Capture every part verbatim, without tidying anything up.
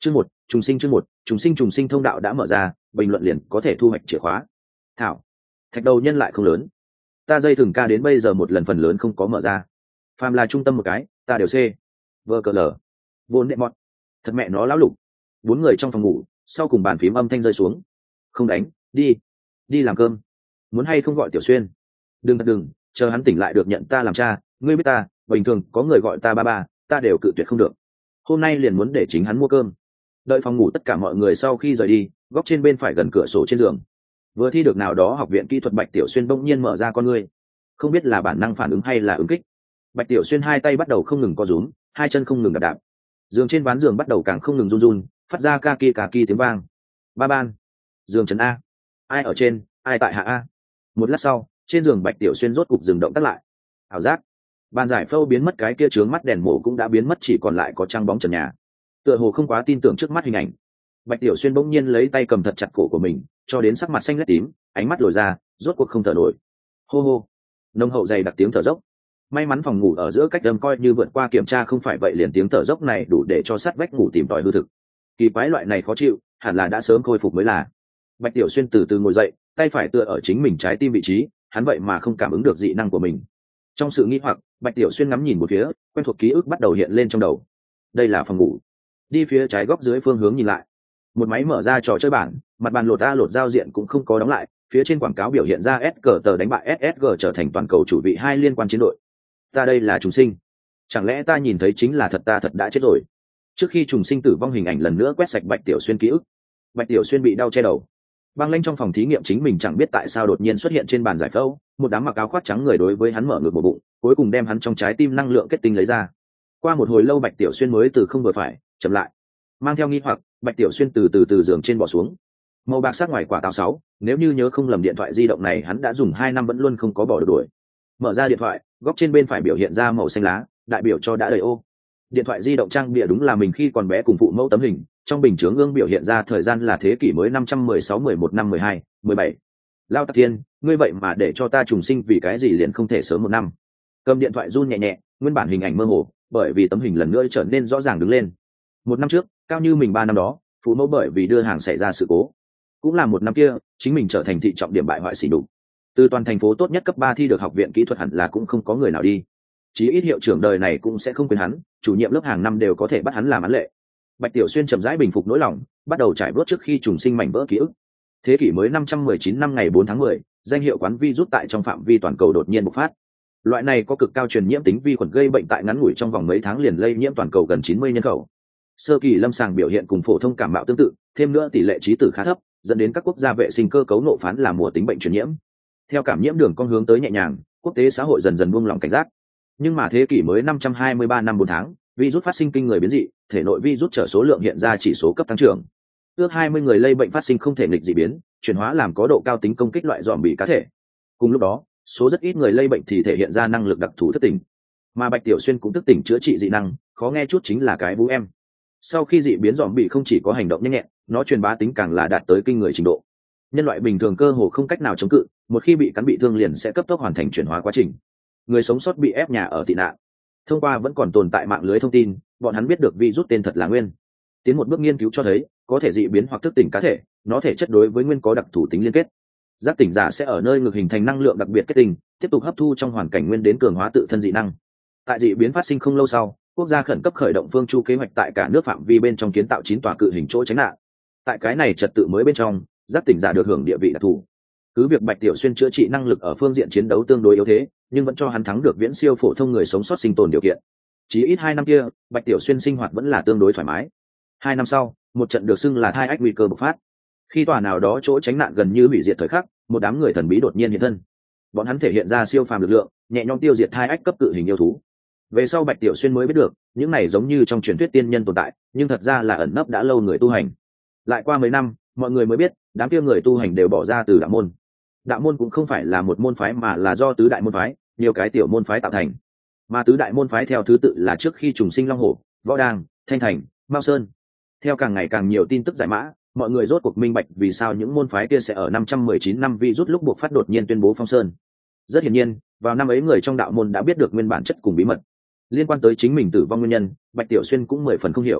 Chương một, trùng sinh chương một, trùng sinh trùng sinh thông đạo đã mở ra, bình luận liền có thể thu hoạch chìa khóa. Thảo, thạch đầu nhân lại không lớn. Ta dây thừng ca đến bây giờ một lần phần lớn không có mở ra. Phàm là trung tâm một cái, ta đều C. Vơ cờ lở. Vốn đệ mọt. Thật mẹ nó lão lục. Bốn người trong phòng ngủ, sau cùng bàn phím âm thanh rơi xuống. Không đánh, đi. Đi làm cơm. Muốn hay không gọi Tiểu Xuyên? Đừng thật đừng, chờ hắn tỉnh lại được nhận ta làm cha, ngươi biết ta, bình thường có người gọi ta ba ba, ta đều cự tuyệt không được. Hôm nay liền muốn để chính hắn mua cơm. Đợi phòng ngủ tất cả mọi người sau khi rời đi, góc trên bên phải gần cửa sổ trên giường, vừa thi được nào đó học viện kỹ thuật Bạch Tiểu Xuyên bỗng nhiên mở ra con ngươi. Không biết là bản năng phản ứng hay là ứng kích, Bạch Tiểu Xuyên hai tay bắt đầu không ngừng co rúm, hai chân không ngừng đạp đạp, giường trên ván giường bắt đầu càng không ngừng run run, phát ra ca ki ca ki tiếng vang. Ba ban, giường trấn a, ai ở trên, ai tại hạ a. Một lát sau, trên giường Bạch Tiểu Xuyên rốt cục dừng động tác lại. Ảo giác, bàn giải phẫu biến mất, cái kia trướng mắt đèn mổ cũng đã biến mất, chỉ còn lại có trăng bóng trần nhà. Tựa hồ không quá tin tưởng trước mắt hình ảnh, Bạch Tiểu Xuyên bỗng nhiên lấy tay cầm thật chặt cổ của mình, cho đến sắc mặt xanh lét tím, ánh mắt lồi ra, rốt cuộc không thở nổi. Hô hô, nông hậu dày đặc tiếng thở dốc. May mắn phòng ngủ ở giữa cách âm coi như vượt qua kiểm tra, không phải vậy liền tiếng thở dốc này đủ để cho sát vách ngủ tìm tòi hư thực. Kỳ quái, loại này khó chịu, hẳn là đã sớm khôi phục mới là. Bạch Tiểu Xuyên từ từ ngồi dậy, tay phải tựa ở chính mình trái tim vị trí, hắn vậy mà không cảm ứng được dị năng của mình. Trong sự nghi hoặc, Bạch Tiểu Xuyên ngắm nhìn một phía, quen thuộc ký ức bắt đầu hiện lên trong đầu. Đây là phòng ngủ. Đi phía trái góc dưới phương hướng nhìn lại, một máy mở ra trò chơi bản, mặt bàn lột a lột giao diện cũng không có đóng lại, phía trên quảng cáo biểu hiện ra S cờ tờ đánh bại ét ét giê trở thành toàn cầu chủ vị hai liên quan chiến đội. Ta đây là trùng sinh, chẳng lẽ ta nhìn thấy chính là thật, ta thật đã chết rồi? Trước khi trùng sinh tử vong hình ảnh lần nữa quét sạch Bạch Tiểu Xuyên ký ức. Bạch Tiểu Xuyên bị đau che đầu, băng lanh trong phòng thí nghiệm, chính mình chẳng biết tại sao đột nhiên xuất hiện trên bàn giải phẫu, một đám mặc áo khoác trắng người đối với hắn mở ngược một bụng, cuối cùng đem hắn trong trái tim năng lượng kết tinh lấy ra. Qua một hồi lâu, Bạch Tiểu Xuyên mới từ không vừa phải chậm lại, mang theo nghi hoặc, Bạch Tiểu Xuyên từ từ từ giường trên bỏ xuống. Màu bạc sắc ngoài quả táo sáu, nếu như nhớ không lầm điện thoại di động này hắn đã dùng hai năm vẫn luôn không có bỏ được đuổi. Mở ra điện thoại, góc trên bên phải biểu hiện ra màu xanh lá, đại biểu cho đã đầy ô. Điện thoại di động trang bìa đúng là mình khi còn bé cùng phụ mẫu tấm hình, trong bình chướng gương biểu hiện ra thời gian là thế kỷ mới năm trăm mười sáu, mười một năm, mười hai, mười bảy. Lao Tạc Thiên, ngươi vậy mà để cho ta trùng sinh, vì cái gì liền không thể sớm một năm? Cầm điện thoại run nhẹ nhẹ, nguyên bản hình ảnh mơ hồ, bởi vì tấm hình lần nữa trở nên rõ ràng đứng lên. Một năm trước, cao như mình ba năm đó, phụ mẫu bởi vì đưa hàng xảy ra sự cố. Cũng là một năm kia, chính mình trở thành thị trọng điểm bại hoại xỉ đục. Từ toàn thành phố tốt nhất cấp ba thi được học viện kỹ thuật hẳn là cũng không có người nào đi. Chí ít hiệu trưởng đời này cũng sẽ không quên hắn, chủ nhiệm lớp hàng năm đều có thể bắt hắn làm án lệ. Bạch Tiểu Xuyên chậm rãi bình phục nỗi lòng, bắt đầu trải bớt trước khi trùng sinh mảnh vỡ ký ức. Thế kỷ mới năm trăm mười chín năm ngày bốn tháng mười, danh hiệu quán virus tại trong phạm vi toàn cầu đột nhiên bộc phát. Loại này có cực cao truyền nhiễm tính vi khuẩn gây bệnh, tại ngắn ngủi trong vòng mấy tháng liền lây nhiễm toàn cầu gần chín mươi nhân khẩu. Sơ kỳ lâm sàng biểu hiện cùng phổ thông cảm mạo tương tự, thêm nữa tỷ lệ chí tử khá thấp, dẫn đến các quốc gia vệ sinh cơ cấu nộ phán là mùa tính bệnh truyền nhiễm. Theo cảm nhiễm đường con hướng tới nhẹ nhàng, quốc tế xã hội dần dần buông lỏng cảnh giác. Nhưng mà thế kỷ mới năm trăm hai mươi ba năm bốn tháng, virus phát sinh kinh người biến dị, thể nội virus trở số lượng hiện ra chỉ số cấp tăng trưởng. Ước hai mươi người lây bệnh phát sinh không thể nghịch dị biến, chuyển hóa làm có độ cao tính công kích loại dòm bị cá thể. Cùng lúc đó, số rất ít người lây bệnh thì thể hiện ra năng lực đặc thù thức tỉnh. Mà Bạch Tiểu Xuyên cũng thức tỉnh chữa trị dị năng, khó nghe chút chính là cái bú em. Sau khi dị biến dòm bị không chỉ có hành động nhanh nhẹn, nó truyền bá tính càng là đạt tới kinh người trình độ. Nhân loại bình thường cơ hồ không cách nào chống cự, một khi bị cắn bị thương liền sẽ cấp tốc hoàn thành chuyển hóa quá trình. Người sống sót bị ép nhà ở tị nạn. Thông qua vẫn còn tồn tại mạng lưới thông tin, bọn hắn biết được virus tên thật là Nguyên. Tiến một bước nghiên cứu cho thấy, có thể dị biến hoặc thức tỉnh cá thể, nó thể chất đối với Nguyên có đặc thù tính liên kết. Giác tỉnh giả sẽ ở nơi ngực hình thành năng lượng đặc biệt kết tinh, tiếp tục hấp thu trong hoàn cảnh Nguyên đến cường hóa tự thân dị năng. Tại dị biến phát sinh không lâu sau, quốc gia khẩn cấp khởi động phương chu kế hoạch, tại cả nước phạm vi bên trong kiến tạo chín tòa cự hình chỗ tránh nạn. Tại cái này trật tự mới bên trong, giác tỉnh giả được hưởng địa vị đặc thù. Cứ việc Bạch Tiểu Xuyên chữa trị năng lực ở phương diện chiến đấu tương đối yếu thế, nhưng vẫn cho hắn thắng được viễn siêu phổ thông người sống sót sinh tồn điều kiện. Chỉ ít hai năm kia, Bạch Tiểu Xuyên sinh hoạt vẫn là tương đối thoải mái. Hai năm sau, một trận được xưng là thai ách nguy cơ bộc phát. Khi tòa nào đó chỗ tránh nạn gần như hủy diệt thời khắc, một đám người thần bí đột nhiên hiện thân. Bọn hắn thể hiện ra siêu phàm lực lượng, nhẹ nhõm tiêu diệt thai ách cấp cự hình yêu thú. Về sau Bạch Tiểu Xuyên mới biết được, những này giống như trong truyền thuyết tiên nhân tồn tại, nhưng thật ra là ẩn nấp đã lâu người tu hành. Lại qua mấy năm, mọi người mới biết, đám kia người tu hành đều bỏ ra từ đạo môn. Đạo môn cũng không phải là một môn phái mà là do tứ đại môn phái, nhiều cái tiểu môn phái tạo thành. Mà tứ đại môn phái theo thứ tự là trước khi trùng sinh Long Hổ, Võ Đang, Thanh Thành, Mao Sơn. Theo càng ngày càng nhiều tin tức giải mã, mọi người rốt cuộc minh bạch vì sao những môn phái kia sẽ ở năm trăm mười chín năm virus lúc buộc phát đột nhiên tuyên bố phong sơn. Rất hiển nhiên, vào năm ấy người trong đạo môn đã biết được nguyên bản chất cùng bí mật. Liên quan tới chính mình tử vong nguyên nhân, Bạch Tiểu Xuyên cũng mười phần không hiểu.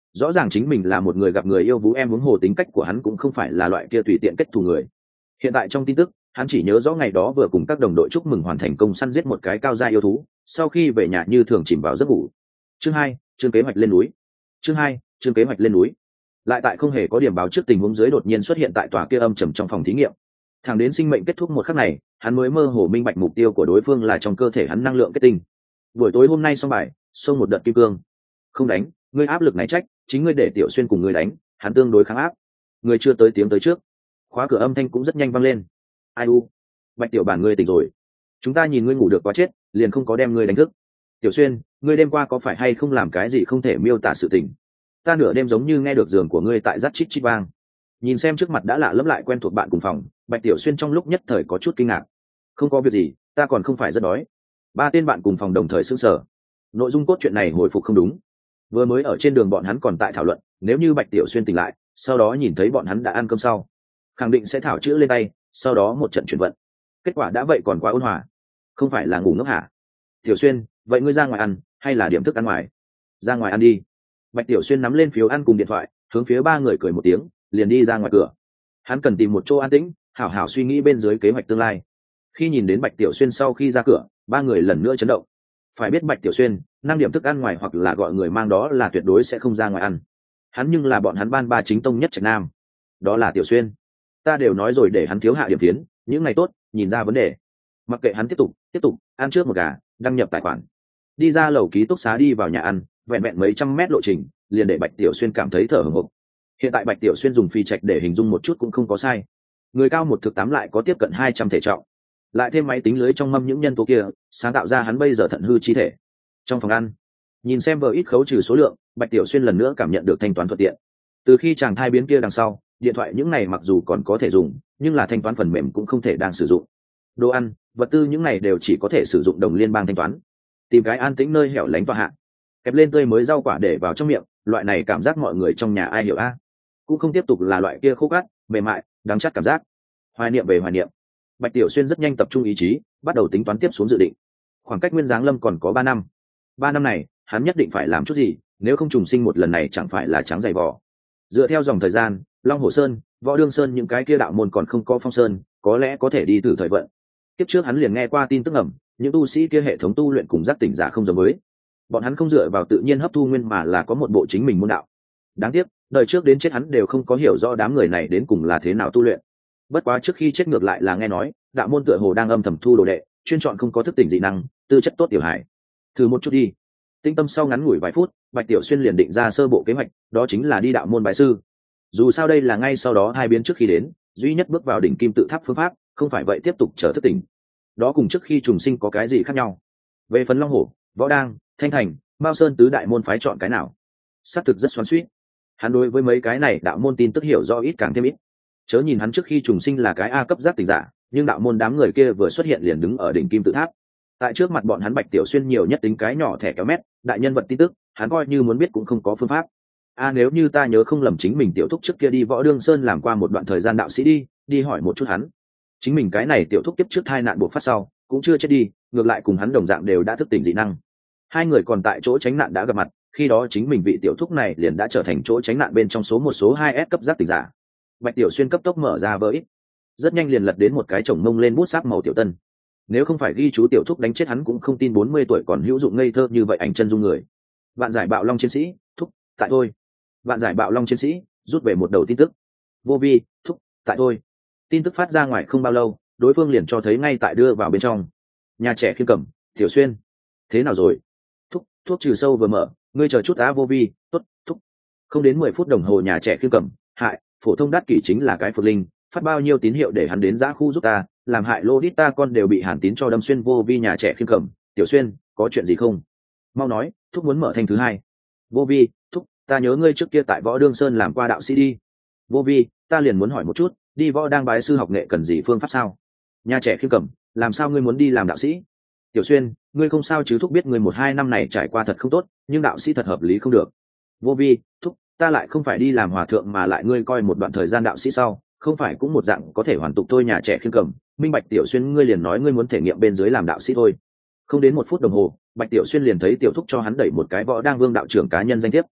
Rõ ràng chính mình là một người gặp người yêu vũ em huống hồ tính cách của hắn cũng không phải là loại kia tùy tiện kết thù người. Hiện tại trong tin tức hắn chỉ nhớ rõ ngày đó vừa cùng các đồng đội chúc mừng hoàn thành công săn giết một cái cao gia yêu thú, sau khi về nhà như thường chìm vào giấc ngủ. Chương hai, chương kế hoạch lên núi. Chương hai, chương kế hoạch lên núi. Lại tại không hề có điểm báo trước tình huống dưới đột nhiên xuất hiện tại tòa kia âm trầm trong phòng thí nghiệm. Thẳng đến sinh mệnh kết thúc một khắc này, hắn mới mơ hồ minh bạch mục tiêu của đối phương là trong cơ thể hắn năng lượng kết tinh. Buổi tối hôm nay xong bài, xông một đợt kim cương. Không đánh, ngươi áp lực này trách, chính ngươi để Tiểu Xuyên cùng ngươi đánh, hắn tương đối kháng áp. Ngươi chưa tới tiếng tới trước. Khóa cửa âm thanh cũng rất nhanh vang lên. Ai u, Bạch tiểu bản ngươi tỉnh rồi. Chúng ta nhìn ngươi ngủ được quá chết, liền không có đem ngươi đánh thức. Tiểu Xuyên, ngươi đêm qua có phải hay không làm cái gì không thể miêu tả sự tình? Ta nửa đêm giống như nghe được giường của ngươi tại rắt chít chít vang. Nhìn xem trước mặt đã lạ lẫm lại quen thuộc bạn cùng phòng, Bạch Tiểu Xuyên trong lúc nhất thời có chút kinh ngạc. Không có việc gì, ta còn không phải rất đói. Ba tên bạn cùng phòng đồng thời sững sờ. Nội dung cốt truyện này hồi phục không đúng. Vừa mới ở trên đường bọn hắn còn tại thảo luận, nếu như Bạch Tiểu Xuyên tỉnh lại, sau đó nhìn thấy bọn hắn đã ăn cơm sau, khẳng định sẽ thảo chữ lên tay, sau đó một trận chuyển vận. Kết quả đã vậy còn quá ôn hòa. Không phải là ngủ ngốc hả? Tiểu Xuyên, vậy ngươi ra ngoài ăn, hay là điểm thức ăn ngoài? Ra ngoài ăn đi. Bạch Tiểu Xuyên nắm lên phiếu ăn cùng điện thoại, hướng phía ba người cười một tiếng, liền đi ra ngoài cửa. Hắn cần tìm một chỗ an tĩnh, hảo hảo suy nghĩ bên dưới kế hoạch tương lai. Khi nhìn đến Bạch Tiểu Xuyên sau khi ra cửa, ba người lần nữa chấn động. Phải biết Bạch Tiểu Xuyên, năm điểm thức ăn ngoài hoặc là gọi người mang đó là tuyệt đối sẽ không ra ngoài ăn. Hắn nhưng là bọn hắn ban ba chính tông nhất Trạch Nam. Đó là Tiểu Xuyên. Ta đều nói rồi để hắn thiếu hạ điểm tiến, những ngày tốt, nhìn ra vấn đề. Mặc kệ hắn tiếp tục, tiếp tục, ăn trước một gà, đăng nhập tài khoản. Đi ra lầu ký túc xá đi vào nhà ăn, vẹn vẹn mấy trăm mét lộ trình, liền để Bạch Tiểu Xuyên cảm thấy thở hổn hộc. Hiện tại Bạch Tiểu Xuyên dùng phi trạch để hình dung một chút cũng không có sai. Người cao một thực tám lại có tiếp cận hai trăm thể trọng, lại thêm máy tính lưới trong mâm những nhân tố kia, sáng tạo ra hắn bây giờ thận hư chi thể. Trong phòng ăn, nhìn xem vợ ít khấu trừ số lượng, Bạch Tiểu Xuyên lần nữa cảm nhận được thanh toán thuận tiện. Từ khi chàng thai biến kia đằng sau, điện thoại những này mặc dù còn có thể dùng, nhưng là thanh toán phần mềm cũng không thể đang sử dụng. Đồ ăn, vật tư những này đều chỉ có thể sử dụng đồng liên bang thanh toán. Tìm cái an tĩnh nơi hẻo lánh tọa hạ, kẹp lên tươi mới rau quả để vào trong miệng, loại này cảm giác mọi người trong nhà ai hiểu a? Cũng không tiếp tục là loại kia khô cát, mềm mại, đắng chát cảm giác. Hoài niệm về hoài niệm. Bạch Tiểu Xuyên rất nhanh tập trung ý chí, bắt đầu tính toán tiếp xuống dự định. Khoảng cách Nguyên Giáng Lâm còn có ba năm. Ba năm này, hắn nhất định phải làm chút gì, nếu không trùng sinh một lần này chẳng phải là trắng dày vò. Dựa theo dòng thời gian, Long Hồ Sơn, Võ Đương Sơn những cái kia đạo môn còn không có phong sơn, có lẽ có thể đi thử thời vận. Kiếp trước hắn liền nghe qua tin tức ẩm, những tu sĩ kia hệ thống tu luyện cùng giác tỉnh giả không giống với. Bọn hắn không dựa vào tự nhiên hấp thu nguyên mà là có một bộ chính mình môn đạo. Đáng tiếc, đời trước đến chết hắn đều không có hiểu rõ đám người này đến cùng là thế nào tu luyện. Bất quá trước khi chết ngược lại là nghe nói, đạo môn tựa hồ đang âm thầm thu đồ đệ, chuyên chọn không có thức tỉnh dị năng, tư chất tốt tiểu hải. Thử một chút đi. Tinh tâm sau ngắn ngủi vài phút, Bạch Tiểu Xuyên liền định ra sơ bộ kế hoạch, đó chính là đi đạo môn bái sư. Dù sao đây là ngay sau đó hai biến trước khi đến, duy nhất bước vào đỉnh kim tự tháp phương pháp, không phải vậy tiếp tục chờ thức tỉnh. Đó cùng trước khi trùng sinh có cái gì khác nhau? Về phần Long Hổ, Võ Đang, Thanh Thành, Mao Sơn tứ đại môn phái chọn cái nào? Xác thực rất xoắn xuýt. Hắn đối với mấy cái này đạo môn tin tức hiểu rõ ít càng thêm ít. Chớ nhìn hắn trước khi trùng sinh là cái A cấp giác tỉnh giả, nhưng đạo môn đám người kia vừa xuất hiện liền đứng ở đỉnh kim tự tháp. Tại trước mặt bọn hắn Bạch Tiểu Xuyên nhiều nhất tính cái nhỏ thẻ kéo mét, đại nhân vật tin tức, hắn coi như muốn biết cũng không có phương pháp. A nếu như ta nhớ không lầm chính mình tiểu thúc trước kia đi Võ Đương Sơn làm qua một đoạn thời gian đạo sĩ đi, đi hỏi một chút hắn. Chính mình cái này tiểu thúc kiếp trước tai nạn buộc phát sau, cũng chưa chết đi, ngược lại cùng hắn đồng dạng đều đã thức tỉnh dị năng. Hai người còn tại chỗ tránh nạn đã gặp mặt, khi đó chính mình vị tiểu thúc này liền đã trở thành chỗ tránh nạn bên trong số một số hai S cấp giác tỉnh giả. Bạch Tiểu Xuyên cấp tốc mở ra với, rất nhanh liền lật đến một cái chồng mông lên bút sáp màu tiểu tân. Nếu không phải ghi chú tiểu thúc đánh chết hắn cũng không tin bốn mươi tuổi còn hữu dụng ngây thơ như vậy ảnh chân dung người. Vạn giải bạo long chiến sĩ, thúc, tại thôi. Vạn giải bạo long chiến sĩ, rút về một đầu tin tức. Vô vi, thúc, tại thôi. Tin tức phát ra ngoài không bao lâu, đối phương liền cho thấy ngay tại đưa vào bên trong. Nhà trẻ Khiêm Cẩm, Tiểu Xuyên, thế nào rồi? Thúc, thuốc trừ sâu vừa mở, ngươi chờ chút á vô vi, tốt, thúc. Không đến mười phút đồng hồ nhà trẻ Khiêm Cẩm, hại, phổ thông đắt kỷ chính là cái phược linh, phát bao nhiêu tín hiệu để hắn đến giã khu giúp ta, làm hại lô đít ta con đều bị hàn tín cho đâm xuyên vô vi nhà trẻ Khiêm Cẩm, Tiểu Xuyên, có chuyện gì không? Mau nói, thúc muốn mở thành thứ hai. Vô vi, thúc, ta nhớ ngươi trước kia tại Võ Đương Sơn làm qua đạo sĩ đi. Vô vi, ta liền muốn hỏi một chút, đi võ đang bái sư học nghệ cần gì phương pháp sao? Nhà trẻ Khiêm Cẩm, làm sao ngươi muốn đi làm đạo sĩ? Tiểu Xuyên, ngươi không sao chứ? Thúc biết ngươi một hai năm này trải qua thật không tốt, nhưng đạo sĩ thật hợp lý không được. Vô vi, thúc, ta lại không phải đi làm hòa thượng mà lại ngươi coi một đoạn thời gian đạo sĩ sau, không phải cũng một dạng có thể hoàn tục thôi. Nhà trẻ Khiêm Cẩm, minh bạch. Tiểu Xuyên, ngươi liền nói ngươi muốn thể nghiệm bên dưới làm đạo sĩ thôi. Không đến một phút đồng hồ, Bạch Tiểu Xuyên liền thấy tiểu thúc cho hắn đẩy một cái võ đang vương đạo trưởng cá nhân danh thiếp.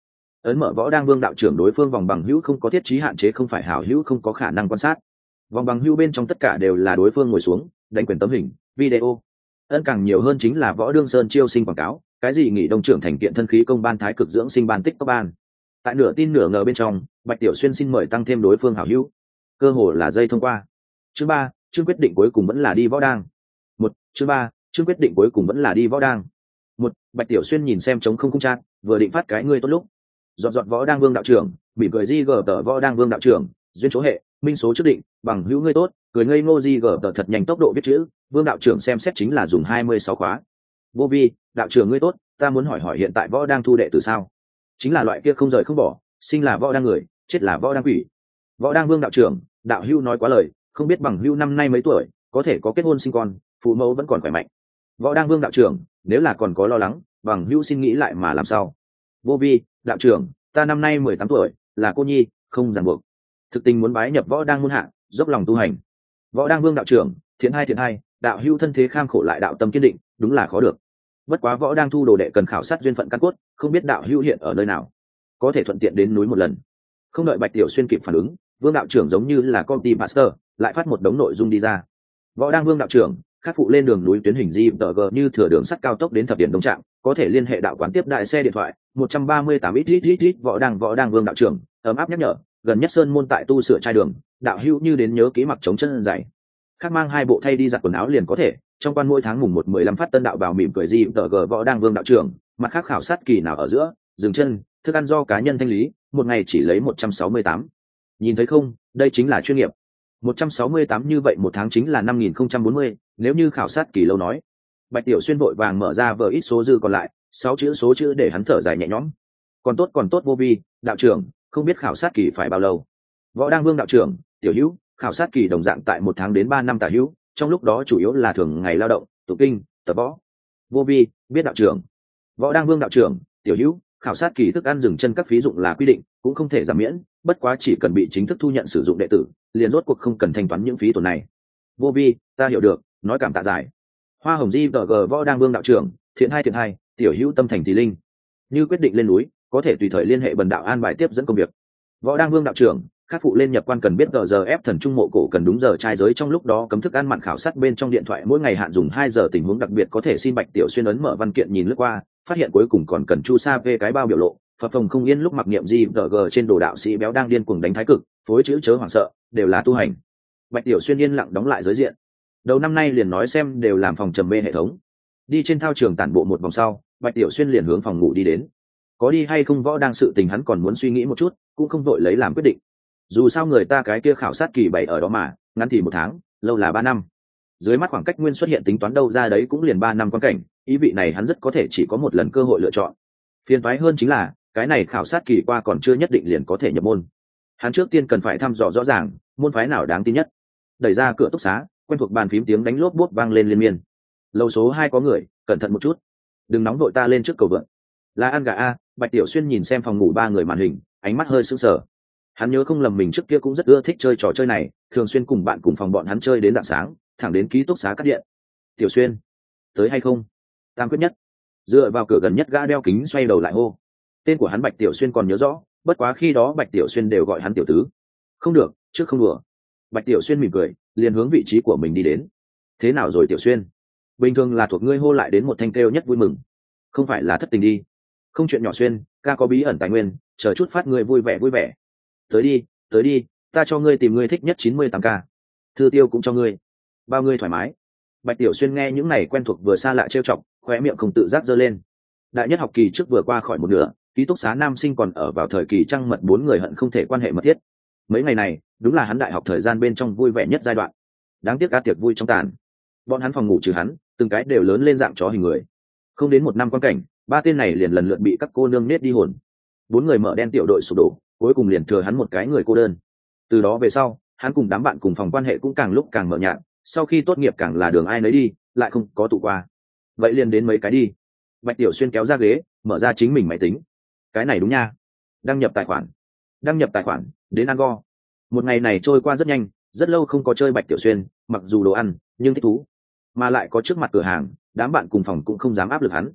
ấn mở võ đang vương đạo trưởng đối phương vòng bằng hữu không có thiết trí hạn chế, không phải hảo hữu không có khả năng quan sát. Vòng bằng hữu bên trong tất cả đều là đối phương ngồi xuống đánh quyền tấm hình video. Ấn càng nhiều hơn chính là võ đương sơn chiêu sinh quảng cáo, cái gì nghỉ đông trưởng thành kiện thân khí công ban thái cực dưỡng sinh ban tích tốc ban. Tại nửa tin nửa ngờ bên trong, Bạch Tiểu Xuyên xin mời tăng thêm đối phương hảo hữu, cơ hồ là dây thông qua. Chương ba, chương quyết định cuối cùng vẫn là đi võ đang. Một, chương ba, chương quyết định cuối cùng vẫn là đi võ đang. Một, Bạch Tiểu Xuyên nhìn xem trống không cung trang, vừa định phát cái ngươi tốt lúc. Dọn dọn võ đang vương đạo trưởng, bị cười di gờ tờ võ đang vương đạo trưởng, duyên số hệ, minh số trước định, bằng hữu ngươi tốt, cười ngây ngô di gờ tờ thật nhanh tốc độ viết chữ, vương đạo trưởng xem xét chính là dùng hai mươi sáu khóa. Vô vi, đạo trưởng ngươi tốt, ta muốn hỏi hỏi hiện tại võ đang thu đệ từ sao? Chính là loại kia không rời không bỏ, sinh là võ đang người, chết là võ đang quỷ. Võ đang vương đạo trưởng, đạo hữu nói quá lời, không biết bằng hữu năm nay mấy tuổi, có thể có kết hôn sinh con, phụ mẫu vẫn còn khỏe mạnh. Võ đang vương đạo trưởng, nếu là còn có lo lắng, bằng hữu xin nghĩ lại mà làm sao. Vô vi, đạo trưởng, ta năm nay mười tám tuổi, là cô nhi, không ràng buộc, thực tình muốn bái nhập võ đang môn hạ, dốc lòng tu hành. Võ đang vương đạo trưởng, thiện hai thiện hai, đạo hữu thân thế kham khổ lại đạo tâm kiên định, đúng là khó được. Bất quá võ đang thu đồ đệ cần khảo sát duyên phận căn cốt, không biết đạo hữu hiện ở nơi nào, có thể thuận tiện đến núi một lần. Không đợi Bạch Tiểu Xuyên kịp phản ứng, vương đạo trưởng giống như là copy master, lại phát một đống nội dung đi ra. Võ đang vương đạo trưởng, khắc phụ lên đường núi tuyến hình di tờ g như thừa đường sắt cao tốc đến thập điện đông trạm, có thể liên hệ đạo quán tiếp đại xe điện thoại một trăm ba mươi tám ít ít ít ít. Võ đang võ đang vương đạo trưởng, ấm áp nhắc nhở, gần nhất sơn môn tại tu sửa trai đường, đạo hữu như đến nhớ ký mặc chống chân dày, khác mang hai bộ thay đi giặt quần áo liền có thể. Trong quan mỗi tháng mùng một mười lăm phát tân đạo bảo mỉm cười di tờ g võ đang vương đạo trưởng, mặt khác khảo sát kỳ nào ở giữa dừng chân, thức ăn do cá nhân thanh lý, một ngày chỉ lấy một trăm sáu mươi tám. Nhìn thấy không, đây chính là chuyên nghiệp. Một trăm sáu mươi tám như vậy một tháng chính là năm nghìn không trăm bốn mươi, nếu như khảo sát kỳ lâu nói. Bạch Tiểu Xuyên vội vàng mở ra vở ít số dư còn lại, sáu chữ số chữ để hắn thở dài nhẹ nhõm. Còn tốt còn tốt vô vi, đạo trưởng, không biết khảo sát kỳ phải bao lâu. Võ đang vương đạo trưởng, tiểu hữu, khảo sát kỳ đồng dạng tại một tháng đến ba năm tả hữu, trong lúc đó chủ yếu là thường ngày lao động, tụng kinh, tập võ. Vô vi, biết đạo trưởng. Võ đang vương đạo trưởng, tiểu hữu, khảo sát kỳ thức ăn dừng chân các phí dụng là quy định, cũng không thể giảm miễn, bất quá chỉ cần bị chính thức thu nhận sử dụng đệ tử, liền rốt cuộc không cần thanh toán những phí tổn này. Vô vi, ta hiểu được, nói cảm tạ giải. Hoa hồng di vg võ đang vương đạo trưởng, thiện hai thiện hai, tiểu hữu tâm thành thì linh, như quyết định lên núi, có thể tùy thời liên hệ bần đạo an bài tiếp dẫn công việc. Võ đang vương đạo trưởng, khắc phụ lên nhập quan cần biết gờ giờ ép thần trung mộ cổ cần đúng giờ trai giới, trong lúc đó cấm thức ăn mặn khảo sát bên trong điện thoại mỗi ngày hạn dùng hai giờ, tình huống đặc biệt có thể xin Bạch Tiểu Xuyên ấn mở văn kiện nhìn lướt qua, phát hiện cuối cùng còn cần chu sa về cái bao biểu lộ, phập phồng không yên lúc mặc niệm di g trên đồ đạo sĩ béo đang điên cuồng đánh thái cực, phối chữ chớ hoảng sợ, đều là tu hành. Bạch Tiểu Xuyên yên lặng đóng lại giới diện. Đầu năm nay liền nói xem đều làm phòng trầm mê hệ thống. Đi trên thao trường tản bộ một vòng sau, Bạch Tiểu Xuyên liền hướng phòng ngủ đi đến. Có đi hay không võ đang sự tình hắn còn muốn suy nghĩ một chút, cũng không vội lấy làm quyết định. Dù sao người ta cái kia khảo sát kỳ bảy ở đó mà, ngắn thì một tháng, lâu là ba năm. Dưới mắt khoảng cách nguyên xuất hiện tính toán đâu ra đấy cũng liền ba năm quan cảnh, ý vị này hắn rất có thể chỉ có một lần cơ hội lựa chọn. Phiền toái hơn chính là, cái này khảo sát kỳ qua còn chưa nhất định liền có thể nhập môn. Hắn trước tiên cần phải thăm dò rõ ràng, môn phái nào đáng tin nhất. Đẩy ra cửa túc xá, quen thuộc bàn phím tiếng đánh lốp bốp vang lên liên miên. Lầu số hai có người, cẩn thận một chút. Đừng nóng vội, ta lên trước cầu vượt. Là ăn gà a. Bạch Tiểu Xuyên nhìn xem phòng ngủ ba người màn hình, ánh mắt hơi sững sờ. Hắn nhớ không lầm mình trước kia cũng rất ưa thích chơi trò chơi này, thường xuyên cùng bạn cùng phòng bọn hắn chơi đến rạng sáng, thẳng đến ký túc xá cắt điện. Tiểu Xuyên, tới hay không? Tam quyết nhất. Dựa vào cửa gần nhất gã đeo kính xoay đầu lại hô. Tên của hắn Bạch Tiểu Xuyên còn nhớ rõ, bất quá khi đó Bạch Tiểu Xuyên đều gọi hắn tiểu tứ. Không được, trước không đùa. Bạch Tiểu Xuyên mỉm cười, liền hướng vị trí của mình đi đến. Thế nào rồi Tiểu Xuyên? Bình thường là thuộc ngươi hô lại đến một thanh kêu nhất vui mừng. Không phải là thất tình đi. Không chuyện nhỏ Xuyên, ca có bí ẩn tài nguyên, chờ chút phát ngươi vui vẻ vui vẻ. Tới đi, tới đi, ta cho ngươi tìm ngươi thích nhất chín mươi tám k. Thư tiêu cũng cho ngươi. Bao ngươi thoải mái. Bạch Tiểu Xuyên nghe những này quen thuộc vừa xa lạ trêu chọc, khóe miệng không tự giác giơ lên. Đại nhất học kỳ trước vừa qua khỏi một nửa, ký túc xá nam sinh còn ở vào thời kỳ trăng mật, bốn người hận không thể quan hệ mật thiết. Mấy ngày này, đúng là hắn đại học thời gian bên trong vui vẻ nhất giai đoạn. Đáng tiếc ca tiệc vui trong tàn. Bọn hắn phòng ngủ trừ hắn, từng cái đều lớn lên dạng chó hình người. Không đến một năm quan cảnh, ba tên này liền lần lượt bị các cô nương nết đi hồn. Bốn người mở đen tiểu đội sụp đổ, cuối cùng liền thừa hắn một cái người cô đơn. Từ đó về sau, hắn cùng đám bạn cùng phòng quan hệ cũng càng lúc càng mờ nhạt, sau khi tốt nghiệp càng là đường ai nấy đi, lại không có tụ qua. Vậy liền đến mấy cái đi. Bạch Tiểu Xuyên kéo ra ghế, mở ra chính mình máy tính. Cái này đúng nha. Đăng nhập tài khoản. Đăng nhập tài khoản, đến ăn go. Một ngày này trôi qua rất nhanh, rất lâu không có chơi Bạch Tiểu Xuyên, mặc dù đồ ăn, nhưng thích thú. Mà lại có trước mặt cửa hàng, đám bạn cùng phòng cũng không dám áp lực hắn.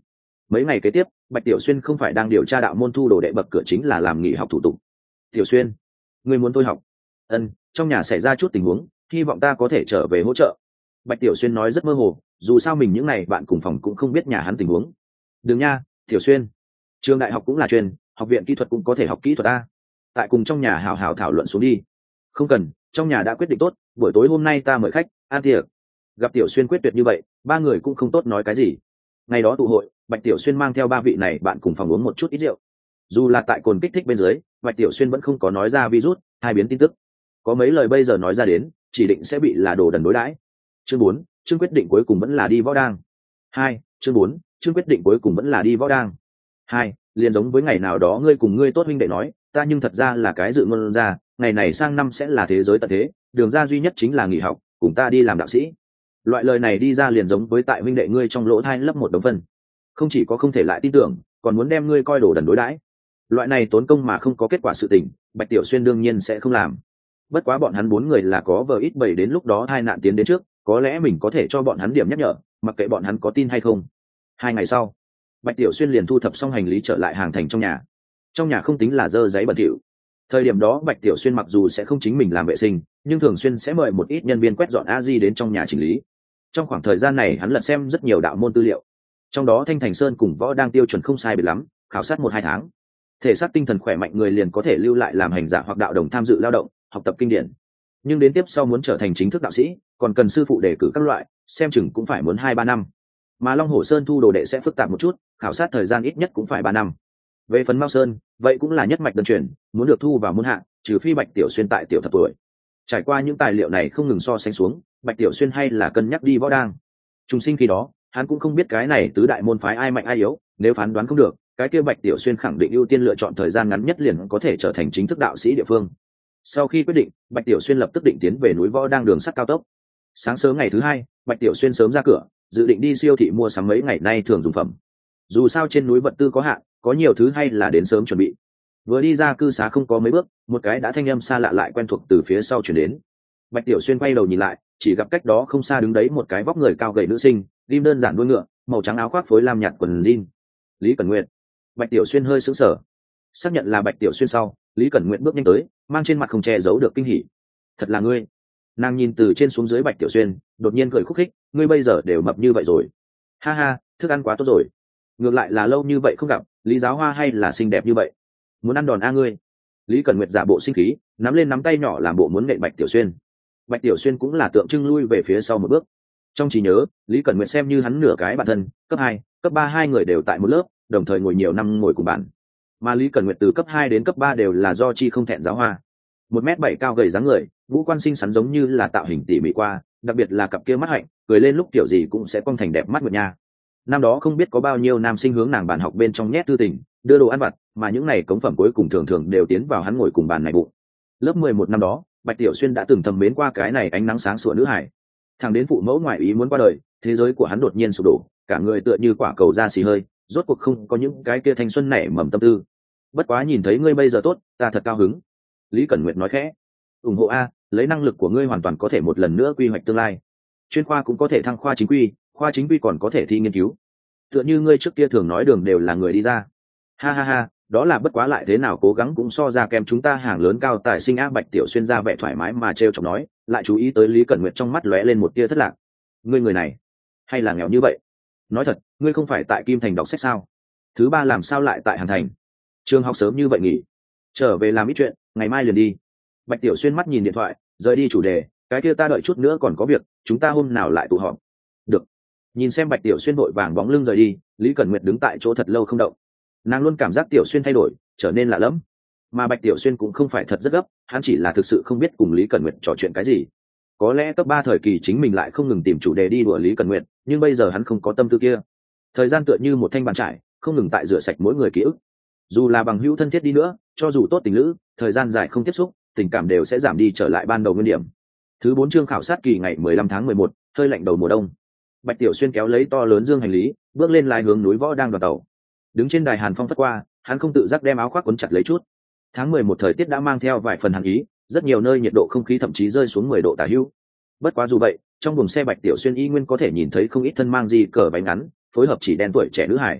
Mấy ngày kế tiếp, Bạch Tiểu Xuyên không phải đang điều tra đạo môn thu đồ đệ bậc cửa, chính là làm nghỉ học thủ tục. Tiểu Xuyên, ngươi muốn tôi học? Ân, trong nhà xảy ra chút tình huống, hy vọng ta có thể trở về hỗ trợ. Bạch Tiểu Xuyên nói rất mơ hồ, dù sao mình những ngày bạn cùng phòng cũng không biết nhà hắn tình huống. Đừng nha, Tiểu Xuyên, trường đại học cũng là chuyên, học viện kỹ thuật cũng có thể học kỹ thuật a. Tại cùng trong nhà hào hào thảo luận xuống đi. Không cần, trong nhà đã quyết định tốt, buổi tối hôm nay ta mời khách ăn tiệc. Gặp Tiểu Xuyên quyết tuyệt như vậy, ba người cũng không tốt nói cái gì. Ngày đó tụ hội, Bạch Tiểu Xuyên mang theo ba vị này bạn cùng phòng uống một chút ít rượu. Dù là tại cồn kích thích bên dưới, Bạch Tiểu Xuyên vẫn không có nói ra virus hai biến tin tức. Có mấy lời bây giờ nói ra đến, chỉ định sẽ bị là đồ đần đối đãi. Chương bốn, chương quyết định cuối cùng vẫn là đi võ đang. Hai, chương bốn, chương quyết định cuối cùng vẫn là đi võ đang. Hai, liền giống với ngày nào đó ngươi cùng ngươi tốt huynh đệ nói, ta nhưng thật ra là cái dự ngôn ra, ngày này sang năm sẽ là thế giới tận thế, đường ra duy nhất chính là nghỉ học, cùng ta đi làm đạo sĩ. Loại lời này đi ra liền giống với tại huynh đệ ngươi trong lỗ thai lấp một đống phân, không chỉ có không thể lại tin tưởng, còn muốn đem ngươi coi đồ đần đối đãi. Loại này tốn công mà không có kết quả sự tình, Bạch Tiểu Xuyên đương nhiên sẽ không làm. Bất quá bọn hắn bốn người là có vờ ít bảy, đến lúc đó hai nạn tiến đến trước, có lẽ mình có thể cho bọn hắn điểm nhắc nhở, mặc kệ bọn hắn có tin hay không. Hai ngày sau, Bạch Tiểu Xuyên liền thu thập xong hành lý trở lại hàng thành trong nhà. Trong nhà không tính là dơ giấy bẩn thỉu. Thời điểm đó Bạch Tiểu Xuyên mặc dù sẽ không chính mình làm vệ sinh, nhưng thường xuyên sẽ mời một ít nhân viên quét dọn a di đến trong nhà chỉnh lý. Trong khoảng thời gian này hắn lật xem rất nhiều đạo môn tư liệu, trong đó Thanh Thành Sơn cùng võ đang tiêu chuẩn không sai biệt lắm, khảo sát một hai tháng, thể xác tinh thần khỏe mạnh người liền có thể lưu lại làm hành giả hoặc đạo đồng tham dự lao động, học tập kinh điển. Nhưng đến tiếp sau muốn trở thành chính thức đạo sĩ, còn cần sư phụ đề cử các loại, xem chừng cũng phải muốn hai ba năm. Mà Long Hổ Sơn thu đồ đệ sẽ phức tạp một chút, khảo sát thời gian ít nhất cũng phải ba năm. Về phần Mao Sơn, vậy cũng là nhất mạch đơn truyền, muốn được thu vào môn hạ, trừ phi Bạch Tiểu Xuyên tại tiểu thập tuổi. Trải qua những tài liệu này không ngừng so sánh xuống, Bạch Tiểu Xuyên hay là cân nhắc đi võ đang. Trùng sinh khi đó, hắn cũng không biết cái này tứ đại môn phái ai mạnh ai yếu, nếu phán đoán không được, cái kia Bạch Tiểu Xuyên khẳng định ưu tiên lựa chọn thời gian ngắn nhất liền có thể trở thành chính thức đạo sĩ địa phương. Sau khi quyết định, Bạch Tiểu Xuyên lập tức định tiến về núi võ đang đường sắt cao tốc. Sáng sớm ngày thứ hai, Bạch Tiểu Xuyên sớm ra cửa, dự định đi siêu thị mua sắm mấy ngày nay thường dùng phẩm. Dù sao trên núi vật tư có hạn, có nhiều thứ hay là đến sớm chuẩn bị. Vừa đi ra cư xá không có mấy bước, một cái đã thanh âm xa lạ lại quen thuộc từ phía sau chuyển đến. Bạch Tiểu Xuyên quay đầu nhìn lại, chỉ gặp cách đó không xa đứng đấy một cái vóc người cao gầy nữ sinh, rim đơn giản đuôi ngựa, màu trắng áo khoác phối lam nhạt quần jean. Lý Cẩn Nguyệt. Bạch Tiểu Xuyên hơi sững sờ. Xác nhận là Bạch Tiểu Xuyên sau, Lý Cẩn Nguyệt bước nhanh tới, mang trên mặt không che giấu được kinh hỉ. Thật là ngươi. Nàng nhìn từ trên xuống dưới Bạch Tiểu Xuyên, đột nhiên cười khúc khích, ngươi bây giờ đều mập như vậy rồi. Ha ha, thức ăn quá tốt rồi. Ngược lại là lâu như vậy không gặp, Lý Giáo Hoa hay là xinh đẹp như vậy. Muốn ăn đòn a ngươi. Lý Cẩn Nguyệt giả bộ sinh khí, nắm lên nắm tay nhỏ làm bộ muốn nện Bạch Tiểu Xuyên. Bạch Tiểu Xuyên cũng là tượng trưng lui về phía sau một bước. Trong trí nhớ, Lý Cẩn Nguyệt xem như hắn nửa cái bạn thân, cấp hai, cấp ba hai người đều tại một lớp, đồng thời ngồi nhiều năm ngồi cùng bàn. Mà Lý Cẩn Nguyệt từ cấp hai đến cấp ba đều là do chi không thẹn giáo hoa. Một mét bảy cao gầy dáng người, ngũ quan xinh xắn giống như là tạo hình tỉ mỉ qua, đặc biệt là cặp kia mắt hạnh, cười lên lúc kiểu gì cũng sẽ cong thành đẹp mắt nguyệt nha. Năm đó không biết có bao nhiêu nam sinh hướng nàng bàn học bên trong nhét tư tình, đưa đồ ăn vặt, mà những này cống phẩm cuối cùng thường thường đều tiến vào hắn ngồi cùng bàn này bụng. Lớp mười một năm đó, Bạch Tiểu Xuyên đã từng thầm mến qua cái này ánh nắng sáng sủa nữ hải. Thằng đến phụ mẫu ngoại ý muốn qua đời, thế giới của hắn đột nhiên sụp đổ, cả người tựa như quả cầu da xì hơi, rốt cuộc không có những cái kia thanh xuân nảy mầm tâm tư. Bất quá nhìn thấy ngươi bây giờ tốt, ta thật cao hứng. Lý Cẩn Nguyệt nói khẽ. Ủng hộ a, lấy năng lực của ngươi hoàn toàn có thể một lần nữa quy hoạch tương lai. Chuyên khoa cũng có thể thăng khoa chính quy, khoa chính quy còn có thể thi nghiên cứu. Tựa như ngươi trước kia thường nói đường đều là người đi ra. Ha ha ha, đó là bất quá lại thế nào cố gắng cũng so ra kèm chúng ta hàng lớn cao tài sinh á. Bạch Tiểu Xuyên ra vẻ thoải mái mà trêu chọc nói, lại chú ý tới Lý Cẩn Nguyệt trong mắt lóe lên một tia thất lạc. Ngươi người này, hay là nghèo như vậy? Nói thật, ngươi không phải tại Kim Thành đọc sách sao? Thứ ba làm sao lại tại Hàn Thành? Trường học sớm như vậy nghỉ, trở về làm ít chuyện, ngày mai liền đi. Bạch Tiểu Xuyên mắt nhìn điện thoại, rời đi chủ đề, cái kia ta đợi chút nữa còn có việc, chúng ta hôm nào lại tụ họp. Được. Nhìn xem Bạch Tiểu Xuyên vội vàng bóng lưng rời đi, Lý Cẩn Nguyệt đứng tại chỗ thật lâu không động. Nàng luôn cảm giác Tiểu Xuyên thay đổi, trở nên lạ lẫm. Mà Bạch Tiểu Xuyên cũng không phải thật rất gấp, hắn chỉ là thực sự không biết cùng Lý Cẩn Nguyệt trò chuyện cái gì. Có lẽ cấp ba thời kỳ chính mình lại không ngừng tìm chủ đề đi đùa Lý Cẩn Nguyệt, nhưng bây giờ hắn không có tâm tư kia. Thời gian tựa như một thanh bàn trải, không ngừng tại rửa sạch mỗi người ký ức. Dù là bằng hữu thân thiết đi nữa, cho dù tốt tình lữ, thời gian dài không tiếp xúc, tình cảm đều sẽ giảm đi trở lại ban đầu nguyên điểm. Thứ bốn chương khảo sát kỳ ngày mười lăm tháng mười một, hơi lạnh đầu mùa đông. Bạch Tiểu Xuyên kéo lấy to lớn dương hành lý, bước lên lái hướng núi võ đang đoàn tàu. Đứng trên đài hàn phong phất qua, hắn không tự giác đem áo khoác quấn chặt lấy chút. Tháng mười một thời tiết đã mang theo vài phần hàn ý, rất nhiều nơi nhiệt độ không khí thậm chí rơi xuống mười độ tả hữu. Bất quá dù vậy, trong buồng xe Bạch Tiểu Xuyên y nguyên có thể nhìn thấy không ít thân mang gì cờ váy ngắn, phối hợp chỉ đen tuổi trẻ nữ hải.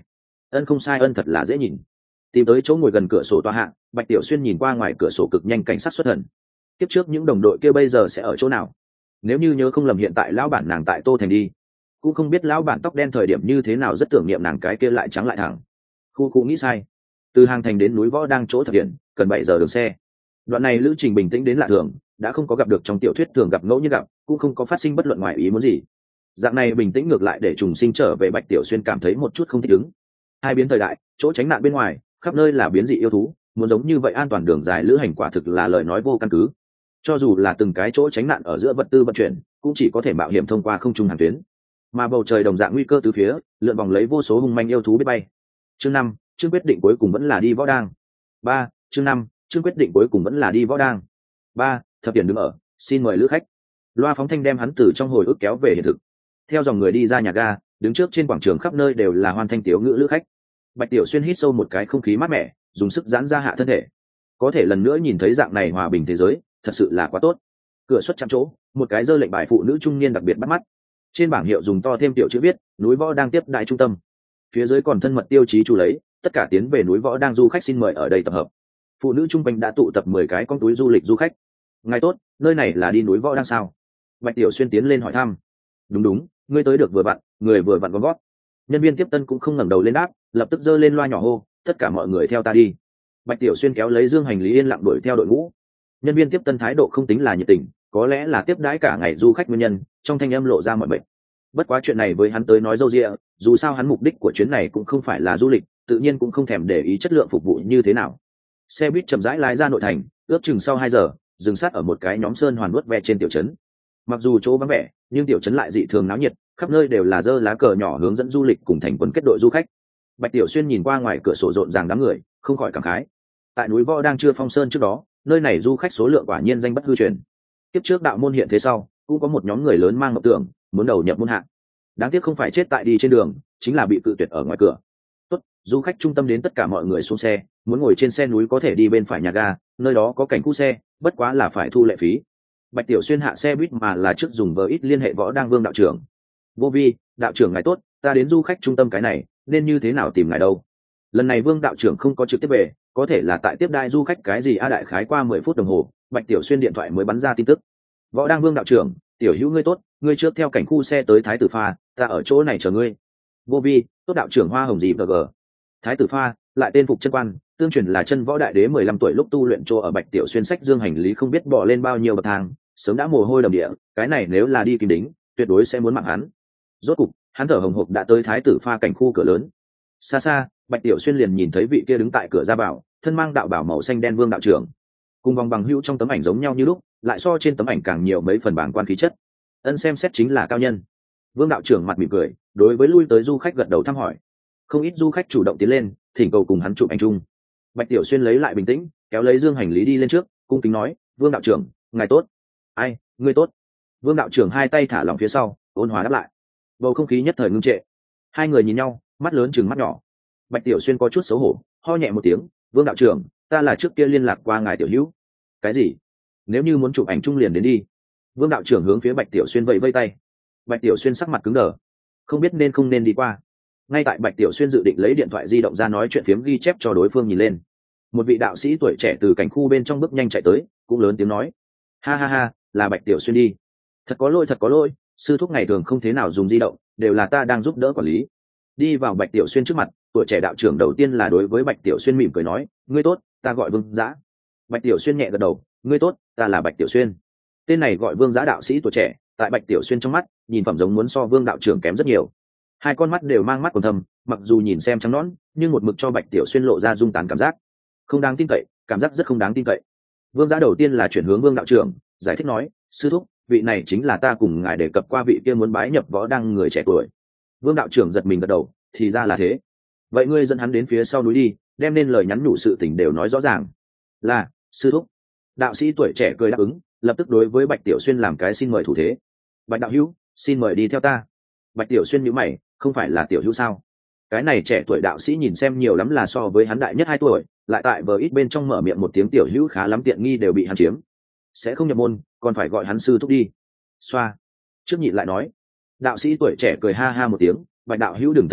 Ân không sai, ân thật là dễ nhìn. Tìm tới chỗ ngồi gần cửa sổ tòa hạ, Bạch Tiểu Xuyên nhìn qua ngoài cửa sổ cực nhanh cảnh sát xuất thần. Tiếp trước những đồng đội kia bây giờ sẽ ở chỗ nào? Nếu như nhớ không lầm hiện tại lão bản nàng tại Tô Thành đi. Cũng không biết lão bản tóc đen thời điểm như thế nào, rất tưởng niệm nàng cái kia lại trắng lại thẳng. Khu khu nghĩ sai. Từ Hàng Thành đến núi Võ đang chỗ thực hiện, cần bảy giờ đường xe. Đoạn này lữ trình bình tĩnh đến lạ thường, đã không có gặp được trong tiểu thuyết thường gặp ngẫu như gặp, cũng không có phát sinh bất luận ngoài ý muốn gì. Dạng này bình tĩnh ngược lại để Trùng Sinh trở về Bạch Tiểu Xuyên cảm thấy một chút không thích ứng. Hai biến thời đại, chỗ tránh nạn bên ngoài, khắp nơi là biến dị yêu thú, muốn giống như vậy an toàn đường dài lữ hành quả thực là lời nói vô căn cứ. Cho dù là từng cái chỗ tránh nạn ở giữa vật tư vận chuyển, cũng chỉ có thể mạo hiểm thông qua không trung hàng tuyến. Mà bầu trời đồng dạng nguy cơ từ phía, lượn vòng lấy vô số hung manh yêu thú biết bay. Chương năm, chương quyết định cuối cùng vẫn là đi Võ đang. Ba, chương năm, chương quyết định cuối cùng vẫn là đi Võ đang. Ba, thập tiền đứng ở, xin mời lữ khách. Loa phóng thanh đem hắn từ trong hồi ức kéo về hiện thực. Theo dòng người đi ra nhà ga, đứng trước trên quảng trường khắp nơi đều là hoan thanh tiếu ngữ lữ khách. Bạch Tiểu Xuyên hít sâu một cái không khí mát mẻ, dùng sức giãn ra hạ thân thể. Có thể lần nữa nhìn thấy dạng này hòa bình thế giới, thật sự là quá tốt. Cửa xuất chạm chỗ, một cái dơ lệnh bài phụ nữ trung niên đặc biệt bắt mắt. Trên bảng hiệu dùng to thêm tiểu chữ viết, núi Võ đang tiếp đại trung tâm. Phía dưới còn thân mật tiêu chí chú lấy, tất cả tiến về núi Võ đang du khách xin mời ở đây tập hợp. Phụ nữ trung quanh đã tụ tập mười cái con túi du lịch du khách. Ngài tốt, nơi này là đi núi Võ đang sao? Bạch Tiểu Xuyên tiến lên hỏi thăm. Đúng đúng, ngươi tới được vừa vặn, người vừa vặn gom gót. Nhân viên tiếp tân cũng không ngẩng đầu lên đáp, lập tức giơ lên loa nhỏ hô, tất cả mọi người theo ta đi. Bạch Tiểu Xuyên kéo lấy dương hành lý yên lặng đuổi theo đội ngũ. Nhân viên tiếp tân thái độ không tính là nhiệt tình, có lẽ là tiếp đãi cả ngày du khách nguyên nhân, trong thanh âm lộ ra mọi mệt. Bất quá chuyện này với hắn tới nói dâu dịa, dù sao hắn mục đích của chuyến này cũng không phải là du lịch, tự nhiên cũng không thèm để ý chất lượng phục vụ như thế nào. Xe buýt chậm rãi lái ra nội thành, ước chừng sau hai giờ, dừng sát ở một cái nhóm sơn hoàn vuốt ve trên tiểu trấn. Mặc dù chỗ vắng vẻ, nhưng tiểu trấn lại dị thường náo nhiệt, khắp nơi đều là dơ lá cờ nhỏ hướng dẫn du lịch cùng thành quần kết đội du khách. Bạch Tiểu Xuyên nhìn qua ngoài cửa sổ rộn ràng đám người, không khỏi cảm khái. Tại núi Võ đang chưa phong sơn trước đó, nơi này du khách số lượng quả nhiên danh bất hư truyền. Tiếp trước đạo môn hiện thế sau, cũng có một nhóm người lớn mang ngọc tưởng, muốn đầu nhập môn hạ. Đáng tiếc không phải chết tại đi trên đường, chính là bị cự tuyệt ở ngoài cửa. Tốt, du khách trung tâm đến tất cả mọi người xuống xe, muốn ngồi trên xe núi có thể đi bên phải nhà ga, nơi đó có cảnh khu xe, bất quá là phải thu lệ phí. Bạch Tiểu Xuyên hạ xe buýt mà là trước dùng vờ ít liên hệ Võ đang Vương đạo trưởng. Vô vi, đạo trưởng ngài tốt, ta đến du khách trung tâm cái này, nên như thế nào tìm ngài đâu? Lần này Vương đạo trưởng không có trực tiếp về, có thể là tại tiếp đai du khách cái gì a đại khái qua mười phút đồng hồ, Bạch Tiểu Xuyên điện thoại mới bắn ra tin tức. Võ đang Vương đạo trưởng, tiểu hữu ngươi tốt, ngươi trước theo cảnh khu xe tới Thái Tử Pha, ta ở chỗ này chờ ngươi. Vô vi, tốt đạo trưởng Hoa Hồng gì vờ gờ. Thái Tử Pha, lại tên phục chân quan, tương truyền là chân võ đại đế mười lăm tuổi lúc tu luyện chỗ ở Bạch Tiểu Xuyên sách dương hành lý không biết bỏ lên bao nhiêu bậc thang, sớm đã mồ hôi đầm địa, cái này nếu là đi Kim Đính, tuyệt đối sẽ muốn mạng hắn. Rốt cục, hắn thở hồng hộc đã tới Thái Tử Pha cảnh khu cửa lớn. Xa xa, Bạch Tiểu Xuyên liền nhìn thấy vị kia đứng tại cửa ra vào, thân mang đạo bảo màu xanh đen Vương đạo trưởng. Cùng vòng bằng hữu trong tấm ảnh giống nhau như lúc, lại so trên tấm ảnh càng nhiều mấy phần bảng quan khí chất. Ân xem xét chính là cao nhân. Vương đạo trưởng mặt mỉm cười, đối với lui tới du khách gật đầu thăm hỏi. Không ít du khách chủ động tiến lên, thỉnh cầu cùng hắn chụp ảnh chung. Bạch Tiểu Xuyên lấy lại bình tĩnh, kéo lấy dương hành lý đi lên trước, cung kính nói, Vương đạo trưởng, ngài tốt. Ai, ngươi tốt. Vương đạo trưởng hai tay thả lỏng phía sau, ôn hòa đáp lại. Bầu không khí nhất thời ngưng trệ. Hai người nhìn nhau, mắt lớn chừng mắt nhỏ. Bạch Tiểu Xuyên có chút xấu hổ, ho nhẹ một tiếng, Vương đạo trưởng, ta là trước kia liên lạc qua ngài tiểu hữu. Cái gì? Nếu như muốn chụp ảnh chung liền đến đi. Vương đạo trưởng hướng phía Bạch Tiểu Xuyên vẫy vây tay. Bạch Tiểu Xuyên sắc mặt cứng đờ, không biết nên không nên đi qua. Ngay tại Bạch Tiểu Xuyên dự định lấy điện thoại di động ra nói chuyện phiếm ghi chép cho đối phương nhìn lên, một vị đạo sĩ tuổi trẻ từ cảnh khu bên trong bước nhanh chạy tới, cũng lớn tiếng nói, ha ha ha, là Bạch Tiểu Xuyên đi. Thật có lỗi, thật có lỗi, sư thúc ngày thường không thế nào dùng di động, đều là ta đang giúp đỡ quản lý. Đi vào Bạch Tiểu Xuyên trước mặt, tuổi trẻ đạo trưởng đầu tiên là đối với Bạch Tiểu Xuyên mỉm cười nói, ngươi tốt, ta gọi Vương Giã. Bạch Tiểu Xuyên nhẹ gật đầu, ngươi tốt, ta là Bạch Tiểu Xuyên. Tên này gọi Vương Giã đạo sĩ tuổi trẻ, tại Bạch Tiểu Xuyên trong mắt, nhìn phẩm giống muốn so Vương đạo trưởng kém rất nhiều. Hai con mắt đều mang mắt còn thầm, mặc dù nhìn xem trắng nõn, nhưng một mực cho Bạch Tiểu Xuyên lộ ra dung tán cảm giác không đáng tin cậy, cảm giác rất không đáng tin cậy. Vương Giã đầu tiên là chuyển hướng Vương đạo trưởng, giải thích nói, sư thúc, vị này chính là ta cùng ngài đề cập qua vị kia muốn bái nhập võ đăng người trẻ tuổi. Vương đạo trưởng giật mình gật đầu, thì ra là thế. Vậy ngươi dẫn hắn đến phía sau núi đi, đem nên lời nhắn nhủ sự tình đều nói rõ ràng. Là, sư thúc. Đạo sĩ tuổi trẻ cười đáp ứng, lập tức đối với Bạch Tiểu Xuyên làm cái xin mời thủ thế. Bạch đạo hữu, xin mời đi theo ta. Bạch Tiểu Xuyên nhíu mày, không phải là tiểu hữu sao? Cái này trẻ tuổi đạo sĩ nhìn xem nhiều lắm là so với hắn đại nhất hai tuổi, lại tại vờ ít bên trong mở miệng một tiếng tiểu hữu khá lắm tiện nghi đều bị hắn chiếm. Sẽ không nhập môn, còn phải gọi hắn sư thúc đi. Xoa. Trước nhịn lại nói. Đạo sĩ tuổi trẻ cười ha ha một tiếng, Bạch đạo hữu đừng thấy lạ,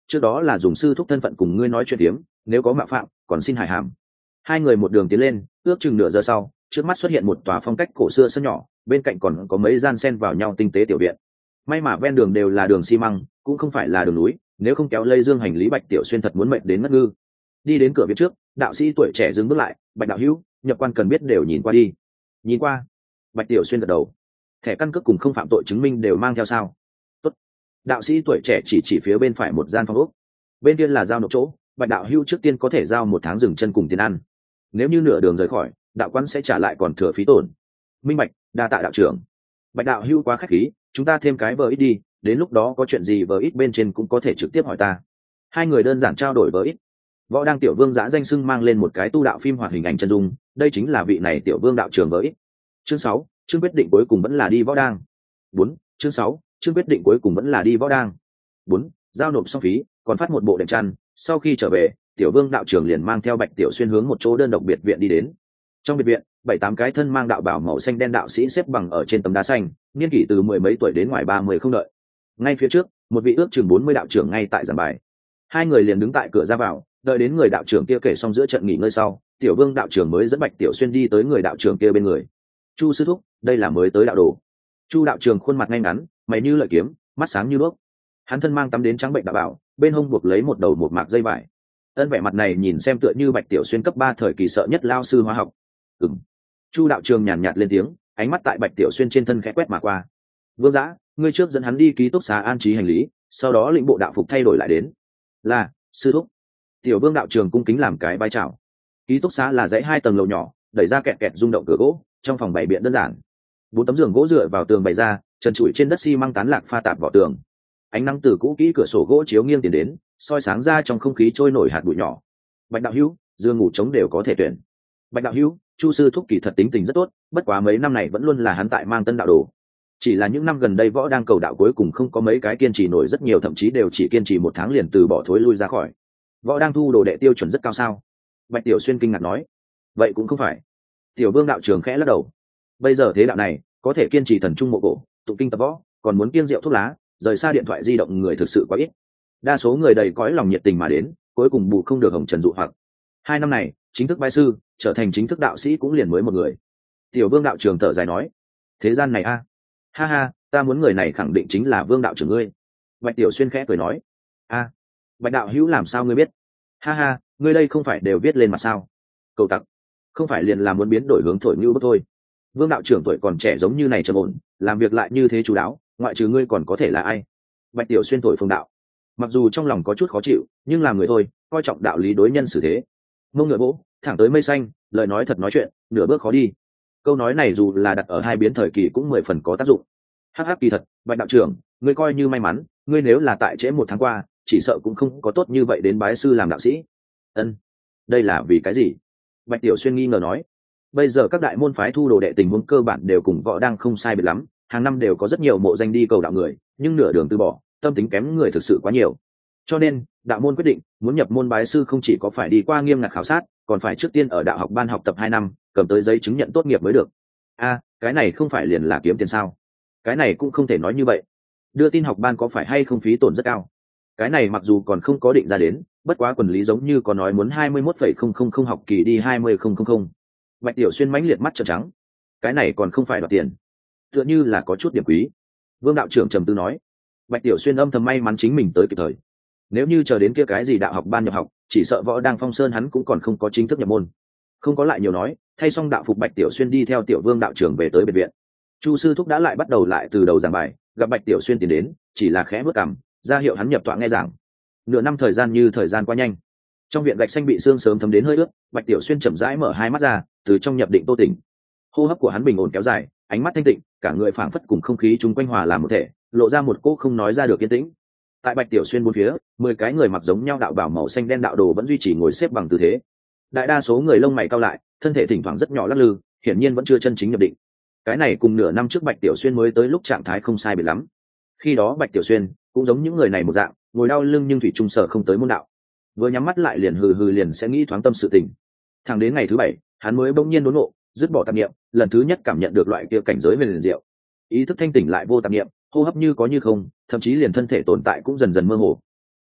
trước đó là dùng sư thúc thân phận cùng ngươi nói chuyện tiếm, nếu có mạo phạm còn xin hài hàm. Hai người một đường tiến lên, ước chừng nửa giờ sau, trước mắt xuất hiện một tòa phong cách cổ xưa sân nhỏ, bên cạnh còn có mấy gian xen vào nhau tinh tế tiểu viện. May mà ven đường đều là đường xi măng, cũng không phải là đường núi, nếu không kéo lây dương hành lý Bạch Tiểu Xuyên thật muốn mệt đến ngất ngư. Đi đến cửa viện trước, đạo sĩ tuổi trẻ dừng bước lại, Bạch đạo hữu, nhập quan cần biết đều nhìn qua đi. Nhìn qua. Bạch Tiểu Xuyên gật đầu. Thẻ căn cước cùng không phạm tội chứng minh đều mang theo sao? Tốt. Đạo sĩ tuổi trẻ chỉ chỉ phía bên phải một gian phòng ốc. Bên kia là giao nộp chỗ, Bạch đạo hữu trước tiên có thể giao một tháng dừng chân cùng tiền ăn. Nếu như nửa đường rời khỏi, đạo quan sẽ trả lại còn thừa phí tổn. Minh bạch, đa tạ đạo trưởng. Bạch đạo hữu quá khách khí, chúng ta thêm cái vờ ít đi, đến lúc đó có chuyện gì vờ ít bên trên cũng có thể trực tiếp hỏi ta. Hai người đơn giản trao đổi vờ ít. Võ Đang tiểu vương giã danh sưng mang lên một cái tu đạo phim hoạt hình ảnh chân dung, đây chính là vị này tiểu vương đạo trưởng vờ ít. Chương sáu, chương quyết định cuối cùng vẫn là đi Võ Đang. Bốn, chương sáu, chương quyết định cuối cùng vẫn là đi Võ Đang. Bốn, giao nộp xong phí, còn phát một bộ đệm chăn, sau khi trở về, tiểu vương đạo trưởng liền mang theo Bạch Tiểu Xuyên hướng một chỗ đơn độc biệt viện đi đến. Trong biệt viện, bảy tám cái thân mang đạo bảo màu xanh đen đạo sĩ xếp bằng ở trên tấm đá xanh, niên kỷ từ mười mấy tuổi đến ngoài ba mươi không đợi. Ngay phía trước, một vị ước chừng bốn mươi đạo trưởng ngay tại giảng bài. Hai người liền đứng tại cửa ra vào, đợi đến người đạo trưởng kia kể xong giữa trận nghỉ ngơi sau, tiểu vương đạo trưởng mới dẫn Bạch Tiểu Xuyên đi tới người đạo trưởng kia bên người. Chu sư thúc, đây là mới tới đạo đồ. Chu đạo trưởng khuôn mặt ngay ngắn, mày như lợi kiếm, mắt sáng như đuốc. Hắn thân mang tắm đến trắng bệnh đạo bảo, bên hông buộc lấy một đầu một mạc dây vải. Ân vẻ mặt này nhìn xem tựa như Bạch Tiểu Xuyên cấp ba thời kỳ sợ nhất lao sư hóa học. Ừm. Chu đạo trường nhàn nhạt lên tiếng, ánh mắt tại Bạch Tiểu Xuyên trên thân khẽ quét mà qua. Vương Giã, ngươi trước dẫn hắn đi ký túc xá an trí hành lý, sau đó lĩnh bộ đạo phục thay đổi lại đến. Là, sư thúc. Tiểu Vương đạo trường cung kính làm cái vai chào. Ký túc xá là dãy hai tầng lầu nhỏ, đẩy ra kẹt kẹt rung động cửa gỗ, trong phòng bày biện đơn giản. Bốn tấm giường gỗ dựa vào tường bày ra, trần trụi trên đất xi măng tán lạc pha tạp vỏ tường. Ánh nắng từ cũ kỹ cửa sổ gỗ chiếu nghiêng tiền đến, soi sáng ra trong không khí trôi nổi hạt bụi nhỏ. Bạch đạo hữu, giường ngủ trống đều có thể tuyển. Bạch đạo hữu, Chu sư thúc kỳ thật tính tình rất tốt, bất quá mấy năm này vẫn luôn là hắn tại mang tân đạo đồ. Chỉ là những năm gần đây Võ Đang cầu đạo cuối cùng không có mấy cái kiên trì nổi, rất nhiều thậm chí đều chỉ kiên trì một tháng liền từ bỏ thối lui ra khỏi. Võ Đang thu đồ đệ tiêu chuẩn rất cao sao? Bạch Tiểu Xuyên kinh ngạc nói. Vậy cũng không phải. Tiểu Vương đạo trường khẽ lắc đầu. Bây giờ thế đạo này, có thể kiên trì thần trung mộ cổ, tụng kinh tập võ, còn muốn kiêng rượu thuốc lá, rời xa điện thoại di động người thực sự quá ít. Đa số người đầy cõi lòng nhiệt tình mà đến, cuối cùng bù không được hồng trần dụ hoặc. Hai năm này, chính thức bái sư, trở thành chính thức đạo sĩ cũng liền mới một người. Tiểu Vương đạo trường thở dài nói, thế gian này a, ha ha, ta muốn người này khẳng định chính là Vương đạo trưởng ngươi. Bạch Tiểu Xuyên khẽ cười nói, a, Bạch đạo hữu làm sao ngươi biết? Ha ha, ngươi đây không phải đều viết lên mà sao? Cầu tặc, không phải liền là muốn biến đổi hướng thổi như bất thôi. Vương đạo trưởng tuổi còn trẻ giống như này trầm ổn, làm việc lại như thế chú đáo, ngoại trừ ngươi còn có thể là ai? Bạch Tiểu Xuyên thổi phồng đạo, mặc dù trong lòng có chút khó chịu, nhưng làm người thôi, coi trọng đạo lý đối nhân xử thế. Mông ngựa vỗ, thẳng tới mây xanh, lời nói thật nói chuyện, nửa bước khó đi. Câu nói này dù là đặt ở hai biến thời kỳ cũng mười phần có tác dụng. Hắc hắc, kỳ thật, Bạch đạo trưởng, ngươi coi như may mắn, ngươi nếu là tại trễ một tháng qua, chỉ sợ cũng không có tốt như vậy đến bái sư làm đạo sĩ. Ân, đây là vì cái gì? Bạch Tiểu Xuyên nghi ngờ nói. Bây giờ các đại môn phái thu đồ đệ tình huống cơ bản đều cùng Võ Đang không sai biệt lắm, hàng năm đều có rất nhiều mộ danh đi cầu đạo người, nhưng nửa đường từ bỏ, tâm tính kém người thực sự quá nhiều. Cho nên, đạo môn quyết định, muốn nhập môn bái sư không chỉ có phải đi qua nghiêm ngặt khảo sát, còn phải trước tiên ở đạo học ban học tập hai năm, cầm tới giấy chứng nhận tốt nghiệp mới được. A, cái này không phải liền là kiếm tiền sao? Cái này cũng không thể nói như vậy. Đưa tin học ban có phải hay không phí tổn rất cao? Cái này mặc dù còn không có định ra đến, bất quá quần lý giống như có nói muốn hai mươi mốt phẩy không không không học kỳ đi hai mươi không không không. Bạch Tiểu Xuyên mãnh liệt mắt trợn trắng. Cái này còn không phải đoạt tiền, tựa như là có chút điểm quý. Vương đạo trưởng trầm tư nói. Bạch Tiểu Xuyên âm thầm may mắn chính mình tới kịp thời. Nếu như chờ đến kia cái gì đạo học ban nhập học, chỉ sợ Võ Đang Phong Sơn hắn cũng còn không có chính thức nhập môn. Không có lại nhiều nói, thay xong đạo phục Bạch Tiểu Xuyên đi theo Tiểu Vương đạo trưởng về tới biệt viện. Chu sư thúc đã lại bắt đầu lại từ đầu giảng bài, gặp Bạch Tiểu Xuyên tiến đến, chỉ là khẽ bước cằm, ra hiệu hắn nhập tọa nghe giảng. Nửa năm thời gian như thời gian qua nhanh. Trong viện gạch xanh bị sương sớm thấm đến hơi ướt, Bạch Tiểu Xuyên chậm rãi mở hai mắt ra, từ trong nhập định tô tỉnh. Hô hấp của hắn bình ổn kéo dài, ánh mắt thanh tịnh, cả người phảng phất cùng không khí chung quanh hòa làm một thể, lộ ra một cô không nói ra được yên tĩnh. Tại Bạch Tiểu Xuyên bốn phía, mười cái người mặc giống nhau đạo bào màu xanh đen đạo đồ vẫn duy trì ngồi xếp bằng tư thế. Đại đa số người lông mày cau lại, thân thể thỉnh thoảng rất nhỏ lắc lư, hiển nhiên vẫn chưa chân chính nhập định. Cái này cùng nửa năm trước Bạch Tiểu Xuyên mới tới lúc trạng thái không sai biệt lắm. Khi đó Bạch Tiểu Xuyên cũng giống những người này một dạng, ngồi đau lưng nhưng thủy chung sở không tới môn đạo. Vừa nhắm mắt lại liền hừ hừ liền sẽ nghĩ thoáng tâm sự tình. Thẳng đến ngày thứ bảy, hắn mới bỗng nhiên đốn ngộ, dứt bỏ tạp niệm, lần thứ nhất cảm nhận được loại kia cảnh giới về liền diệu. Ý thức thanh tỉnh lại vô tạp niệm, hô hấp như có như không, thậm chí liền thân thể tồn tại cũng dần dần mơ hồ.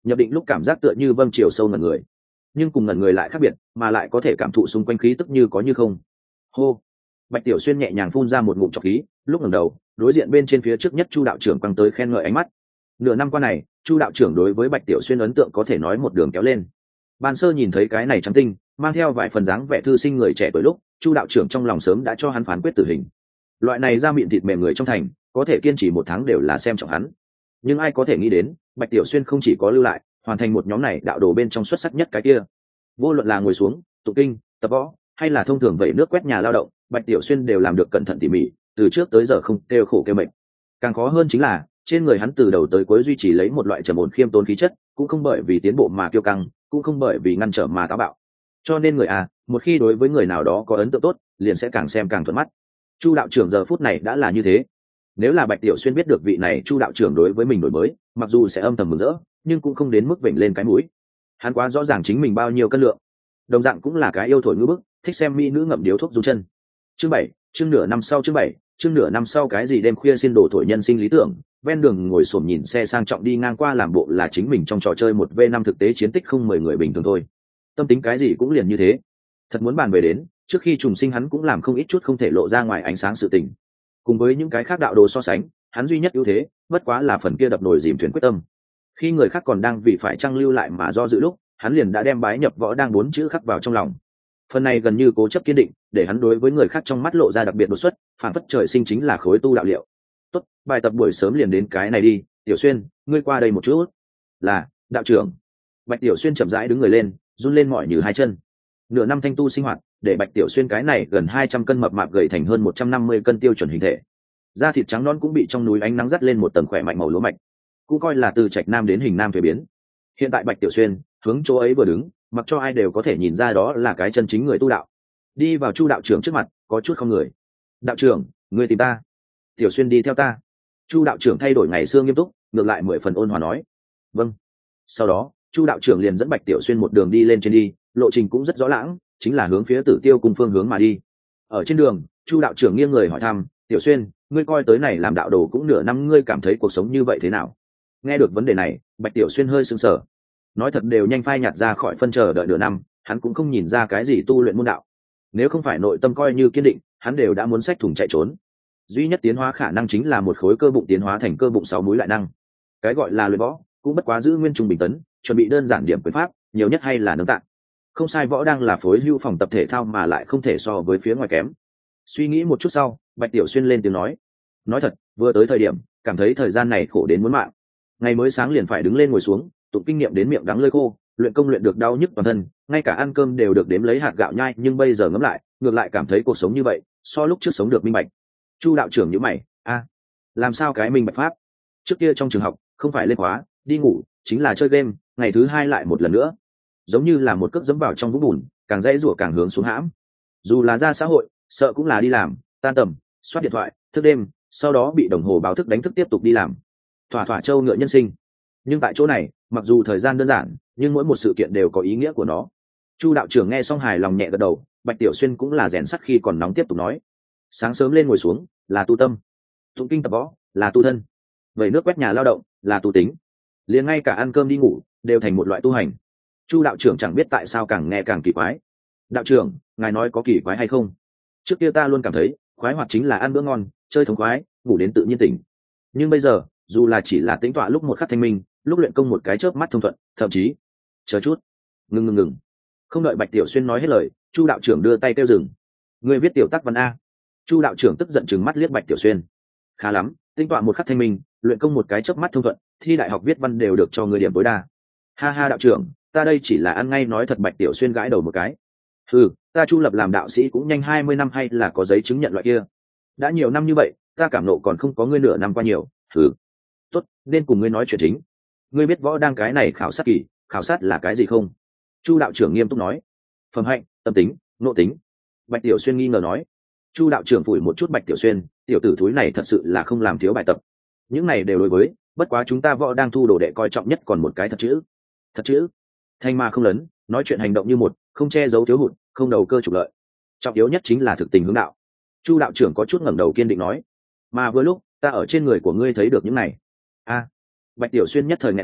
nhập định lúc cảm giác tựa như vâng chiều sâu ngẩn người, nhưng cùng ngẩn người lại khác biệt, mà lại có thể cảm thụ xung quanh khí tức như có như không. Hô. Bạch Tiểu Xuyên nhẹ nhàng phun ra một ngụm trọc khí, lúc ngẩng đầu đối diện bên trên phía trước nhất Chu đạo trưởng quăng tới khen ngợi ánh mắt. Nửa năm qua này Chu đạo trưởng đối với Bạch Tiểu Xuyên ấn tượng có thể nói một đường kéo lên. Ban sơ nhìn thấy cái này trắng tinh mang theo vài phần dáng vẻ thư sinh người trẻ tuổi lúc, Chu đạo trưởng trong lòng sớm đã cho hắn phán quyết tử hình. Loại này da miệng thịt mềm người trong thành có thể kiên trì một tháng đều là xem trọng hắn. Nhưng ai có thể nghĩ đến Bạch Tiểu Xuyên không chỉ có lưu lại, hoàn thành một nhóm này đạo đồ bên trong xuất sắc nhất cái kia. Vô luận là ngồi xuống tụng kinh tập võ hay là thông thường vẩy nước quét nhà lao động, Bạch Tiểu Xuyên đều làm được cẩn thận tỉ mỉ, từ trước tới giờ không kêu khổ kêu mệt. Càng khó hơn chính là trên người hắn từ đầu tới cuối duy trì lấy một loại trầm ổn khiêm tốn khí chất, cũng không bởi vì tiến bộ mà kiêu căng, cũng không bởi vì ngăn trở mà táo bạo. Cho nên người à, một khi đối với người nào đó có ấn tượng tốt, liền sẽ càng xem càng thuận mắt. Chu đạo trưởng giờ phút này đã là như thế. Nếu là Bạch Tiểu Xuyên biết được vị này Chu đạo trưởng đối với mình đổi mới, mặc dù sẽ âm thầm mừng rỡ, nhưng cũng không đến mức vểnh lên cái mũi. Hắn quá rõ ràng chính mình bao nhiêu cân lượng. Đồng dạng cũng là cái yêu thổi ngữ bức, thích xem mỹ nữ ngậm điếu thuốc run chân. Chương bảy, chương nửa năm sau chương bảy, chương nửa năm sau cái gì đêm khuya xin đổ thổi nhân sinh lý tưởng, ven đường ngồi xổm nhìn xe sang trọng đi ngang qua làm bộ là chính mình trong trò chơi một v năm thực tế chiến tích không mười người bình thường thôi. Tâm tính cái gì cũng liền như thế. Thật muốn bàn về đến, trước khi trùng sinh hắn cũng làm không ít chút không thể lộ ra ngoài ánh sáng sự tình. Cùng với những cái khác đạo đồ so sánh, hắn duy nhất ưu thế, bất quá là phần kia đập nồi dìm thuyền quyết tâm. Khi người khác còn đang vì phải trăng lưu lại mà do dự lúc, hắn liền đã đem bái nhập võ đang bốn chữ khắc vào trong lòng. Phần này gần như cố chấp kiên định, để hắn đối với người khác trong mắt lộ ra đặc biệt đột xuất, phản phất trời sinh chính là khối tu đạo liệu. Tốt, bài tập buổi sớm liền đến cái này đi, Tiểu Xuyên, ngươi qua đây một chút. Là, đạo trưởng. Bạch Tiểu Xuyên chậm rãi đứng người lên, run lên mỏi như hai chân. Nửa năm thanh tu sinh hoạt, để Bạch Tiểu Xuyên cái này gần hai trăm cân mập mạp gầy thành hơn một trăm năm mươi cân tiêu chuẩn hình thể. Da thịt trắng non cũng bị trong núi ánh nắng dắt lên một tầng khỏe mạnh màu lúa mạch, cũng coi là từ trạch nam đến hình nam thuế biến. Hiện tại Bạch Tiểu Xuyên hướng chỗ ấy vừa đứng, mặc cho ai đều có thể nhìn ra đó là cái chân chính người tu đạo. Đi vào Chu đạo trưởng trước mặt, có chút không người. Đạo trưởng, ngươi tìm ta. Tiểu Xuyên đi theo ta. Chu đạo trưởng thay đổi ngày xưa nghiêm túc, ngược lại mười phần ôn hòa nói. Vâng. Sau đó Chu đạo trưởng liền dẫn Bạch Tiểu Xuyên một đường đi lên trên đi, lộ trình cũng rất rõ lãng, chính là hướng phía Tử Tiêu cùng phương hướng mà đi. Ở trên đường, Chu đạo trưởng nghiêng người hỏi thăm, Tiểu Xuyên, ngươi coi tới này làm đạo đồ cũng nửa năm, ngươi cảm thấy cuộc sống như vậy thế nào? Nghe được vấn đề này, Bạch Tiểu Xuyên hơi sững sờ. Nói thật đều nhanh phai nhạt ra khỏi phân chờ đợi nửa năm, hắn cũng không nhìn ra cái gì tu luyện môn đạo. Nếu không phải nội tâm coi như kiên định, hắn đều đã muốn xách thùng chạy trốn. Duy nhất tiến hóa khả năng chính là một khối cơ bụng tiến hóa thành cơ bụng sáu múi lại năng. Cái gọi là luyện võ, cũng bất quá giữ nguyên trung bình tấn, chuẩn bị đơn giản điểm quyền pháp, nhiều nhất hay là nâng tạng. Không sai, võ đang là phối hưu phòng tập thể thao mà lại không thể so với phía ngoài kém. Suy nghĩ một chút sau, Bạch Tiểu Xuyên lên tiếng nói. Nói thật, vừa tới thời điểm, cảm thấy thời gian này khổ đến muốn mạng. Ngày mới sáng liền phải đứng lên ngồi xuống, tụng kinh nghiệm đến miệng đắng lưỡi khô, luyện công luyện được đau nhức toàn thân, ngay cả ăn cơm đều được đếm lấy hạt gạo nhai, nhưng bây giờ ngẫm lại, ngược lại cảm thấy cuộc sống như vậy, so lúc trước sống được minh bạch. Chu đạo trưởng nhíu mày, a, làm sao cái minh bạch pháp? Trước kia trong trường học, không phải lên khóa, đi ngủ, chính là chơi game, ngày thứ hai lại một lần nữa. Giống như là một cước dẫm vào trong vũng bùn, càng dãy rủa càng hướng xuống hãm. Dù là ra xã hội, sợ cũng là đi làm, tan tầm, soát điện thoại, thức đêm, sau đó bị đồng hồ báo thức đánh thức tiếp tục đi làm. Thỏa thỏa châu ngựa nhân sinh. Nhưng tại chỗ này, mặc dù thời gian đơn giản, nhưng mỗi một sự kiện đều có ý nghĩa của nó. Chu đạo trưởng nghe xong hài lòng nhẹ gật đầu. Bạch Tiểu Xuyên cũng là rèn sắt khi còn nóng tiếp tục nói. Sáng sớm lên ngồi xuống là tu tâm, tụng kinh tập võ là tu thân, vẩy nước quét nhà lao động là tu tính, liền ngay cả ăn cơm đi ngủ đều thành một loại tu hành. Chu đạo trưởng chẳng biết tại sao càng nghe càng kỳ quái. Đạo trưởng, ngài nói có kỳ quái hay không? Trước kia ta luôn cảm thấy khoái hoạt chính là ăn bữa ngon, chơi thống khoái, ngủ đến tự nhiên tỉnh. Nhưng bây giờ, dù là chỉ là tĩnh tọa lúc một khắc thanh minh, lúc luyện công một cái chớp mắt thông thuận, thậm chí chờ chút, ngừng ngừng ngừng. Không đợi Bạch Tiểu Xuyên nói hết lời, Chu đạo trưởng đưa tay kêu dừng. Người viết tiểu tác văn a? Chu đạo trưởng tức giận chừng mắt liếc Bạch Tiểu Xuyên. Khá lắm, tĩnh tọa một khắc thanh minh, luyện công một cái chớp mắt thông thuận, thi đại học viết văn đều được cho người điểm tối đa. Ha ha đạo trưởng, ta đây chỉ là ăn ngay nói thật. Bạch Tiểu Xuyên gãi đầu một cái. Ừ, ta Chu lập làm đạo sĩ cũng nhanh hai mươi năm, hay là có giấy chứng nhận loại kia. Đã nhiều năm như vậy, ta cảm nộ còn không có ngươi nửa năm qua nhiều. Ừ, tốt, nên cùng ngươi nói chuyện chính. Ngươi biết võ đang cái này khảo sát kỳ, khảo sát là cái gì không? Chu đạo trưởng nghiêm túc nói. Phẩm hạnh, tâm tính, nộ tính. Bạch Tiểu Xuyên nghi ngờ nói. Chu đạo trưởng phủi một chút Bạch Tiểu Xuyên, tiểu tử thúi này thật sự là không làm thiếu bài tập. Những này đều đối với, bất quá chúng ta võ đang thu đồ đệ coi trọng nhất còn một cái thật chữ. Thật chữ. Thanh ma không lấn, nói chuyện hành động như một, không che giấu thiếu hụt, không đầu cơ trục lợi. Trọng yếu nhất chính là thực tình hướng đạo. Chu đạo trưởng có chút ngẩng đầu kiên định nói. Mà vừa lúc ta ở trên người của ngươi thấy được những này. A. Bạch Tiểu Xuyên nhất thời nghẹn lời,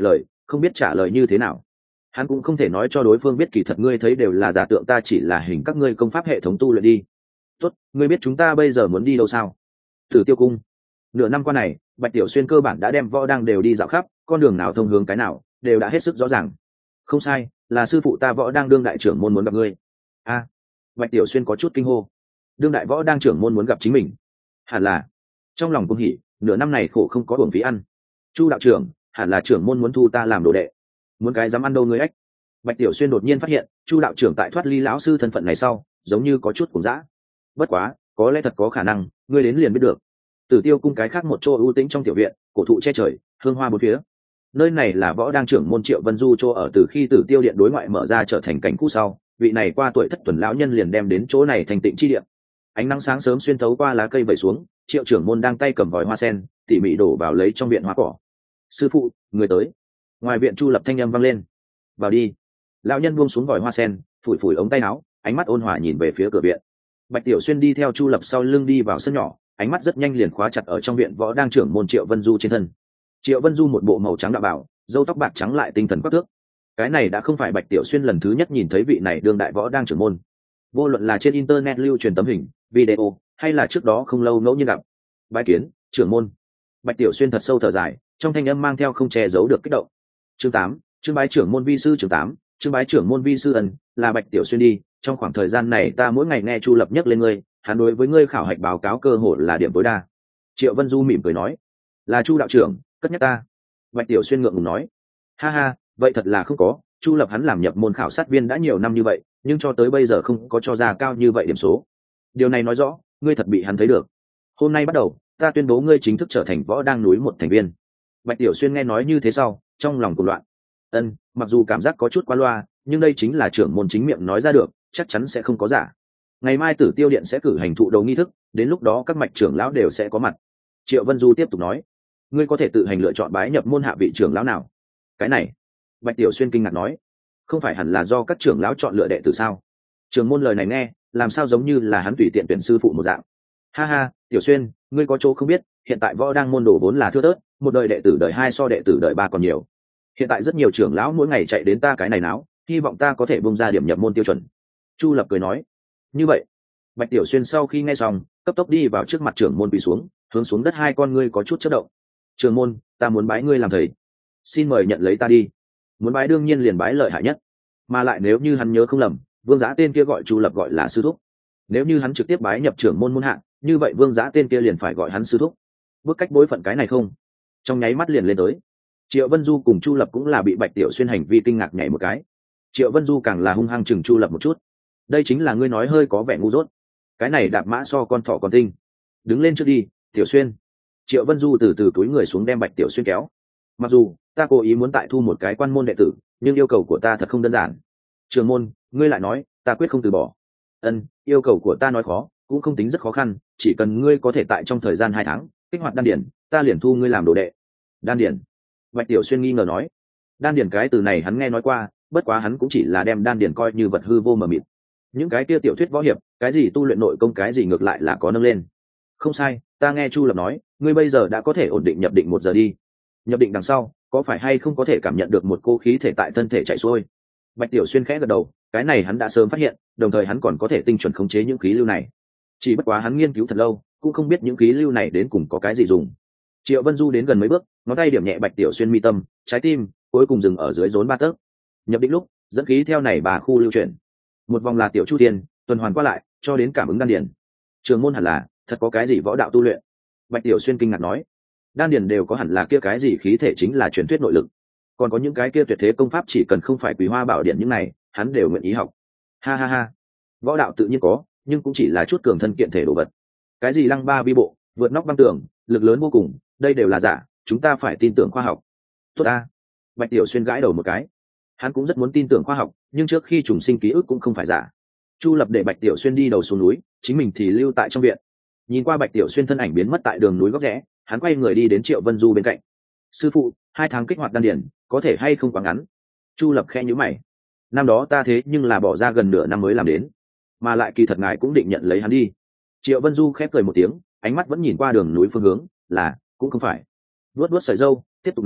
không biết trả lời như thế nào. Hắn cũng không thể nói cho đối phương biết kỳ thật ngươi thấy đều là giả tượng, ta chỉ là hình các ngươi công pháp hệ thống tu luyện đi. Tốt, ngươi biết chúng ta bây giờ muốn đi đâu sao? Tử Tiêu Cung. Nửa năm qua này, Bạch Tiểu Xuyên cơ bản đã đem võ đang đều đi dạo khắp, con đường nào thông hướng cái nào đều đã hết sức rõ ràng. Không sai, là sư phụ ta võ đang đương đại trưởng môn muốn gặp ngươi. A, Bạch Tiểu Xuyên có chút kinh hô. Đương đại võ đang trưởng môn muốn gặp chính mình, hẳn là trong lòng cũng hỉ, nửa năm này khổ không có uổng phí ăn. Chu đạo trưởng, hẳn là trưởng môn muốn thu ta làm đồ đệ. Muốn cái dám ăn đâu ngươi ếch. Bạch Tiểu Xuyên đột nhiên phát hiện, Chu đạo trưởng tại thoát ly lão sư thân phận này sau, giống như có chút cuồng dã. Bất quá, có lẽ thật có khả năng, ngươi đến liền biết được. Tử Tiêu Cung cái khác một chỗ ưu tĩnh trong tiểu viện, cổ thụ che trời, hương hoa bốn phía. Nơi này là võ đang trưởng môn Triệu Vân Du chỗ ở từ khi Tử Tiêu điện đối ngoại mở ra trở thành cảnh khu sau, vị này qua tuổi thất tuần lão nhân liền đem đến chỗ này thành tịnh chi địa. Ánh nắng sáng sớm xuyên thấu qua lá cây vẩy xuống, Triệu trưởng môn đang tay cầm vòi hoa sen, tỉ mỉ đổ vào lấy trong viện hoa cỏ. Sư phụ, người tới. Ngoài viện Chu Lập thanh âm vang lên. Vào đi. Lão nhân buông xuống vòi hoa sen, phủi phủi ống tay áo, ánh mắt ôn hòa nhìn về phía cửa viện. Bạch Tiểu Xuyên đi theo Chu Lập sau lưng đi vào sân nhỏ, ánh mắt rất nhanh liền khóa chặt ở trong viện võ đang trưởng môn Triệu Vân Du trên thân. Triệu Vân Du một bộ màu trắng đạo bảo, râu tóc bạc trắng lại tinh thần quắc thước. Cái này đã không phải Bạch Tiểu Xuyên lần thứ nhất nhìn thấy vị này đương đại võ đang trưởng môn. Vô luận là trên internet lưu truyền tấm hình, video, hay là trước đó không lâu ngẫu nhiên gặp. Bái kiến, trưởng môn. Bạch Tiểu Xuyên thật sâu thở dài, trong thanh âm mang theo không che giấu được kích động. Chương tám, chương bái trưởng môn vi sư chương tám, chương bái trưởng môn vi sư ẩn, là Bạch Tiểu Xuyên đi, trong khoảng thời gian này ta mỗi ngày nghe Chu Lập nhắc lên ngươi, hắn đối với ngươi khảo hạch báo cáo cơ hội là điểm tối đa. Triệu Vân Du mỉm cười nói, là Chu đạo trưởng cất nhắc ta. Bạch Tiểu Xuyên ngượng ngùng nói, ha ha, vậy thật là không có, Chu Lập hắn làm nhập môn khảo sát viên đã nhiều năm như vậy, nhưng cho tới bây giờ không có cho ra cao như vậy điểm số. Điều này nói rõ, ngươi thật bị hắn thấy được. Hôm nay bắt đầu, ta tuyên bố ngươi chính thức trở thành võ đang núi một thành viên. Bạch Tiểu Xuyên nghe nói như thế sau, trong lòng cuồng loạn. Ân, mặc dù cảm giác có chút quá loa, nhưng đây chính là trưởng môn chính miệng nói ra được, chắc chắn sẽ không có giả. Ngày mai Tử Tiêu điện sẽ cử hành thụ đầu nghi thức, đến lúc đó các mạch trưởng lão đều sẽ có mặt. Triệu Vân Du tiếp tục nói, ngươi có thể tự hành lựa chọn bái nhập môn hạ vị trưởng lão nào. Cái này, Bạch Tiểu Xuyên kinh ngạc nói, không phải hẳn là do các trưởng lão chọn lựa đệ tử sao? Trưởng môn lời này nghe, làm sao giống như là hắn tùy tiện tuyển sư phụ một dạng. Ha ha, Tiểu Xuyên, ngươi có chỗ không biết, hiện tại võ đang môn đồ vốn là thưa thớt, một đời đệ tử đời hai so đệ tử đời ba còn nhiều. Hiện tại rất nhiều trưởng lão mỗi ngày chạy đến ta cái này náo, hy vọng ta có thể bung ra điểm nhập môn tiêu chuẩn. Chu Lập cười nói, như vậy. Bạch Tiểu Xuyên sau khi nghe xong, cấp tốc đi vào trước mặt trưởng môn quỳ xuống, hướng xuống đất hai con ngươi có chút chớp động. Trưởng môn, ta muốn bái ngươi làm thầy, xin mời nhận lấy ta đi. Muốn bái đương nhiên liền bái lợi hại nhất, mà lại nếu như hắn nhớ không lầm, Vương Giá tên kia gọi Chu Lập gọi là sư thúc. Nếu như hắn trực tiếp bái nhập trưởng môn môn hạ, như vậy Vương Giá tên kia liền phải gọi hắn sư thúc. Bước cách bối phận cái này không, trong nháy mắt liền lên tới. Triệu Vân Du cùng Chu Lập cũng là bị Bạch Tiểu Xuyên hành vi kinh ngạc nhảy một cái. Triệu Vân Du càng là hung hăng chừng Chu Lập một chút. Đây chính là ngươi nói hơi có vẻ ngu dốt. Cái này đạp mã so con thỏ còn tinh. Đứng lên trước đi, Tiểu Xuyên. Triệu Vân Du từ từ túi người xuống đem Bạch Tiểu Xuyên kéo. Mặc dù ta cố ý muốn tại thu một cái quan môn đệ tử, nhưng yêu cầu của ta thật không đơn giản. Trường môn, ngươi lại nói, ta quyết không từ bỏ. Ân, yêu cầu của ta nói khó, cũng không tính rất khó khăn, chỉ cần ngươi có thể tại trong thời gian hai tháng kích hoạt đan điển, ta liền thu ngươi làm đồ đệ. Đan điển? Bạch Tiểu Xuyên nghi ngờ nói. Đan điển cái từ này hắn nghe nói qua, bất quá hắn cũng chỉ là đem đan điển coi như vật hư vô mờ mịt. Những cái kia tiểu thuyết võ hiệp, cái gì tu luyện nội công cái gì ngược lại là có nâng lên. Không sai, ta nghe Chu Lập nói, ngươi bây giờ đã có thể ổn định nhập định một giờ đi. Nhập định đằng sau, có phải hay không có thể cảm nhận được một cô khí thể tại thân thể chạy xuôi? Bạch Tiểu Xuyên khẽ gật đầu, cái này hắn đã sớm phát hiện, đồng thời hắn còn có thể tinh chuẩn khống chế những khí lưu này. Chỉ bất quá hắn nghiên cứu thật lâu, cũng không biết những khí lưu này đến cùng có cái gì dùng. Triệu Vân Du đến gần mấy bước, ngón tay điểm nhẹ Bạch Tiểu Xuyên mi tâm, trái tim, cuối cùng dừng ở dưới rốn ba tấc. Nhập định lúc, dẫn khí theo này bà khu lưu chuyển. Một vòng là tiểu chu thiên, tuần hoàn qua lại, cho đến cảm ứng đan điển. Trường môn hẳn là thật có cái gì võ đạo tu luyện. Bạch Tiểu Xuyên kinh ngạc nói, đan điển đều có hẳn là kia cái gì khí thể chính là truyền thuyết nội lực. Còn có những cái kia tuyệt thế công pháp chỉ cần không phải Quý Hoa Bảo Điện những này, hắn đều nguyện ý học. Ha ha ha, võ đạo tự nhiên có, nhưng cũng chỉ là chút cường thân kiện thể đồ vật. Cái gì lăng ba vi bộ, vượt nóc băng tường, lực lớn vô cùng, đây đều là giả, chúng ta phải tin tưởng khoa học. Tốt a. Bạch Tiểu Xuyên gãi đầu một cái. Hắn cũng rất muốn tin tưởng khoa học, nhưng trước khi trùng sinh ký ức cũng không phải giả. Chu Lập để Bạch Tiểu Xuyên đi đầu xuống núi, chính mình thì lưu tại trong viện. Nhìn qua Bạch Tiểu Xuyên thân ảnh biến mất tại đường núi góc rẽ, hắn quay người đi đến Triệu Vân Du bên cạnh. Sư phụ, hai tháng kích hoạt đan điển, có thể hay không quá ngắn? Chu Lập khe nhíu mày. Năm đó ta thế nhưng là bỏ ra gần nửa năm mới làm đến, mà lại kỳ thật ngài cũng định nhận lấy hắn đi. Triệu Vân Du khép cười một tiếng, ánh mắt vẫn nhìn qua đường núi phương hướng, là cũng không phải. Vuốt vuốt sợi râu, tiếp tục nói,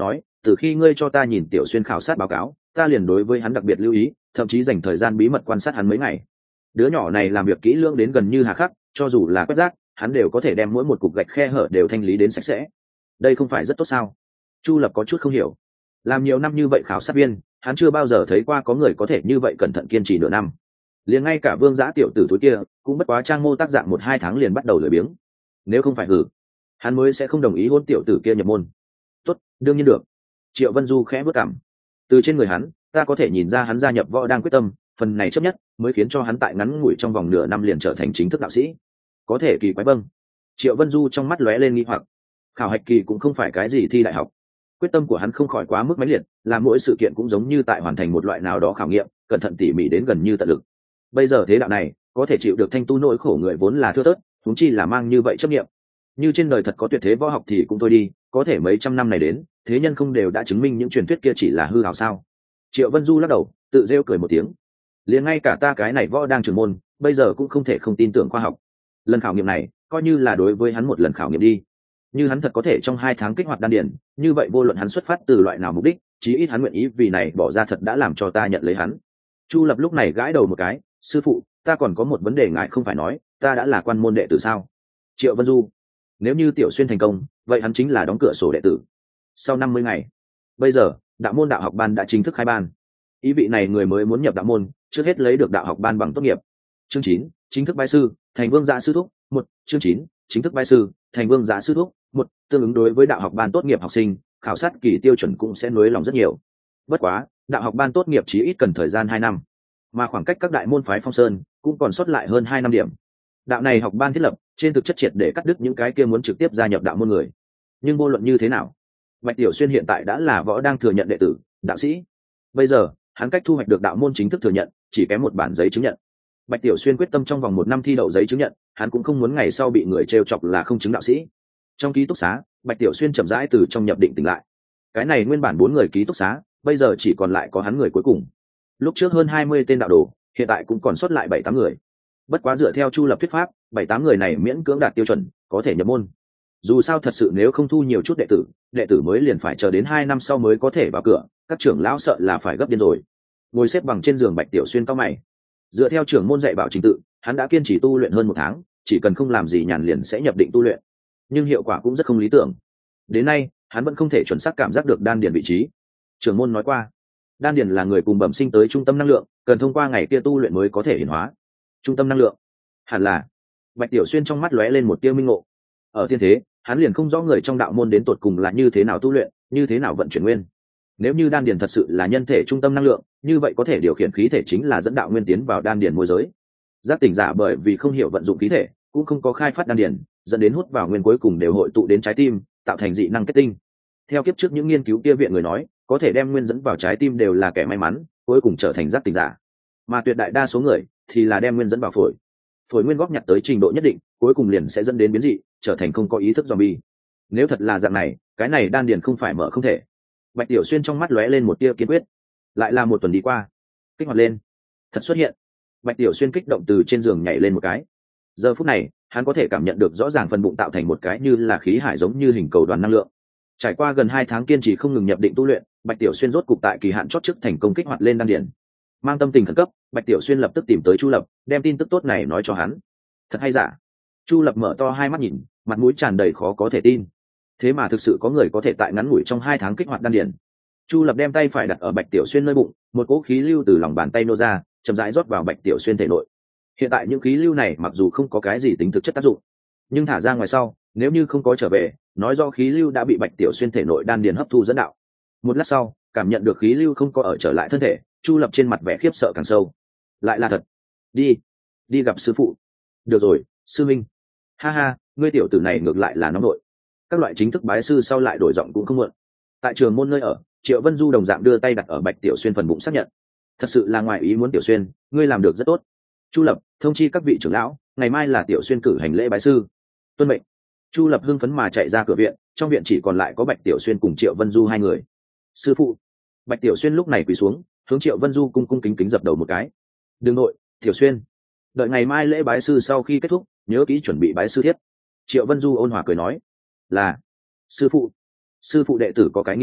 từ khi ngươi cho ta nhìn Tiểu Xuyên khảo sát báo cáo, ta liền đối với hắn đặc biệt lưu ý, thậm chí dành thời gian bí mật quan sát hắn mấy ngày. Đứa nhỏ này làm việc kỹ lưỡng đến gần như hà khắc, cho dù là quét rác, hắn đều có thể đem mỗi một cục gạch khe hở đều thanh lý đến sạch sẽ. Đây không phải rất tốt sao? Chu Lập có chút không hiểu. Làm nhiều năm như vậy khảo sát viên, hắn chưa bao giờ thấy qua có người có thể như vậy cẩn thận kiên trì nửa năm. Liền ngay cả Vương Giã tiểu tử túi kia, cũng bất quá trang mô tác dạng một hai tháng liền bắt đầu lười biếng. Nếu không phải hử, hắn mới sẽ không đồng ý hôn tiểu tử kia nhập môn. Tốt, đương nhiên được. Triệu Vân Du khẽ bước cảm. Từ trên người hắn, ta có thể nhìn ra hắn gia nhập võ đang quyết tâm, phần này chấp nhất mới khiến cho hắn tại ngắn ngủi trong vòng nửa năm liền trở thành chính thức đạo sĩ. Có thể kỳ quái vâng. Triệu Vân Du trong mắt lóe lên nghi hoặc. Khảo hạch kỳ cũng không phải cái gì thi đại học. Quyết tâm của hắn không khỏi quá mức mãnh liệt, làm mỗi sự kiện cũng giống như tại hoàn thành một loại nào đó khảo nghiệm, cẩn thận tỉ mỉ đến gần như tận lực. Bây giờ thế đạo này, có thể chịu được thanh tu nỗi khổ người vốn là thưa thớt, huống chi là mang như vậy chấp nghiệm. Như trên đời thật có tuyệt thế võ học thì cũng thôi đi, có thể mấy trăm năm này đến, thế nhân không đều đã chứng minh những truyền thuyết kia chỉ là hư ảo sao? Triệu Vân Du lắc đầu, tự rêu cười một tiếng. Liền ngay cả ta cái này võ đang trưởng môn, bây giờ cũng không thể không tin tưởng khoa học. Lần khảo nghiệm này, coi như là đối với hắn một lần khảo nghiệm đi. Như hắn thật có thể trong hai tháng kích hoạt đan điền, như vậy vô luận hắn xuất phát từ loại nào mục đích, chí ít hắn nguyện ý vì này bỏ ra thật đã làm cho ta nhận lấy hắn. Chu Lập lúc này gãi đầu một cái, sư phụ, ta còn có một vấn đề ngại không phải nói, ta đã là quan môn đệ tử sao? Triệu Vân Du, nếu như Tiểu Xuyên thành công, vậy hắn chính là đóng cửa sổ đệ tử. Sau năm mươi ngày, bây giờ đạo môn đạo học ban đã chính thức khai ban. Ý vị này người mới muốn nhập đạo môn, trước hết lấy được đạo học ban bằng tốt nghiệp. Chương chín, chính thức bái sư, thành Vương Dạ sư thúc. Một, chương chín, chính thức bái sư, thành Vương Dạ sư thúc. Một, tương ứng đối với đạo học ban tốt nghiệp học sinh, khảo sát kỳ tiêu chuẩn cũng sẽ nới lòng rất nhiều. Bất quá, đạo học ban tốt nghiệp chỉ ít cần thời gian hai năm, mà khoảng cách các đại môn phái Phong Sơn cũng còn sót lại hơn hai năm điểm. Đạo này học ban thiết lập, trên thực chất triệt để cắt đứt những cái kia muốn trực tiếp gia nhập đạo môn người. Nhưng vô luận như thế nào, Bạch Tiểu Xuyên hiện tại đã là võ đang thừa nhận đệ tử, đạo sĩ. Bây giờ, hắn cách thu hoạch được đạo môn chính thức thừa nhận, chỉ kém một bản giấy chứng nhận. Bạch Tiểu Xuyên quyết tâm trong vòng một năm thi đậu giấy chứng nhận, hắn cũng không muốn ngày sau bị người trêu chọc là không chứng đạo sĩ. Trong ký túc xá, Bạch Tiểu Xuyên chậm rãi từ trong nhập định tỉnh lại. Cái này nguyên bản bốn người ký túc xá, bây giờ chỉ còn lại có hắn người cuối cùng. Lúc trước hơn hai mươi tên đạo đồ, hiện tại cũng còn sót lại bảy tám người. Bất quá dựa theo Chu Lập thuyết pháp, bảy tám người này miễn cưỡng đạt tiêu chuẩn, có thể nhập môn. Dù sao thật sự nếu không thu nhiều chút đệ tử, đệ tử mới liền phải chờ đến hai năm sau mới có thể vào cửa, các trưởng lão sợ là phải gấp điên rồi. Ngồi xếp bằng trên giường Bạch Tiểu Xuyên cau mày. Dựa theo trưởng môn dạy bảo trình tự, hắn đã kiên trì tu luyện hơn một tháng, chỉ cần không làm gì nhàn liền sẽ nhập định tu luyện. Nhưng hiệu quả cũng rất không lý tưởng. Đến nay, hắn vẫn không thể chuẩn xác cảm giác được đan điền vị trí. Trưởng môn nói qua, đan điền là người cùng bẩm sinh tới trung tâm năng lượng, cần thông qua ngày kia tu luyện mới có thể hiển hóa. Trung tâm năng lượng, hẳn là. Bạch Tiểu Xuyên trong mắt lóe lên một tia minh ngộ. Ở thiên thế, hắn liền không rõ người trong đạo môn đến tột cùng là như thế nào tu luyện, như thế nào vận chuyển nguyên. Nếu như đan điền thật sự là nhân thể trung tâm năng lượng, như vậy có thể điều khiển khí thể chính là dẫn đạo nguyên tiến vào đan điền môi giới. Giác tỉnh giả bởi vì không hiểu vận dụng khí thể, cũng không có khai phát đan điền, dẫn đến hút vào nguyên cuối cùng đều hội tụ đến trái tim, tạo thành dị năng kết tinh. Theo kiếp trước những nghiên cứu kia viện người nói, có thể đem nguyên dẫn vào trái tim đều là kẻ may mắn, cuối cùng trở thành giác tỉnh giả. Mà tuyệt đại đa số người thì là đem nguyên dẫn vào phổi. Phổi nguyên góp nhặt tới trình độ nhất định, cuối cùng liền sẽ dẫn đến biến dị, trở thành không có ý thức zombie. Nếu thật là dạng này, cái này đan điền không phải mở không thể. Bạch Tiểu Xuyên trong mắt lóe lên một tia kiên quyết. Lại là một tuần đi qua, kích hoạt lên, thật xuất hiện. Bạch Tiểu Xuyên kích động từ trên giường nhảy lên một cái. Giờ phút này, hắn có thể cảm nhận được rõ ràng phần bụng tạo thành một cái như là khí hải giống như hình cầu đoàn năng lượng. Trải qua gần hai tháng kiên trì không ngừng nhập định tu luyện, Bạch Tiểu Xuyên rốt cục tại kỳ hạn chót trước thành công kích hoạt lên đan điền. Mang tâm tình khẩn cấp, Bạch Tiểu Xuyên lập tức tìm tới Chu Lập, đem tin tức tốt này nói cho hắn. Thật hay giả? Chu Lập mở to hai mắt nhìn, mặt mũi tràn đầy khó có thể tin. Thế mà thực sự có người có thể tại ngắn ngủi trong hai tháng kích hoạt đan điền. Chu Lập đem tay phải đặt ở Bạch Tiểu Xuyên nơi bụng, một cỗ khí lưu từ lòng bàn tay nô ra, chậm rãi rót vào Bạch Tiểu Xuyên thể nội. Hiện tại những khí lưu này mặc dù không có cái gì tính thực chất tác dụng, nhưng thả ra ngoài sau, nếu như không có trở về, nói do khí lưu đã bị Bạch Tiểu Xuyên thể nội đan điền hấp thu dẫn đạo. Một lát sau, cảm nhận được khí lưu không có ở trở lại thân thể, Chu Lập trên mặt vẻ khiếp sợ càng sâu. Lại là thật. Đi, đi gặp sư phụ. Được rồi, sư minh. Ha ha, ngươi tiểu tử này ngược lại là nóng nội. Các loại chính thức bái sư sau lại đổi giọng cũng không muộn. Tại trường môn nơi ở, Triệu Vân Du đồng dạng đưa tay đặt ở Bạch Tiểu Xuyên phần bụng xác nhận. Thật sự là ngoài ý muốn Tiểu Xuyên, ngươi làm được rất tốt. Chu Lập, thông chi các vị trưởng lão, ngày mai là Tiểu Xuyên cử hành lễ bái sư. Tuân mệnh. Chu Lập hưng phấn mà chạy ra cửa viện, trong viện chỉ còn lại có Bạch Tiểu Xuyên cùng Triệu Vân Du hai người. Sư phụ. Bạch Tiểu Xuyên lúc này quỳ xuống, hướng Triệu Vân Du cung cung kính kính dập đầu một cái. Đừng nội, Tiểu Xuyên. Đợi ngày mai lễ bái sư sau khi kết thúc, nhớ kỹ chuẩn bị bái sư thiết. Triệu Vân Du ôn hòa cười nói. Là. Sư phụ. Sư phụ đệ tử có cái nghi vấn,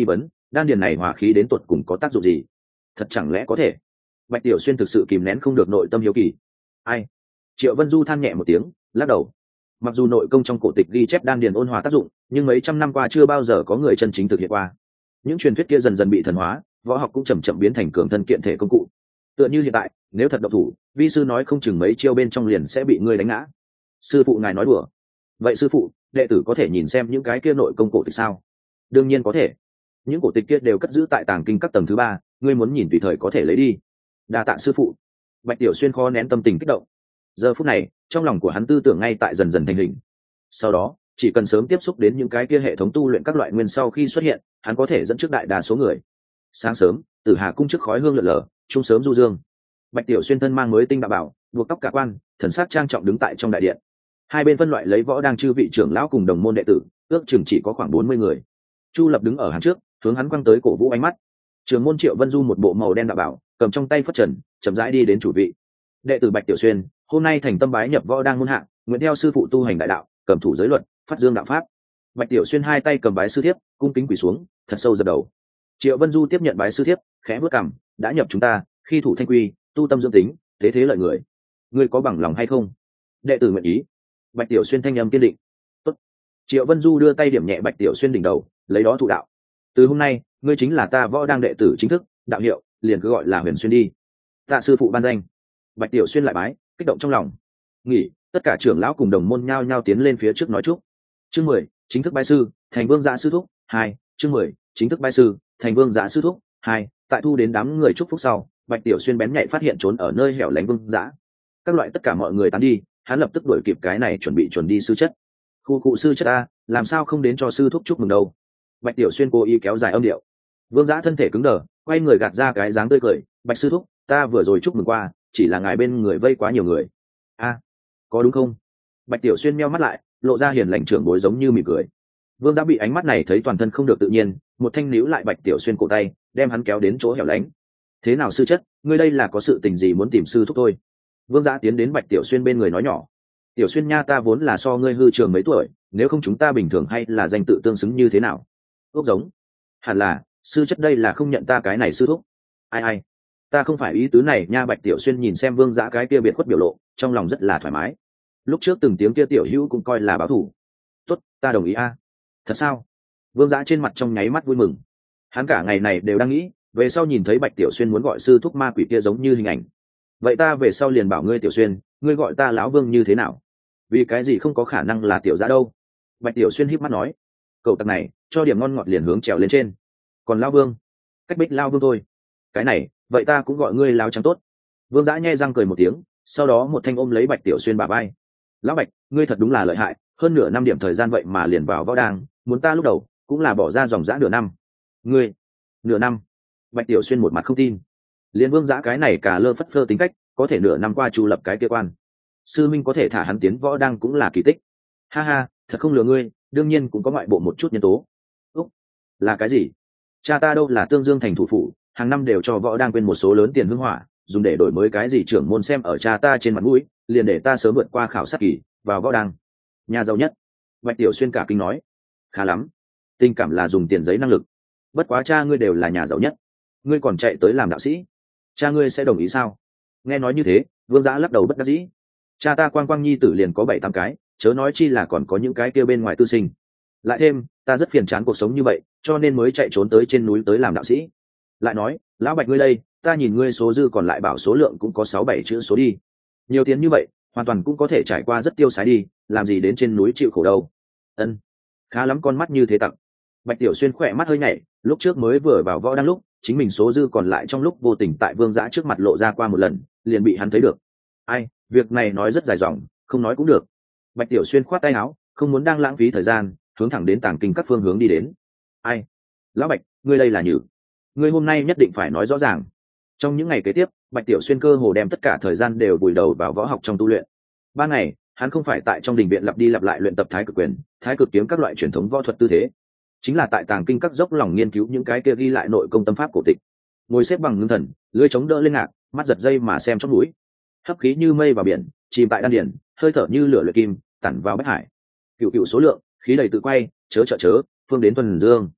đan điền này hòa khí đến tột cùng có tác dụng gì? Thật chẳng lẽ có thể? Bạch Tiểu Xuyên thực sự kìm nén không được nội tâm hiếu kỳ. Ai? Triệu Vân Du than nhẹ một tiếng, lắc đầu. Mặc dù nội công trong cổ tịch ghi chép đan điền ôn hòa tác dụng, nhưng mấy trăm năm qua chưa bao giờ có người chân chính thực hiện qua. Những truyền thuyết kia dần dần bị thần hóa, võ học cũng chậm chậm biến thành cường thân kiện thể công cụ. Tựa như hiện tại, nếu thật độc thủ, vi sư nói không chừng mấy chiêu bên trong liền sẽ bị ngươi đánh ngã. Sư phụ ngài nói đùa. Vậy sư phụ, đệ tử có thể nhìn xem những cái kia nội công cổ tịch sao? Đương nhiên có thể. Những cổ tịch kia đều cất giữ tại tàng kinh các tầng thứ ba, ngươi muốn nhìn tùy thời có thể lấy đi. Đa tạ sư phụ. Bạch Tiểu Xuyên khó nén tâm tình kích động. Giờ phút này, trong lòng của hắn tư tưởng ngay tại dần dần thành hình. Sau đó, chỉ cần sớm tiếp xúc đến những cái kia hệ thống tu luyện các loại nguyên sau khi xuất hiện, hắn có thể dẫn trước đại đa số người. Sáng sớm, Tử Hà cung trước khói hương lượn lờ, trung sớm du dương. Bạch Tiểu Xuyên thân mang mới tinh đạo bảo, buộc tóc cả quan, thần sắc trang trọng đứng tại trong đại điện. Hai bên phân loại lấy võ đang chư vị trưởng lão cùng đồng môn đệ tử, ước chừng chỉ có khoảng bốn mươi người. Chu Lập đứng ở hàng trước, hướng hắn quăng tới cổ vũ ánh mắt. Trưởng môn Triệu Vân Du một bộ màu đen đạo bảo, cầm trong tay phất trần, chậm rãi đi đến chủ vị. Đệ tử Bạch Tiểu Xuyên, hôm nay thành tâm bái nhập võ đang môn hạ, nguyện theo sư phụ tu hành đại đạo, cầm thủ giới luật, phát dương đạo pháp. Bạch Tiểu Xuyên hai tay cầm bái sư thiếp, cung kính quỳ xuống, thật sâu dập đầu. Triệu Vân Du tiếp nhận bái sư thiếp, khẽ bước cằm, đã nhập chúng ta, khi thủ thanh quy, tu tâm dưỡng tính, thế thế lợi người. Ngươi có bằng lòng hay không? Đệ tử nguyện ý. Bạch Tiểu Xuyên thanh âm kiên định. Tốt. Triệu Vân Du đưa tay điểm nhẹ Bạch Tiểu Xuyên đỉnh đầu, lấy đó thụ đạo. Từ hôm nay, ngươi chính là ta võ đang đệ tử chính thức, đạo hiệu liền cứ gọi là Huyền Xuyên đi. Tạ sư phụ ban danh. Bạch Tiểu Xuyên lại bái, kích động trong lòng. Nghỉ, tất cả trưởng lão cùng đồng môn nhao nhao tiến lên phía trước nói chúc. Chương mười, chính thức bái sư, thành vương dạ sư thúc. Hai, chương mười, chính thức bái sư, thành vương dạ sư thúc. Hai, tại thu đến đám người chúc phúc sau, Bạch Tiểu Xuyên bén nhạy phát hiện trốn ở nơi hẻo lánh vương dã. Các loại tất cả mọi người tán đi, hắn lập tức đuổi kịp cái này chuẩn bị chuẩn đi sư chất. Khu cụ sư chất ta, làm sao không đến cho sư thúc chúc mừng đâu? Bạch Tiểu Xuyên cố ý kéo dài âm điệu. Vương dã thân thể cứng đờ, quay người gạt ra cái dáng tươi cười. Bạch sư thúc, ta vừa rồi chúc mừng qua, chỉ là ngài bên người vây quá nhiều người. A, có đúng không? Bạch Tiểu Xuyên meo mắt lại, lộ ra hiền lành trưởng bối giống như mỉm cười. Vương dã bị ánh mắt này thấy toàn thân không được tự nhiên, một thanh níu lại Bạch Tiểu Xuyên cổ tay, đem hắn kéo đến chỗ hẻo lánh. Thế nào sư chất, ngươi đây là có sự tình gì muốn tìm sư thúc thôi? Vương dã tiến đến Bạch Tiểu Xuyên bên người nói nhỏ. Tiểu Xuyên nha, ta vốn là so ngươi hư trường mấy tuổi, nếu không chúng ta bình thường hay là danh tự tương xứng như thế nào? Ước giống. Hẳn là, sư chất đây là không nhận ta cái này sư thúc. Ai ai, ta không phải ý tứ này nha. Bạch Tiểu Xuyên nhìn xem Vương dã cái kia biệt khuất biểu lộ, trong lòng rất là thoải mái. Lúc trước từng tiếng kia tiểu hữu cũng coi là báo thù. Tốt, ta đồng ý a. Thật sao? Vương dã trên mặt trong nháy mắt vui mừng. Hắn cả ngày này đều đang nghĩ, về sau nhìn thấy Bạch Tiểu Xuyên muốn gọi sư thúc ma quỷ kia giống như hình ảnh. Vậy ta về sau liền bảo ngươi Tiểu Xuyên, ngươi gọi ta lão Vương như thế nào? Vì cái gì không có khả năng là tiểu dã đâu? Bạch Tiểu Xuyên híp mắt nói. Cậu tặc này, cho điểm ngon ngọt liền hướng trèo lên trên. Còn lão Vương, cách bích lão Vương thôi. Cái này, vậy ta cũng gọi ngươi lão trắng tốt. Vương dã nhe răng cười một tiếng, sau đó một thanh ôm lấy Bạch Tiểu Xuyên bả vai. Lão Bạch, ngươi thật đúng là lợi hại, hơn nửa năm điểm thời gian vậy mà liền vào võ đang, muốn ta lúc đầu cũng là bỏ ra dòng dã nửa năm. Ngươi, nửa năm? Bạch Tiểu Xuyên một mặt không tin. Liên Vương dã cái này cả lơ phất phơ tính cách, có thể nửa năm qua chu lập cái kia quan. Sư minh có thể thả hắn tiến võ đang cũng là kỳ tích. Ha ha, thật không lừa ngươi, đương nhiên cũng có ngoại bộ một chút nhân tố. Úc, là cái gì? Cha ta đâu là Tương Dương thành thủ phủ, hàng năm đều cho võ đang quên một số lớn tiền hương hỏa, dùng để đổi mới cái gì trưởng môn xem ở cha ta trên mặt mũi, liền để ta sớm vượt qua khảo sát kỳ, vào võ đang. Nhà giàu nhất. Bạch Tiểu Xuyên cả kinh nói. Khá lắm, tình cảm là dùng tiền giấy năng lực. Bất quá cha ngươi đều là nhà giàu nhất, ngươi còn chạy tới làm đạo sĩ, cha ngươi sẽ đồng ý sao? Nghe nói như thế, Vương dã lắc đầu bất đắc dĩ. Cha ta quang quang nhi tử liền có bảy tám cái, chớ nói chi là còn có những cái kia bên ngoài tư sinh. Lại thêm, ta rất phiền chán cuộc sống như vậy, cho nên mới chạy trốn tới trên núi tới làm đạo sĩ. Lại nói, lão Bạch ngươi đây, ta nhìn ngươi số dư còn lại bảo số lượng cũng có sáu bảy chữ số đi. Nhiều tiền như vậy, hoàn toàn cũng có thể trải qua rất tiêu sái đi, làm gì đến trên núi chịu khổ đâu. Ân, khá lắm, con mắt như thế tặng. Bạch Tiểu Xuyên khỏe mắt hơi nhảy, lúc trước mới vừa vào võ đang lúc, chính mình số dư còn lại trong lúc vô tình tại Vương dã trước mặt lộ ra qua một lần, liền bị hắn thấy được. Ai, việc này nói rất dài dòng, không nói cũng được. Bạch Tiểu Xuyên khoát tay áo, không muốn đang lãng phí thời gian, hướng thẳng đến tàng kinh các phương hướng đi đến. Ai, lão Bạch, ngươi đây là nhử, ngươi hôm nay nhất định phải nói rõ ràng. Trong những ngày kế tiếp, Bạch Tiểu Xuyên cơ hồ đem tất cả thời gian đều vùi đầu vào võ học trong tu luyện. Ban ngày, hắn không phải tại trong đình viện lặp đi lặp lại luyện tập thái cực quyền, thái cực kiếm các loại truyền thống võ thuật tư thế, chính là tại tàng kinh các dốc lòng nghiên cứu những cái kia ghi lại nội công tâm pháp cổ tịch. Ngồi xếp bằng ngưng thần, lưỡi chống đỡ lên ngạc, mắt giật dây mà xem trong núi. Hấp khí như mây vào biển, chìm tại đan điển, hơi thở như lửa luyện kim, tản vào bách hải. Cựu cựu số lượng, khí đầy tự quay, chớ trợ chớ, phương đến tuần dương.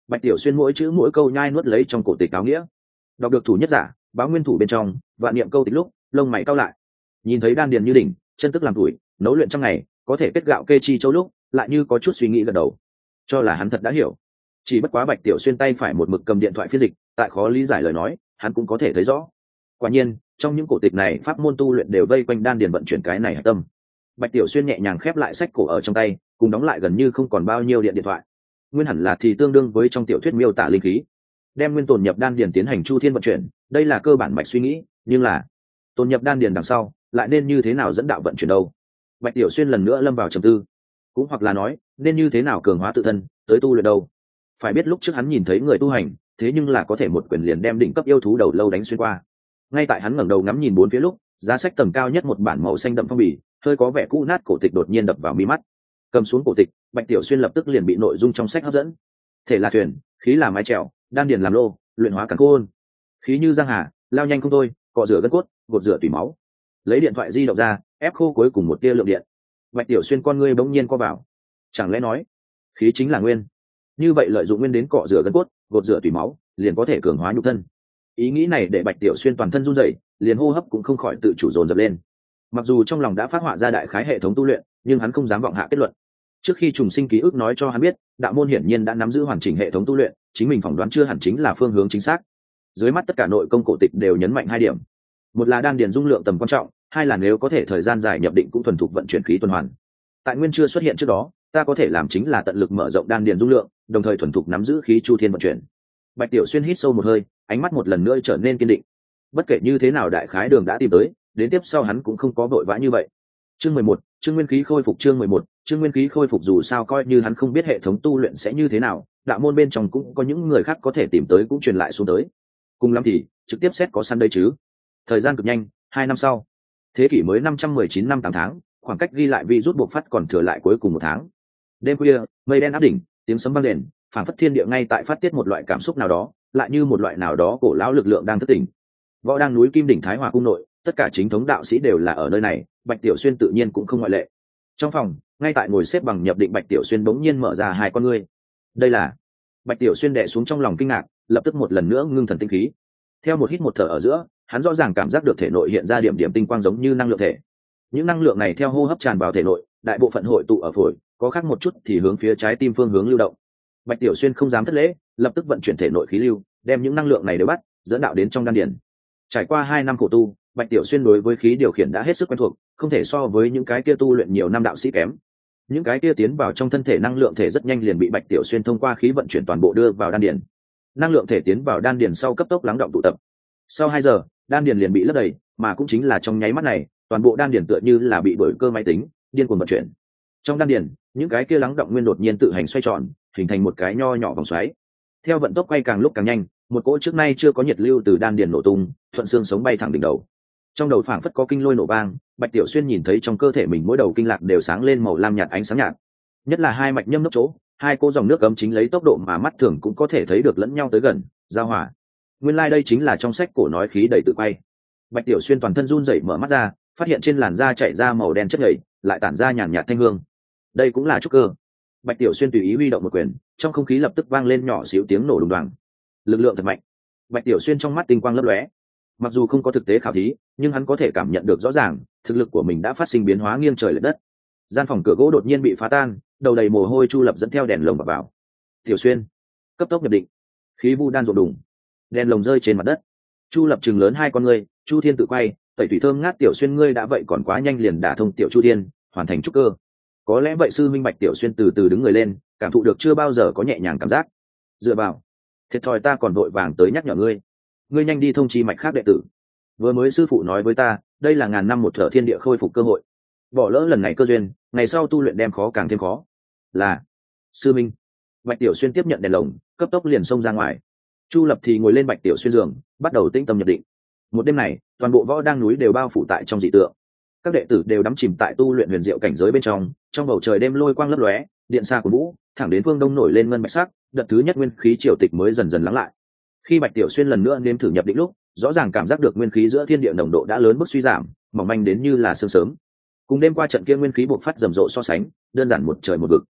Bạch Tiểu Xuyên mỗi chữ mỗi câu nhai nuốt lấy trong cổ tịch áo nghĩa. Đọc được thủ nhất giả, báo nguyên thủ bên trong, vạn niệm câu tịch lúc, lông mày cau lại. Nhìn thấy đan điền như đỉnh, chân tức làm tuổi, nấu luyện trong ngày, có thể kết gạo kê chi châu lúc, lại như có chút suy nghĩ gật đầu. Cho là hắn thật đã hiểu. Chỉ bất quá Bạch Tiểu Xuyên tay phải một mực cầm điện thoại phiên dịch, tại khó lý giải lời nói, hắn cũng có thể thấy rõ. Quả nhiên, trong những cổ tịch này pháp môn tu luyện đều vây quanh đan điền vận chuyển cái này hạch tâm. Bạch Tiểu Xuyên nhẹ nhàng khép lại sách cổ ở trong tay, cùng đóng lại gần như không còn bao nhiêu điện điện thoại. Nguyên hẳn là thì tương đương với trong tiểu thuyết miêu tả linh khí, đem nguyên tồn nhập đan điền tiến hành chu thiên vận chuyển, đây là cơ bản mạch suy nghĩ, nhưng là tồn nhập đan điền đằng sau, lại nên như thế nào dẫn đạo vận chuyển đâu? Bạch Tiểu Xuyên lần nữa lâm vào trầm tư, cũng hoặc là nói, nên như thế nào cường hóa tự thân, tới tu luyện đâu? Phải biết lúc trước hắn nhìn thấy người tu hành, thế nhưng là có thể một quyền liền đem đỉnh cấp yêu thú đầu lâu đánh xuyên qua. Ngay tại hắn ngẩng đầu ngắm nhìn bốn phía lúc, giá sách tầng cao nhất một bản màu xanh đậm phong bì, hơi có vẻ cũ nát cổ tịch đột nhiên đập vào mi mắt. Cầm xuống cổ tịch, Bạch Tiểu Xuyên lập tức liền bị nội dung trong sách hấp dẫn. Thể là thuyền, khí là mái chèo, đan điền làm lô, luyện hóa càn khôn. Khí như giang hà, lao nhanh không thôi, cọ rửa gân cốt, gột rửa tủy máu. Lấy điện thoại di động ra, ép khô cuối cùng một tia lượng điện. Bạch Tiểu Xuyên con ngươi bỗng nhiên co vào. Chẳng lẽ nói, khí chính là nguyên? Như vậy lợi dụng nguyên đến cọ rửa gân cốt, gột rửa tủy máu, liền có thể cường hóa nhục thân. Ý nghĩ này để Bạch Tiểu Xuyên toàn thân run rẩy, liền hô hấp cũng không khỏi tự chủ dồn dập lên. Mặc dù trong lòng đã phát họa ra đại khái hệ thống tu luyện, nhưng hắn không dám vọng hạ kết luận. Trước khi trùng sinh ký ức nói cho hắn biết, đạo môn hiển nhiên đã nắm giữ hoàn chỉnh hệ thống tu luyện, chính mình phỏng đoán chưa hẳn chính là phương hướng chính xác. Dưới mắt tất cả nội công cổ tịch đều nhấn mạnh hai điểm: một là đan điền dung lượng tầm quan trọng, hai là nếu có thể thời gian dài nhập định cũng thuần thục vận chuyển khí tuần hoàn. Tại nguyên chưa xuất hiện trước đó, ta có thể làm chính là tận lực mở rộng đan điền dung lượng, đồng thời thuần thục nắm giữ khí chu thiên vận chuyển. Bạch Tiểu Xuyên hít sâu một hơi, ánh mắt một lần nữa trở nên kiên định. Bất kể như thế nào đại khái đường đã tìm tới, đến tiếp sau hắn cũng không có vội vã như vậy. Chương mười một, chương nguyên khí khôi phục. Chương mười một, chương nguyên khí khôi phục. Dù sao coi như hắn không biết hệ thống tu luyện sẽ như thế nào, đạo môn bên trong cũng có những người khác có thể tìm tới cũng truyền lại xuống tới. Cùng lắm thì trực tiếp xét có săn đây chứ. Thời gian cực nhanh, hai năm sau, thế kỷ mới năm trăm mười chín năm tám tháng, khoảng cách ghi lại vi rút buộc phát còn thừa lại cuối cùng một tháng. Đêm khuya, mây đen áp đỉnh, tiếng sấm vang rền, phảng phất thiên địa ngay tại phát tiết một loại cảm xúc nào đó, lại như một loại nào đó cổ lão lực lượng đang thức tỉnh. Võ đang núi Kim đỉnh Thái Hòa cung nội, tất cả chính thống đạo sĩ đều là ở nơi này, Bạch Tiểu Xuyên tự nhiên cũng không ngoại lệ. Trong phòng, ngay tại ngồi xếp bằng nhập định Bạch Tiểu Xuyên bỗng nhiên mở ra hai con ngươi. Đây là... Bạch Tiểu Xuyên đè xuống trong lòng kinh ngạc, lập tức một lần nữa ngưng thần tinh khí. Theo một hít một thở ở giữa, hắn rõ ràng cảm giác được thể nội hiện ra điểm điểm tinh quang giống như năng lượng thể. Những năng lượng này theo hô hấp tràn vào thể nội, đại bộ phận hội tụ ở phổi, có khác một chút thì hướng phía trái tim phương hướng lưu động. Bạch Tiểu Xuyên không dám thất lễ, lập tức vận chuyển thể nội khí lưu, đem những năng lượng này đều bắt, dẫn đạo đến trong đan điền. Trải qua hai năm khổ tu, Bạch Tiểu Xuyên đối với khí điều khiển đã hết sức quen thuộc, không thể so với những cái kia tu luyện nhiều năm đạo sĩ kém. Những cái kia tiến vào trong thân thể năng lượng thể rất nhanh liền bị Bạch Tiểu Xuyên thông qua khí vận chuyển toàn bộ đưa vào đan điền. Năng lượng thể tiến vào đan điền sau cấp tốc lắng động tụ tập. Sau hai giờ, đan điền liền bị lấp đầy, mà cũng chính là trong nháy mắt này, toàn bộ đan điền tựa như là bị đổi cơ máy tính, điên cuồng vận chuyển. Trong đan điền, những cái kia lắng động nguyên đột nhiên tự hành xoay tròn, hình thành một cái nho nhỏ vòng xoáy. Theo vận tốc quay càng lúc càng nhanh, một cỗ trước nay chưa có nhiệt lưu từ đan điền nổ tung, thuận xương sống bay thẳng đỉnh đầu. Trong đầu phảng phất có kinh lôi nổ vang, Bạch Tiểu Xuyên nhìn thấy trong cơ thể mình mỗi đầu kinh lạc đều sáng lên màu lam nhạt ánh sáng nhạt. Nhất là hai mạch nhâm nốc chỗ, hai cỗ dòng nước ấm chính lấy tốc độ mà mắt thường cũng có thể thấy được lẫn nhau tới gần, giao hòa. Nguyên lai like đây chính là trong sách cổ nói khí đầy tự quay. Bạch Tiểu Xuyên toàn thân run rẩy mở mắt ra, phát hiện trên làn da chảy ra màu đen chất nhầy, lại tản ra nhàn nhạt thanh hương. Đây cũng là trúc cơ. Bạch Tiểu Xuyên tùy ý huy động một quyền, trong không khí lập tức vang lên nhỏ xíu tiếng nổ đùng đoàng. Lực lượng thật mạnh. Bạch Tiểu Xuyên trong mắt tinh quang lấp lóe. Mặc dù không có thực tế khảo thí, nhưng hắn có thể cảm nhận được rõ ràng, thực lực của mình đã phát sinh biến hóa nghiêng trời lệch đất. Gian phòng cửa gỗ đột nhiên bị phá tan, đầu đầy mồ hôi Chu Lập dẫn theo đèn lồng vào, vào. Tiểu Xuyên, cấp tốc nhập định. Khí vu đan rộn đùng. Đèn lồng rơi trên mặt đất. Chu Lập trừng lớn hai con ngươi, Chu Thiên tự quay, tẩy thủy thơm ngát Tiểu Xuyên ngươi đã vậy còn quá nhanh liền đả thông Tiểu Chu Thiên, hoàn thành trúc cơ. Có lẽ vậy sư minh Bạch Tiểu Xuyên từ từ đứng người lên, cảm thụ được chưa bao giờ có nhẹ nhàng cảm giác. Dựa vào, thiệt thòi ta còn vội vàng tới nhắc nhở ngươi, ngươi nhanh đi thông chi mạch khác đệ tử. Vừa mới sư phụ nói với ta, đây là ngàn năm một thở thiên địa khôi phục cơ hội, bỏ lỡ lần này cơ duyên, ngày sau tu luyện đem khó càng thêm khó. Là sư minh. Bạch Tiểu Xuyên tiếp nhận đèn lồng, cấp tốc liền xông ra ngoài. Chu Lập thì ngồi lên Bạch Tiểu Xuyên giường, bắt đầu tĩnh tâm nhập định. Một đêm này, toàn bộ võ đang núi đều bao phủ tại trong dị tượng. Các đệ tử đều đắm chìm tại tu luyện huyền diệu cảnh giới bên trong, trong bầu trời đêm lôi quang lấp lóe, điện xa của vũ, thẳng đến phương đông nổi lên ngân bạch sắc, đợt thứ nhất nguyên khí triều tịch mới dần dần lắng lại. Khi Bạch Tiểu Xuyên lần nữa nếm thử nhập định lúc, rõ ràng cảm giác được nguyên khí giữa thiên địa nồng độ đã lớn mức suy giảm, mỏng manh đến như là sương sớm. Cùng đêm qua trận kia nguyên khí bộc phát rầm rộ so sánh, đơn giản một trời một vực.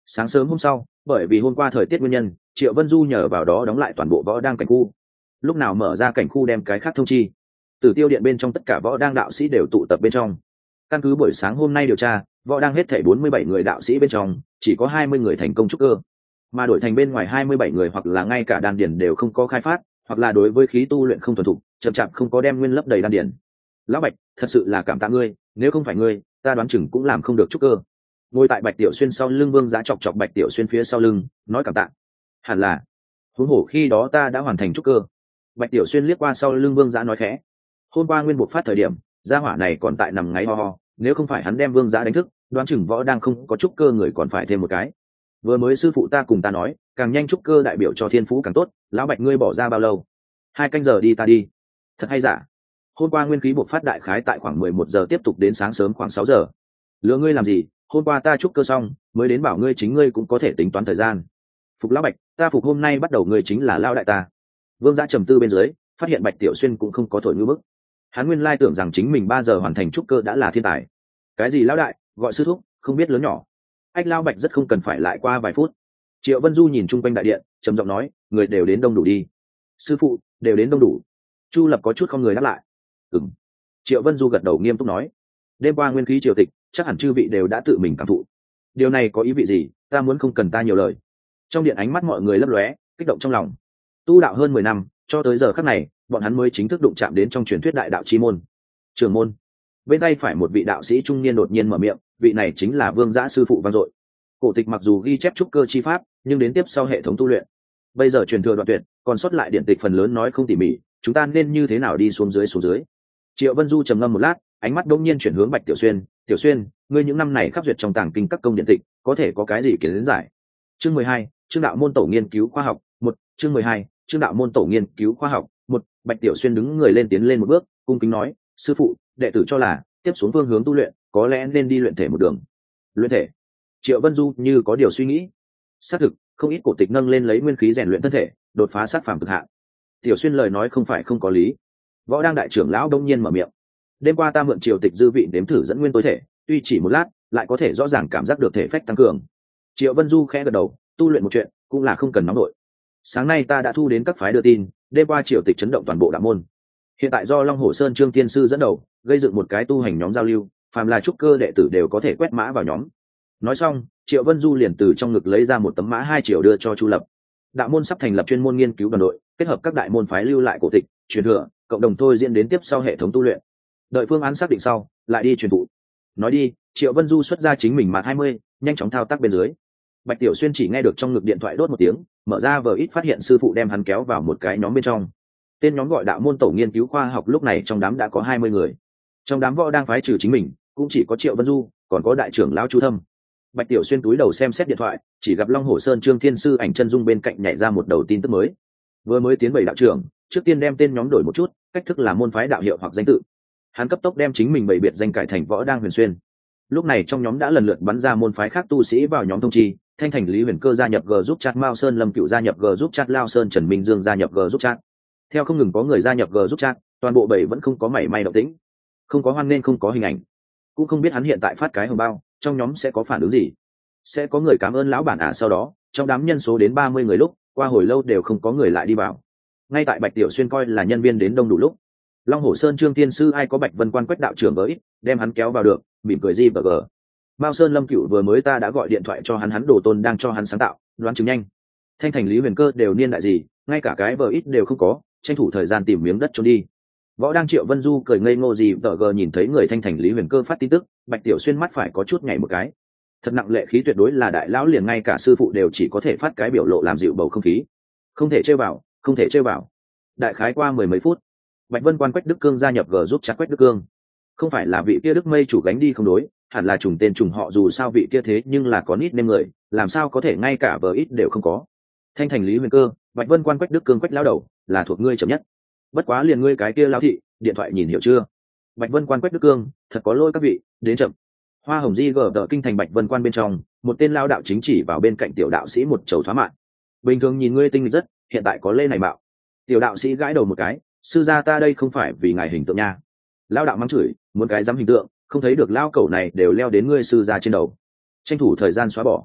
Sáng sớm hôm sau, bởi vì hôm qua thời tiết nguyên nhân, Triệu Vân Du nhờ vào đó đóng lại toàn bộ võ đang cảnh khu. Lúc nào mở ra cảnh khu đem cái khác thông chi. Tử Tiêu điện bên trong tất cả võ đang đạo sĩ đều tụ tập bên trong. Căn cứ buổi sáng hôm nay điều tra, võ đang hết thảy bốn mươi bảy người đạo sĩ bên trong, chỉ có hai mươi người thành công trúc cơ, mà đổi thành bên ngoài hai mươi bảy người hoặc là ngay cả đan điền đều không có khai phát, hoặc là đối với khí tu luyện không thuần thục, chậm chạp không có đem nguyên lấp đầy đan điền. Lão Bạch, thật sự là cảm tạ ngươi, nếu không phải ngươi, ta đoán chừng cũng làm không được trúc cơ. Ngồi tại Bạch Tiểu Xuyên sau lưng Vương Giá chọc chọc Bạch Tiểu Xuyên phía sau lưng, nói cảm tạ. Hẳn là, huống hồ khi đó ta đã hoàn thành trúc cơ. Bạch Tiểu Xuyên liếc qua sau lưng Vương Giá nói khẽ. Hôm qua nguyên buộc phát thời điểm, gia hỏa này còn tại nằm ngáy ho ho, nếu không phải hắn đem Vương Giá đánh thức, đoán chừng võ đang không có trúc cơ người còn phải thêm một cái. Vừa mới sư phụ ta cùng ta nói, càng nhanh trúc cơ đại biểu cho thiên phú càng tốt. Lão Bạch ngươi bỏ ra bao lâu? Hai canh giờ đi ta đi. Thật hay giả? Hôm qua nguyên khí buộc phát đại khái tại khoảng mười một giờ tiếp tục đến sáng sớm khoảng sáu giờ. Lừa ngươi làm gì? Hôm qua ta trúc cơ xong mới đến bảo ngươi, chính ngươi cũng có thể tính toán thời gian. Phục Lão Bạch, ta phục hôm nay bắt đầu ngươi chính là lao đại ta. Vương Giã trầm tư bên dưới, phát hiện Bạch Tiểu Xuyên cũng không có thổi ngữ bức. Hắn nguyên lai tưởng rằng chính mình ba giờ hoàn thành trúc cơ đã là thiên tài. Cái gì lão đại, gọi sư thúc, không biết lớn nhỏ. Anh Lao Bạch rất không cần phải lại qua vài phút. Triệu Vân Du nhìn chung quanh đại điện, trầm giọng nói, người đều đến đông đủ đi. Sư phụ, đều đến đông đủ. Chu Lập có chút không người đáp lại. Ừm. Triệu Vân Du gật đầu nghiêm túc nói, đêm qua nguyên khí triều tịch, chắc hẳn chư vị đều đã tự mình cảm thụ. Điều này có ý vị gì, ta muốn không cần ta nhiều lời. Trong điện ánh mắt mọi người lấp lóe, kích động trong lòng. Tu đạo hơn mười năm, cho tới giờ khắc này, bọn hắn mới chính thức đụng chạm đến trong truyền thuyết đại đạo chi môn. Trường môn. Bên tay phải một vị đạo sĩ trung niên đột nhiên mở miệng, vị này chính là Vương Giã sư phụ vang dội. Cổ tịch mặc dù ghi chép trúc cơ chi pháp, nhưng đến tiếp sau hệ thống tu luyện, bây giờ truyền thừa đoạn tuyệt, còn sót lại điện tịch phần lớn nói không tỉ mỉ, chúng ta nên như thế nào đi xuống dưới xuống dưới. Triệu Vân Du trầm ngâm một lát, ánh mắt đông nhiên chuyển hướng Bạch Tiểu Xuyên. Tiểu Xuyên, ngươi những năm này khắc duyệt trong tàng kinh các công điện tịch, có thể có cái gì kiến giải? Chương mười hai, chương đạo môn tổ nghiên cứu khoa học một. Chương mười hai, chương đạo môn tổ nghiên cứu khoa học một. Bạch Tiểu Xuyên đứng người lên tiến lên một bước, cung kính nói, sư phụ, đệ tử cho là tiếp xuống phương hướng tu luyện, có lẽ nên đi luyện thể một đường. Luyện thể? Triệu Vân Du như có điều suy nghĩ. Xác thực, không ít cổ tịch nâng lên lấy nguyên khí rèn luyện thân thể, đột phá sát phàm cực hạn. Tiểu Xuyên lời nói không phải không có lý. Võ đang đại trưởng lão đông nhiên mở miệng, đêm qua ta mượn triều tịch dư vị đếm thử dẫn nguyên tối thể, tuy chỉ một lát, lại có thể rõ ràng cảm giác được thể phách tăng cường. Triệu Vân Du khẽ gật đầu, tu luyện một chuyện cũng là không cần nóng nổi. Sáng nay ta đã thu đến các phái đưa tin, đêm qua triều tịch chấn động toàn bộ đạo môn. Hiện tại do Long Hổ Sơn Trương Tiên sư dẫn đầu, gây dựng một cái tu hành nhóm giao lưu, phàm là trúc cơ đệ tử đều có thể quét mã vào nhóm. Nói xong, Triệu Vân Du liền từ trong ngực lấy ra một tấm mã hai triệu đưa cho Chu Lập. Đạo môn sắp thành lập chuyên môn nghiên cứu đoàn đội, kết hợp các đại môn phái lưu lại cổ tịch, truyền thừa, cộng đồng thôi diễn đến tiếp sau hệ thống tu luyện. Đợi phương án xác định sau, lại đi truyền thụ. Nói đi, Triệu Vân Du xuất ra chính mình mặt hai mươi, nhanh chóng thao tác bên dưới. Bạch Tiểu Xuyên chỉ nghe được trong ngực điện thoại đốt một tiếng, mở ra vờ ít phát hiện sư phụ đem hắn kéo vào một cái nhóm bên trong. Tên nhóm gọi đạo môn tổ nghiên cứu khoa học, lúc này trong đám đã có hai mươi người. Trong đám võ đang phái trừ chính mình, cũng chỉ có Triệu Vân Du, còn có đại trưởng lão Chu Thâm. Bạch Tiểu Xuyên túi đầu xem xét điện thoại, chỉ gặp Long Hổ Sơn Trương Thiên sư ảnh chân dung bên cạnh nhảy ra một đầu tin tức mới. Vừa mới tiến bảy đạo trưởng, trước tiên đem tên nhóm đổi một chút, cách thức là môn phái đạo hiệu hoặc danh tự. Hắn cấp tốc đem chính mình bảy biệt danh cải thành Võ Đang Huyền Xuyên. Lúc này trong nhóm đã lần lượt bắn ra môn phái khác tu sĩ vào nhóm thông chi, Thanh Thành Lý Huyền Cơ gia nhập G giúp chat, Mao Sơn Lâm Cựu gia nhập G giúp chat, Lao Sơn Trần Minh Dương gia nhập G giúp chat. Theo không ngừng có người gia nhập G giúp chat, toàn bộ bảy vẫn không có mảy may động tĩnh, không có hoan nên, không có hình ảnh, cũng không biết hắn hiện tại phát cái hồng bao, trong nhóm sẽ có phản ứng gì. Sẽ có người cảm ơn lão bản à? Sau đó, trong đám nhân số đến ba mươi người lúc, qua hồi lâu đều không có người lại đi vào. Ngay tại Bạch Tiểu Xuyên coi là nhân viên đến đông đủ lúc, Long Hổ Sơn Trương Tiên sư ai có Bạch Vân Quan Quách đạo trưởng với, đem hắn kéo vào được, mỉm cười gì bờ gờ. Mao Sơn Lâm Cựu vừa mới ta đã gọi điện thoại cho hắn, hắn đồ tôn đang cho hắn sáng tạo, đoán chứng nhanh. Thanh Thành Lý Huyền Cơ đều niên đại gì, ngay cả cái vờ ít đều không có, tranh thủ thời gian tìm miếng đất trốn đi. Võ đang Triệu Vân Du cười ngây ngô gì tờ gờ, nhìn thấy người Thanh Thành Lý Huyền Cơ phát tin tức, Bạch Tiểu Xuyên mắt phải có chút nhảy một cái. Thật nặng lệ khí, tuyệt đối là đại lão, liền ngay cả sư phụ đều chỉ có thể phát cái biểu lộ làm dịu bầu không khí. Không thể chơi vào, không thể chơi vào. Đại khái qua mười mấy phút, Bạch Vân Quan Quách Đức Cương gia nhập G giúp chat. Quách Đức Cương không phải là vị kia Đức Mây chủ gánh đi không đối, hẳn là trùng tên trùng họ, dù sao vị kia thế nhưng là có nít nên người, làm sao có thể ngay cả vờ ít đều không có. Thanh Thành Lý Huyền Cơ, Bạch Vân Quan Quách Đức Cương, Quách lão đầu, là thuộc ngươi chậm nhất. Bất quá liền ngươi cái kia lão thị, điện thoại nhìn hiểu chưa? Bạch Vân Quan Quách Đức Cương, thật có lỗi các vị, đến chậm. Hoa Hồng Di gờ đỡ kinh thành Bạch Vân Quan bên trong, một tên lao đạo chính chỉ vào bên cạnh tiểu đạo sĩ một chầu thoá mạn. Bình thường nhìn ngươi tinh lịch rất, hiện tại có lê này bạo. Tiểu đạo sĩ gãi đầu một cái, sư gia ta đây không phải vì ngài hình tượng nha. Lao đạo mắng chửi, muốn cái dám hình tượng, không thấy được lao cẩu này đều leo đến ngươi sư gia trên đầu. Tranh thủ thời gian xóa bỏ.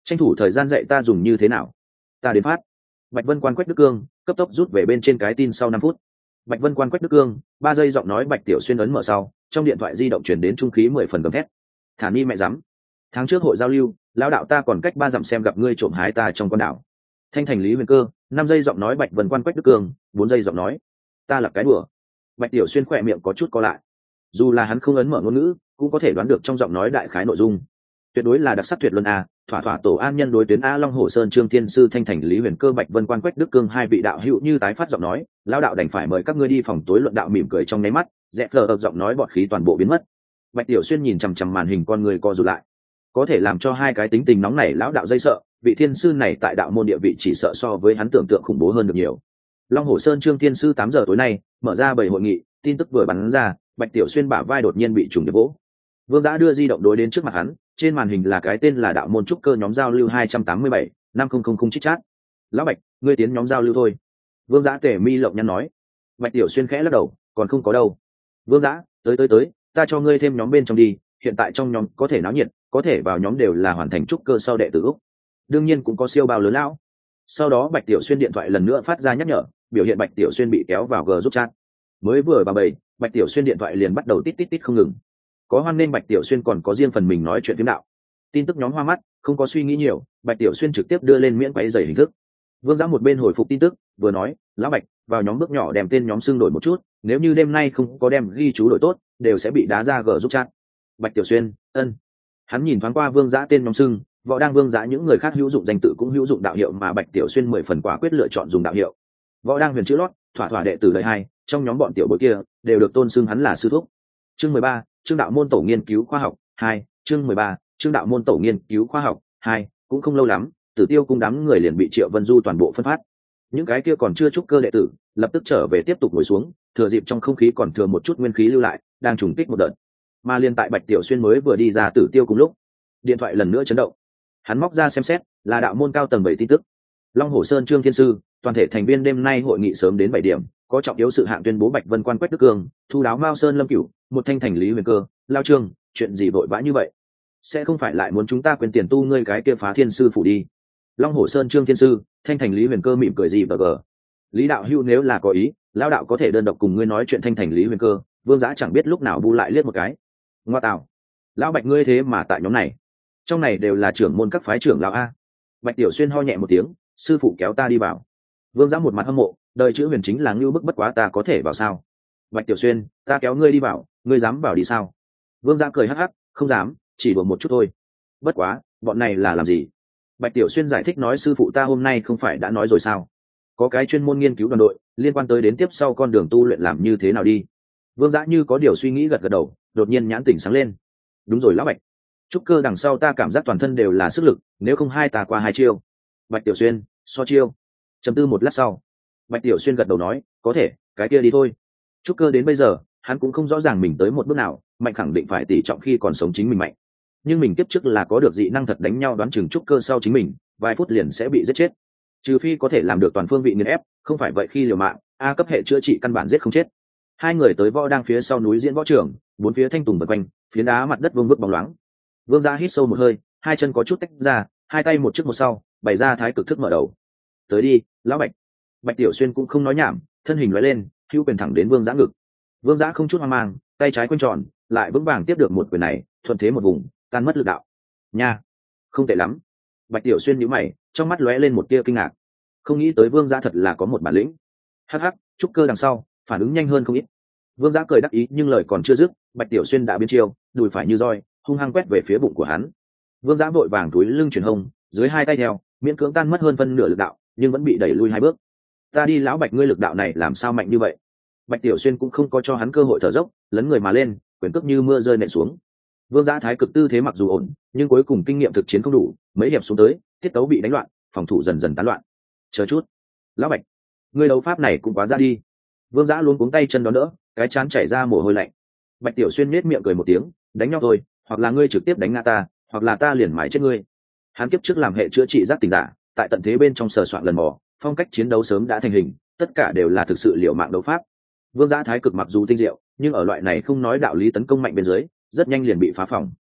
tranh thủ thời gian dạy ta dùng như thế nào. Ta đến phát. Bạch Vân Quan Quách Đức Cương cấp tốc rút về bên trên cái tin sau năm phút. Bạch Vân Quan Quách Đức Cương, ba giây giọng nói Bạch Tiểu Xuyên ấn mở sau, trong điện thoại di động truyền đến trung khí mười phần gầm thét. Thả ni mẹ dám. Tháng trước hội giao lưu, lão đạo ta còn cách ba dặm xem gặp ngươi trộm hái ta trong con đảo. Thanh thành Lý Huyền Cơ, năm giây giọng nói Bạch Vân Quan Quách Đức Cương, bốn giây giọng nói ta là cái đùa. Bạch Tiểu Xuyên khỏe miệng có chút co lại. Dù là hắn không ấn mở ngôn ngữ, cũng có thể đoán được trong giọng nói đại khái nội dung. Tuyệt đối là đặc sắc tuyệt luân a, thỏa thỏa tổ an nhân đối tuyến a Long Hổ Sơn Trương Thiên Sư Thanh thành Lý Huyền Cơ Bạch Vân Quan Quách Đức Cương hai vị đạo hữu như tái phát giọng nói, lão đạo đành phải mời các ngươi đi phòng tối luận đạo mỉm cười trong nháy mắt, dẹp lờ ập giọng nói bọt khí toàn bộ biến mất. Bạch Tiểu Xuyên nhìn chằm chằm màn hình con người co rụt lại. Có thể làm cho hai cái tính tình nóng này lão đạo dây sợ, vị thiên sư này tại đạo môn địa vị chỉ sợ so với hắn tưởng tượng khủng bố hơn được nhiều. Long Hổ Sơn Trương Thiên Sư tám giờ tối nay mở ra bảy hội nghị, tin tức vừa bắn ra, Bạch Tiểu Xuyên bả vai đột nhiên bị trùng điệp vỗ. Vương Giã đưa di động đối đến trước mặt hắn, trên màn hình là cái tên là đạo môn trúc cơ nhóm giao lưu hai trăm tám mươi bảy năm không không không chích chat. Lão Bạch, ngươi tiến nhóm giao lưu thôi. Vương Giã tể mi lộng nhăn nói. Bạch Tiểu Xuyên khẽ lắc đầu, còn không có đâu. Vương Giã, tới tới tới, ta cho ngươi thêm nhóm bên trong đi, hiện tại trong nhóm có thể náo nhiệt, có thể vào nhóm đều là hoàn thành trúc cơ sau đệ tử Úc. Đương nhiên cũng có siêu bao lớn lão. Sau đó Bạch Tiểu Xuyên điện thoại lần nữa phát ra nhắc nhở, biểu hiện Bạch Tiểu Xuyên bị kéo vào G giúp chat. Mới vừa bà bầy, Bạch Tiểu Xuyên điện thoại liền bắt đầu tít tít tít không ngừng. Có hoan nên Bạch Tiểu Xuyên còn có riêng phần mình nói chuyện phím đạo. Tin tức nhóm hoa mắt, không có suy nghĩ nhiều, Bạch Tiểu Xuyên trực tiếp đưa lên miễn quấy giày hình thức. Vương Giã một bên hồi phục tin tức, vừa nói, lão Bạch, vào nhóm bước nhỏ đem tên nhóm xưng đổi một chút, nếu như đêm nay không có đem ghi chú đổi tốt, đều sẽ bị đá ra G giúp chat. Bạch Tiểu Xuyên, ân. Hắn nhìn thoáng qua Vương Giã tên nhóm xưng, võ đang Vương Giã những người khác hữu dụng danh tự cũng hữu dụng đạo hiệu mà Bạch Tiểu Xuyên mười phần quả quyết lựa chọn dùng đạo hiệu. Võ đang huyền chữ lót, thỏa thỏa đệ tử đời hai, trong nhóm bọn tiểu bối kia đều được tôn xưng hắn là sư thúc. Chương mười ba, chương đạo môn tổ nghiên cứu khoa học hai, chương mười ba, chương đạo môn tổ nghiên cứu khoa học hai, cũng không lâu lắm, Tử Tiêu cung đám người liền bị Triệu Vân Du toàn bộ phân phát. Những cái kia còn chưa trúc cơ đệ tử, lập tức trở về tiếp tục ngồi xuống, thừa dịp trong không khí còn thừa một chút nguyên khí lưu lại, đang trùng kích một đợt. Mà liên tại Bạch Tiểu Xuyên mới vừa đi ra Tử Tiêu cung lúc, điện thoại lần nữa chấn động. Hắn móc ra xem xét, là đạo môn cao tầng bảy tin tức. Long Hổ Sơn Trương Thiên Sư, toàn thể thành viên đêm nay hội nghị sớm đến bảy điểm, có trọng yếu sự hạng tuyên bố Bạch Vân Quan Quách Đức Cương, thu đáo Mao Sơn Lâm Cửu, một thanh thành Lý Huyền Cơ, lao Trương, chuyện gì vội vã như vậy? Sẽ không phải lại muốn chúng ta quên tiền tu ngươi cái kia phá thiên sư phủ đi? Long Hổ Sơn Trương Thiên Sư, thanh thành Lý Huyền Cơ mỉm cười gì bờ gờ. Lý đạo hưu nếu là có ý, lão đạo có thể đơn độc cùng ngươi nói chuyện thanh thành Lý Huyền Cơ. Vương Giã chẳng biết lúc nào bu lại liếc một cái. Ngoa tạo, lão Bạch ngươi thế mà tại nhóm này, trong này đều là trưởng môn các phái trưởng lão a. Bạch Tiểu Xuyên ho nhẹ một tiếng, sư phụ kéo ta đi vào. Vương Giã một mặt hâm mộ, đời chữ huyền chính là ngưu bức bất quá ta có thể vào sao? Bạch Tiểu Xuyên, ta kéo ngươi đi vào, ngươi dám vào đi sao? Vương Giã cười hắc hắc, không dám, chỉ đùa một chút thôi. Bất quá, bọn này là làm gì? Bạch Tiểu Xuyên giải thích nói sư phụ ta hôm nay không phải đã nói rồi sao? Có cái chuyên môn nghiên cứu đoàn đội, liên quan tới đến tiếp sau con đường tu luyện làm như thế nào đi. Vương Giã như có điều suy nghĩ gật gật đầu, đột nhiên nhãn tỉnh sáng lên. Đúng rồi lão Bạch, trúc cơ đằng sau ta cảm giác toàn thân đều là sức lực, nếu không hai ta qua hai chiêu. Bạch Tiểu Xuyên, so chiêu. Chấm tư một lát sau, Bạch Tiểu Xuyên gật đầu nói, có thể, cái kia đi thôi. Trúc cơ đến bây giờ, hắn cũng không rõ ràng mình tới một bước nào, mạnh khẳng định phải tỉ trọng khi còn sống chính mình mạnh. Nhưng mình kiếp trước là có được dị năng thật đánh nhau đoán chừng trúc cơ sau chính mình, vài phút liền sẽ bị giết chết. Trừ phi có thể làm được toàn phương vị nghiền ép, không phải vậy khi liều mạng, a cấp hệ chữa trị căn bản giết không chết. Hai người tới võ đang phía sau núi diễn võ trường, bốn phía thanh tùng vần quanh, phiến đá mặt đất vương vức bóng loáng. Vương Gia hít sâu một hơi, hai chân có chút tách ra, hai tay một trước một sau, bày ra thái cực thức mở đầu. Tới đi, lão Bạch. Bạch Tiểu Xuyên cũng không nói nhảm, thân hình lóe lên, hữu quyền thẳng đến Vương Giã ngực. Vương Giã không chút hoang mang, tay trái quanh tròn, lại vững vàng tiếp được một quyền này, thuận thế một vùng, tan mất lực đạo. Nha, không tệ lắm. Bạch Tiểu Xuyên nhíu mày, trong mắt lóe lên một tia kinh ngạc. Không nghĩ tới Vương Giã thật là có một bản lĩnh. Hắc hắc, trúc cơ đằng sau, phản ứng nhanh hơn không ít. Vương Giã cười đắc ý nhưng lời còn chưa dứt, Bạch Tiểu Xuyên đã biến chiêu, đùi phải như roi, hung hăng quét về phía bụng của hắn. Vương Giã vội vàng túi lưng chuyển hông, dưới hai tay theo, miễn cưỡng tan mất hơn phân nửa lực đạo, nhưng vẫn bị đẩy lui hai bước. Ta đi lão Bạch ngươi lực đạo này làm sao mạnh như vậy? Bạch Tiểu Xuyên cũng không có cho hắn cơ hội thở dốc, lấn người mà lên, quyền cước như mưa rơi nện xuống. Vương Giã thái cực tư thế mặc dù ổn, nhưng cuối cùng kinh nghiệm thực chiến không đủ, mấy hiệp xuống tới, tiết tấu bị đánh loạn, phòng thủ dần dần tán loạn. Chờ chút, lão Bạch, ngươi đấu pháp này cũng quá ra đi. Vương Giã luôn cuống tay chân đón đỡ, cái chán chảy ra mồ hôi lạnh. Bạch Tiểu Xuyên nhếch miệng cười một tiếng, đánh nhau thôi, hoặc là ngươi trực tiếp đánh ngã ta, hoặc là ta liền mãi chết ngươi. Hắn kiếp trước làm hệ chữa trị giác tình giả, tại tận thế bên trong sờ soạn lần mò, phong cách chiến đấu sớm đã thành hình, tất cả đều là thực sự liều mạng đấu pháp. Vương Giã thái cực mặc dù tinh diệu, nhưng ở loại này không nói đạo lý tấn công mạnh bên dưới, rất nhanh liền bị phá phòng.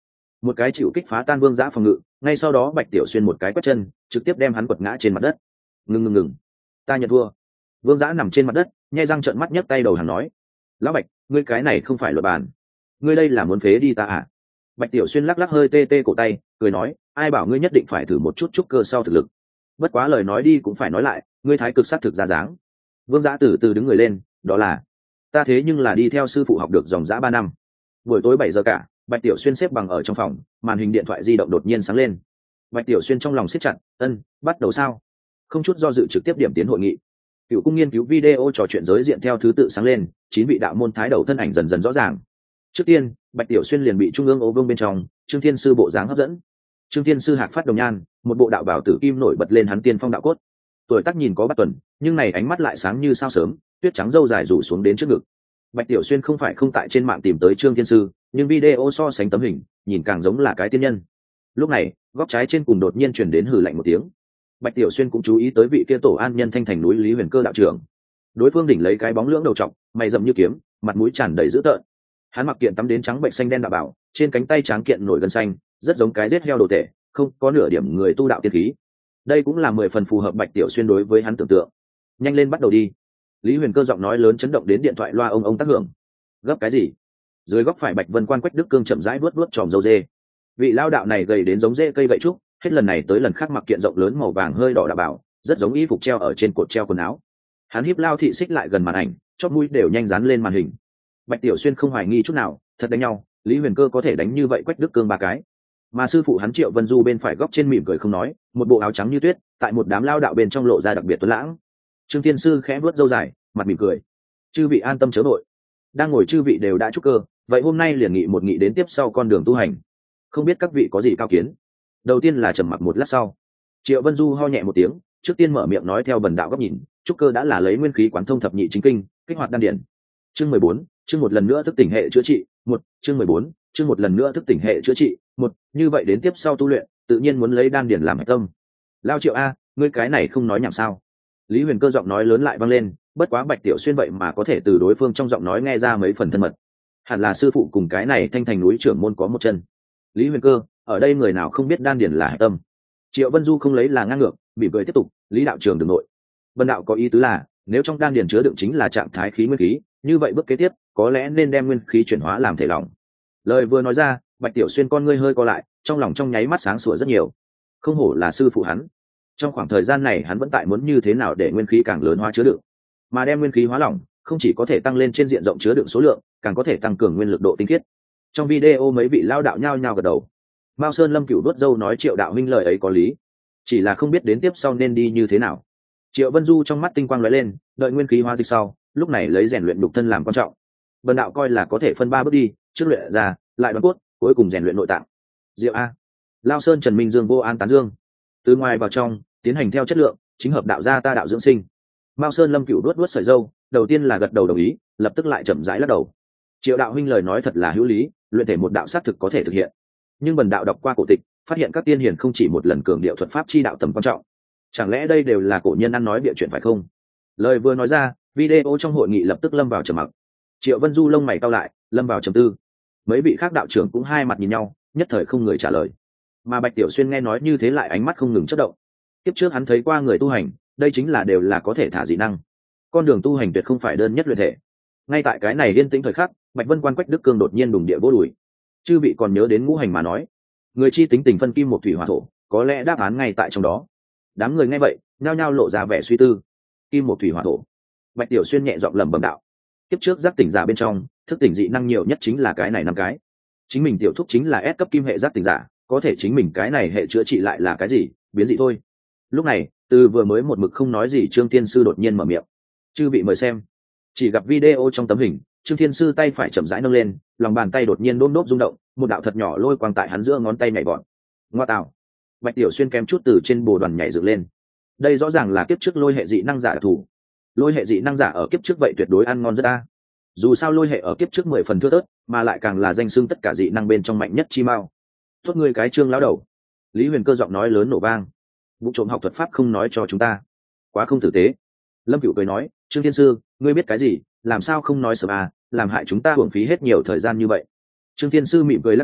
một cái chịu kích phá tan Vương Giã phòng ngự, ngay sau đó Bạch Tiểu Xuyên một cái quét chân trực tiếp đem hắn quật ngã trên mặt đất. Ngừng ngừng ngừng, ta nhận thua. Vương Giã nằm trên mặt đất nhai răng trợn mắt nhấc tay đầu hàng nói: lão Bạch, ngươi cái này không phải luật bàn, ngươi đây là muốn phế đi ta à? Bạch Tiểu Xuyên lắc lắc hơi tê tê cổ tay cười nói: ai bảo ngươi nhất định phải thử một chút chút cơ sau thực lực. Bất quá lời nói đi cũng phải nói lại, ngươi thái cực sát thực ra dáng. Vương Giã từ từ đứng người lên, đó là ta thế nhưng là đi theo sư phụ học được dòng dã ba năm. Buổi tối bảy giờ cả, Bạch Tiểu Xuyên xếp bằng ở trong phòng, màn hình điện thoại di động đột nhiên sáng lên. Bạch Tiểu Xuyên trong lòng siết chặt, ân, bắt đầu sao? Không chút do dự trực tiếp điểm tiến hội nghị. Cựu cung nghiên cứu video trò chuyện giới diện theo thứ tự sáng lên, chín vị đạo môn thái đầu thân ảnh dần dần rõ ràng. Trước tiên, Bạch Tiểu Xuyên liền bị trung ương ô vương bên trong Trương Thiên Sư bộ dáng hấp dẫn. Trương Thiên Sư hạc phát đồng nhan, một bộ đạo bảo tử kim nổi bật lên hắn tiên phong đạo cốt. Tuổi tác nhìn có bắt tuần, nhưng này ánh mắt lại sáng như sao sớm, tuyết trắng râu dài rủ xuống đến trước ngực. Bạch Tiểu Xuyên không phải không tại trên mạng tìm tới Trương Thiên Sư, nhưng video so sánh tấm hình, nhìn càng giống là cái tiên nhân. Lúc này, góc trái trên cùng đột nhiên truyền đến hừ lạnh một tiếng. Bạch Tiểu Xuyên cũng chú ý tới vị kia tổ an nhân thanh thành núi Lý Huyền Cơ đạo trưởng. Đối phương đỉnh lấy cái bóng lưỡng đầu trọc, mày rậm như kiếm, mặt mũi tràn đầy dữ tợn. Hắn mặc kiện tắm đến trắng bệnh xanh đen đạo bảo, trên cánh tay tráng kiện nổi gân xanh, rất giống cái rết heo đồ tể, không có nửa điểm người tu đạo tiên khí. Đây cũng là mười phần phù hợp Bạch Tiểu Xuyên đối với hắn tưởng tượng. Nhanh lên bắt đầu đi. Lý Huyền Cơ giọng nói lớn chấn động đến điện thoại loa ông ông tác hưởng. Gấp cái gì? Dưới góc phải Bạch Vân Quan Quách Đức Cương chậm rãi vuốt vuốt tròm râu dê. Vị lao đạo này gầy đến giống rễ cây gậy trúc, hết lần này tới lần khác mặc kiện rộng lớn màu vàng hơi đỏ đạo bảo, rất giống y phục treo ở trên cột treo quần áo. Hắn híp lao thị xích lại gần màn ảnh, chóp mũi đều nhanh dán lên màn hình. Bạch Tiểu Xuyên không hoài nghi chút nào, thật đánh nhau, Lý Huyền Cơ có thể đánh như vậy Quách Đức Cương ba cái. Mà sư phụ hắn Triệu Vân Du bên phải góc trên mỉm cười không nói, một bộ áo trắng như tuyết, tại một đám lao đạo bên trong lộ ra đặc biệt tuấn lãng. Trương Thiên Sư khẽ vuốt râu dài, mặt mỉm cười: chư vị an tâm chớ nội, đang ngồi chư vị đều đã chúc cơ, vậy hôm nay liền nghị một nghị đến tiếp sau con đường tu hành, không biết các vị có gì cao kiến. Đầu tiên là trầm mặc một lát sau, Triệu Vân Du ho nhẹ một tiếng, trước tiên mở miệng nói theo bần đạo góc nhìn, chúc cơ đã là lấy nguyên khí quán thông thập nhị chính kinh, kích hoạt đan điển. Chương mười bốn, chương một lần nữa thức tỉnh hệ chữa trị, một, chương mười bốn, chương một lần nữa thức tỉnh hệ chữa trị, một, như vậy đến tiếp sau tu luyện, tự nhiên muốn lấy đan điển làm hạch tâm. Lao Triệu a, ngươi cái này không nói nhảm sao? Lý Huyền Cơ giọng nói lớn lại vang lên, bất quá Bạch Tiểu Xuyên vậy mà có thể từ đối phương trong giọng nói nghe ra mấy phần thân mật. Hẳn là sư phụ cùng cái này thanh thành núi trưởng môn có một chân. Lý Huyền Cơ, ở đây người nào không biết đan điển là hạch tâm? Triệu Vân Du không lấy là ngang ngược, bị cười tiếp tục, Lý đạo trưởng đừng nội. Vân đạo có ý tứ là, nếu trong đan điển chứa đựng chính là trạng thái khí nguyên khí, như vậy bước kế tiếp, có lẽ nên đem nguyên khí chuyển hóa làm thể lỏng. Lời vừa nói ra, Bạch Tiểu Xuyên con ngươi hơi co lại, trong lòng trong nháy mắt sáng sủa rất nhiều. Không hổ là sư phụ hắn. Trong khoảng thời gian này hắn vẫn tại muốn như thế nào để nguyên khí càng lớn hóa chứa đựng, mà đem nguyên khí hóa lỏng, không chỉ có thể tăng lên trên diện rộng chứa đựng số lượng, càng có thể tăng cường nguyên lực độ tinh khiết. Trong video mấy vị lao đạo nhao nhao gật đầu. Mao Sơn Lâm Cửu đuốt dâu nói Triệu đạo huynh lời ấy có lý, chỉ là không biết đến tiếp sau nên đi như thế nào. Triệu Vân Du trong mắt tinh quang lóe lên, đợi nguyên khí hóa dịch sau, lúc này lấy rèn luyện nhục thân làm quan trọng. Bần đạo coi là có thể phân ba bước đi, trước luyện ra, lại đoán cốt, cuối cùng rèn luyện nội tạng. Diệu a. Lao Sơn Trần Minh Dương vô an tán dương. Từ ngoài vào trong, tiến hành theo chất lượng, chính hợp đạo gia ta đạo dưỡng sinh. Mao Sơn Lâm Cửu đuốt đuốt sợi râu, đầu tiên là gật đầu đồng ý, lập tức lại chậm rãi lắc đầu. Triệu đạo huynh lời nói thật là hữu lý, luyện thể một đạo xác thực có thể thực hiện. Nhưng bần đạo đọc qua cổ tịch, phát hiện các tiên hiền không chỉ một lần cường điệu thuật pháp chi đạo tầm quan trọng. Chẳng lẽ đây đều là cổ nhân ăn nói bịa chuyện phải không? Lời vừa nói ra, video trong hội nghị lập tức lâm vào trầm mặc. Triệu Vân Du lông mày cau lại, lâm vào trầm tư. Mấy vị khác đạo trưởng cũng hai mặt nhìn nhau, nhất thời không người trả lời. Mà Bạch Tiểu Xuyên nghe nói như thế lại ánh mắt không ngừng chớp động. Tiếp trước hắn thấy qua người tu hành, đây chính là đều là có thể thả dị năng. Con đường tu hành tuyệt không phải đơn nhất luyện thể. Ngay tại cái này yên tĩnh thời khắc, Bạch Vân Quan Quách Đức Cương đột nhiên đùng địa vỗ đùi. Chư vị còn nhớ đến ngũ hành mà nói, người chi tính tình phân kim một thủy hỏa thổ, có lẽ đáp án ngay tại trong đó. Đám người nghe vậy, nhao nhao lộ ra vẻ suy tư. Kim một thủy hỏa thổ. Bạch Tiểu Xuyên nhẹ giọng lẩm bẩm đạo. Tiếp trước giác tỉnh giả bên trong, thức tỉnh dị năng nhiều nhất chính là cái này năm cái. Chính mình tiểu thúc chính là S cấp kim hệ giác tỉnh giả, có thể chính mình cái này hệ chữa trị lại là cái gì, biến dị thôi. Lúc này, từ vừa mới một mực không nói gì Trương Thiên Sư đột nhiên mở miệng. Chư vị mời xem. Chỉ gặp video trong tấm hình, Trương Thiên Sư tay phải chậm rãi nâng lên, lòng bàn tay đột nhiên đôm đốp rung động, một đạo thật nhỏ lôi quang tại hắn giữa ngón tay nhảy vọt. Ngoa tạo. Bạch Tiểu Xuyên kém chút từ trên bồ đoàn nhảy dựng lên. Đây rõ ràng là kiếp trước lôi hệ dị năng giả đặc thù. Lôi hệ dị năng giả ở kiếp trước vậy tuyệt đối ăn ngon rất a. Dù sao lôi hệ ở kiếp trước mười phần thưa thớt, mà lại càng là danh xưng tất cả dị năng bên trong mạnh nhất chi mao. Tốt ngươi cái Trương lão đầu. Lý Huyền Cơ giọng nói lớn nổ vang. Vụ trộm học thuật pháp không nói cho chúng ta, quá không tử tế. Lâm Cửu cười nói, Trương Thiên Sư, ngươi biết cái gì, làm sao không nói sớm à, làm hại chúng ta hưởng phí hết nhiều thời gian như vậy. Trương Thiên Sư mỉm cười lắc đầu,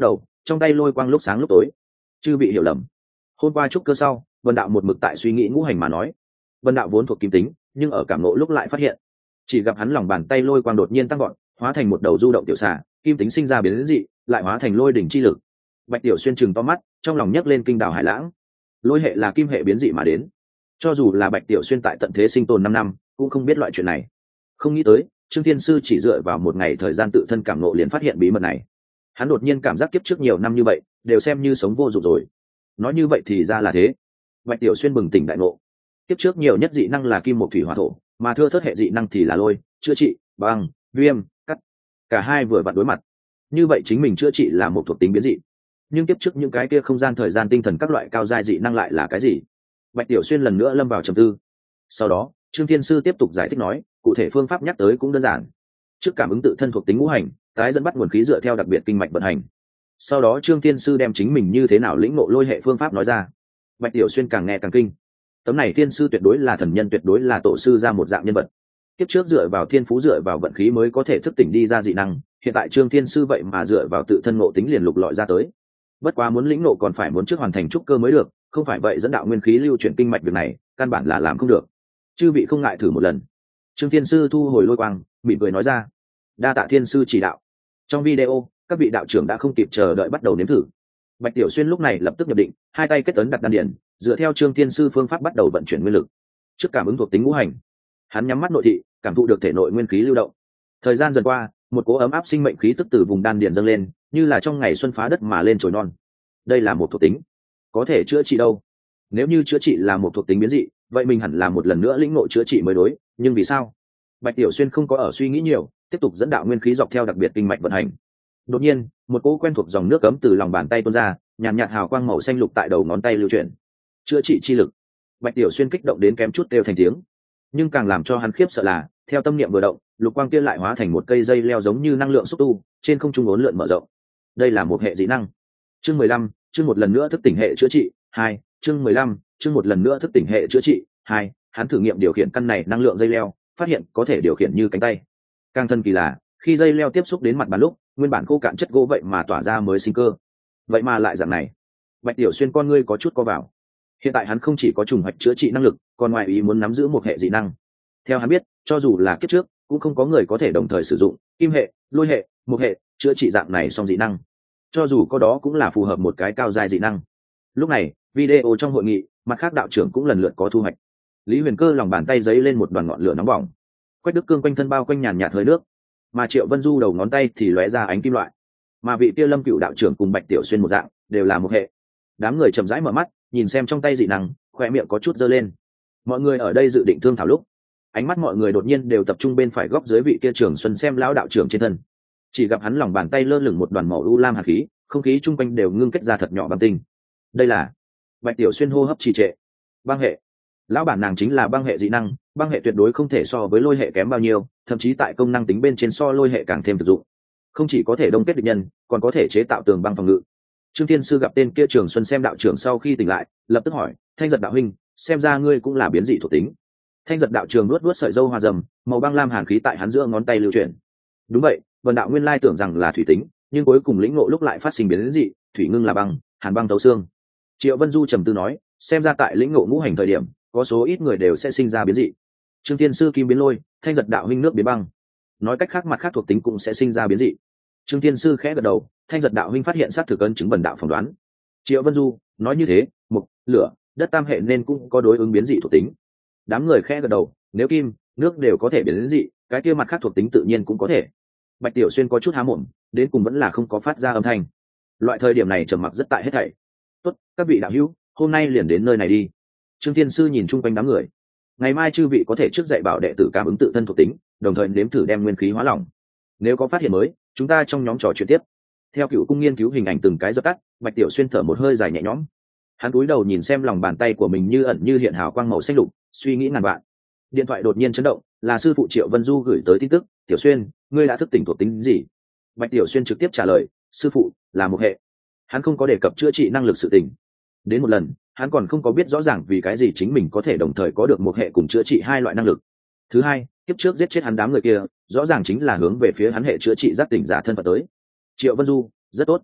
trong tay lôi quang lúc sáng lúc tối. Chư bị hiểu lầm, hôm qua trúc cơ sau vân đạo một mực tại suy nghĩ ngũ hành mà nói. Vân đạo vốn thuộc kim tính, nhưng ở cảm nộ lúc lại phát hiện, chỉ gặp hắn lòng bàn tay lôi quang đột nhiên tăng gọn, hóa thành một đầu du động tiểu xà, kim tính sinh ra biến đến dị, lại hóa thành lôi đỉnh chi lực. Bạch Tiểu Xuyên trừng to mắt, trong lòng nhấc lên kinh đảo hải lãng. Lôi hệ là kim hệ biến dị mà đến, cho dù là Bạch Tiểu Xuyên tại tận thế sinh tồn năm năm cũng không biết loại chuyện này. Không nghĩ tới Trương Thiên Sư chỉ dựa vào một ngày thời gian tự thân cảm nộ liền phát hiện bí mật này. Hắn đột nhiên cảm giác kiếp trước nhiều năm như vậy đều xem như sống vô dụng rồi. Nói như vậy thì ra là thế. Bạch Tiểu Xuyên bừng tỉnh đại ngộ. Kiếp trước nhiều nhất dị năng là kim một thủy hỏa thổ, mà thưa thớt hệ dị năng thì là lôi, chữa trị, băng, viêm, cắt. Cả hai vừa vặn đối mặt. Như vậy chính mình chữa trị là một thuộc tính biến dị. Nhưng kiếp trước những cái kia không gian thời gian tinh thần các loại cao giai dị năng lại là cái gì? Bạch Tiểu Xuyên lần nữa lâm vào trầm tư. Sau đó Trương Thiên Sư tiếp tục giải thích nói, cụ thể phương pháp nhắc tới cũng đơn giản. Trước cảm ứng tự thân thuộc tính ngũ hành, tái dẫn bắt nguồn khí dựa theo đặc biệt kinh mạch vận hành. Sau đó Trương Thiên Sư đem chính mình như thế nào lĩnh ngộ lôi hệ phương pháp nói ra. Bạch Tiểu Xuyên càng nghe càng kinh. Tấm này Thiên Sư tuyệt đối là thần nhân, tuyệt đối là tổ sư ra một dạng nhân vật. Kiếp trước dựa vào thiên phú, dựa vào vận khí mới có thể thức tỉnh đi ra dị năng, hiện tại Trương Thiên Sư vậy mà dựa vào tự thân ngộ tính liền lục lọi ra tới. Bất quá muốn lĩnh ngộ còn phải muốn trước hoàn thành trúc cơ mới được, không phải vậy dẫn đạo nguyên khí lưu chuyển kinh mạch việc này căn bản là làm không được. Chư vị không ngại thử một lần. Trương Thiên Sư thu hồi lôi quang, mỉm cười nói ra. Đa tạ Thiên Sư chỉ đạo. Trong video các vị đạo trưởng đã không kịp chờ đợi bắt đầu nếm thử. Bạch Tiểu Xuyên lúc này lập tức nhập định, hai tay kết ấn đặt đan điển, dựa theo Trương Thiên Sư phương pháp bắt đầu vận chuyển nguyên lực. Trước cảm ứng thuộc tính ngũ hành, hắn nhắm mắt nội thị, cảm thụ được thể nội nguyên khí lưu động. Thời gian dần qua, một cỗ ấm áp sinh mệnh khí tức từ vùng đan điển dâng lên, như là trong ngày xuân phá đất mà lên trồi non. Đây là một thuộc tính, có thể chữa trị đâu? Nếu như chữa trị là một thuộc tính biến dị, vậy mình hẳn là một lần nữa lĩnh ngộ chữa trị mới đối, nhưng vì sao? Bạch Tiểu Xuyên không có ở suy nghĩ nhiều, tiếp tục dẫn đạo nguyên khí dọc theo đặc biệt kinh mạch vận hành. Đột nhiên, một cỗ quen thuộc dòng nước cấm từ lòng bàn tay tuôn ra, nhàn nhạt hào quang màu xanh lục tại đầu ngón tay lưu chuyển. Chữa trị chi lực. Bạch Tiểu Xuyên kích động đến kém chút kêu thành tiếng. Nhưng càng làm cho hắn khiếp sợ là, theo tâm niệm vừa động, lục quang kia lại hóa thành một cây dây leo giống như năng lượng xúc tu, trên không trung uốn lượn mở rộng. Đây là một hệ dị năng. Chương mười lăm, chương một lần nữa thức tỉnh hệ chữa trị, hai, chương mười lăm, chương một lần nữa thức tỉnh hệ chữa trị, hai, hắn thử nghiệm điều khiển căn này năng lượng dây leo, phát hiện có thể điều khiển như cánh tay. Càng thân kỳ là, khi dây leo tiếp xúc đến mặt bàn lúc, nguyên bản khô cạn chất gỗ vậy mà tỏa ra mới sinh cơ. Vậy mà lại dạng này. Bạch Tiểu Xuyên con ngươi có chút co vào. Hiện tại hắn không chỉ có trùng hoạch chữa trị năng lực, còn ngoài ý muốn nắm giữ một hệ dị năng. Theo hắn biết, cho dù là kiếp trước, cũng không có người có thể đồng thời sử dụng kim hệ, lôi hệ, một hệ chữa trị dạng này song dị năng. Cho dù có đó cũng là phù hợp một cái cao giai dị năng. Lúc này, video trong hội nghị, mặt khác đạo trưởng cũng lần lượt có thu hoạch. Lý Huyền Cơ lòng bàn tay giấy lên một đoàn ngọn lửa nóng bỏng. Quách Đức Cương quanh thân bao quanh nhàn nhạt hơi nước, mà Triệu Vân Du đầu ngón tay thì lóe ra ánh kim loại. Mà vị kia Lâm Cựu đạo trưởng cùng Bạch Tiểu Xuyên một dạng, đều là một hệ. Đám người chậm rãi mở mắt, nhìn xem trong tay dị năng, khoe miệng có chút giơ lên. Mọi người ở đây dự định thương thảo lúc, ánh mắt mọi người đột nhiên đều tập trung bên phải góc dưới vị kia trưởng Xuân xem lão đạo trưởng trên thân. Chỉ gặp hắn lòng bàn tay lơ lửng một đoàn màu u lam hàn khí, không khí chung quanh đều ngưng kết ra thật nhỏ băng tinh. Đây là Bạch Tiểu Xuyên hô hấp trì trệ. Băng hệ. Lão bản nàng chính là băng hệ dị năng, băng hệ tuyệt đối không thể so với lôi hệ kém bao nhiêu, thậm chí tại công năng tính bên trên so lôi hệ càng thêm thực dụng. Không chỉ có thể đông kết địch nhân, còn có thể chế tạo tường băng phòng ngự. Trương Thiên Sư gặp tên kia Trường Xuân xem đạo trưởng sau khi tỉnh lại, lập tức hỏi, Thanh Giật đạo huynh, xem ra ngươi cũng là biến dị thuộc tính. Thanh Giật đạo trường luốt luốt sợi râu hoa rầm, màu băng lam hàn khí tại hắn giữa ngón tay lưu chuyển. Đúng vậy, Vân đạo nguyên lai tưởng rằng là thủy tính, nhưng cuối cùng lĩnh ngộ lúc lại phát sinh biến dị, thủy ngưng là băng, hàn băng thấu xương. Triệu Vân Du trầm tư nói, xem ra tại lĩnh ngộ ngũ hành thời điểm, có số ít người đều sẽ sinh ra biến dị. Trương Thiên Sư kim biến lôi, Thanh Giật đạo huynh nước biến băng. Nói cách khác mặt khác thuộc tính cũng sẽ sinh ra biến dị. Trương Thiên Sư khẽ gật đầu, Thanh Giật đạo huynh phát hiện sát thực ấn chứng bần đạo phỏng đoán. Triệu Vân Du nói như thế, mục, lửa, đất tam hệ nên cũng có đối ứng biến dị thuộc tính. Đám người khẽ gật đầu, nếu kim, nước đều có thể biến dị, cái kia mặt khác thuộc tính tự nhiên cũng có thể. Bạch Tiểu Xuyên có chút há mồm, đến cùng vẫn là không có phát ra âm thanh. Loại thời điểm này trầm mặc rất tại hết thảy. Tốt, các vị đạo hữu, hôm nay liền đến nơi này đi. Trương Thiên Sư nhìn chung quanh đám người. Ngày mai chư vị có thể trước dạy bảo đệ tử cảm ứng tự thân thuộc tính, đồng thời nếm thử đem nguyên khí hóa lỏng. Nếu có phát hiện mới, chúng ta trong nhóm trò chuyện tiếp. Theo Cựu Cung nghiên cứu hình ảnh từng cái dập tắt, Bạch Tiểu Xuyên thở một hơi dài nhẹ nhõm. Hắn cúi đầu nhìn xem lòng bàn tay của mình như ẩn như hiện hào quang màu xanh lục, suy nghĩ ngàn vạn. Điện thoại đột nhiên chấn động, là sư phụ Triệu Vân Du gửi tới tin tức, "Tiểu Xuyên, ngươi đã thức tỉnh thuộc tính gì?" Bạch Tiểu Xuyên trực tiếp trả lời, "Sư phụ, là một hệ." Hắn không có đề cập chữa trị năng lực sự tình. Đến một lần, hắn còn không có biết rõ ràng vì cái gì chính mình có thể đồng thời có được một hệ cùng chữa trị hai loại năng lực. Thứ hai, kiếp trước giết chết hắn đám người kia, rõ ràng chính là hướng về phía hắn hệ chữa trị giác tỉnh giả thân phận tới. Triệu Vân Du, rất tốt.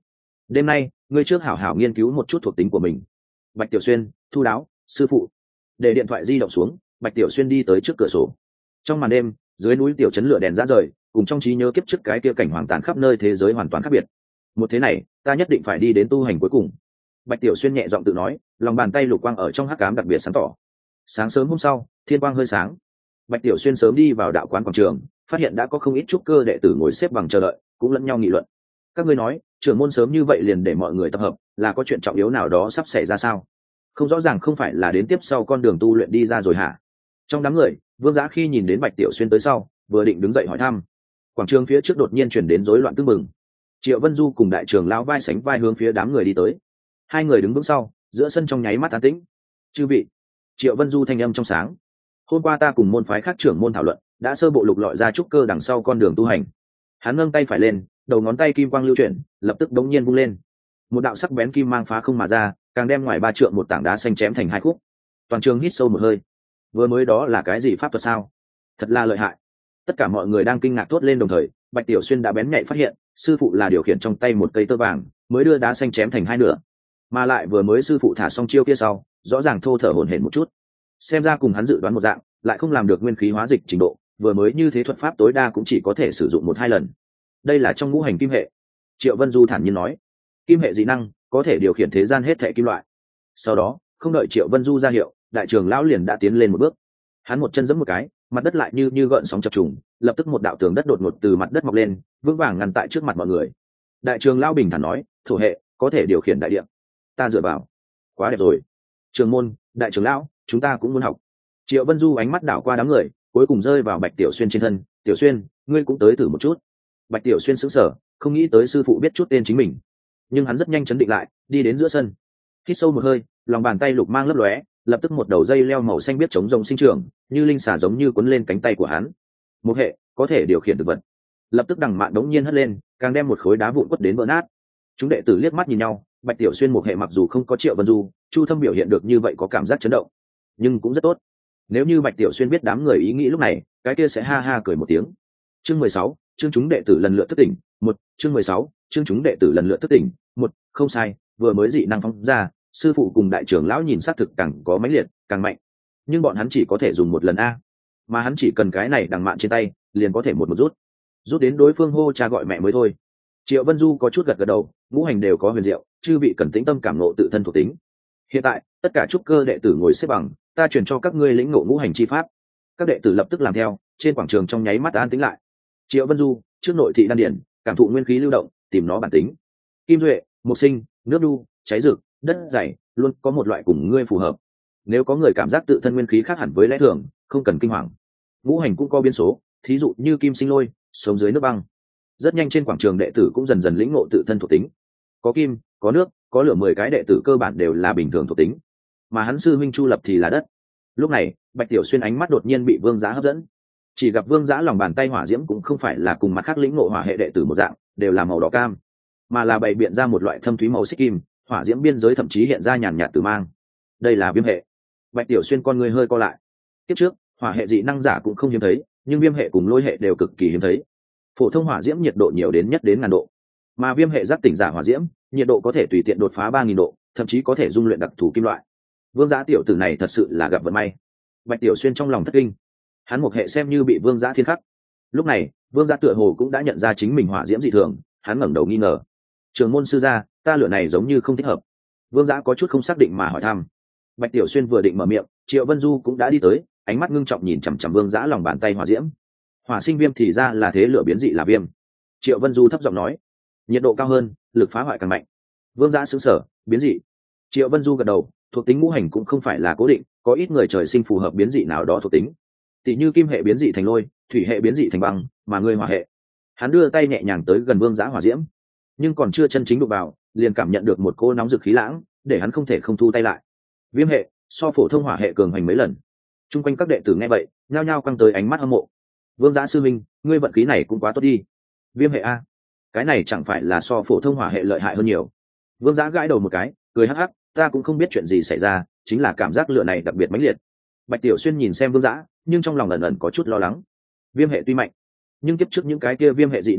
đêm nay ngươi trước hảo hảo nghiên cứu một chút thuộc tính của mình. Bạch Tiểu Xuyên, thu đáo, sư phụ. Để điện thoại di động xuống, Bạch Tiểu Xuyên đi tới trước cửa sổ. Trong màn đêm, dưới núi tiểu trấn lửa đèn rã rời, cùng trong trí nhớ kiếp trước cái kia cảnh hoàng tàn khắp nơi thế giới hoàn toàn khác biệt. Một thế này, ta nhất định phải đi đến tu hành cuối cùng. Bạch Tiểu Xuyên nhẹ giọng tự nói, lòng bàn tay lục quang ở trong hắc ám đặc biệt sáng tỏ. Sáng sớm hôm sau, thiên quang hơi sáng. Bạch Tiểu Xuyên sớm đi vào đạo quán quảng trường, phát hiện đã có không ít trúc cơ đệ tử ngồi xếp bằng chờ đợi, cũng lẫn nhau nghị luận. Các ngươi nói, trưởng môn sớm như vậy liền để mọi người tập hợp, là có chuyện trọng yếu nào đó sắp xảy ra sao? Không rõ ràng không phải là đến tiếp sau con đường tu luyện đi ra rồi hả? Trong đám người, Vương Giá khi nhìn đến Bạch Tiểu Xuyên tới sau, vừa định đứng dậy hỏi thăm. Quảng trường phía trước đột nhiên chuyển đến rối loạn tương mừng. Triệu Vân Du cùng đại trưởng lão vai sánh vai hướng phía đám người đi tới. Hai người đứng vững sau, giữa sân trong nháy mắt an tĩnh. Chư vị. Triệu Vân Du thanh âm trong sáng. Hôm qua ta cùng môn phái khác trưởng môn thảo luận, đã sơ bộ lục lọi ra trúc cơ đằng sau con đường tu hành. Hắn nâng tay phải lên, đầu ngón tay kim quang lưu chuyển, lập tức đống nhiên vung lên. Một đạo sắc bén kim mang phá không mà ra, càng đem ngoài ba trượng một tảng đá xanh chém thành hai khúc. Toàn trường hít sâu một hơi. Vừa mới đó là cái gì pháp thuật sao? Thật là lợi hại. Tất cả mọi người đang kinh ngạc thốt lên đồng thời, Bạch Tiểu Xuyên đã bén nhạy phát hiện, sư phụ là điều khiển trong tay một cây tơ vàng, mới đưa đá xanh chém thành hai nửa. Mà lại vừa mới sư phụ thả xong chiêu kia sau, rõ ràng thô thở hổn hển một chút. Xem ra cùng hắn dự đoán một dạng, lại không làm được nguyên khí hóa dịch trình độ, vừa mới như thế thuật pháp tối đa cũng chỉ có thể sử dụng một hai lần. Đây là trong ngũ hành kim hệ. Triệu Vân Du thản nhiên nói, kim hệ dị năng có thể điều khiển thế gian hết thảy kim loại. Sau đó, không đợi Triệu Vân Du ra hiệu, đại trưởng lão liền đã tiến lên một bước. Hắn một chân giẫm một cái, mặt đất lại như như gợn sóng chập trùng, lập tức một đạo tường đất đột ngột từ mặt đất mọc lên, vững vàng ngăn tại trước mặt mọi người. Đại trưởng lão bình thản nói, thổ hệ có thể điều khiển đại địa. Ta dựa vào. Quá đẹp rồi. Trường môn, đại trưởng lão, chúng ta cũng muốn học. Triệu Vân Du ánh mắt đảo qua đám người, cuối cùng rơi vào Bạch Tiểu Xuyên trên thân. Tiểu Xuyên, ngươi cũng tới thử một chút. Bạch Tiểu Xuyên sững sờ, không nghĩ tới sư phụ biết chút tên chính mình, nhưng hắn rất nhanh chấn định lại, đi đến giữa sân, hít sâu một hơi, lòng bàn tay lục mang lấp lóe, lập tức một đầu dây leo màu xanh biết chống rồng sinh trưởng, như linh xà giống như cuốn lên cánh tay của hắn. Một hệ có thể điều khiển thực vật. Lập tức đằng mạn đống nhiên hất lên, càng đem một khối đá vụn quất đến vỡ nát. Chúng đệ tử liếc mắt nhìn nhau, Bạch Tiểu Xuyên một hệ mặc dù không có Triệu Vân Du, Chu Thâm biểu hiện được như vậy có cảm giác chấn động, nhưng cũng rất tốt. Nếu như Bạch Tiểu Xuyên biết đám người ý nghĩ lúc này, cái kia sẽ ha ha cười một tiếng. Chương mười sáu, chương chúng đệ tử lần lượt thức tỉnh. Một, chương mười sáu, chương chúng đệ tử lần lượt thức tỉnh. Một, không sai, vừa mới dị năng phóng ra, sư phụ cùng đại trưởng lão nhìn xác thực càng có mãnh liệt, càng mạnh. Nhưng bọn hắn chỉ có thể dùng một lần a, mà hắn chỉ cần cái này đằng mạn trên tay, liền có thể một một rút, rút đến đối phương hô cha gọi mẹ mới thôi. Triệu Vân Du có chút gật gật đầu, ngũ hành đều có huyền diệu, chư vị cần tĩnh tâm cảm ngộ tự thân thuộc tính. Hiện tại, tất cả trúc cơ đệ tử ngồi xếp bằng, ta truyền cho các ngươi lĩnh ngộ ngũ hành chi pháp. Các đệ tử lập tức làm theo, trên quảng trường trong nháy mắt an tĩnh lại. Triệu Vân Du trước nội thị đan điển, cảm thụ nguyên khí lưu động, tìm nó bản tính. Kim duệ, mộc sinh, nước đu, cháy rực, đất dày, luôn có một loại cùng ngươi phù hợp. Nếu có người cảm giác tự thân nguyên khí khác hẳn với lẽ thường, không cần kinh hoàng. Ngũ hành cũng có biến số, thí dụ như kim sinh lôi, sống dưới nước băng. Rất nhanh trên quảng trường đệ tử cũng dần dần lĩnh ngộ tự thân thuộc tính. Có kim, có nước, có lửa, mười cái đệ tử cơ bản đều là bình thường thuộc tính, mà hắn sư huynh Chu Lập thì là đất. Lúc này, Bạch Tiểu Xuyên ánh mắt đột nhiên bị Vương Giá hấp dẫn. Chỉ gặp Vương Giá lòng bàn tay hỏa diễm cũng không phải là cùng mặt khác lĩnh ngộ hỏa hệ đệ tử một dạng, đều là màu đỏ cam, mà là bày biện ra một loại thâm thúy màu xích kim, hỏa diễm biên giới thậm chí hiện ra nhàn nhạt tử mang. Đây là viêm hệ. Bạch Tiểu Xuyên con người hơi co lại. Tiếp trước, hỏa hệ dị năng giả cũng không hiếm thấy, nhưng viêm hệ cùng lôi hệ đều cực kỳ hiếm thấy. Phổ thông hỏa diễm nhiệt độ nhiều đến nhất đến ngàn độ, mà viêm hệ giác tỉnh giả hỏa diễm nhiệt độ có thể tùy tiện đột phá ba nghìn độ, thậm chí có thể dung luyện đặc thù kim loại. Vương Giá tiểu tử này thật sự là gặp vận may. Bạch Tiểu Xuyên trong lòng thất kinh, hắn một hệ xem như bị Vương Giá thiên khắc. Lúc này, Vương Giá tựa hồ cũng đã nhận ra chính mình hỏa diễm dị thường, hắn ngẩng đầu nghi ngờ. Trường môn sư gia, ta lửa này giống như không thích hợp. Vương Giá có chút không xác định mà hỏi thăm. Bạch Tiểu Xuyên vừa định mở miệng, Triệu Vân Du cũng đã đi tới, ánh mắt ngưng trọng nhìn chằm chằm Vương Giá lòng bàn tay hỏa diễm. Hỏa sinh viêm thì ra là thế, lửa biến dị là viêm. Triệu Vân Du thấp giọng nói, nhiệt độ cao hơn, lực phá hoại càng mạnh. Vương Giá sững sờ, biến dị. Triệu Vân Du gật đầu, thuộc tính ngũ hành cũng không phải là cố định, có ít người trời sinh phù hợp biến dị nào đó thuộc tính. Tỷ như kim hệ biến dị thành lôi, thủy hệ biến dị thành băng, mà ngươi hỏa hệ. Hắn đưa tay nhẹ nhàng tới gần Vương Giá hỏa diễm, nhưng còn chưa chân chính đụng vào, liền cảm nhận được một cô nóng rực khí lãng, để hắn không thể không thu tay lại. Viêm hệ so phổ thông hỏa hệ cường hành mấy lần. Trung quanh các đệ tử nghe vậy, nhao nhao căng tới ánh mắt hâm mộ. Vương Giá sư minh, ngươi vận khí này cũng quá tốt đi. Viêm hệ a, cái này chẳng phải là so phổ thông hỏa hệ lợi hại hơn nhiều. Vương Giá gãi đầu một cái, cười hắc hắc, ta cũng không biết chuyện gì xảy ra, chính là cảm giác lửa này đặc biệt mãnh liệt. Bạch Tiểu Xuyên nhìn xem Vương Giá, nhưng trong lòng ẩn ẩn có chút lo lắng. Viêm hệ tuy mạnh, nhưng kiếp trước những cái kia viêm hệ dị năng giả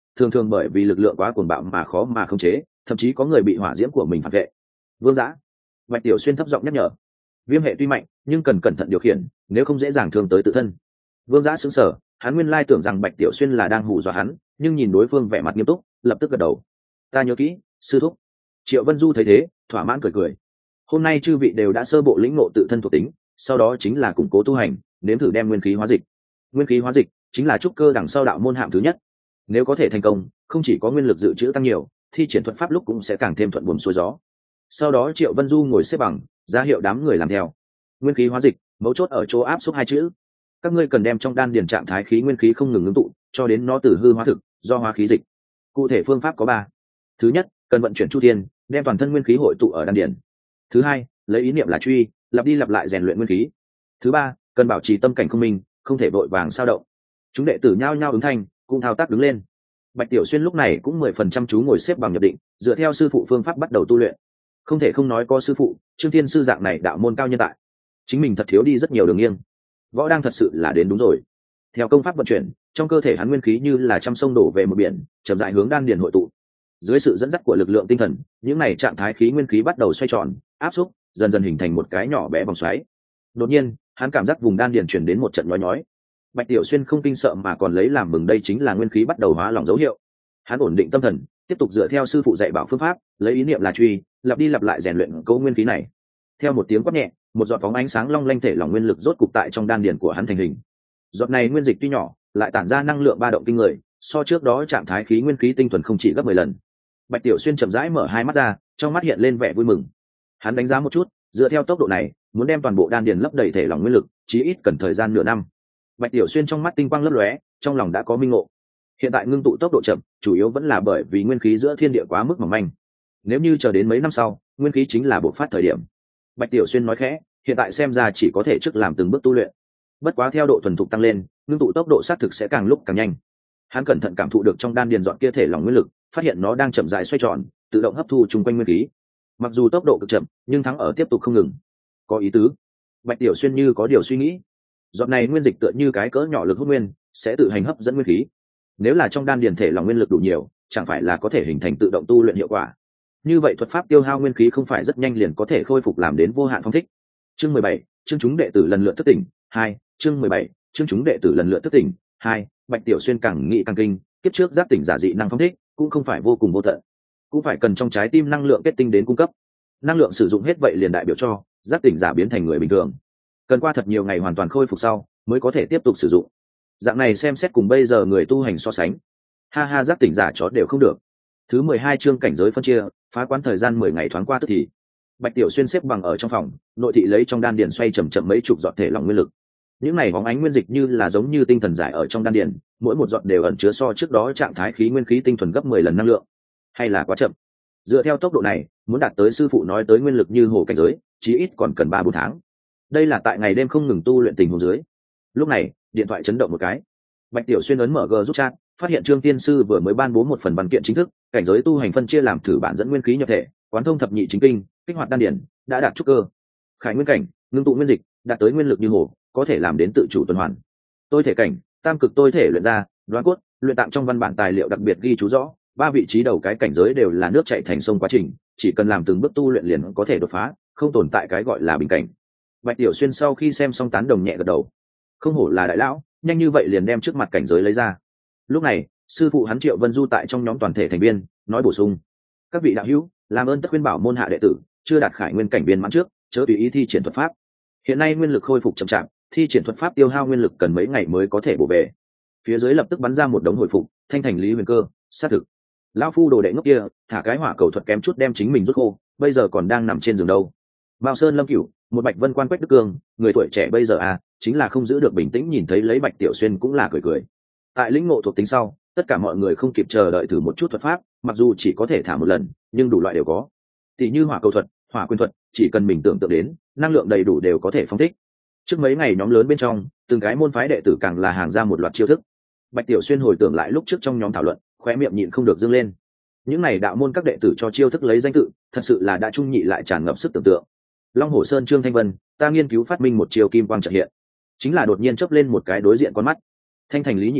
thường thường bởi vì lực lượng quá cuồng bạo mà khó mà khống chế, thậm chí có người bị hỏa diễm của mình phản vệ. Vương Giã, Bạch Tiểu Xuyên thấp giọng nhắc nhở. Viêm hệ tuy mạnh nhưng cần cẩn thận điều khiển, nếu không dễ dàng thương tới tự thân. Vương Giã sững sờ, hắn nguyên lai tưởng rằng Bạch Tiểu Xuyên là đang hù dọa hắn, nhưng nhìn đối phương vẻ mặt nghiêm túc, lập tức gật đầu. Ta nhớ kỹ, sư thúc. Triệu Vân Du thấy thế, thỏa mãn cười cười. Hôm nay chư vị đều đã sơ bộ lĩnh ngộ tự thân thuộc tính, sau đó chính là củng cố tu hành, nếm thử đem nguyên khí hóa dịch. Nguyên khí hóa dịch chính là trúc cơ đằng sau đạo môn hạng thứ nhất. Nếu có thể thành công, không chỉ có nguyên lực dự trữ tăng nhiều, thi triển thuật pháp lúc cũng sẽ càng thêm thuận buồm xuôi gió. Sau đó Triệu Vân Du ngồi xếp bằng, ra hiệu đám người làm theo. Nguyên khí hóa dịch, mấu chốt ở chỗ áp xúc hai chữ. Các ngươi cần đem trong đan điền trạng thái khí nguyên khí không ngừng ngưng tụ, cho đến nó từ hư hóa thực, do hóa khí dịch. Cụ thể phương pháp có ba. Thứ nhất, cần vận chuyển chu thiên, đem toàn thân nguyên khí hội tụ ở đan điền. Thứ hai, lấy ý niệm là truy, lặp đi lặp lại rèn luyện nguyên khí. Thứ ba, cần bảo trì tâm cảnh không minh, không thể vội vàng sao động. Chúng đệ tử nhao nhao ứng thanh, cũng thao tác đứng lên. Bạch Tiểu Xuyên lúc này cũng mười phần trăm chú ngồi xếp bằng nhập định, dựa theo sư phụ phương pháp bắt đầu tu luyện. Không thể không nói có sư phụ, Trương Thiên sư dạng này đạo môn cao nhân tại, chính mình thật thiếu đi rất nhiều đường nghiêng. Võ đang thật sự là đến đúng rồi. Theo công pháp vận chuyển, trong cơ thể hắn nguyên khí như là trăm sông đổ về một biển, chậm rãi hướng đan điền hội tụ. Dưới sự dẫn dắt của lực lượng tinh thần, những này trạng thái khí nguyên khí bắt đầu xoay tròn, áp xúc, dần dần hình thành một cái nhỏ bé vòng xoáy. Đột nhiên, hắn cảm giác vùng đan điền chuyển đến một trận nhói nhói. Bạch Tiểu Xuyên không kinh sợ mà còn lấy làm mừng, đây chính là nguyên khí bắt đầu hóa lỏng dấu hiệu. Hắn ổn định tâm thần, tiếp tục dựa theo sư phụ dạy bảo phương pháp, lấy ý niệm là truy, lặp đi lặp lại rèn luyện câu nguyên khí này. Theo một tiếng quát nhẹ, một giọt bóng ánh sáng long lanh thể lỏng nguyên lực rốt cục tại trong đan điền của hắn thành hình. Giọt này nguyên dịch tuy nhỏ, lại tản ra năng lượng ba động kinh người, so trước đó trạng thái khí nguyên khí tinh thuần không chỉ gấp mười lần. Bạch Tiểu Xuyên chậm rãi mở hai mắt ra, trong mắt hiện lên vẻ vui mừng. Hắn đánh giá một chút, dựa theo tốc độ này, muốn đem toàn bộ đan điền lấp đầy thể lỏng nguyên lực, chí ít cần thời gian nửa năm. Bạch Tiểu Xuyên trong mắt tinh quang lấp lóe, trong lòng đã có minh ngộ. Hiện tại ngưng tụ tốc độ chậm, chủ yếu vẫn là bởi vì nguyên khí giữa thiên địa quá mức mỏng manh. Nếu như chờ đến mấy năm sau, nguyên khí chính là bộc phát thời điểm. Bạch Tiểu Xuyên nói khẽ, hiện tại xem ra chỉ có thể trước làm từng bước tu luyện. Bất quá theo độ thuần thục tăng lên, ngưng tụ tốc độ xác thực sẽ càng lúc càng nhanh. Hắn cẩn thận cảm thụ được trong đan điền dọn kia thể lỏng nguyên lực, phát hiện nó đang chậm rãi xoay tròn, tự động hấp thu chung quanh nguyên khí. Mặc dù tốc độ cực chậm, nhưng thắng ở tiếp tục không ngừng. Có ý tứ. Bạch Tiểu Xuyên như có điều suy nghĩ. Giọt này nguyên dịch tựa như cái cỡ nhỏ lực hút nguyên, sẽ tự hành hấp dẫn nguyên khí. Nếu là trong đan điền thể lỏng nguyên lực đủ nhiều, chẳng phải là có thể hình thành tự động tu luyện hiệu quả. Như vậy thuật pháp tiêu hao nguyên khí không phải rất nhanh liền có thể khôi phục làm đến vô hạn phong thích. Chương mười bảy, chương chúng đệ tử lần lượt thức tỉnh, hai, chương mười bảy, chương chúng đệ tử lần lượt thức tỉnh, hai. Bạch Tiểu Xuyên càng nghĩ càng kinh, kiếp trước giác tỉnh giả dị năng phong thích, cũng không phải vô cùng vô tận, cũng phải cần trong trái tim năng lượng kết tinh đến cung cấp. Năng lượng sử dụng hết vậy liền đại biểu cho giác tỉnh giả biến thành người bình thường, cần qua thật nhiều ngày hoàn toàn khôi phục sau mới có thể tiếp tục sử dụng. Dạng này xem xét cùng bây giờ người tu hành so sánh, ha ha, giác tỉnh giả chó đều không được. Thứ mười hai chương cảnh giới phân chia, phá quán thời gian mười ngày thoáng qua tức thì. Bạch Tiểu Xuyên xếp bằng ở trong phòng, nội thị lấy trong đan điền xoay chậm chậm mấy chục giọt thể lỏng nguyên lực. Những này bóng ánh nguyên dịch như là giống như tinh thần giải ở trong đan điền, mỗi một giọt đều ẩn chứa so trước đó trạng thái khí nguyên khí tinh thuần gấp mười lần năng lượng. Hay là quá chậm. Dựa theo tốc độ này, muốn đạt tới sư phụ nói tới nguyên lực như hồ cảnh giới, chí ít còn cần ba bốn tháng. Đây là tại ngày đêm không ngừng tu luyện tình huống dưới. Lúc này, điện thoại chấn động một cái. Bạch Tiểu Xuyên ấn mở G giúp chat, phát hiện Trương Tiên sư vừa mới ban bố một phần văn kiện chính thức, cảnh giới tu hành phân chia làm thử bản dẫn nguyên khí nhập thể, quán thông thập nhị chính kinh, kích hoạt đan điển, đã đạt trúc cơ. Khải nguyên cảnh, ngưng tụ nguyên dịch, đạt tới nguyên lực như hồ, có thể làm đến tự chủ tuần hoàn. Tôi thể cảnh, tam cực tôi thể luyện ra, đoán cốt, luyện tạng trong văn bản tài liệu đặc biệt ghi chú rõ, ba vị trí đầu cái cảnh giới đều là nước chảy thành sông quá trình, chỉ cần làm từng bước tu luyện liền có thể đột phá, không tồn tại cái gọi là bình cảnh. Bạch Tiểu Xuyên sau khi xem xong tán đồng nhẹ gật đầu. Không hổ là đại lão, nhanh như vậy liền đem trước mặt cảnh giới lấy ra. Lúc này, sư phụ hắn Triệu Vân Du tại trong nhóm toàn thể thành viên nói bổ sung: các vị đạo hữu, làm ơn tất khuyên bảo môn hạ đệ tử chưa đạt khải nguyên cảnh viên mãn trước, chớ tùy ý thi triển thuật pháp. Hiện nay nguyên lực khôi phục chậm chạp, thi triển thuật pháp tiêu hao nguyên lực cần mấy ngày mới có thể bổ về. Phía dưới lập tức bắn ra một đống hồi phục, thanh thành lý huyền cơ, xác thực. Lão phu đồ đệ ngốc kia, thả cái hỏa cầu thuật kém chút đem chính mình rút khô, bây giờ còn đang nằm trên giường đâu. Mao Sơn Lâm Cửu, một Bạch Vân Quan Quách Đức Cương, người tuổi trẻ bây giờ à, chính là không giữ được bình tĩnh, nhìn thấy lấy Bạch Tiểu Xuyên cũng là cười cười. Tại lĩnh ngộ thuộc tính sau, tất cả mọi người không kịp chờ đợi thử một chút thuật pháp, mặc dù chỉ có thể thả một lần, nhưng đủ loại đều có. Tỷ như hỏa cầu thuật, hỏa quyền thuật, chỉ cần mình tưởng tượng đến, năng lượng đầy đủ đều có thể phóng thích. Trước mấy ngày nhóm lớn bên trong, từng cái môn phái đệ tử càng là hàng ra một loạt chiêu thức. Bạch Tiểu Xuyên hồi tưởng lại lúc trước trong nhóm thảo luận, khóe miệng nhịn không được dương lên. Những này đạo môn các đệ tử cho chiêu thức lấy danh tự, thật sự là đã trung nhị lại tràn ngập sức tưởng tượng. Long Hổ Sơn Trương Thanh Vân, ta nghiên cứu phát minh một chiêu kim quang chợt hiện, chính là đột nhiên chớp lên một cái đối diện con mắt. Thanh thành lý nhị cầu,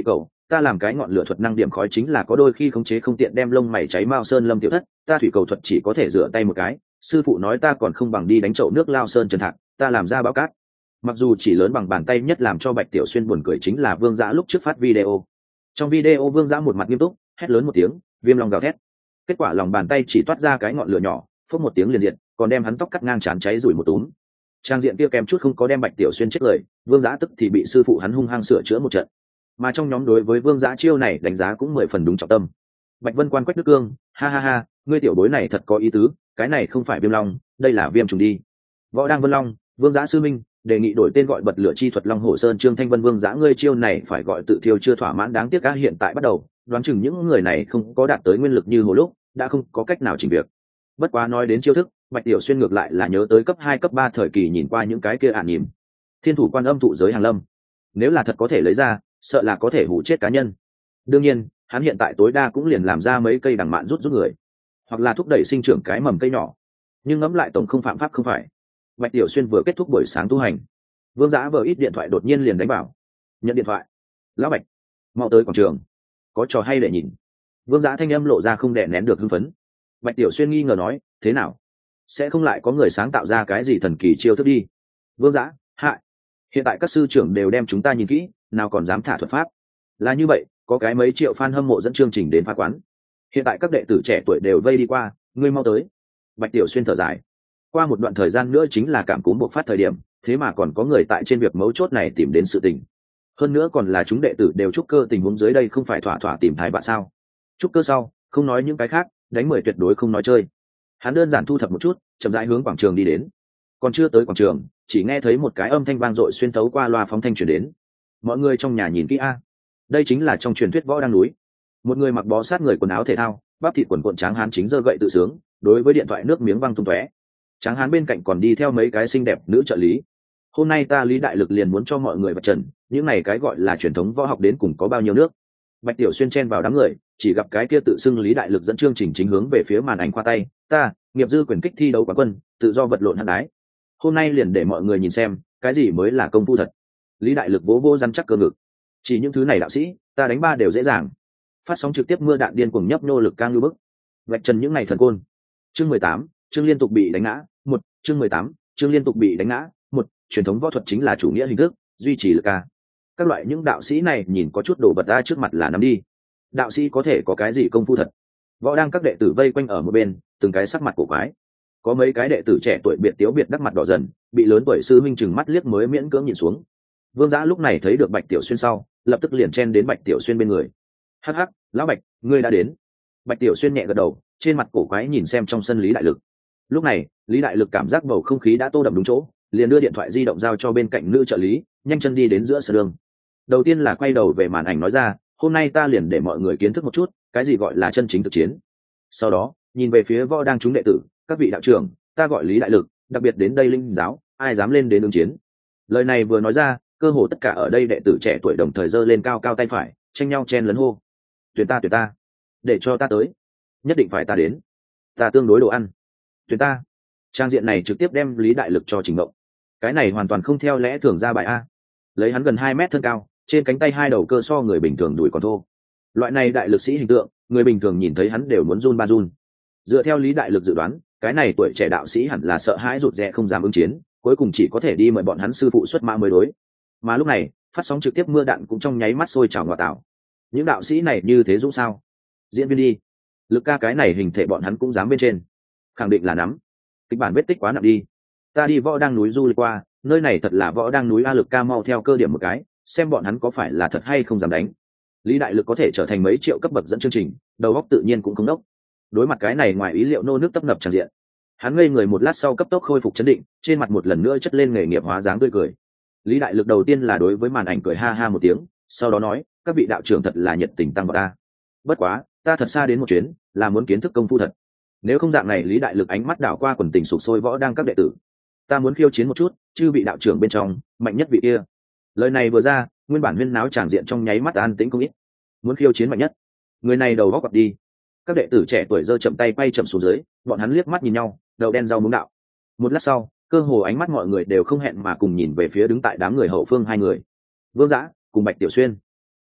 ta làm cái ngọn lửa thuật năng điểm khói chính là có đôi khi khống chế không tiện đem lông mày cháy mao sơn lâm tiểu thất, ta thủy cầu thuật chỉ có thể rửa tay một cái, sư phụ nói ta còn không bằng đi đánh chậu nước lao sơn trần thạc, ta làm ra báo cát. Mặc dù chỉ lớn bằng bàn tay, nhất làm cho Bạch Tiểu Xuyên buồn cười chính là Vương Dã lúc trước phát video. Trong video Vương Dã một mặt nghiêm túc, hét lớn một tiếng, viêm long gào thét. Kết quả lòng bàn tay chỉ toát ra cái ngọn lửa nhỏ, phốc một tiếng liền diệt, còn đem hắn tóc cắt ngang trán cháy rủi một túm. Trang diện kia kèm chút không có đem Bạch Tiểu Xuyên chết lời, Vương Dã tức thì bị sư phụ hắn hung hăng sửa chữa một trận. Mà trong nhóm đối với Vương Dã chiêu này đánh giá cũng mười phần đúng trọng tâm. Bạch Vân Quan Quách Đức Cương, ha ha ha, ngươi tiểu bối này thật có ý tứ, cái này không phải viêm long, đây là viêm trùng đi. Võ Đang Vân Long, Vương Dã sư minh, đề nghị đổi tên gọi bật lửa chi thuật Long Hổ Sơn. Trương Thanh Vân, Vương Dã ngươi chiêu này phải gọi tự thiêu chưa thỏa mãn, đáng tiếc cá hiện tại bắt đầu, đoán chừng những người này không có đạt tới nguyên lực như hồ lúc, đã không có cách nào chỉnh việc. Bất quá nói đến chiêu thức, Bạch Tiểu Xuyên ngược lại là nhớ tới cấp hai cấp ba thời kỳ nhìn qua những cái kia ản nhìm. Thiên thủ quan âm thụ giới hàng lâm, nếu là thật có thể lấy ra, sợ là có thể hủ chết cá nhân. Đương nhiên, hắn hiện tại tối đa cũng liền làm ra mấy cây đằng mạn rút rút người, hoặc là thúc đẩy sinh trưởng cái mầm cây nhỏ. Nhưng ngẫm lại tổng không phạm pháp không phải. Bạch Tiểu Xuyên vừa kết thúc buổi sáng tu hành, Vương Dã vừa ít điện thoại đột nhiên liền đánh vào. Nhận điện thoại. Lão Bạch, mau tới quảng trường, có trò hay để nhìn. Vương Dã thanh âm lộ ra không đè nén được hưng phấn. Bạch Tiểu Xuyên nghi ngờ nói, thế nào? Sẽ không lại có người sáng tạo ra cái gì thần kỳ chiêu thức đi? Vương Dã, hại. Hiện tại các sư trưởng đều đem chúng ta nhìn kỹ, nào còn dám thả thuật pháp. Là như vậy, có cái mấy triệu fan hâm mộ dẫn chương trình đến phá quán. Hiện tại các đệ tử trẻ tuổi đều vây đi qua, ngươi mau tới. Bạch Tiểu Xuyên thở dài. Qua một đoạn thời gian nữa chính là cảm cúm bộc phát thời điểm, thế mà còn có người tại trên việc mấu chốt này tìm đến sự tình. Hơn nữa còn là chúng đệ tử đều trúc cơ, tình huống dưới đây không phải thỏa thỏa tìm thai bạn sao? Trúc cơ sau, không nói những cái khác, đánh mười tuyệt đối không nói chơi. Hắn đơn giản thu thập một chút, chậm rãi hướng quảng trường đi đến. Còn chưa tới quảng trường, chỉ nghe thấy một cái âm thanh vang dội xuyên tấu qua loa phóng thanh truyền đến. Mọi người trong nhà nhìn kỹ a, đây chính là trong truyền thuyết Võ Đang núi. Một người mặc bó sát người quần áo thể thao, bắp thịt quần cuộn tráng hán chính giơ gậy tự sướng, đối với điện thoại nước miếng văng tung tóe. Tráng hán bên cạnh còn đi theo mấy cái xinh đẹp nữ trợ lý. Hôm nay ta Lý Đại Lực liền muốn cho mọi người vạch trần, những này cái gọi là truyền thống võ học đến cùng có bao nhiêu nước. Bạch Tiểu Xuyên chen vào đám người, chỉ gặp cái kia tự xưng Lý Đại Lực dẫn chương trình chính hướng về phía màn ảnh khoa tay, ta nghiệp dư quyền kích thi đấu quán quân, tự do vật lộn hăng đái. Hôm nay liền để mọi người nhìn xem, cái gì mới là công phu thật. Lý Đại Lực vỗ vô rắn chắc cơ ngực, chỉ những thứ này đạo sĩ, ta đánh ba đều dễ dàng. Phát sóng trực tiếp mưa đạn điên cuồng nhấp nô lực cang như bức, vạch trần những này thần côn. Chương mười tám, chương liên tục bị đánh ngã. Một, chương mười tám, chương liên tục bị đánh ngã. Một, truyền thống võ thuật chính là chủ nghĩa hình thức, duy trì lực ca. Các loại những đạo sĩ này nhìn có chút đồ vật ra trước mặt là nắm đi. Đạo sĩ có thể có cái gì công phu thật? Võ đang các đệ tử vây quanh ở một bên, từng cái sắc mặt cổ quái. Có mấy cái đệ tử trẻ tuổi biệt tiếu biệt đắc mặt đỏ dần, bị lớn tuổi sư huynh chừng mắt liếc mới miễn cưỡng nhìn xuống. Vương Dã lúc này thấy được Bạch Tiểu Xuyên sau, lập tức liền chen đến Bạch Tiểu Xuyên bên người. Hắc hắc, lão Bạch, ngươi đã đến. Bạch Tiểu Xuyên nhẹ gật đầu, trên mặt cổ quái nhìn xem trong sân Lý Đại Lực. Lúc này, Lý Đại Lực cảm giác bầu không khí đã tô đậm đúng chỗ, liền đưa điện thoại di động giao cho bên cạnh nữ trợ lý, nhanh chân đi đến giữa sân đường. Đầu tiên là quay đầu về màn ảnh nói ra, hôm nay ta liền để mọi người kiến thức một chút, cái gì gọi là chân chính thực chiến. Sau đó, nhìn về phía Võ đang chúng đệ tử, các vị đạo trưởng, ta gọi Lý Đại Lực, đặc biệt đến đây linh giáo, ai dám lên đến ứng chiến. Lời này vừa nói ra, cơ hồ tất cả ở đây đệ tử trẻ tuổi đồng thời giơ lên cao cao tay phải, tranh nhau chen lấn hô. Tuyển ta tuyển ta, để cho ta tới, nhất định phải ta đến, ta tương đối đồ ăn. Tuyển ta. Trang diện này trực tiếp đem Lý Đại Lực cho trình động. Cái này hoàn toàn không theo lẽ thường ra bài a. Lấy hắn gần hai mét thân cao, trên cánh tay hai đầu cơ so người bình thường đùi còn thô. Loại này đại lực sĩ hình tượng, người bình thường nhìn thấy hắn đều muốn run ba run. Dựa theo Lý Đại Lực dự đoán, cái này tuổi trẻ đạo sĩ hẳn là sợ hãi rụt rè không dám ứng chiến, cuối cùng chỉ có thể đi mời bọn hắn sư phụ xuất mã mới đối. Mà lúc này, phát sóng trực tiếp mưa đạn cũng trong nháy mắt sôi trào ngọa tạo. Những đạo sĩ này như thế dũng sao? Diễn viên đi. Lực ca cái này hình thể bọn hắn cũng dám bên trên. Khẳng định là nắm. Kịch bản vết tích quá nặng đi. Ta đi Võ đang núi du lịch qua, nơi này thật là Võ đang núi a, Lực ca mau theo cơ điểm một cái, xem bọn hắn có phải là thật hay không dám đánh. Lý Đại Lực có thể trở thành mấy triệu cấp bậc dẫn chương trình, đầu óc tự nhiên cũng không đốc. Đối mặt cái này ngoài ý liệu nô nước tấp nập tràn diện, hắn ngây người một lát sau cấp tốc khôi phục chấn định, trên mặt một lần nữa chất lên nghề nghiệp hóa dáng tươi cười. Lý Đại Lực đầu tiên là đối với màn ảnh cười ha ha một tiếng, sau đó nói, các vị đạo trưởng thật là nhiệt tình tăng vào ta. Bất quá, ta thật xa đến một chuyến, là muốn kiến thức công phu thật. Nếu không dạng này, Lý Đại Lực ánh mắt đảo qua quần tình sục sôi Võ đang các đệ tử. Ta muốn khiêu chiến một chút, chư vị đạo trưởng bên trong, mạnh nhất vị kia. Lời này vừa ra, nguyên bản huyên náo tràng diện trong nháy mắt an tĩnh không ít. Muốn khiêu chiến mạnh nhất, người này đầu góc quặp đi. Các đệ tử trẻ tuổi giơ chậm tay quay chậm xuống dưới, bọn hắn liếc mắt nhìn nhau, đầu đen rau muống đạo. Một lát sau, cơ hồ ánh mắt mọi người đều không hẹn mà cùng nhìn về phía đứng tại đám người hậu phương hai người, Vương Dã cùng Bạch Tiểu Xuyên.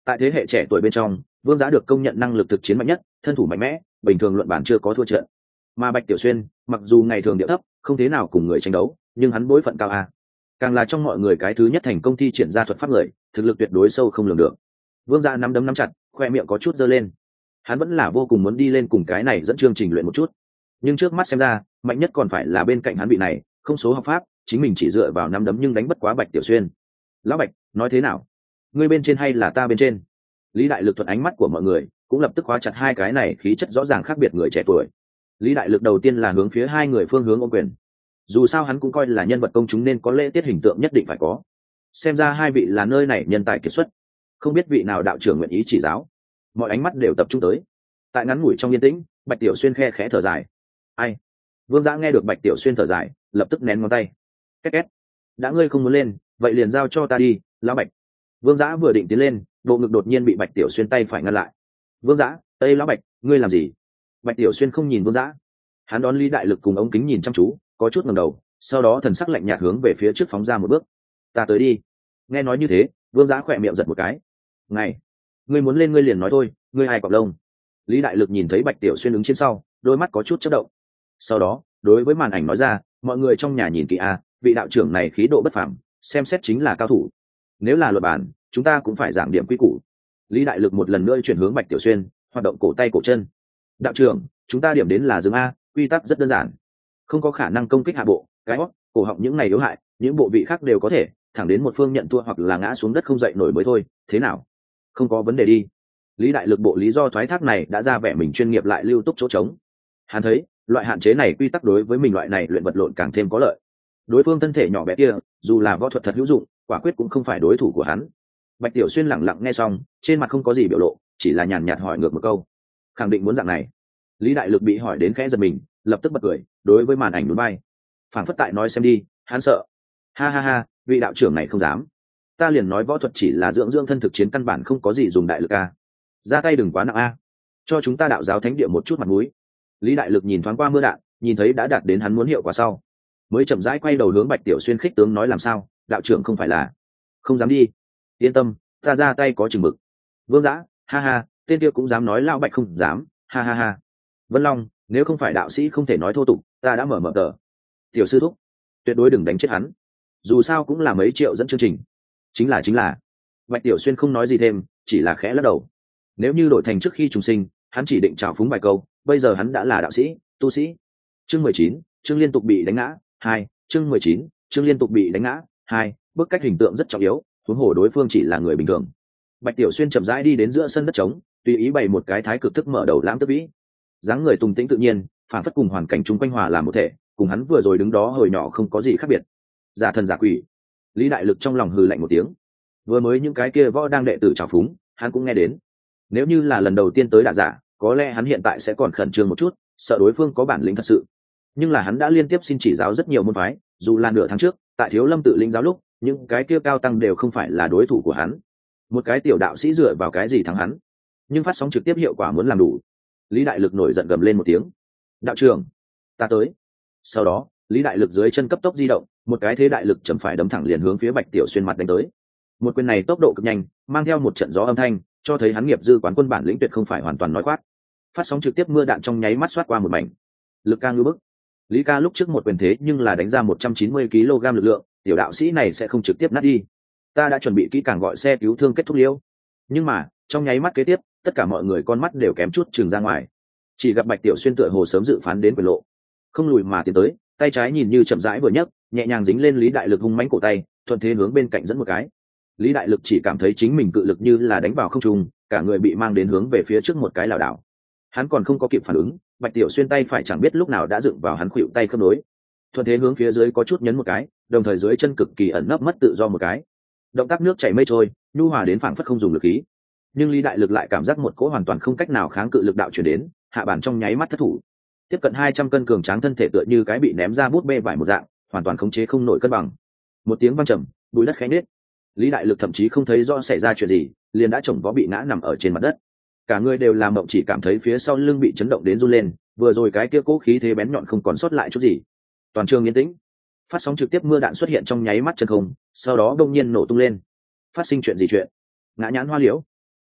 Tại thế hệ trẻ tuổi bên trong, Vương Giá được công nhận năng lực thực chiến mạnh nhất, thân thủ mạnh mẽ, bình thường luận bản chưa có thua trận. Mà Bạch Tiểu Xuyên, mặc dù ngày thường điệu thấp, không thế nào cùng người tranh đấu, nhưng hắn bối phận cao a, càng là trong mọi người cái thứ nhất thành công thi triển ra thuật pháp người, thực lực tuyệt đối sâu không lường được. Vương Giá nắm đấm nắm chặt, khoe miệng có chút giơ lên. Hắn vẫn là vô cùng muốn đi lên cùng cái này dẫn chương trình luyện một chút, nhưng trước mắt xem ra, mạnh nhất còn phải là bên cạnh hắn vị này, không số học pháp, chính mình chỉ dựa vào nắm đấm nhưng đánh bất quá Bạch Tiểu Xuyên. Lão Bạch, nói thế nào? Ngươi bên trên hay là ta bên trên? Lý Đại Lực thuận ánh mắt của mọi người, cũng lập tức khóa chặt hai cái này khí chất rõ ràng khác biệt người trẻ tuổi. Lý Đại Lực đầu tiên là hướng phía hai người phương hướng ôm quyền. Dù sao hắn cũng coi là nhân vật công chúng nên có lễ tiết hình tượng nhất định phải có. Xem ra hai vị là nơi này nhân tài kiệt xuất, không biết vị nào đạo trưởng nguyện ý chỉ giáo. Mọi ánh mắt đều tập trung tới. Tại ngắn ngủi trong yên tĩnh, Bạch Tiểu Xuyên khe khẽ thở dài. Ai? Vương Dã nghe được Bạch Tiểu Xuyên thở dài, lập tức nén ngón tay. Két két. Đã ngươi không muốn lên, vậy liền giao cho ta đi, lão Bạch. Vương Dã vừa định tiến lên, bộ ngực đột nhiên bị Bạch Tiểu Xuyên tay phải ngăn lại. Vương Dã, Tây lão Bạch, ngươi làm gì? Bạch Tiểu Xuyên không nhìn Vương Dã, hắn đón Lý Đại Lực cùng ống kính nhìn chăm chú, có chút ngẩng đầu, sau đó thần sắc lạnh nhạt hướng về phía trước phóng ra một bước. Ta tới đi. Nghe nói như thế, Vương Dã khỏe miệng giật một cái. Này, ngươi muốn lên ngươi liền nói thôi, ngươi ai cọp lông. Lý Đại Lực nhìn thấy Bạch Tiểu Xuyên đứng trên sau, đôi mắt có chút chớp động. Sau đó, đối với màn ảnh nói ra, mọi người trong nhà nhìn kỹ a, vị đạo trưởng này khí độ bất phàm, xem xét chính là cao thủ. Nếu là luật bản, chúng ta cũng phải giảng điểm quy củ. Lý Đại Lực một lần nữa chuyển hướng Bạch Tiểu Xuyên, hoạt động cổ tay cổ chân. Đạo trưởng, chúng ta điểm đến là dừng a, quy tắc rất đơn giản, không có khả năng công kích hạ bộ, cái hót, cổ họng những này yếu hại, những bộ vị khác đều có thể, thẳng đến một phương nhận thua hoặc là ngã xuống đất không dậy nổi mới thôi, thế nào? Không có vấn đề đi. Lý Đại Lực bộ lý do thoái thác này đã ra vẻ mình chuyên nghiệp lại lưu túc chỗ trống. Hắn thấy, loại hạn chế này quy tắc đối với mình loại này luyện vật lộn càng thêm có lợi. Đối phương thân thể nhỏ bé kia, dù là võ thuật thật hữu dụng, quả quyết cũng không phải đối thủ của hắn. Bạch Tiểu Xuyên lặng lặng nghe xong, trên mặt không có gì biểu lộ, chỉ là nhàn nhạt hỏi ngược một câu. Khẳng định muốn dạng này. Lý Đại Lực bị hỏi đến khẽ giật mình, lập tức bật cười, đối với màn ảnh núi bay. Phảng phất tại nói xem đi, hắn sợ. Ha ha ha, vị đạo trưởng này không dám. Ta liền nói võ thuật chỉ là dưỡng dưỡng thân thực chiến căn bản không có gì dùng đại lực a. Ra tay đừng quá nặng a. Cho chúng ta đạo giáo thánh địa một chút mặt mũi. Lý Đại Lực nhìn thoáng qua mưa đạn, nhìn thấy đã đạt đến hắn muốn hiệu quả sau, mới chậm rãi quay đầu hướng Bạch Tiểu Xuyên khích tướng nói làm sao, đạo trưởng không phải là không dám đi. Yên tâm, ta ra tay có chừng mực. Vương Dã, ha ha, tên kia cũng dám nói lão Bạch không dám, ha ha ha. Vân Long, nếu không phải đạo sĩ không thể nói thô tục, ta đã mở mở tờ. Tiểu sư thúc, tuyệt đối đừng đánh chết hắn. Dù sao cũng là mấy triệu dẫn chương trình. Chính là chính là. Bạch Tiểu Xuyên không nói gì thêm, chỉ là khẽ lắc đầu. Nếu như đổi thành trước khi trùng sinh, hắn chỉ định trào phúng vài câu, bây giờ hắn đã là đạo sĩ, tu sĩ. Chương mười chín, chương liên tục bị đánh ngã, hai, chương mười chín, chương liên tục bị đánh ngã, hai, bước cách hình tượng rất trọng yếu, huống hồ đối phương chỉ là người bình thường. Bạch Tiểu Xuyên chậm rãi đi đến giữa sân đất trống, tùy ý bày một cái thái cực thức mở đầu lãm tức vĩ. Dáng người tùng tĩnh tự nhiên, phản phất cùng hoàn cảnh chung quanh hòa làm một thể, cùng hắn vừa rồi đứng đó hồi nhỏ không có gì khác biệt. Giả thần giả quỷ. Lý Đại Lực trong lòng hừ lạnh một tiếng. Vừa mới những cái kia võ đang đệ tử trào phúng, hắn cũng nghe đến. Nếu như là lần đầu tiên tới đả giả, có lẽ hắn hiện tại sẽ còn khẩn trương một chút, sợ đối phương có bản lĩnh thật sự. Nhưng là hắn đã liên tiếp xin chỉ giáo rất nhiều môn phái, dù là nửa tháng trước, tại Thiếu Lâm tự lĩnh giáo lúc, những cái kia cao tăng đều không phải là đối thủ của hắn. Một cái tiểu đạo sĩ dựa vào cái gì thắng hắn? Nhưng phát sóng trực tiếp hiệu quả muốn làm đủ. Lý Đại Lực nổi giận gầm lên một tiếng. Đạo trưởng, ta tới. Sau đó, Lý Đại Lực dưới chân cấp tốc di động, một cái thế đại lực chầm phải đấm thẳng liền hướng phía Bạch Tiểu Xuyên mặt đánh tới. Một quyền này tốc độ cực nhanh, mang theo một trận gió âm thanh, cho thấy hắn nghiệp dư quán quân bản lĩnh tuyệt không phải hoàn toàn nói khoác. Phát sóng trực tiếp mưa đạn trong nháy mắt xoát qua một mảnh. Lực ca ngư bức. Lý ca lúc trước một quyền thế nhưng là đánh ra một trăm chín mươi ki lô gam lực lượng, tiểu đạo sĩ này sẽ không trực tiếp nát đi. Ta đã chuẩn bị kỹ càng gọi xe cứu thương kết thúc liêu. Nhưng mà, trong nháy mắt kế tiếp, tất cả mọi người con mắt đều kém chút trừng ra ngoài. Chỉ gặp Bạch Tiểu Xuyên tựa hồ sớm dự phán đến quyền lộ, không lùi mà tiến tới, tay trái nhìn như chậm rãi vừa nhấc, nhẹ nhàng dính lên Lý Đại Lực hung mãnh cổ tay, thuận thế hướng bên cạnh dẫn một cái. Lý Đại Lực chỉ cảm thấy chính mình cự lực như là đánh vào không trung, cả người bị mang đến hướng về phía trước một cái lảo đảo. Hắn còn không có kịp phản ứng, Bạch Tiểu Xuyên tay phải chẳng biết lúc nào đã dựng vào hắn khuỷu tay khớp nối, thuận thế hướng phía dưới có chút nhấn một cái, đồng thời dưới chân cực kỳ ẩn nấp mất tự do một cái. Động tác nước chảy mây trôi, nhu hòa đến phảng phất không dùng lực khí. Nhưng Lý Đại Lực lại cảm giác một cỗ hoàn toàn không cách nào kháng cự lực đạo truyền đến, hạ bản trong nháy mắt thất thủ. Tiếp cận hai trăm cân cường tráng thân thể tựa như cái bị ném ra bút bê vải một dạng, hoàn toàn khống chế không nổi cân bằng. Một tiếng vang trầm, bụi đất khẽ nết. Lý Đại Lực thậm chí không thấy rõ xảy ra chuyện gì, liền đã chồng vó bị ngã nằm ở trên mặt đất. Cả người đều làm mộng, chỉ cảm thấy phía sau lưng bị chấn động đến run lên, vừa rồi cái kia cố khí thế bén nhọn không còn sót lại chút gì. Toàn trường yên tĩnh. Phát sóng trực tiếp mưa đạn xuất hiện trong nháy mắt chân không, sau đó đông nhiên nổ tung lên. Phát sinh chuyện gì chuyện? Ngã nhãn hoa liễu.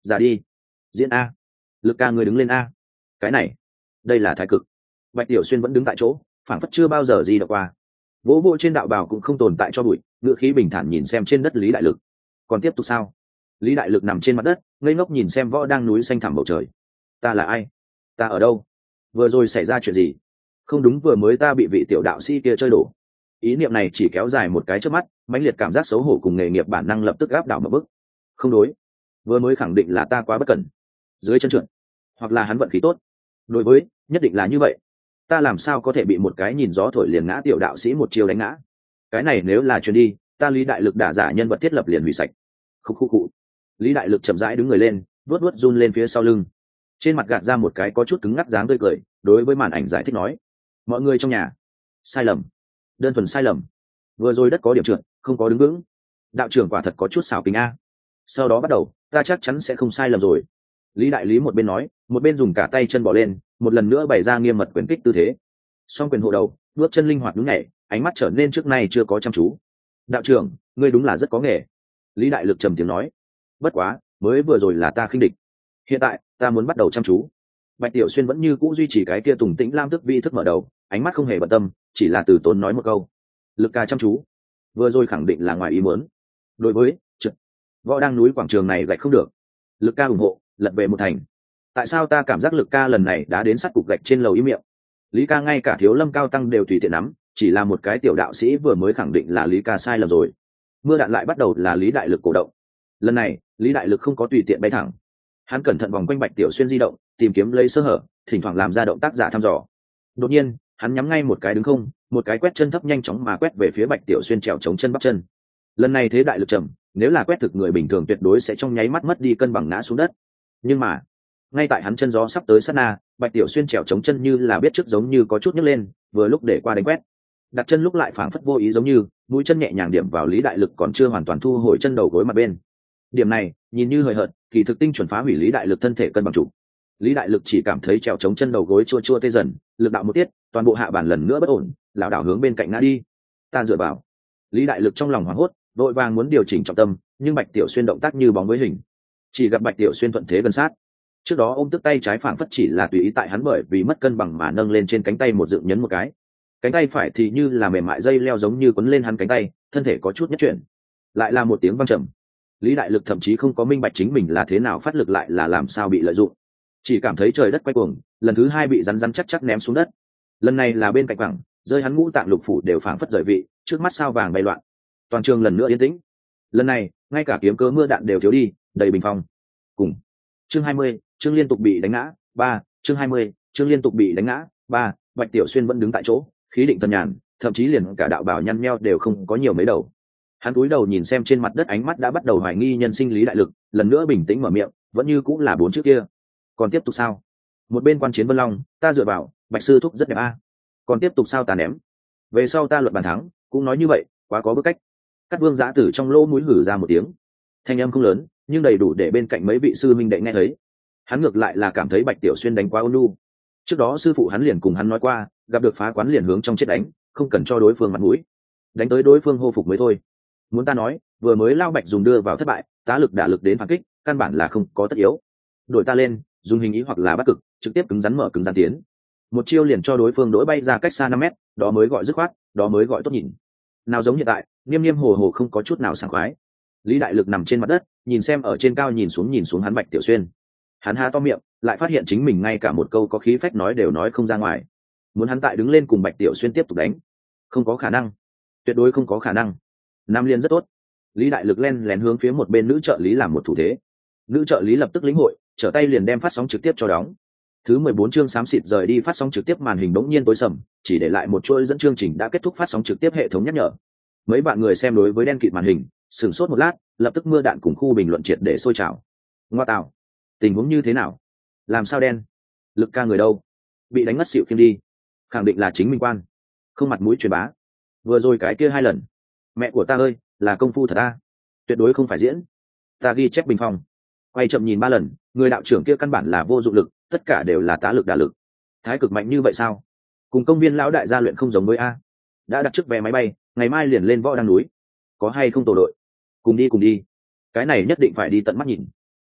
Ra đi. Diễn a. Lực ca người đứng lên a. Cái này, đây là thái cực. Bạch Tiểu Xuyên vẫn đứng tại chỗ, phảng phất chưa bao giờ gì đọc qua. Vỗ vỗ trên đạo bào cũng không tồn tại cho bụi, ngựa khí bình thản nhìn xem trên đất Lý Đại Lực. Còn tiếp tục sao? Lý Đại Lực nằm trên mặt đất, ngây ngốc nhìn xem võ đang núi xanh thẳm bầu trời. Ta là ai? Ta ở đâu? Vừa rồi xảy ra chuyện gì? Không đúng, vừa mới ta bị vị tiểu đạo sĩ kia chơi đổ. Ý niệm này chỉ kéo dài một cái trước mắt, mãnh liệt cảm giác xấu hổ cùng nghề nghiệp bản năng lập tức áp đảo một bước. Không đối, vừa mới khẳng định là ta quá bất cẩn, dưới chân trượt, hoặc là hắn vận khí tốt. Đối với, nhất định là như vậy. Ta làm sao có thể bị một cái nhìn gió thổi liền ngã tiểu đạo sĩ một chiều đánh ngã? Cái này nếu là chuyến đi, ta Lý Đại Lực đả giả nhân vật thiết lập liền hủy sạch. Khúc khúc cụ. Lý Đại Lực chậm rãi đứng người lên, vuốt vuốt run lên phía sau lưng, trên mặt gạt ra một cái có chút cứng ngắc dáng tươi cười, đối với màn ảnh giải thích nói: mọi người trong nhà, sai lầm, đơn thuần sai lầm. Vừa rồi đất có điểm trượt, không có đứng vững. Đạo trưởng quả thật có chút xảo kính a. Sau đó bắt đầu, ta chắc chắn sẽ không sai lầm rồi. Lý đại lý một bên nói, một bên dùng cả tay chân bỏ lên, một lần nữa bày ra nghiêm mật quyền kích tư thế. Song quyền hộ đầu, bước chân linh hoạt đúng nhảy, ánh mắt trở nên trước nay chưa có chăm chú. Đạo trưởng, ngươi đúng là rất có nghề. Lý đại lực trầm tiếng nói. Bất quá, mới vừa rồi là ta khinh địch. Hiện tại, ta muốn bắt đầu chăm chú. Bạch Tiểu Xuyên vẫn như cũ duy trì cái kia tùng tĩnh lam tức vi thức mở đầu, ánh mắt không hề bận tâm, chỉ là từ tốn nói một câu: lực ca chăm chú. Vừa rồi khẳng định là ngoài ý muốn. Đối với trượt, võ đang núi quảng trường này gạch không được. Lực ca ủng hộ, lật về một thành. Tại sao ta cảm giác lực ca lần này đã đến sát cục gạch trên lầu ý miệng? Lý ca ngay cả thiếu lâm cao tăng đều tùy tiện nắm, chỉ là một cái tiểu đạo sĩ vừa mới khẳng định là Lý ca sai lầm rồi. Mưa đạn lại bắt đầu là Lý đại lực cổ động. Lần này, Lý đại lực không có tùy tiện bay thẳng. Hắn cẩn thận vòng quanh Bạch Tiểu Xuyên di động, tìm kiếm lấy sơ hở, thỉnh thoảng làm ra động tác giả thăm dò. Đột nhiên, hắn nhắm ngay một cái đứng không, một cái quét chân thấp nhanh chóng mà quét về phía Bạch Tiểu Xuyên trèo chống chân bắp chân. Lần này thế đại lực trầm, nếu là quét thực người bình thường tuyệt đối sẽ trong nháy mắt mất đi cân bằng ngã xuống đất. Nhưng mà, ngay tại hắn chân gió sắp tới sát na, Bạch Tiểu Xuyên trèo chống chân như là biết trước giống như có chút nhấc lên, vừa lúc để qua đánh quét. Đặt chân lúc lại phảng phất vô ý giống như, mũi chân nhẹ nhàng điểm vào Lý đại lực còn chưa hoàn toàn thu hồi chân đầu gối mặt bên. Điểm này, nhìn như hời hợt, kỳ thực tinh chuẩn phá hủy Lý đại lực thân thể cân bằng trụ. Lý đại lực chỉ cảm thấy trèo chống chân đầu gối chua chua tê dần, lực đạo một tiết, toàn bộ hạ bản lần nữa bất ổn, lảo đảo hướng bên cạnh ngã đi. Ta dựa vào. Lý đại lực trong lòng hoảng hốt, vội vàng muốn điều chỉnh trọng tâm, nhưng Bạch Tiểu Xuyên động tác như bóng với hình, chỉ gặp Bạch Tiểu Xuyên thuận thế gần sát. Trước đó ôm tức tay trái phảng phất chỉ là tùy ý tại hắn bởi vì mất cân bằng mà nâng lên trên cánh tay một dựng nhấn một cái, cánh tay phải thì như là mềm mại dây leo giống như quấn lên hắn cánh tay, thân thể có chút nhất chuyển. Lại là một tiếng vang trầm. Lý đại lực thậm chí không có minh bạch chính mình là thế nào phát lực lại là làm sao bị lợi dụng, chỉ cảm thấy trời đất quay cuồng, lần thứ hai bị rắn rắn chắc chắc ném xuống đất. Lần này là bên cạnh vẳng, rơi hắn ngũ tạng lục phủ đều phảng phất rời vị, trước mắt sao vàng bay loạn. Toàn trường lần nữa yên tĩnh. Lần này, ngay cả kiếm cớ mưa đạn đều thiếu đi, đầy bình phong. Cùng chương hai mươi, chương liên tục bị đánh ngã, ba, chương hai mươi, chương liên tục bị đánh ngã, ba, Bạch Tiểu Xuyên vẫn đứng tại chỗ, khí định thần nhàn, thậm chí liền cả đạo bào nhăn nheo đều không có nhiều mấy đầu. Hắn cúi đầu nhìn xem trên mặt đất, ánh mắt đã bắt đầu hoài nghi nhân sinh Lý đại lực, lần nữa bình tĩnh mở miệng, vẫn như cũng là bốn chữ kia. Còn tiếp tục sao? Một bên quan chiến Vân Long, ta dựa vào, Bạch sư thúc rất đẹp a. Còn tiếp tục sao ta ném. Về sau ta luận bàn thắng, cũng nói như vậy, quá có bức cách. Cát Vương Giã Tử trong lỗ mũi hử ra một tiếng. Thanh âm không lớn, nhưng đầy đủ để bên cạnh mấy vị sư minh đệ nghe thấy. Hắn ngược lại là cảm thấy Bạch Tiểu Xuyên đánh quá ôn nhu. Trước đó sư phụ hắn liền cùng hắn nói qua, gặp được phá quán liền hướng trong chết đánh, không cần cho đối phương mặt mũi. Đánh tới đối phương hô phục mới thôi. Muốn ta nói, vừa mới Lao Bạch dùng đưa vào thất bại, tá lực đả lực đến phản kích, căn bản là không có tất yếu. Đổi ta lên, dùng hình ý hoặc là bắt cực, trực tiếp cứng rắn mở cứng rắn tiến. Một chiêu liền cho đối phương đỗi bay ra cách xa năm mét, đó mới gọi dứt khoát, đó mới gọi tốt nhìn. Nào giống hiện tại, nghiêm nghiêm hồ hồ không có chút nào sảng khoái. Lý đại lực nằm trên mặt đất, nhìn xem ở trên cao nhìn xuống nhìn xuống hắn Bạch Tiểu Xuyên. Hắn há to miệng, lại phát hiện chính mình ngay cả một câu có khí phách nói đều nói không ra ngoài. Muốn hắn tại đứng lên cùng Bạch Tiểu Xuyên tiếp tục đánh, không có khả năng, tuyệt đối không có khả năng. Nam liên rất tốt. Lý đại lực len lén hướng phía một bên nữ trợ lý làm một thủ thế. Nữ trợ lý lập tức lĩnh hội, trở tay liền đem phát sóng trực tiếp cho đóng. Thứ mười bốn chương xám xịt rời đi, phát sóng trực tiếp màn hình bỗng nhiên tối sầm, chỉ để lại một chuỗi dẫn chương trình đã kết thúc phát sóng trực tiếp hệ thống nhắc nhở. Mấy bạn người xem đối với đen kịt màn hình, sửng sốt một lát, lập tức mưa đạn cùng khu bình luận triệt để sôi trào. Ngoa tạo, tình huống như thế nào? Làm sao đen? Lực ca người đâu? Bị đánh ngất xỉu khiêng đi. Khẳng định là chính mình quan. Không mặt mũi truyền bá. Vừa rồi cái kia hai lần. Mẹ của ta ơi, là công phu thật ta. Tuyệt đối không phải diễn. Ta ghi chép bình phong. Quay chậm nhìn ba lần, người đạo trưởng kia căn bản là vô dụng lực, tất cả đều là tá lực đả lực. Thái cực mạnh như vậy sao? Cùng công viên lão đại gia luyện không giống với a. Đã đặt trước vé máy bay, ngày mai liền lên võ đăng núi. Có hay không tổ đội? Cùng đi cùng đi. Cái này nhất định phải đi tận mắt nhìn. Một,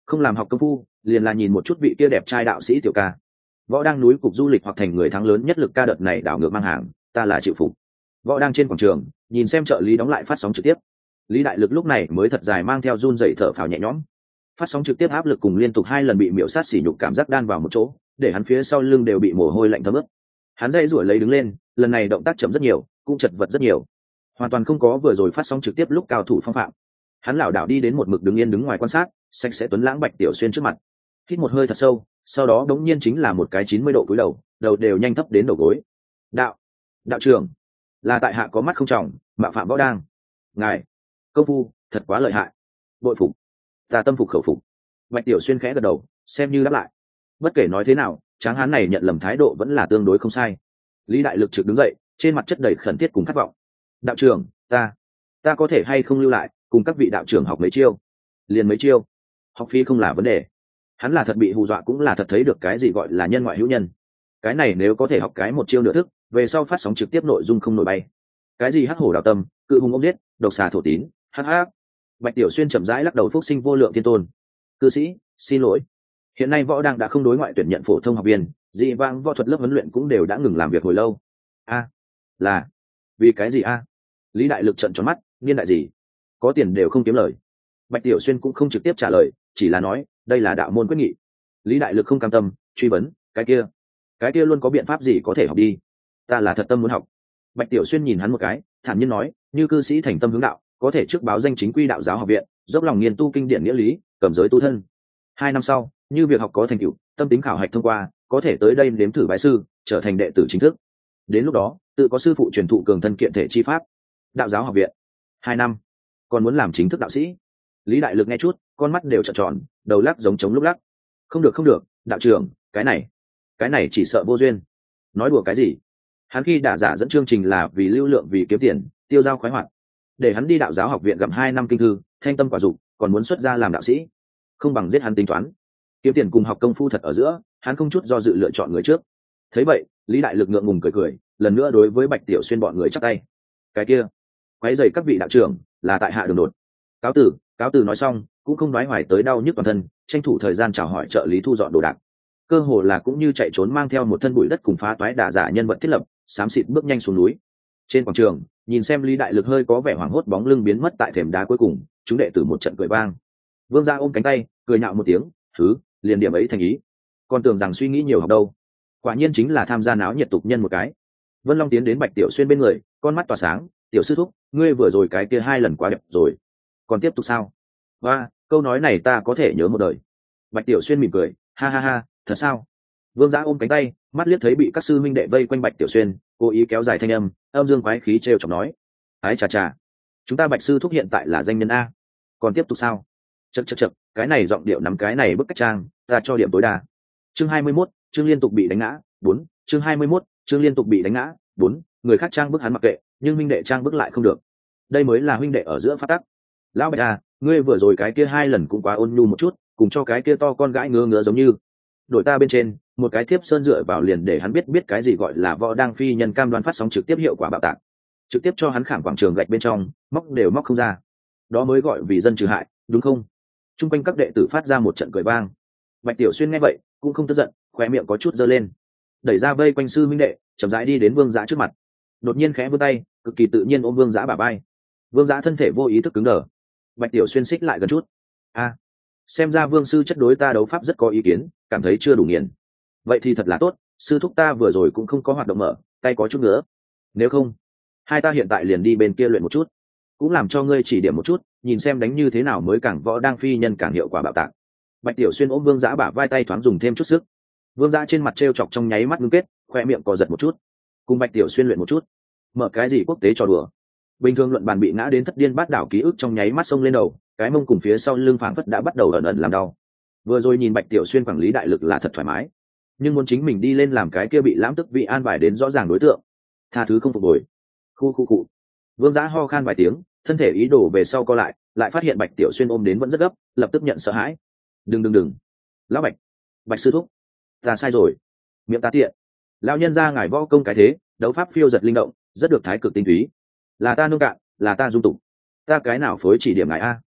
không làm học công phu liền là nhìn một chút vị kia đẹp trai đạo sĩ tiểu ca. Võ đang núi cục du lịch hoặc thành người thắng lớn nhất lực ca đợt này đảo ngược mang hàng, ta là chịu phục. Võ đang trên quảng trường nhìn xem trợ lý đóng lại phát sóng trực tiếp. Lý Đại Lực lúc này mới thật dài mang theo run dậy thở phào nhẹ nhõm. Phát sóng trực tiếp áp lực cùng liên tục hai lần bị miểu sát sỉ nhục cảm giác đan vào một chỗ, để hắn phía sau lưng đều bị mồ hôi lạnh thấm ướt. Hắn dây rủi lấy đứng lên, lần này động tác chậm rất nhiều, cũng chật vật rất nhiều, hoàn toàn không có vừa rồi phát sóng trực tiếp lúc cao thủ phong phạm. Hắn lảo đảo đi đến một mực đứng yên đứng ngoài quan sát, sạch sẽ tuấn lãng Bạch Tiểu Xuyên trước mặt, hít một hơi thật sâu, sau đó đống nhiên chính là một cái chín mươi độ cúi đầu, đầu đều nhanh thấp đến đầu gối. Đạo, đạo trưởng, là tại hạ có mắt không trọng, mạo phạm Võ Đang. Ngài, công phu thật quá lợi hại, bội phục, ta tâm phục khẩu phục. Bạch Tiểu Xuyên khẽ gật đầu, xem như đáp lại. Bất kể nói thế nào, tráng hán này nhận lầm thái độ vẫn là tương đối không sai. Lý Đại Lực trực đứng dậy, trên mặt chất đầy khẩn thiết cùng khát vọng. Đạo trưởng, ta, ta có thể hay không lưu lại, cùng các vị đạo trưởng học mấy chiêu? Liền mấy chiêu, học phí không là vấn đề. Hắn là thật bị hù dọa, cũng là thật thấy được cái gì gọi là nhân ngoại hữu nhân. Cái này nếu có thể học cái một chiêu nửa thức, về sau phát sóng trực tiếp nội dung không nổi bay. Cái gì hắc hổ đào tâm, cự hùng ôm giết, độc xà thổ tín, hắc hắc. Bạch Tiểu Xuyên chậm rãi lắc đầu, phúc sinh vô lượng thiên tôn. Cư sĩ, xin lỗi. Hiện nay Võ Đang đã không đối ngoại tuyển nhận phổ thông học viên, dị vãng võ thuật lớp huấn luyện cũng đều đã ngừng làm việc hồi lâu. A, là vì cái gì a? Lý Đại Lực trợn tròn mắt, niên đại gì? Có tiền đều không kiếm lời. Bạch Tiểu Xuyên cũng không trực tiếp trả lời, chỉ là nói, đây là đạo môn quyết nghị. Lý Đại Lực không cam tâm, truy vấn, cái kia, cái kia luôn có biện pháp gì có thể học đi? Ta là thật tâm muốn học. Bạch Tiểu Xuyên nhìn hắn một cái, thản nhiên nói, như cư sĩ thành tâm hướng đạo, có thể trước báo danh chính quy đạo giáo học viện, dốc lòng nghiên tu kinh điển nghĩa lý, cầm giới tu thân. Hai năm sau, như việc học có thành tựu, tâm tính khảo hạch thông qua, có thể tới đây nếm thử bái sư, trở thành đệ tử chính thức. Đến lúc đó, tự có sư phụ truyền thụ cường thân kiện thể chi pháp. Đạo giáo học viện, hai năm, còn muốn làm chính thức đạo sĩ? Lý Đại Lực nghe chút, con mắt đều trợn tròn, đầu lắc giống trống lúc lắc. Không được không được, đạo trưởng, cái này, cái này chỉ sợ vô duyên. Nói đùa cái gì? Hắn khi đả giả dẫn chương trình là vì lưu lượng, vì kiếm tiền, tiêu dao khoái hoạt. Để hắn đi đạo giáo học viện gặm hai năm kinh thư, thanh tâm quả dục, còn muốn xuất gia làm đạo sĩ, không bằng giết hắn tính toán. Kiếm tiền cùng học công phu thật ở giữa, hắn không chút do dự lựa chọn người trước. Thấy vậy, Lý Đại Lực ngượng ngùng cười cười, lần nữa đối với Bạch Tiểu Xuyên bọn người chắp tay. Cái kia, quấy rầy các vị đạo trưởng, là tại hạ đường đột. Cáo tử, cáo tử nói xong, cũng không nói hoài tới đau nhức toàn thân, tranh thủ thời gian chào hỏi trợ lý thu dọn đồ đạc. Cơ hồ là cũng như chạy trốn mang theo một thân bụi đất cùng phá toái đả giả nhân vật thiết lập, xám xịt bước nhanh xuống núi. Trên quảng trường, nhìn xem Lý Đại Lực hơi có vẻ hoảng hốt bóng lưng biến mất tại thềm đá cuối cùng, chúng đệ tử một trận cười vang. Vương Gia ôm cánh tay, cười nhạo một tiếng, thứ, liền điểm ấy thành ý. Còn tưởng rằng suy nghĩ nhiều học đâu. Quả nhiên chính là tham gia náo nhiệt tục nhân một cái. Vân Long tiến đến Bạch Tiểu Xuyên bên người, con mắt tỏa sáng, tiểu sư thúc, ngươi vừa rồi cái kia hai lần quá đẹp rồi. Còn tiếp tục sao? Và, câu nói này ta có thể nhớ một đời. Bạch Tiểu Xuyên mỉm cười, ha ha ha, thật sao? Vương Gia ôm cánh tay, mắt liếc thấy bị các sư minh đệ vây quanh Bạch Tiểu Xuyên, cố ý kéo dài thanh âm, âm dương quái khí trêu chọc nói. Ái chà chà, chúng ta Bạch sư thúc hiện tại là danh nhân a. Còn tiếp tục sao? Chậc chậc chậc, cái này giọng điệu nắm cái này bức cách trang, ta cho điểm tối đa. Chương hai mươi mốt, chương liên tục bị đánh ngã, bốn, chương hai mươi mốt, chương liên tục bị đánh ngã, bốn, người khác trang bức hắn mặc kệ, nhưng huynh đệ trang bức lại không được. Đây mới là huynh đệ ở giữa phát tắc. Lão Bạch à, ngươi vừa rồi cái kia hai lần cũng quá ôn nhu một chút, cùng cho cái kia to con gái ngứa ngứa giống như. Đổi ta bên trên, một cái thiếp sơn dựa vào liền để hắn biết biết cái gì gọi là Võ Đang phi nhân cam đoan phát sóng trực tiếp hiệu quả bạo tạc. Trực tiếp cho hắn khảm quảng trường gạch bên trong, móc đều móc không ra. Đó mới gọi vì dân trừ hại, đúng không? Trung quanh các đệ tử phát ra một trận cười vang. Bạch Tiểu Xuyên nghe vậy, cũng không tức giận, khóe miệng có chút giơ lên, đẩy ra vây quanh sư minh đệ, chậm rãi đi đến Vương Dã trước mặt. Đột nhiên khẽ vươn tay, cực kỳ tự nhiên ôm Vương Dã bả vai. Vương Dã thân thể vô ý thức cứng đờ. Bạch Tiểu Xuyên xích lại gần chút. A, xem ra Vương sư chất đối ta đấu pháp rất có ý kiến, cảm thấy chưa đủ nghiền. Vậy thì thật là tốt, sư thúc ta vừa rồi cũng không có hoạt động mở, tay có chút nữa. Nếu không, hai ta hiện tại liền đi bên kia luyện một chút, cũng làm cho ngươi chỉ điểm một chút, nhìn xem đánh như thế nào mới càng Võ Đang phi nhân càng hiệu quả bạo tạc. Bạch Tiểu Xuyên ôm Vương Dã bả vai, tay thoáng dùng thêm chút sức. Vương Dã trên mặt trêu chọc trong nháy mắt ngưng kết, khoe miệng co giật một chút. Cùng Bạch Tiểu Xuyên luyện một chút, mở cái gì quốc tế trò đùa. Bình thường luận bàn bị ngã đến thất điên bát đảo, ký ức trong nháy mắt xông lên đầu, cái mông cùng phía sau lưng phảng phất đã bắt đầu ẩn ẩn làm đau. Vừa rồi nhìn Bạch Tiểu Xuyên quản lý đại lực là thật thoải mái, nhưng muốn chính mình đi lên làm cái kia bị lãm tức vị an bài đến rõ ràng đối tượng, tha thứ không phục hồi. Khu khu cụ. Vương Dã ho khan vài tiếng, thân thể ý đồ về sau co lại, lại phát hiện Bạch Tiểu Xuyên ôm đến vẫn rất gấp, lập tức nhận sợ hãi. Đừng đừng đừng, lão Bạch, Bạch sư thúc, ta sai rồi, miệng ta tiện. Lão nhân gia ngài võ công cái thế, đấu pháp phiêu giật linh động, rất được thái cực tinh túy, là ta nông cạn, là ta dung tục, ta cái nào phối chỉ điểm ngài a.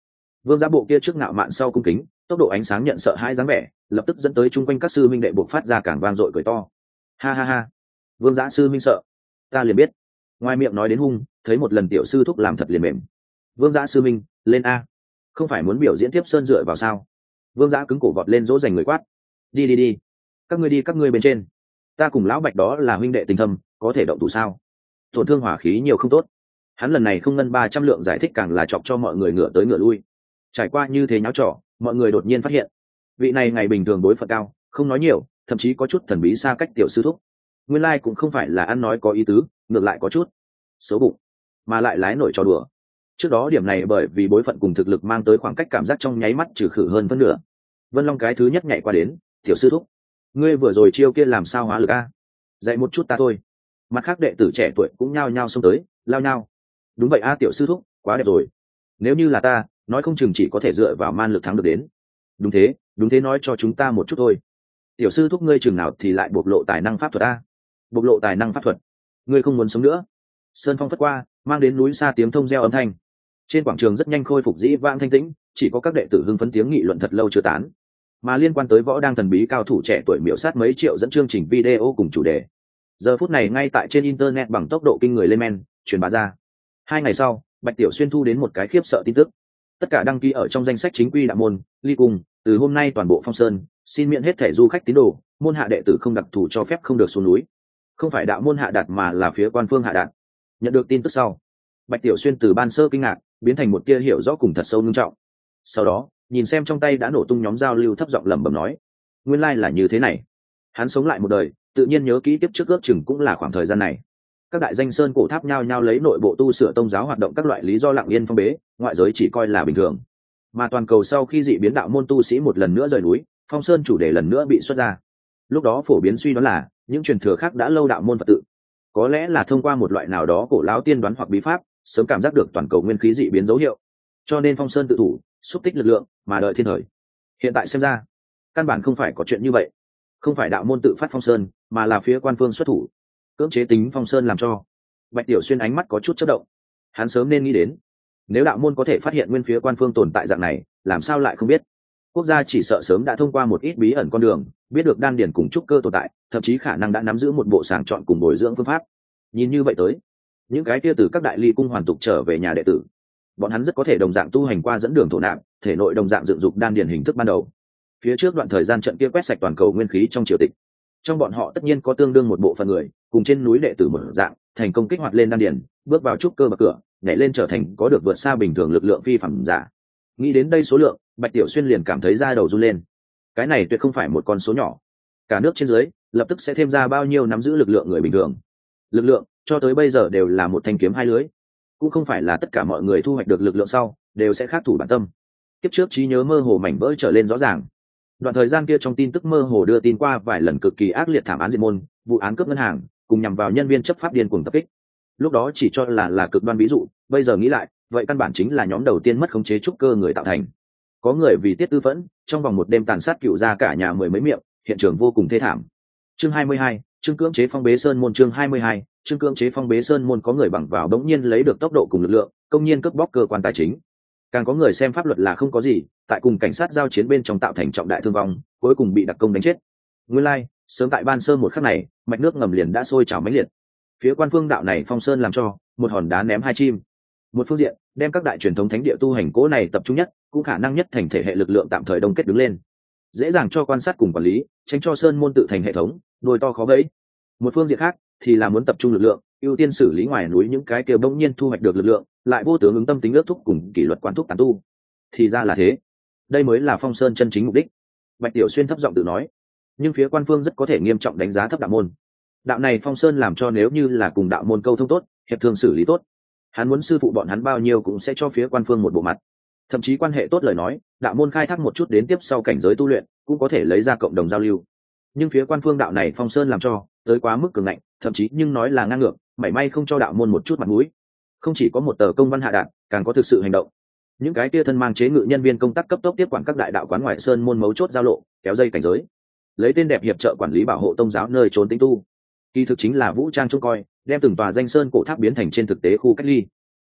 Vương Giá bộ kia trước ngạo mạn sau cung kính, tốc độ ánh sáng nhận sợ hãi dáng vẻ, lập tức dẫn tới chung quanh các sư minh đệ buộc phát ra càng vang dội cười to. Ha ha ha, Vương Giá sư minh sợ, ta liền biết. Ngoài miệng nói đến hung, thấy một lần tiểu sư thúc làm thật liền mềm. Vương Giá sư minh, lên a, không phải muốn biểu diễn tiếp sơn dựa vào sao? Vương Giá cứng cổ vọt lên dỗ dành người quát. Đi đi đi, các ngươi đi các ngươi bên trên, ta cùng lão Bạch đó là huynh đệ tình thâm, có thể động thủ sao? Tổn thương hỏa khí nhiều không tốt. Hắn lần này không ngân ba trăm lượng giải thích càng là chọc cho mọi người ngửa tới ngửa lui. Trải qua như thế nháo trò, mọi người đột nhiên phát hiện vị này ngày bình thường đối phận cao, không nói nhiều, thậm chí có chút thần bí xa cách tiểu sư thúc, nguyên lai cũng không phải là ăn nói có ý tứ, ngược lại có chút xấu bụng, mà lại lái nổi trò đùa. Trước đó điểm này bởi vì bối phận cùng thực lực mang tới khoảng cách cảm giác trong nháy mắt trừ khử hơn phân nửa. Vân Long cái thứ nhất nhảy qua đến, tiểu sư thúc, ngươi vừa rồi chiêu kia làm sao hóa lực a? Dạy một chút ta thôi. Mặt khác đệ tử trẻ tuổi cũng nhao nhao xông tới, lao nhao. Đúng vậy a tiểu sư thúc, quá đẹp rồi. Nếu như là ta, nói không chừng chỉ có thể dựa vào man lực thắng được đến. Đúng thế, đúng thế, nói cho chúng ta một chút thôi. Tiểu sư thúc ngươi chừng nào thì lại bộc lộ tài năng pháp thuật a? Bộc lộ tài năng pháp thuật, ngươi không muốn sống nữa. Sơn phong phất qua, mang đến núi xa tiếng thông reo âm thanh. Trên quảng trường rất nhanh khôi phục dĩ vãng thanh tĩnh, chỉ có các đệ tử hưng phấn tiếng nghị luận thật lâu chưa tán. Mà liên quan tới võ đang thần bí cao thủ trẻ tuổi miểu sát mấy triệu dẫn chương trình video cùng chủ đề, giờ phút này ngay tại trên internet bằng tốc độ kinh người lên men truyền bá ra. Hai ngày sau, Bạch Tiểu Xuyên thu đến một cái khiếp sợ tin tức. Tất cả đăng ký ở trong danh sách chính quy đạo môn, ly cung, từ hôm nay toàn bộ Phong Sơn xin miễn hết thẻ du khách tín đồ, môn hạ đệ tử không đặc thù cho phép không được xuống núi. Không phải đạo môn hạ đạt mà là phía quan phương hạ đạt. Nhận được tin tức sau, Bạch Tiểu Xuyên từ ban sơ kinh ngạc biến thành một tia hiểu rõ cùng thật sâu nghiêm trọng. Sau đó, nhìn xem trong tay đã nổ tung nhóm giao lưu, thấp giọng lẩm bẩm nói: nguyên lai là như thế này. Hắn sống lại một đời, tự nhiên nhớ kỹ tiếp trước ước chừng cũng là khoảng thời gian này. Các đại danh sơn cổ tháp nhao nhao lấy nội bộ tu sửa tông giáo hoạt động các loại lý do lặng yên phong bế, ngoại giới chỉ coi là bình thường. Mà toàn cầu sau khi dị biến đạo môn tu sĩ một lần nữa rời núi, Phong Sơn chủ đề lần nữa bị xuất ra. Lúc đó phổ biến suy đoán là những truyền thừa khác đã lâu đạo môn Phật tự, có lẽ là thông qua một loại nào đó cổ lão tiên đoán hoặc bí pháp, sớm cảm giác được toàn cầu nguyên khí dị biến dấu hiệu, cho nên Phong Sơn tự thủ, xúc tích lực lượng, mà đợi thiên thời. Hiện tại xem ra, căn bản không phải có chuyện như vậy, không phải đạo môn tự phát Phong Sơn, mà là phía quan phương xuất thủ, cưỡng chế tính Phong Sơn làm cho. Bạch Tiểu Xuyên ánh mắt có chút chớp động, hắn sớm nên nghĩ đến, nếu đạo môn có thể phát hiện nguyên phía quan phương tồn tại dạng này, làm sao lại không biết? Quốc gia chỉ sợ sớm đã thông qua một ít bí ẩn con đường, biết được đan điển cùng trúc cơ tồn tại, thậm chí khả năng đã nắm giữ một bộ sàng chọn cùng bồi dưỡng phương pháp. Nhìn như vậy tới, những cái kia từ các đại ly cung hoàn tục trở về nhà đệ tử, bọn hắn rất có thể đồng dạng tu hành qua dẫn đường thổ nạp, thể nội đồng dạng dựng dục đan điển hình thức ban đầu. Phía trước đoạn thời gian trận kia quét sạch toàn cầu nguyên khí trong triều tịch, trong bọn họ tất nhiên có tương đương một bộ phận người cùng trên núi đệ tử một dạng thành công kích hoạt lên đan điển, bước vào trúc cơ bậc cửa, nhảy lên trở thành có được vượt xa bình thường lực lượng phi phàm giả. Nghĩ đến đây số lượng, Bạch Tiểu Xuyên liền cảm thấy da đầu run lên. Cái này tuyệt không phải một con số nhỏ, cả nước trên dưới lập tức sẽ thêm ra bao nhiêu nắm giữ lực lượng người bình thường. Lực lượng cho tới bây giờ đều là một thanh kiếm hai lưới, cũng không phải là tất cả mọi người thu hoạch được lực lượng sau đều sẽ khắc thủ bản tâm. Kiếp trước trí nhớ mơ hồ mảnh vỡ trở lên rõ ràng. Đoạn thời gian kia trong tin tức mơ hồ đưa tin qua vài lần cực kỳ ác liệt thảm án diệt môn, vụ án cướp ngân hàng, cùng nhằm vào nhân viên chấp pháp điên cuồng tập kích. Lúc đó chỉ cho là là cực đoan ví dụ, bây giờ nghĩ lại, vậy căn bản chính là nhóm đầu tiên mất khống chế trúc cơ người tạo thành. Có người vì tiết tư phẫn, trong vòng một đêm tàn sát cựu gia cả nhà mười mấy miệng, hiện trường vô cùng thê thảm. Chương hai mươi hai, chương cưỡng chế phong bế sơn môn. Chương hai mươi hai, chương cưỡng chế phong bế sơn môn. Có người bằng vào đống nhiên lấy được tốc độ cùng lực lượng, công nhiên cướp bóc cơ quan tài chính. Càng có người xem pháp luật là không có gì, tại cùng cảnh sát giao chiến bên trong tạo thành trọng đại thương vong, cuối cùng bị đặc công đánh chết. Nguyên lai, like, sớm tại ban sơ một khắc này, mạch nước ngầm liền đã sôi trào mãnh liệt. Phía quan phương đạo này Phong Sơn làm cho một hòn đá ném hai chim. Một phương diện, đem các đại truyền thống thánh địa tu hành cố này tập trung nhất, cũng khả năng nhất thành thể hệ lực lượng tạm thời đông kết đứng lên, dễ dàng cho quan sát cùng quản lý, tránh cho sơn môn tự thành hệ thống, đuôi to khó bẫy. Một phương diện khác, thì là muốn tập trung lực lượng, ưu tiên xử lý ngoài núi những cái kia bỗng nhiên thu hoạch được lực lượng, lại vô tướng ứng tâm tính ước thúc cùng kỷ luật quản thúc tán tu. Thì ra là thế, đây mới là Phong Sơn chân chính mục đích. Bạch Tiểu Xuyên thấp giọng tự nói. Nhưng phía quan phương rất có thể nghiêm trọng đánh giá thấp đạo môn. Đạo này Phong Sơn làm cho nếu như là cùng đạo môn câu thông tốt, hiệp thương xử lý tốt, hắn muốn sư phụ bọn hắn bao nhiêu cũng sẽ cho phía quan phương một bộ mặt. Thậm chí quan hệ tốt lời nói, đạo môn khai thác một chút đến tiếp sau cảnh giới tu luyện, cũng có thể lấy ra cộng đồng giao lưu. Nhưng phía quan phương đạo này Phong Sơn làm cho tới quá mức cường ngạnh, thậm chí nhưng nói là ngang ngược, mảy may không cho đạo môn một chút mặt mũi. Không chỉ có một tờ công văn hạ đạt, càng có thực sự hành động. Những cái kia thân mang chế ngự nhân viên công tác cấp tốc tiếp quản các đại đạo quán ngoại sơn môn mấu chốt giao lộ, kéo dây cảnh giới, lấy tên đẹp hiệp trợ quản lý bảo hộ tông giáo nơi trốn tĩnh tu. Kỳ thực chính là vũ trang trông coi, đem từng tòa danh sơn cổ tháp biến thành trên thực tế khu cách ly.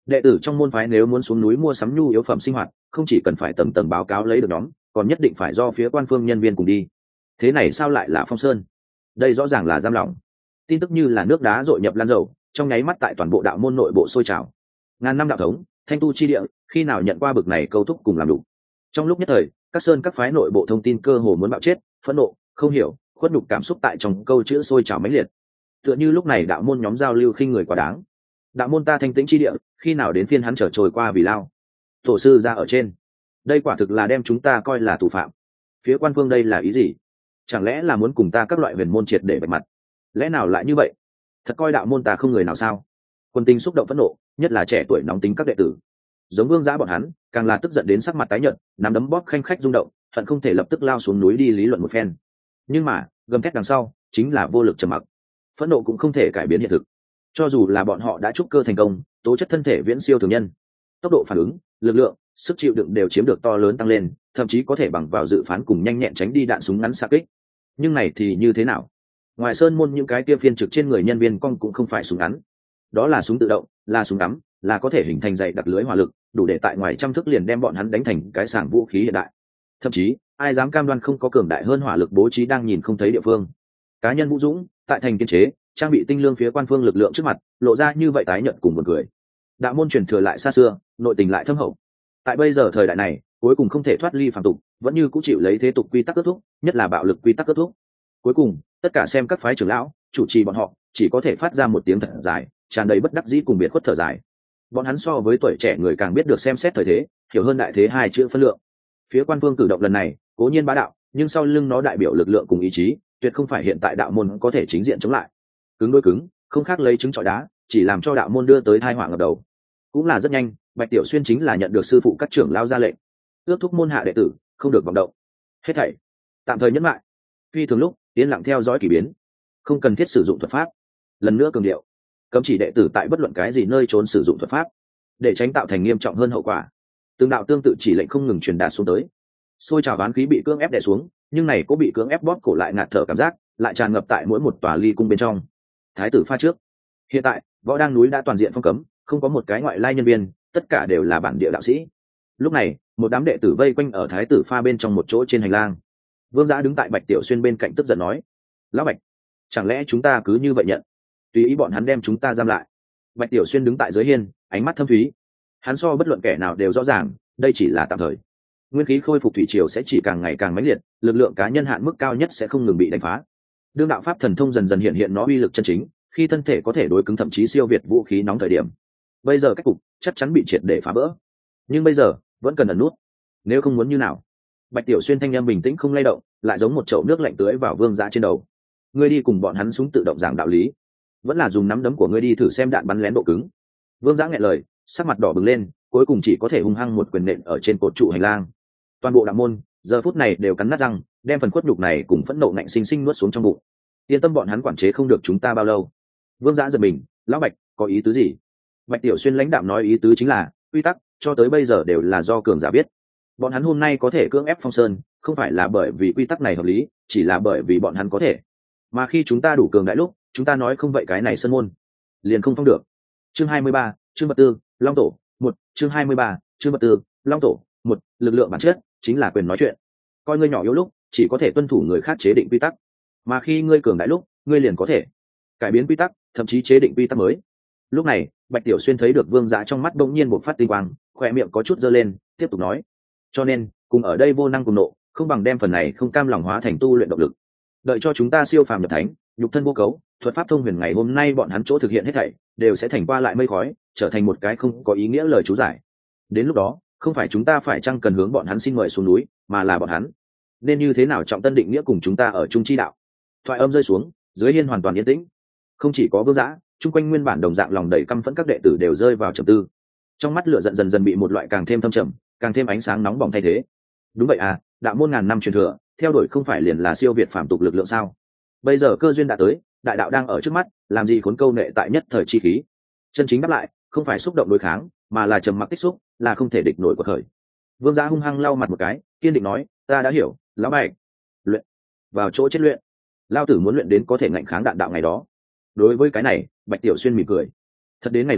đệ tử trong môn phái nếu muốn xuống núi mua sắm nhu yếu phẩm sinh hoạt, không chỉ cần phải tầng tầng báo cáo lấy được nhóm, còn nhất định phải do phía quan phương nhân viên cùng đi. Thế này sao lại là Phong Sơn? Đây rõ ràng là giam lỏng. Tin tức như là nước đá dội nhập lan dầu, trong nháy mắt tại toàn bộ đạo môn nội bộ sôi trào. Ngàn năm đạo thống, thanh tu chi địa, khi nào nhận qua bực này câu thúc cùng làm đủ. Trong lúc nhất thời, các sơn các phái nội bộ thông tin cơ hồ muốn bạo chết, phẫn nộ, không hiểu, khuất nhục cảm xúc tại trong câu chữ sôi trào mãnh liệt. Tựa như lúc này đạo môn nhóm giao lưu khinh người quá đáng. Đạo môn ta thanh tĩnh chi địa, khi nào đến phiên hắn trở trôi qua vì lao. Tổ sư ra ở trên, đây quả thực là đem chúng ta coi là tù phạm. Phía quan vương đây là ý gì? Chẳng lẽ là muốn cùng ta các loại huyền môn triệt để bạch mặt? Lẽ nào lại như vậy? Thật coi đạo môn ta không người nào sao? Quân tinh xúc động phẫn nộ, nhất là trẻ tuổi nóng tính các đệ tử. Giống Vương Giã bọn hắn, càng là tức giận đến sắc mặt tái nhợt, nắm đấm bóp khanh khách rung động, hận không thể lập tức lao xuống núi đi lý luận một phen. Nhưng mà, gầm thét đằng sau, chính là vô lực trầm mặc. Phẫn nộ cũng không thể cải biến hiện thực. Cho dù là bọn họ đã trúc cơ thành công, tố chất thân thể viễn siêu thường nhân, tốc độ phản ứng, lực lượng, sức chịu đựng đều chiếm được to lớn tăng lên, thậm chí có thể bằng vào dự phán cùng nhanh nhẹn tránh đi đạn súng ngắn xạ kích. Nhưng này thì như thế nào? Ngoài sơn môn những cái kia phiên trực trên người nhân viên con cũng không phải súng ngắn, đó là súng tự động, là súng ngắm, là có thể hình thành dày đặc lưới hỏa lực, đủ để tại ngoài trăm thước liền đem bọn hắn đánh thành cái sảng vũ khí hiện đại. Thậm chí, ai dám cam đoan không có cường đại hơn hỏa lực bố trí đang nhìn không thấy địa phương. Cá nhân Vũ Dũng, tại thành kiên chế, trang bị tinh lương phía quan phương lực lượng trước mặt, lộ ra như vậy tái nhận cùng một người. Đạo môn truyền thừa lại xa xưa, nội tình lại thâm hậu. Tại bây giờ thời đại này, cuối cùng không thể thoát ly phàm tục, vẫn như cũ chịu lấy thế tục quy tắc kết thúc, nhất là bạo lực quy tắc kết thúc. Cuối cùng, tất cả xem các phái trưởng lão, chủ trì bọn họ, chỉ có thể phát ra một tiếng thật dài, tràn đầy bất đắc dĩ cùng biệt khuất thở dài. Bọn hắn so với tuổi trẻ người càng biết được xem xét thời thế, hiểu hơn đại thế hai chữ phân lượng. Phía quan phương cử động lần này, cố nhiên bá đạo, nhưng sau lưng nó đại biểu lực lượng cùng ý chí, tuyệt không phải hiện tại đạo môn có thể chính diện chống lại. Cứng đôi cứng, không khác lấy trứng trọi đá, chỉ làm cho đạo môn đưa tới tai họa ngập đầu. Cũng là rất nhanh, Bạch Tiểu Xuyên chính là nhận được sư phụ các trưởng lao ra lệnh, ước thúc môn hạ đệ tử không được vọng động. Hết thảy tạm thời nhẫn lại, phi thường lúc yên lặng theo dõi kỳ biến, không cần thiết sử dụng thuật pháp. Lần nữa cường điệu, cấm chỉ đệ tử tại bất luận cái gì nơi trốn sử dụng thuật pháp, để tránh tạo thành nghiêm trọng hơn hậu quả. Từng đạo tương tự chỉ lệnh không ngừng truyền đạt xuống tới. Xôi trào bán khí bị cưỡng ép đè xuống, nhưng này có bị cưỡng ép bóp cổ lại ngạt thở cảm giác, lại tràn ngập tại mỗi một tòa ly cung bên trong. Thái tử pha trước. Hiện tại, võ đang núi đã toàn diện phong cấm, không có một cái ngoại lai nhân viên, tất cả đều là bản địa đạo sĩ. Lúc này, một đám đệ tử vây quanh ở thái tử pha bên trong một chỗ trên hành lang. Vương Giã đứng tại Bạch Tiểu Xuyên bên cạnh tức giận nói: "Lão Bạch, chẳng lẽ chúng ta cứ như vậy nhận, tùy ý bọn hắn đem chúng ta giam lại?" Bạch Tiểu Xuyên đứng tại dưới hiên, ánh mắt thâm thúy. Hắn so bất luận kẻ nào đều rõ ràng, đây chỉ là tạm thời. Nguyên khí khôi phục thủy triều sẽ chỉ càng ngày càng mãnh liệt, lực lượng cá nhân hạn mức cao nhất sẽ không ngừng bị đánh phá. Đương đạo pháp thần thông dần dần hiện hiện nó uy lực chân chính, khi thân thể có thể đối cứng thậm chí siêu việt vũ khí nóng thời điểm, bây giờ cách cục chắc chắn bị triệt để phá vỡ. Nhưng bây giờ vẫn cần ẩn nút, nếu không muốn như nào. Bạch Tiểu Xuyên thanh em bình tĩnh không lay động, lại giống một chậu nước lạnh tưới vào Vương Giã trên đầu. Ngươi đi cùng bọn hắn súng tự động giảng đạo lý, vẫn là dùng nắm đấm của ngươi đi thử xem đạn bắn lén độ cứng. Vương Giã nghẹn lời, sắc mặt đỏ bừng lên, cuối cùng chỉ có thể hung hăng một quyền nện ở trên cột trụ hành lang. Toàn bộ đạo môn giờ phút này đều cắn nát răng, đem phần khuất nhục này cùng phẫn nộ ngạnh sinh sinh nuốt xuống trong bụng. Yên tâm, bọn hắn quản chế không được chúng ta bao lâu. Vương Giã giật mình, lão Bạch có ý tứ gì? Bạch Tiểu Xuyên lãnh đạm nói ý tứ chính là quy tắc cho tới bây giờ đều là do cường giả biết. Bọn hắn hôm nay có thể cưỡng ép Phong Sơn, không phải là bởi vì quy tắc này hợp lý, chỉ là bởi vì bọn hắn có thể. Mà khi chúng ta đủ cường đại lúc, chúng ta nói không vậy cái này sơn môn liền không phong được. Chương hai mươi ba, chương Bật Tư, Long Tổ, một, chương hai mươi ba, chương Bật Tư, Long Tổ, một, lực lượng bản chất chính là quyền nói chuyện. Coi ngươi nhỏ yếu lúc, chỉ có thể tuân thủ người khác chế định quy tắc, mà khi ngươi cường đại lúc, ngươi liền có thể cải biến quy tắc, thậm chí chế định quy tắc mới. Lúc này, Bạch Tiểu Xuyên thấy được Vương Giã trong mắt bỗng nhiên bộc phát tinh quang, khỏe miệng có chút giơ lên, tiếp tục nói: cho nên, cùng ở đây vô năng cùng nộ, không bằng đem phần này không cam lòng hóa thành tu luyện động lực. Đợi cho chúng ta siêu phàm nhập thánh, nhục thân vô cấu, thuật pháp thông huyền, ngày hôm nay bọn hắn chỗ thực hiện hết thảy đều sẽ thành qua lại mây khói, trở thành một cái không có ý nghĩa lời chú giải. Đến lúc đó, không phải chúng ta phải chăng cần hướng bọn hắn xin mời xuống núi, mà là bọn hắn nên như thế nào trọng tân định nghĩa cùng chúng ta ở chung chi đạo. Thoại âm rơi xuống, dưới hiên hoàn toàn yên tĩnh. Không chỉ có Vương Giã, chung quanh nguyên bản đồng dạng lòng đầy căm phẫn các đệ tử đều rơi vào trầm tư. Trong mắt lửa giận dần dần bị một loại càng thêm thâm trầm, càng thêm ánh sáng nóng bỏng thay thế. Đúng vậy à, đạo môn ngàn năm truyền thừa, theo đuổi không phải liền là siêu việt phàm tục lực lượng sao? Bây giờ cơ duyên đã tới, đại đạo đang ở trước mắt, làm gì khốn câu nệ tại nhất thời chi khí. Chân chính đáp lại, không phải xúc động đối kháng, mà là trầm mặc tích xúc, là không thể địch nổi của thời. Vương Giã hung hăng lau mặt một cái, kiên định nói: ta đã hiểu, lão Bạch. Luyện, vào chỗ chết luyện. Lao tử muốn luyện đến có thể ngạnh kháng đạn đạo ngày đó. Đối với cái này, Bạch Tiểu Xuyên mỉm cười. Thật đến ngày đó,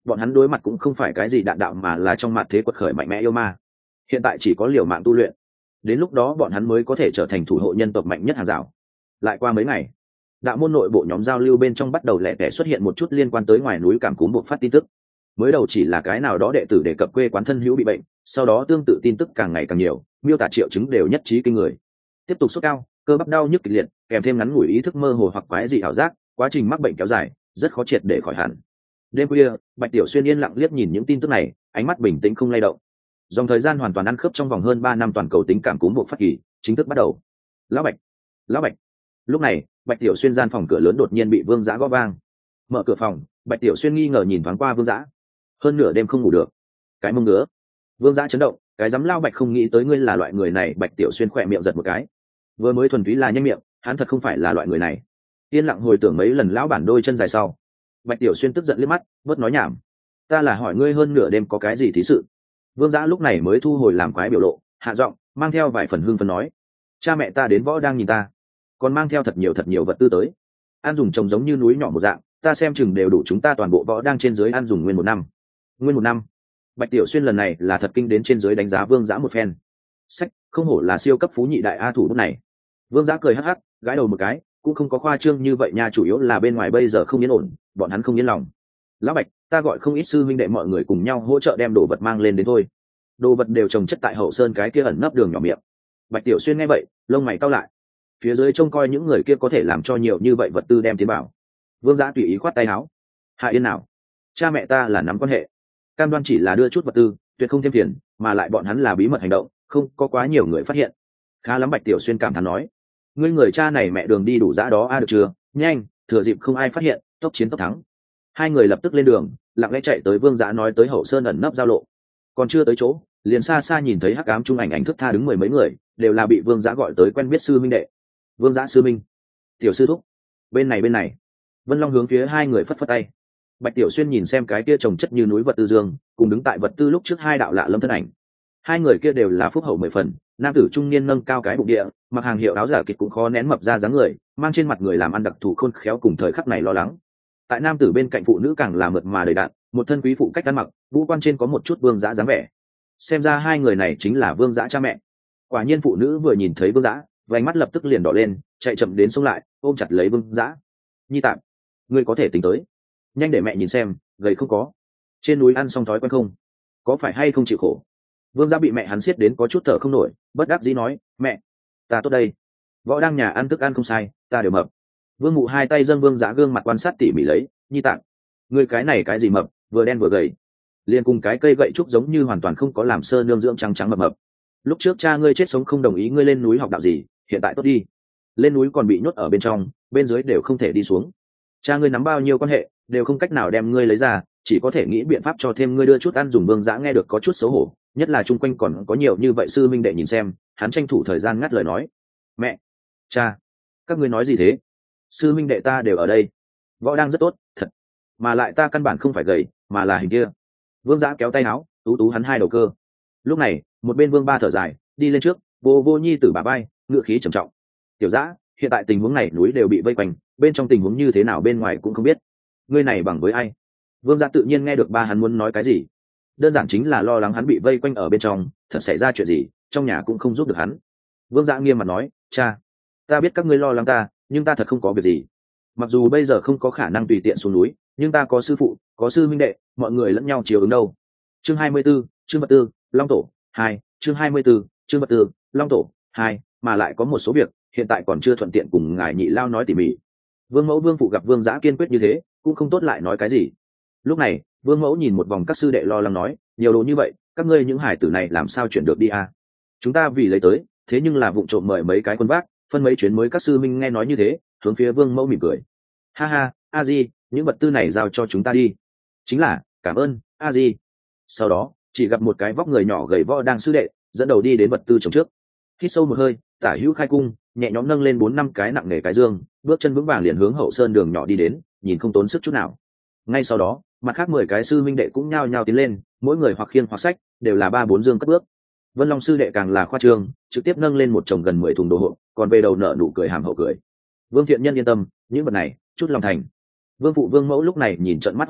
bọn hắn đối mặt cũng không phải cái gì đạn đạo mà là trong mặt thế quật khởi mạnh mẽ yêu ma. Hiện tại chỉ có liều mạng tu luyện, đến lúc đó bọn hắn mới có thể trở thành thủ hộ nhân tộc mạnh nhất hàng rào. Lại qua mấy ngày, đạo môn nội bộ nhóm giao lưu bên trong bắt đầu lẻ tẻ xuất hiện một chút liên quan tới ngoài núi Cảm Cúm buộc phát tin tức. Mới đầu chỉ là cái nào đó đệ tử đề cập quê quán thân hữu bị bệnh, sau đó tương tự tin tức càng ngày càng nhiều, miêu tả triệu chứng đều nhất trí kinh người. Tiếp tục sốt cao, cơ bắp đau nhức kịch liệt, kèm thêm ngắn ngủi ý thức mơ hồ hoặc quái dị ảo giác, quá trình mắc bệnh kéo dài, rất khó triệt để khỏi hẳn. Đêm khuya, Bạch Tiểu Xuyên yên lặng liếc nhìn những tin tức này, ánh mắt bình tĩnh không lay động. Dòng thời gian hoàn toàn ăn khớp trong vòng hơn ba năm toàn cầu tính cảm cúm buộc phát kỳ chính thức bắt đầu. Lão Bạch, lão Bạch. Lúc này, Bạch Tiểu Xuyên gian phòng cửa lớn đột nhiên bị Vương Dã gõ vang. Mở cửa phòng, Bạch Tiểu Xuyên nghi ngờ nhìn thoáng qua Vương Dã. Hơn nửa đêm không ngủ được, cái mông ngứa. Vương Dã chấn động, cái dám lao Bạch không nghĩ tới ngươi là loại người này. Bạch Tiểu Xuyên khỏe miệng giật một cái. Vừa mới thuần túy là nhanh miệng, hắn thật không phải là loại người này. Yên lặng hồi tưởng mấy lần lão bản đôi chân dài sau, Bạch Tiểu Xuyên tức giận liếc mắt, bớt nói nhảm. Ta là hỏi ngươi hơn nửa đêm có cái gì thí sự. Vương Dã lúc này mới thu hồi làm quái biểu lộ, hạ giọng mang theo vài phần hưng phấn nói: cha mẹ ta đến võ đang nhìn ta, còn mang theo thật nhiều thật nhiều vật tư tới, ăn dùng trồng giống như núi nhỏ một dạng, ta xem chừng đều đủ chúng ta toàn bộ võ đang trên dưới ăn dùng nguyên một năm. Nguyên một năm. Bạch Tiểu Xuyên lần này là thật kinh đến trên dưới đánh giá Vương Dã một phen. Sách, không hổ là siêu cấp phú nhị đại a thủ bút này. Vương Dã cười hắc hắc, gãi đầu một cái, cũng không có khoa trương như vậy nha, chủ yếu là bên ngoài bây giờ không yên ổn, bọn hắn không yên lòng. Lão Bạch, ta gọi không ít sư huynh đệ mọi người cùng nhau hỗ trợ đem đồ vật mang lên đến thôi. Đồ vật đều trồng chất tại hậu sơn cái kia ẩn nấp đường nhỏ miệng. Bạch Tiểu Xuyên nghe vậy, lông mày cau lại. Phía dưới trông coi những người kia có thể làm cho nhiều như vậy vật tư đem tiến bảo. Vương Dã tùy ý khoát tay áo. Hạ yên nào, cha mẹ ta là nắm quan hệ, cam đoan chỉ là đưa chút vật tư, tuyệt không thêm phiền, mà lại bọn hắn là bí mật hành động, không có quá nhiều người phát hiện. Khá lắm. Bạch Tiểu Xuyên cảm thán nói, ngươi người cha này mẹ đường đi đủ dã đó a. À, được chưa, nhanh, thừa dịp không ai phát hiện, tốc chiến tốc thắng. Hai người lập tức lên đường, lặng lẽ chạy tới Vương Dã nói tới hậu sơn ẩn nấp giao lộ. Còn chưa tới chỗ, liền xa xa nhìn thấy hắc ám trung ảnh ảnh thức tha đứng mười mấy người, đều là bị Vương Dã gọi tới quen biết sư minh đệ. Vương Dã sư minh, tiểu sư thúc, bên này bên này. Vân Long hướng phía hai người phất phất tay. Bạch Tiểu Xuyên nhìn xem cái kia trồng chất như núi vật tư dương, cùng đứng tại vật tư lúc trước hai đạo lạ lâm thân ảnh. Hai người kia đều là phúc hậu mười phần, nam tử trung niên nâng cao cái bụng địa, mặc hàng hiệu áo giả kịch cũng khó nén mập ra dáng người, mang trên mặt người làm ăn đặc thù khôn khéo cùng thời khắc này lo lắng. Tại nam tử bên cạnh phụ nữ càng là mượt mà đầy đặn, một thân quý phụ cách ăn mặc, vũ quan trên có một chút Vương Dã dáng vẻ. Xem ra hai người này chính là Vương Dã cha mẹ. Quả nhiên phụ nữ vừa nhìn thấy Vương Dã, vành mắt lập tức liền đỏ lên, chạy chậm đến xông lại, ôm chặt lấy Vương Dã. Nhi tạm, ngươi có thể tính tới, nhanh để mẹ nhìn xem, gầy không có, trên núi ăn xong thói quen không, có phải hay không chịu khổ. Vương Dã bị mẹ hắn siết đến có chút thở không nổi, bất đắc dĩ nói, mẹ, ta tốt đây, võ đang nhà ăn thức ăn không sai, ta đều mập. Vương Mụ hai tay dâng Vương Dã gương mặt quan sát tỉ mỉ lấy, Nhi tạng, ngươi cái này cái gì mập, vừa đen vừa gầy, liền cùng cái cây gậy trúc giống như hoàn toàn không có làm sơ nương dưỡng, trắng trắng mập mập. Lúc trước cha ngươi chết sống không đồng ý ngươi lên núi học đạo gì, hiện tại tốt đi, lên núi còn bị nhốt ở bên trong, bên dưới đều không thể đi xuống. Cha ngươi nắm bao nhiêu quan hệ, đều không cách nào đem ngươi lấy ra, chỉ có thể nghĩ biện pháp cho thêm ngươi đưa chút ăn dùng. Vương Dã nghe được có chút xấu hổ, nhất là chung quanh còn có nhiều như vậy sư minh đệ nhìn xem, hắn tranh thủ thời gian ngắt lời nói, mẹ, cha, các ngươi nói gì thế, sư minh đệ ta đều ở đây, võ đang rất tốt thật, mà lại ta căn bản không phải gầy, mà là hình kia. Vương Dã kéo tay áo, tú tú hắn hai đầu cơ. Lúc này một bên Vương Ba thở dài, đi lên trước, vô vô nhi tử bà bay, ngựa khí trầm trọng, Tiểu Dã, hiện tại tình huống này núi đều bị vây quanh, bên trong tình huống như thế nào bên ngoài cũng không biết, ngươi này bằng với ai. Vương Dã tự nhiên nghe được ba hắn muốn nói cái gì, đơn giản chính là lo lắng hắn bị vây quanh ở bên trong, thật xảy ra chuyện gì trong nhà cũng không giúp được hắn. Vương Dã nghiêm mặt nói, cha, ta biết các ngươi lo lắng ta, nhưng ta thật không có việc gì. Mặc dù bây giờ không có khả năng tùy tiện xuống núi, nhưng ta có sư phụ, có sư minh đệ, mọi người lẫn nhau chiều ứng đâu. Chương hai mươi 24, chương vật tư, Long tổ hai, chương hai mươi 24, chương vật tư, Long tổ hai, mà lại có một số việc hiện tại còn chưa thuận tiện cùng ngài nhị lao nói tỉ mỉ. Vương Mẫu Vương phụ gặp Vương Dã kiên quyết như thế, cũng không tốt lại nói cái gì. Lúc này Vương Mẫu nhìn một vòng các sư đệ lo lắng nói, nhiều đồ như vậy, các ngươi những hải tử này làm sao chuyển được đi à? Chúng ta vì lấy tới, thế nhưng là vụng trộm mời mấy cái quân vác, phân mấy chuyến mới. Các sư minh nghe nói như thế, hướng phía Vương Mẫu mỉm cười, ha ha, a di, những vật tư này giao cho chúng ta đi. Chính là, cảm ơn a di. Sau đó chỉ gặp một cái vóc người nhỏ gầy võ đang sư đệ dẫn đầu đi đến vật tư trồng trước, hít sâu một hơi, tả hữu khai cung, nhẹ nhõm nâng lên bốn năm cái nặng nề cái dương, bước chân vững vàng liền hướng hậu sơn đường nhỏ đi đến, nhìn không tốn sức chút nào. Ngay sau đó mặt khác mười cái sư minh đệ cũng nhao nhao tiến lên, mỗi người hoặc khiêng hoặc sách, đều là ba bốn dương cất bước. Vân Long sư đệ càng là khoa trương, trực tiếp nâng lên một chồng gần mười thùng đồ hộ, còn về đầu nợ nụ cười hàm hậu cười. Vương Thiện Nhân yên tâm, những vật này chút lòng thành. Vương phụ Vương Mẫu lúc này nhìn trận mắt hốt mồm,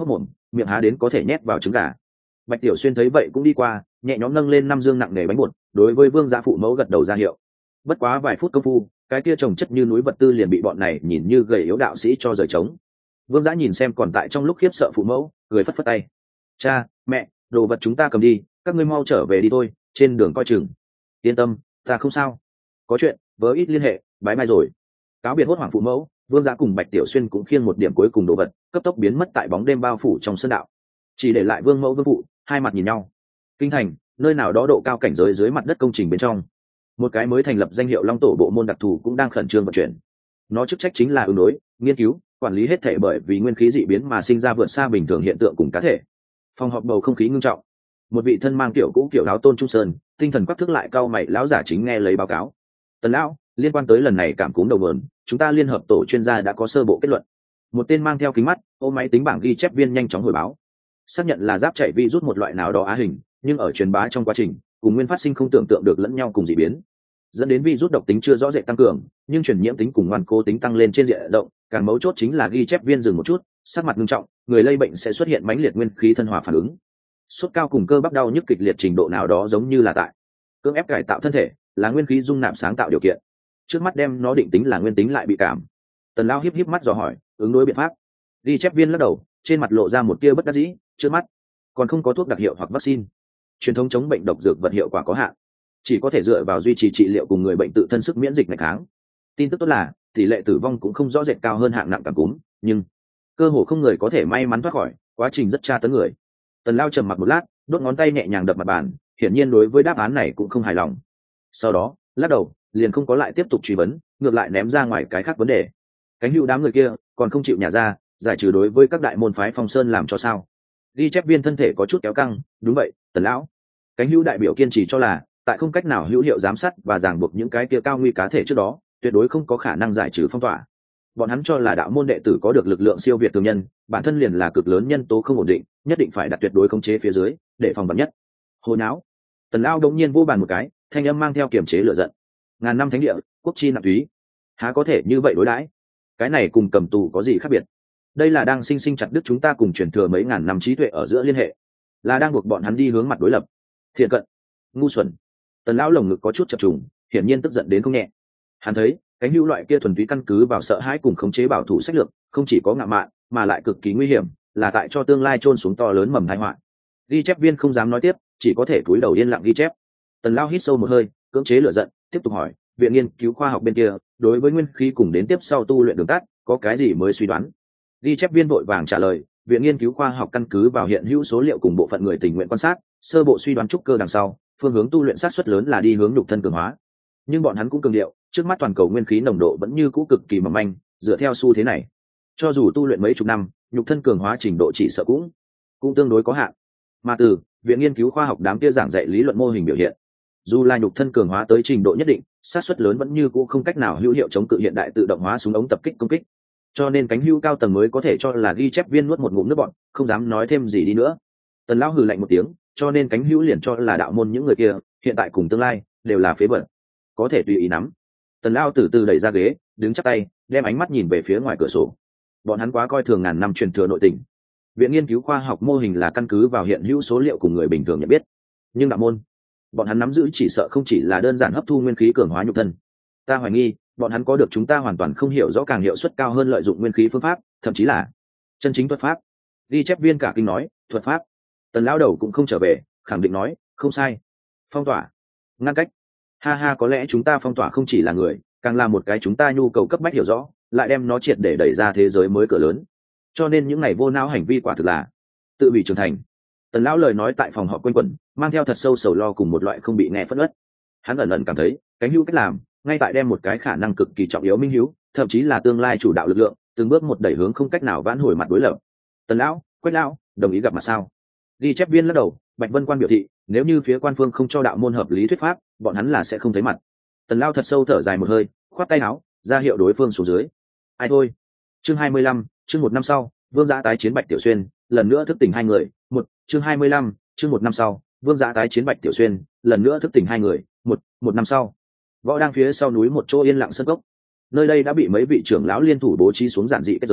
miệng há đến có thể nhét vào trứng gà. Bạch Tiểu Xuyên thấy vậy cũng đi qua, nhẹ nhõm nâng lên năm dương nặng nề bánh bột, đối với Vương gia phụ mẫu gật đầu ra hiệu. Bất quá vài phút công phu, cái kia trồng chất như núi vật tư liền bị bọn này nhìn như gầy yếu đạo sĩ cho rời trống. Vương gia nhìn xem còn tại trong lúc khiếp sợ phụ mẫu, cười phất phất tay. Cha, mẹ, đồ vật chúng ta cầm đi, các ngươi mau trở về đi thôi, trên đường coi chừng. Yên tâm, ta không sao. Có chuyện, vớ ít liên hệ, bái mai rồi. Cáo biệt hốt hoảng phụ mẫu, Vương gia cùng Bạch Tiểu Xuyên cũng khiêng một điểm cuối cùng đồ vật, cấp tốc biến mất tại bóng đêm bao phủ trong sơn đạo. Chỉ để lại Vương mẫu Vương phụ, hai mặt nhìn nhau. Kinh thành, nơi nào đó độ cao cảnh giới dưới mặt đất công trình bên trong, một cái mới thành lập danh hiệu Long Tổ bộ môn đặc thù cũng đang khẩn trương vận chuyển. Nó chức trách chính là ứng đối, nghiên cứu, quản lý hết thể bởi vì nguyên khí dị biến mà sinh ra vượt xa bình thường hiện tượng cùng cá thể. Phòng họp bầu không khí ngưng trọng. Một vị thân mang tiểu cũ kiểu áo tôn trung sơn, tinh thần quắc thước lại cao mày lão giả chính nghe lấy báo cáo. Tần lão, liên quan tới lần này cảm cúm đầu nguồn, chúng ta liên hợp tổ chuyên gia đã có sơ bộ kết luận. Một tên mang theo kính mắt, ô máy tính bảng ghi chép viên nhanh chóng hồi báo, xác nhận là giáp chạy virus một loại nào đó á hình, nhưng ở truyền bá trong quá trình cùng nguyên phát sinh không tưởng tượng được lẫn nhau cùng dị biến, dẫn đến virus độc tính chưa rõ rệt tăng cường, nhưng truyền nhiễm tính cùng ngoan cố tính tăng lên trên diện rộng. Càng mấu chốt chính là ghi chép viên dừng một chút, sắc mặt nghiêm trọng, người lây bệnh sẽ xuất hiện mãnh liệt nguyên khí thân hòa phản ứng, sốt cao cùng cơ bắp đau nhức kịch liệt trình độ nào đó giống như là tại cưỡng ép cải tạo thân thể, là nguyên khí dung nạp sáng tạo điều kiện. Trước mắt đem nó định tính là nguyên tính lại bị cảm. Tần lão híp híp mắt dò hỏi, ứng đối biện pháp. Ghi chép viên lắc đầu, trên mặt lộ ra một tia bất đắc dĩ, trước mắt còn không có thuốc đặc hiệu hoặc vaccine, truyền thống chống bệnh độc dược vật hiệu quả có hạn, chỉ có thể dựa vào duy trì trị liệu cùng người bệnh tự thân sức miễn dịch ngày kháng. Tin tức tốt là tỷ lệ tử vong cũng không rõ rệt cao hơn hạng nặng cảm cúm, nhưng cơ hồ không người có thể may mắn thoát khỏi, quá trình rất tra tấn người. Tần lao trầm mặc một lát, đốt ngón tay nhẹ nhàng đập mặt bàn, hiển nhiên đối với đáp án này cũng không hài lòng. Sau đó lắc đầu, liền không có lại tiếp tục truy vấn, ngược lại ném ra ngoài cái khác vấn đề. Cánh hữu đám người kia còn không chịu nhả ra, giải trừ đối với các đại môn phái Phong Sơn làm cho sao? Ghi chép viên thân thể có chút kéo căng, đúng vậy, Tần lão. Cánh hữu đại biểu kiên trì cho là tại không cách nào hữu hiệu giám sát và ràng buộc những cái kia cao nguy cá thể trước đó, tuyệt đối không có khả năng giải trừ phong tỏa. Bọn hắn cho là đạo môn đệ tử có được lực lượng siêu việt thường nhân, bản thân liền là cực lớn nhân tố không ổn định, nhất định phải đặt tuyệt đối khống chế phía dưới, để phòng vạn nhất. Hồi não. Tần lão đột nhiên vô bàn một cái, thanh âm mang theo kiềm chế lửa giận. Ngàn năm thánh địa, quốc chi nặng túy, há có thể như vậy đối đãi? Cái này cùng cầm tù có gì khác biệt? Đây là đang sinh sinh chặt đứt chúng ta cùng truyền thừa mấy ngàn năm trí tuệ ở giữa liên hệ, là đang buộc bọn hắn đi hướng mặt đối lập. Thiện cận, ngu xuẩn. Tần lão lồng ngực có chút chập trùng, hiển nhiên tức giận đến không nhẹ. Hắn thấy cánh hữu loại kia thuần túy căn cứ vào sợ hãi cùng khống chế bảo thủ sách lược, không chỉ có ngạo mạn mà lại cực kỳ nguy hiểm, là tại cho tương lai trôn xuống to lớn mầm tai họa. Ghi chép viên không dám nói tiếp, chỉ có thể cúi đầu yên lặng ghi chép. Tần lão hít sâu một hơi, cưỡng chế lửa giận, tiếp tục hỏi, viện nghiên cứu khoa học bên kia đối với nguyên khí cùng đến tiếp sau tu luyện đường tắt có cái gì mới suy đoán? Ghi chép viên vội vàng trả lời, viện nghiên cứu khoa học căn cứ vào hiện hữu số liệu cùng bộ phận người tình nguyện quan sát, sơ bộ suy đoán trúc cơ đằng sau phương hướng tu luyện sát xuất lớn là đi hướng nhục thân cường hóa. Nhưng bọn hắn cũng cường điệu, trước mắt toàn cầu nguyên khí nồng độ vẫn như cũ cực kỳ mỏng manh, dựa theo xu thế này, cho dù tu luyện mấy chục năm, nhục thân cường hóa trình độ chỉ sợ cũng cũng tương đối có hạn. Mà từ viện nghiên cứu khoa học đám kia giảng dạy lý luận mô hình biểu hiện, dù là nhục thân cường hóa tới trình độ nhất định, sát suất lớn vẫn như cũ không cách nào hữu hiệu chống cự hiện đại tự động hóa súng ống tập kích công kích. Cho nên cánh hữu cao tầng mới có thể cho là ghi chép viên nuốt một ngụm nước bọt, không dám nói thêm gì đi nữa. Tần lão hừ lạnh một tiếng, cho nên cánh hữu liền cho là đạo môn những người kia hiện tại cùng tương lai đều là phế vật, có thể tùy ý nắm. Tần lão từ từ đẩy ra ghế, đứng chắp tay, đem ánh mắt nhìn về phía ngoài cửa sổ. Bọn hắn quá coi thường ngàn năm truyền thừa nội tình. Viện nghiên cứu khoa học mô hình là căn cứ vào hiện hữu số liệu cùng người bình thường nhận biết, nhưng đạo môn, bọn hắn nắm giữ chỉ sợ không chỉ là đơn giản hấp thu nguyên khí cường hóa nhục thân. Ta hoài nghi bọn hắn có được chúng ta hoàn toàn không hiểu rõ càng hiệu suất cao hơn lợi dụng nguyên khí phương pháp, thậm chí là chân chính thuật pháp. Ghi chép viên cả kinh nói, thuật pháp? Tần lão đầu cũng không trở về, khẳng định nói, không sai. Phong tỏa, ngăn cách. Ha ha, có lẽ chúng ta phong tỏa không chỉ là người, càng là một cái chúng ta nhu cầu cấp bách hiểu rõ, lại đem nó triệt để đẩy ra thế giới mới cửa lớn. Cho nên những ngày vô não hành vi quả thực là tự bị trưởng thành. Tần lão lời nói tại phòng họp quanh quẩn, mang theo thật sâu sầu lo cùng một loại không bị nghe phẫn uất. Hắn ẩn ẩn cảm thấy cánh hữu cách làm ngay tại đem một cái khả năng cực kỳ trọng yếu minh hữu, thậm chí là tương lai chủ đạo lực lượng, từng bước một đẩy hướng không cách nào vãn hồi mặt đối lập. Tần lão, Quách lão, đồng ý gặp mặt sao? Ghi chép viên lắc đầu, Bạch Vân Quan biểu thị, nếu như phía quan phương không cho đạo môn hợp lý thuyết pháp, bọn hắn là sẽ không thấy mặt. Tần lão thật sâu thở dài một hơi, khoát tay áo, ra hiệu đối phương xuống dưới. Ai thôi. Chương hai mươi lăm, chương một năm sau, Vương Giã tái chiến Bạch Tiểu Xuyên, lần nữa thức tỉnh hai người. Một, chương hai mươi lăm, chương một năm sau, Vương Giã tái chiến Bạch Tiểu Xuyên, lần nữa thức tỉnh hai người. Một, một năm sau. Võ đang phía sau núi một chỗ yên lặng sân cốc. Nơi đây đã bị mấy vị trưởng lão liên thủ bố trí xuống giản dị kết giới,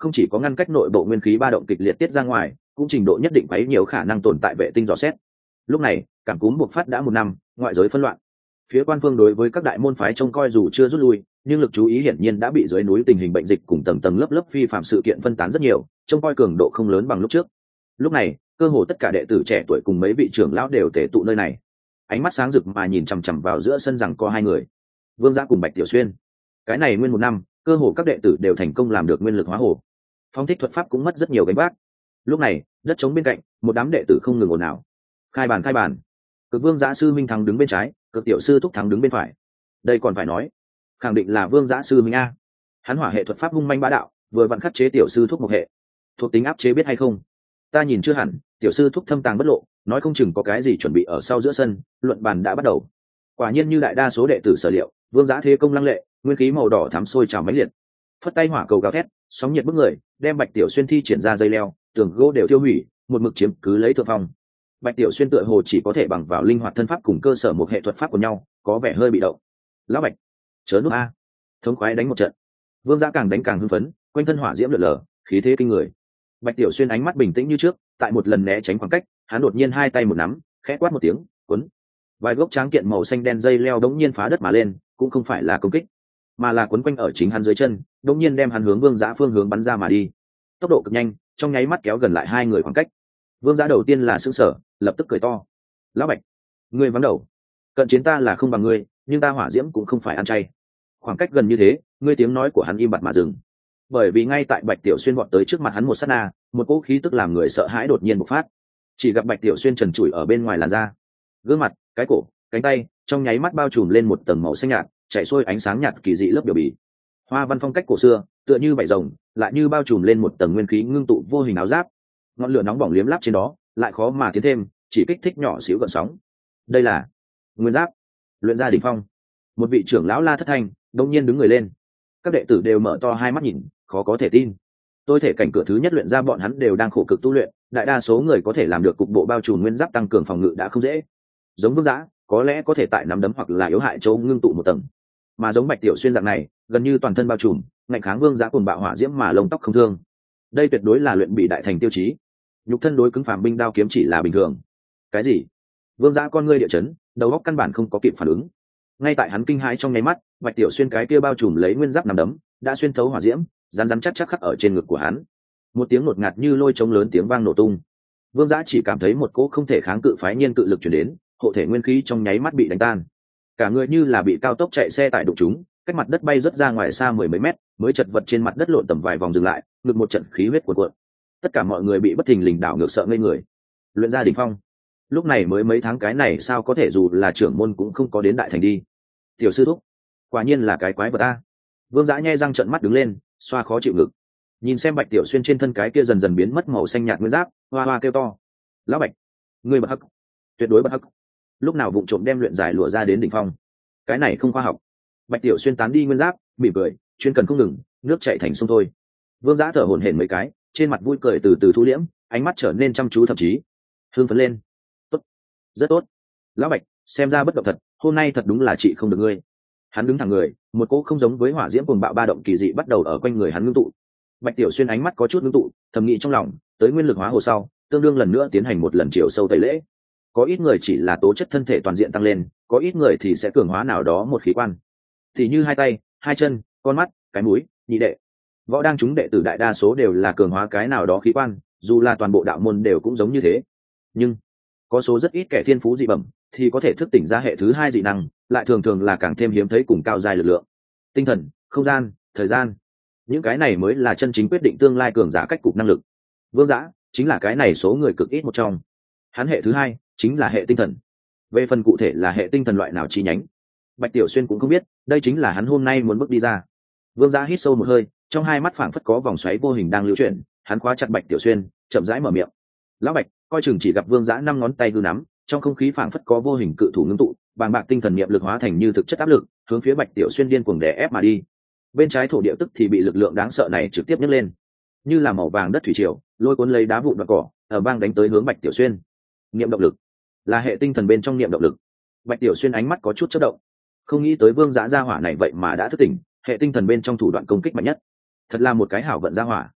không chỉ có ngăn cách nội bộ nguyên khí ba động kịch liệt tiết ra ngoài, cũng trình độ nhất định quấy nhiều khả năng tồn tại vệ tinh dò xét. Lúc này cảm cúm buộc phát đã một năm, ngoại giới phân loạn, phía quan phương đối với các đại môn phái trông coi dù chưa rút lui, nhưng lực chú ý hiển nhiên đã bị dưới núi tình hình bệnh dịch cùng tầng tầng lớp lớp phi phạm sự kiện phân tán rất nhiều, trông coi cường độ không lớn bằng lúc trước. Lúc này cơ hồ tất cả đệ tử trẻ tuổi cùng mấy vị trưởng lão đều tề tụ nơi này, ánh mắt sáng rực mà nhìn chằm chằm vào giữa sân rằng có hai người, Vương Giã cùng Bạch Tiểu Xuyên. Cái này nguyên một năm, cơ hồ các đệ tử đều thành công làm được nguyên lực hóa hồ, phong thích thuật pháp cũng mất rất nhiều gánh vác. Lúc này đất trống bên cạnh, một đám đệ tử không ngừng ồn ào. Khai bàn khai bàn. Cực Vương Giã sư minh thắng đứng bên trái, Cực Tiểu sư thúc thắng đứng bên phải. Đây còn phải nói, khẳng định là Vương Giã sư minh a. Hắn hỏa hệ thuật pháp hung manh bá đạo, vừa vặn khắc chế tiểu sư thúc một hệ. Thuộc tính áp chế biết hay không? Ta nhìn chưa hẳn, tiểu sư thúc thâm tàng bất lộ, nói không chừng có cái gì chuẩn bị ở sau giữa sân. Luận bàn đã bắt đầu. Quả nhiên như đại đa số đệ tử sở liệu, Vương Giã thế công lăng lệ, nguyên khí màu đỏ thắm sôi trào mãnh liệt. Phất tay hỏa cầu gào thét, sóng nhiệt bức người, đem Bạch Tiểu Xuyên thi triển ra dây leo, tường gỗ đều tiêu hủy, một mực chiếm cứ lấy thượng phong. Bạch Tiểu Xuyên tựa hồ chỉ có thể bằng vào linh hoạt thân pháp cùng cơ sở một hệ thuật pháp của nhau, có vẻ hơi bị động. Lão Bạch, chớ núp a. Thống khoái đánh một trận. Vương Giã càng đánh càng hưng phấn, quanh thân hỏa diễm lượn lờ, khí thế kinh người. Bạch Tiểu Xuyên ánh mắt bình tĩnh như trước, tại một lần né tránh khoảng cách, hắn đột nhiên hai tay một nắm, khẽ quát một tiếng, quấn. Vài gốc tráng kiện màu xanh đen dây leo đống nhiên phá đất mà lên, cũng không phải là công kích, mà là quấn quanh ở chính hắn dưới chân, đống nhiên đem hắn hướng Vương Giã phương hướng bắn ra mà đi. Tốc độ cực nhanh, trong nháy mắt kéo gần lại hai người khoảng cách. Vương Giã đầu tiên là sững sờ, lập tức cười to. Lão Bạch, ngươi vắng đầu. Cận chiến ta là không bằng ngươi, nhưng ta hỏa diễm cũng không phải ăn chay. Khoảng cách gần như thế, ngươi tiếng nói của hắn im bặt mà dừng. Bởi vì ngay tại Bạch Tiểu Xuyên vọt tới trước mặt hắn một sát na, một cỗ khí tức làm người sợ hãi đột nhiên bộc phát. Chỉ gặp Bạch Tiểu Xuyên trần trụi ở bên ngoài làn da, gương mặt, cái cổ, cánh tay, trong nháy mắt bao trùm lên một tầng màu xanh nhạt, chạy xuôi ánh sáng nhạt kỳ dị lớp biểu bì. Hoa văn phong cách cổ xưa, tựa như vảy rồng, lại như bao trùm lên một tầng nguyên khí ngưng tụ vô hình áo giáp. Ngọn lửa nóng bỏng liếm láp trên đó, lại khó mà tiến thêm, chỉ kích thích nhỏ xíu gợn sóng. Đây là nguyên giáp, luyện ra đỉnh phong. Một vị trưởng lão La Thất Thanh đột nhiên đứng người lên. Các đệ tử đều mở to hai mắt nhìn, khó có thể tin. Tôi thể cảnh cửa thứ nhất luyện ra bọn hắn đều đang khổ cực tu luyện, đại đa số người có thể làm được cục bộ bao trùm nguyên giáp tăng cường phòng ngự đã không dễ. Giống Vương Giã, có lẽ có thể tại nắm đấm hoặc là yếu hại châu ngưng tụ một tầng, mà giống Bạch Tiểu Xuyên dạng này, gần như toàn thân bao trùm, ngạnh kháng Vương Giã cùng bạo hỏa diễm mà lông tóc không thương. Đây tuyệt đối là luyện bị đại thành tiêu chí. Nhục thân đối cứng phàm binh đao kiếm chỉ là bình thường. Cái gì? Vương Giã con ngươi địa chấn, đầu óc căn bản không có kịp phản ứng. Ngay tại hắn kinh hãi trong nháy mắt, Bạch Tiểu Xuyên cái kia bao trùm lấy nguyên giáp nằm đấm đã xuyên thấu hỏa diễm, rắn rắn chắc chắc khắc ở trên ngực của hắn. Một tiếng ngột ngạt như lôi trống lớn tiếng vang nổ tung. Vương Giã chỉ cảm thấy một cỗ không thể kháng cự phái nhiên cự lực truyền đến, hộ thể nguyên khí trong nháy mắt bị đánh tan. Cả người như là bị cao tốc chạy xe tải đụng trúng, cách mặt đất bay rất ra ngoài xa mười mấy mét, mới chật vật trên mặt đất lộn tầm vài vòng dừng lại, ngực một trận khí huyết cuồn cuộn. Tất cả mọi người bị bất thình lình đảo ngược sợ ngây người. Luyện ra đỉnh phong. Lúc này mới mấy tháng cái này sao có thể dù là trưởng môn cũng không có đến đại thành đi. Tiểu sư thúc, quả nhiên là cái quái vật ta. Vương Giã nhe răng trợn mắt đứng lên, xoa khó chịu ngực. Nhìn xem Bạch Tiểu Xuyên trên thân cái kia dần dần biến mất màu xanh nhạt nguyên giáp, hoa hoa kêu to. Lão Bạch, ngươi bật hắc, tuyệt đối bật hắc. Lúc nào vụng trộm đem luyện giải lụa ra đến đỉnh phong. Cái này không khoa học. Bạch Tiểu Xuyên tán đi nguyên giáp, mỉm cười, chuyên cần không ngừng, nước chảy thành sông thôi. Vương Giã thở hổn hển mấy cái, trên mặt vui cười từ từ thu liễm, ánh mắt trở nên chăm chú thậm chí hưng phấn lên. Tốt, rất tốt. Lão Bạch, xem ra bất động thật, hôm nay thật đúng là chị không được ngươi. Hắn đứng thẳng người, một cỗ không giống với hỏa diễm cuồng bạo ba động kỳ dị bắt đầu ở quanh người hắn ngưng tụ. Bạch Tiểu Xuyên ánh mắt có chút ngưng tụ, thầm nghĩ trong lòng, tới nguyên lực hóa hồ sau, tương đương lần nữa tiến hành một lần chiều sâu tẩy lễ. Có ít người chỉ là tố chất thân thể toàn diện tăng lên, có ít người thì sẽ cường hóa nào đó một khí quan, thì như hai tay, hai chân, con mắt, cái mũi, nhị đệ. Võ đang chúng đệ tử đại đa số đều là cường hóa cái nào đó khí quan, dù là toàn bộ đạo môn đều cũng giống như thế. Nhưng có số rất ít kẻ thiên phú dị bẩm thì có thể thức tỉnh ra hệ thứ hai dị năng, lại thường thường là càng thêm hiếm thấy cùng cao giai lực lượng. Tinh thần, không gian, thời gian, những cái này mới là chân chính quyết định tương lai cường giả cách cục năng lực. Vương Giã chính là cái này số người cực ít một trong. Hắn hệ thứ hai chính là hệ tinh thần. Về phần cụ thể là hệ tinh thần loại nào chi nhánh, Bạch Tiểu Xuyên cũng không biết, đây chính là hắn hôm nay muốn bước đi ra. Vương Giã hít sâu một hơi, trong hai mắt phảng phất có vòng xoáy vô hình đang lưu chuyển, hắn khóa chặt Bạch Tiểu Xuyên, chậm rãi mở miệng. Lão Bạch, coi chừng chỉ gặp Vương Giã năm ngón tay hư nắm, trong không khí phảng phất có vô hình cự thủ ngưng tụ, bàng bạc tinh thần niệm lực hóa thành như thực chất áp lực, hướng phía Bạch Tiểu Xuyên điên cuồng đè ép mà đi. Bên trái thổ địa tức thì bị lực lượng đáng sợ này trực tiếp nhấc lên, như là màu vàng đất thủy triều, lôi cuốn lấy đá vụn và cỏ, ở bang đánh tới hướng Bạch Tiểu Xuyên. Niệm động lực là hệ tinh thần bên trong niệm động lực. Bạch Tiểu Xuyên ánh mắt có chút chớp động, không nghĩ tới Vương Giã gia hỏa này vậy mà đã thức tỉnh hệ tinh thần bên trong thủ đoạn công kích mạnh nhất. Thật là một cái hảo vận gia hỏa.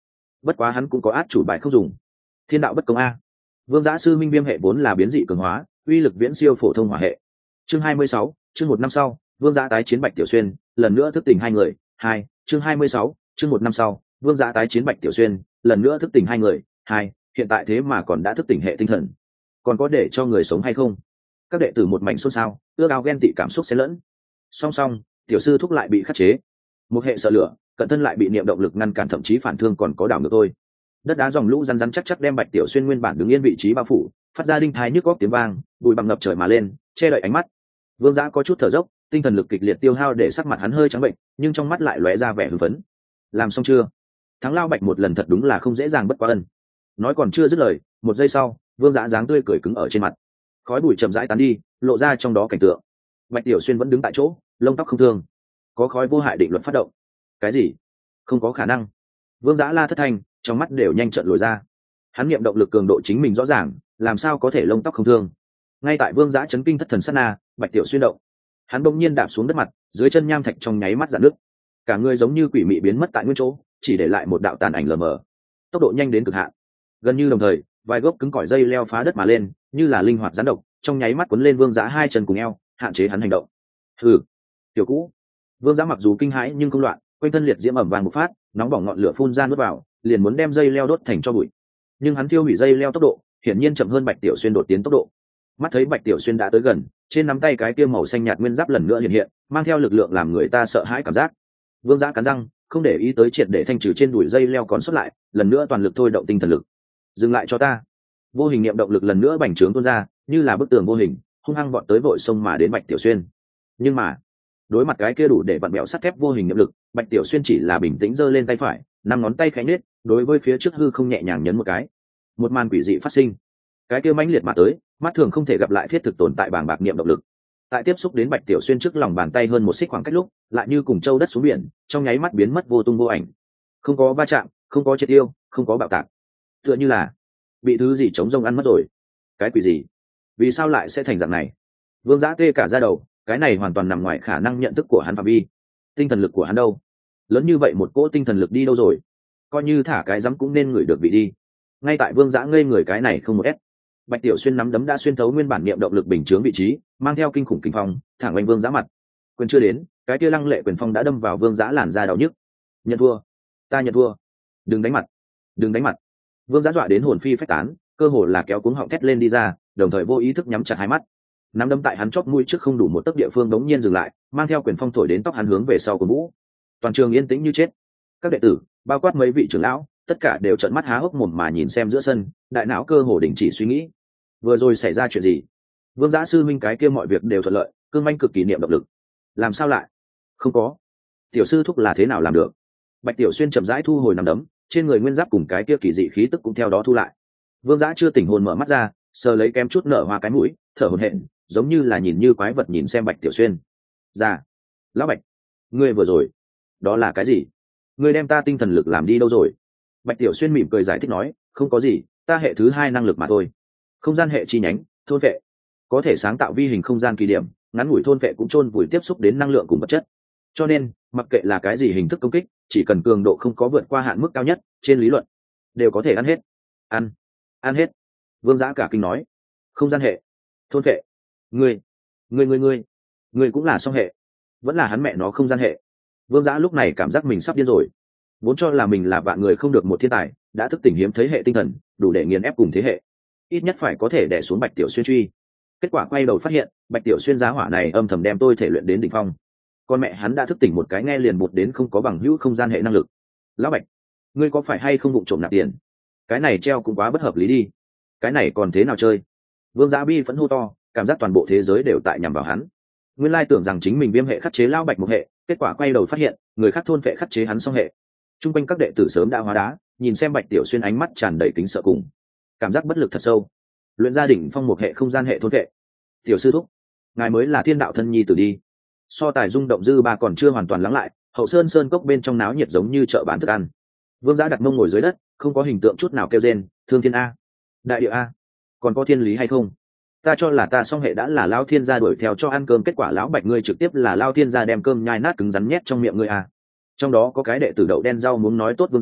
bất quá hắn cũng có át chủ bài không dùng. Thiên đạo bất công a. Vương Giã sư minh viêm hệ vốn là biến dị cường hóa, uy lực viễn siêu phổ thông hỏa hệ. Chương hai mươi sáu, chương một năm sau, Vương Giã tái chiến Bạch Tiểu Xuyên, lần nữa thức tỉnh hai người. Hai, chương hai mươi sáu, chương một năm sau, Vương Giã tái chiến Bạch Tiểu Xuyên, lần nữa thức tỉnh hai người. Hai, hiện tại thế mà còn đã thức tỉnh hệ tinh thần, còn có để cho người sống hay không? Các đệ tử một mảnh xôn xao, ước ao ghen tị cảm xúc xen lẫn. Song song, tiểu sư thúc lại bị khắc chế, một hệ sợ lửa, cận thân lại bị niệm động lực ngăn cản, thậm chí phản thương còn có đảo ngược thôi. Đất đá dòng lũ rắn rắn chắc chắc đem Bạch Tiểu Xuyên nguyên bản đứng yên vị trí bao phủ, phát ra đinh thái nhức góc tiếng vang, bụi bằng ngập trời mà lên, che đậy ánh mắt. Vương Giã có chút thở dốc, tinh thần lực kịch liệt tiêu hao để sắc mặt hắn hơi trắng bệnh, nhưng trong mắt lại lóe ra vẻ hưng phấn. Làm xong chưa? Thắng lao Bạch một lần thật đúng là không dễ dàng bất quá ân. Nói còn chưa dứt lời, một giây sau, Vương Giã dáng tươi cười cứng ở trên mặt, khói bụi chậm rãi tán đi, lộ ra trong đó cảnh tượng. Bạch Tiểu Xuyên vẫn đứng tại chỗ, lông tóc không thương. Có khói vô hại định luật phát động. Cái gì? Không có khả năng. Vương Giã la thất thanh, trong mắt đều nhanh trợn lồi ra. Hắn niệm động lực cường độ chính mình rõ ràng, làm sao có thể lông tóc không thương? Ngay tại Vương Giã chấn kinh thất thần sát na, Bạch Tiểu Xuyên động. Hắn bỗng nhiên đạp xuống đất mặt, dưới chân nham thạch trong nháy mắt rạn nước. Cả người giống như quỷ mị biến mất tại nguyên chỗ, chỉ để lại một đạo tàn ảnh lờ mờ. Tốc độ nhanh đến cực hạn. Gần như đồng thời, vài gốc cứng cỏi dây leo phá đất mà lên, như là linh hoạt gián độc, trong nháy mắt cuốn lên Vương Giã hai chân cùng eo, hạn chế hắn hành động. Hừ, tiểu cũ. Vương Giã mặc dù kinh hãi nhưng không loạn, quanh thân liệt diễm ẩm vàng một phát, nóng bỏng ngọn lửa phun ra nuốt vào, liền muốn đem dây leo đốt thành cho bụi. Nhưng hắn tiêu hủy dây leo tốc độ, hiển nhiên chậm hơn Bạch Tiểu Xuyên đột tiến tốc độ. Mắt thấy Bạch Tiểu Xuyên đã tới gần, trên nắm tay cái kia màu xanh nhạt nguyên giáp lần nữa hiện hiện, mang theo lực lượng làm người ta sợ hãi cảm giác. Vương Giã cắn răng, không để ý tới triệt để thanh trừ trên đùi dây leo còn sót lại, lần nữa toàn lực thôi động tinh thần lực. Dừng lại cho ta. Vô hình niệm động lực lần nữa bành trướng tuôn ra, như là bức tường vô hình, hung hăng vọt tới vội sông mà đến Bạch Tiểu Xuyên. Nhưng mà, đối mặt cái kia đủ để vặn bẹo sắt thép vô hình niệm lực, Bạch Tiểu Xuyên chỉ là bình tĩnh giơ lên tay phải, năm ngón tay khẽ nhếch, đối với phía trước hư không nhẹ nhàng nhấn một cái. Một màn quỷ dị phát sinh. Cái kia mãnh liệt mà tới, mắt thường không thể gặp lại thiết thực tồn tại bàng bạc niệm động lực. Tại tiếp xúc đến Bạch Tiểu Xuyên trước lòng bàn tay hơn một xích khoảng cách lúc, lại như cùng châu đất xuống biển, trong nháy mắt biến mất vô tung vô ảnh. Không có va chạm, không có triệt tiêu, không có bạo tạc. Tựa như là bị thứ gì chống rông ăn mất rồi. Cái quỷ gì? Vì sao lại sẽ thành dạng này? Vương Giã tê cả da đầu, cái này hoàn toàn nằm ngoài khả năng nhận thức của hắn phạm vi. Tinh thần lực của hắn đâu? Lớn như vậy một cỗ tinh thần lực đi đâu rồi? Coi như thả cái rắm cũng nên ngửi được vị đi. Ngay tại Vương Giã ngây người cái này không một ép. Bạch Tiểu Xuyên nắm đấm đã xuyên thấu nguyên bản niệm động lực bình chướng vị trí, mang theo kinh khủng kinh phong, thẳng oanh Vương Giã mặt. Quyền chưa đến, cái kia lăng lệ quyền phong đã đâm vào Vương Giã làn da đau nhức. Nhận thua, ta nhận thua. Đừng đánh mặt, đừng đánh mặt. Vương Giã dọa đến hồn phi phách tán, cơ hồ là kéo cuống họng thét lên đi ra, đồng thời vô ý thức nhắm chặt hai mắt. Nắm đấm tại hắn chóp mũi trước không đủ một tấc địa phương đống nhiên dừng lại, mang theo quyền phong thổi đến tóc hắn hướng về sau của vũ. Toàn trường yên tĩnh như chết. Các đệ tử, bao quát mấy vị trưởng lão, tất cả đều trợn mắt há hốc mồm mà nhìn xem giữa sân, đại não cơ hồ đình chỉ suy nghĩ. Vừa rồi xảy ra chuyện gì? Vương Giã sư minh cái kia mọi việc đều thuận lợi, cương manh cực kỳ niệm động lực. Làm sao lại? Không có. Tiểu sư thúc là thế nào làm được? Bạch Tiểu Xuyên chậm rãi thu hồi nắm đấm, trên người nguyên giáp cùng cái kia kỳ dị khí tức cũng theo đó thu lại. Vương Giã chưa tỉnh hồn mở mắt ra, sờ lấy kém chút nở hoa cái mũi, thở hổn hển, giống như là nhìn như quái vật nhìn xem Bạch Tiểu Xuyên. Ra, lão Bạch, ngươi vừa rồi, đó là cái gì? Ngươi đem ta tinh thần lực làm đi đâu rồi? Bạch Tiểu Xuyên mỉm cười giải thích nói, không có gì, ta hệ thứ hai năng lực mà thôi. Không gian hệ chi nhánh, thôn vệ, có thể sáng tạo vi hình không gian kỳ điểm, ngắn ngủi thôn vệ cũng chôn vùi tiếp xúc đến năng lượng cùng vật chất. Cho nên, mặc kệ là cái gì hình thức công kích, chỉ cần cường độ không có vượt qua hạn mức cao nhất, trên lý luận đều có thể ăn hết. Ăn, ăn hết. Vương Giã cả kinh nói, không gian hệ, thôn vệ, ngươi, ngươi ngươi ngươi, ngươi cũng là song hệ, vẫn là hắn mẹ nó không gian hệ. Vương Giã lúc này cảm giác mình sắp điên rồi. Vốn cho là mình là vạn người không được một thiên tài, đã thức tỉnh hiếm thấy hệ tinh thần, đủ để nghiền ép cùng thế hệ, ít nhất phải có thể đè xuống Bạch Tiểu Xuyên truy. Kết quả quay đầu phát hiện, Bạch Tiểu Xuyên giá hỏa này âm thầm đem tôi thể luyện đến đỉnh phong. Con mẹ hắn đã thức tỉnh một cái nghe liền bụt đến không có bằng hữu không gian hệ năng lực. Lão Bạch, ngươi có phải hay không vụng trộm nạp tiền? Cái này treo cũng quá bất hợp lý đi. Cái này còn thế nào chơi? Vương Giã bi phẫn hô to, cảm giác toàn bộ thế giới đều tại nhằm vào hắn. Nguyên lai tưởng rằng chính mình viêm hệ khắc chế Lão Bạch một hệ, kết quả quay đầu phát hiện, người khác thôn phệ khắc chế hắn song hệ. Trung quanh các đệ tử sớm đã hóa đá, nhìn xem Bạch Tiểu Xuyên ánh mắt tràn đầy kính sợ cùng cảm giác bất lực thật sâu. Luyện gia đỉnh phong một hệ không gian hệ thôn phệ. Tiểu sư thúc, ngài mới là thiên đạo thân nhi tử đi. So tài rung động dư ba còn chưa hoàn toàn lắng lại, hậu sơn sơn cốc bên trong náo nhiệt giống như chợ bán thức ăn. Vương Giã đặt mông ngồi dưới đất, không có hình tượng chút nào kêu rên, thương thiên a, đại địa a, còn có thiên lý hay không? Ta cho là ta song hệ đã là Lao Thiên gia đuổi theo cho ăn cơm, kết quả lão Bạch ngươi trực tiếp là Lao Thiên gia đem cơm nhai nát cứng rắn nhét trong miệng ngươi a. Trong đó có cái đệ tử đậu đen rau muốn nói tốt Vương Giã,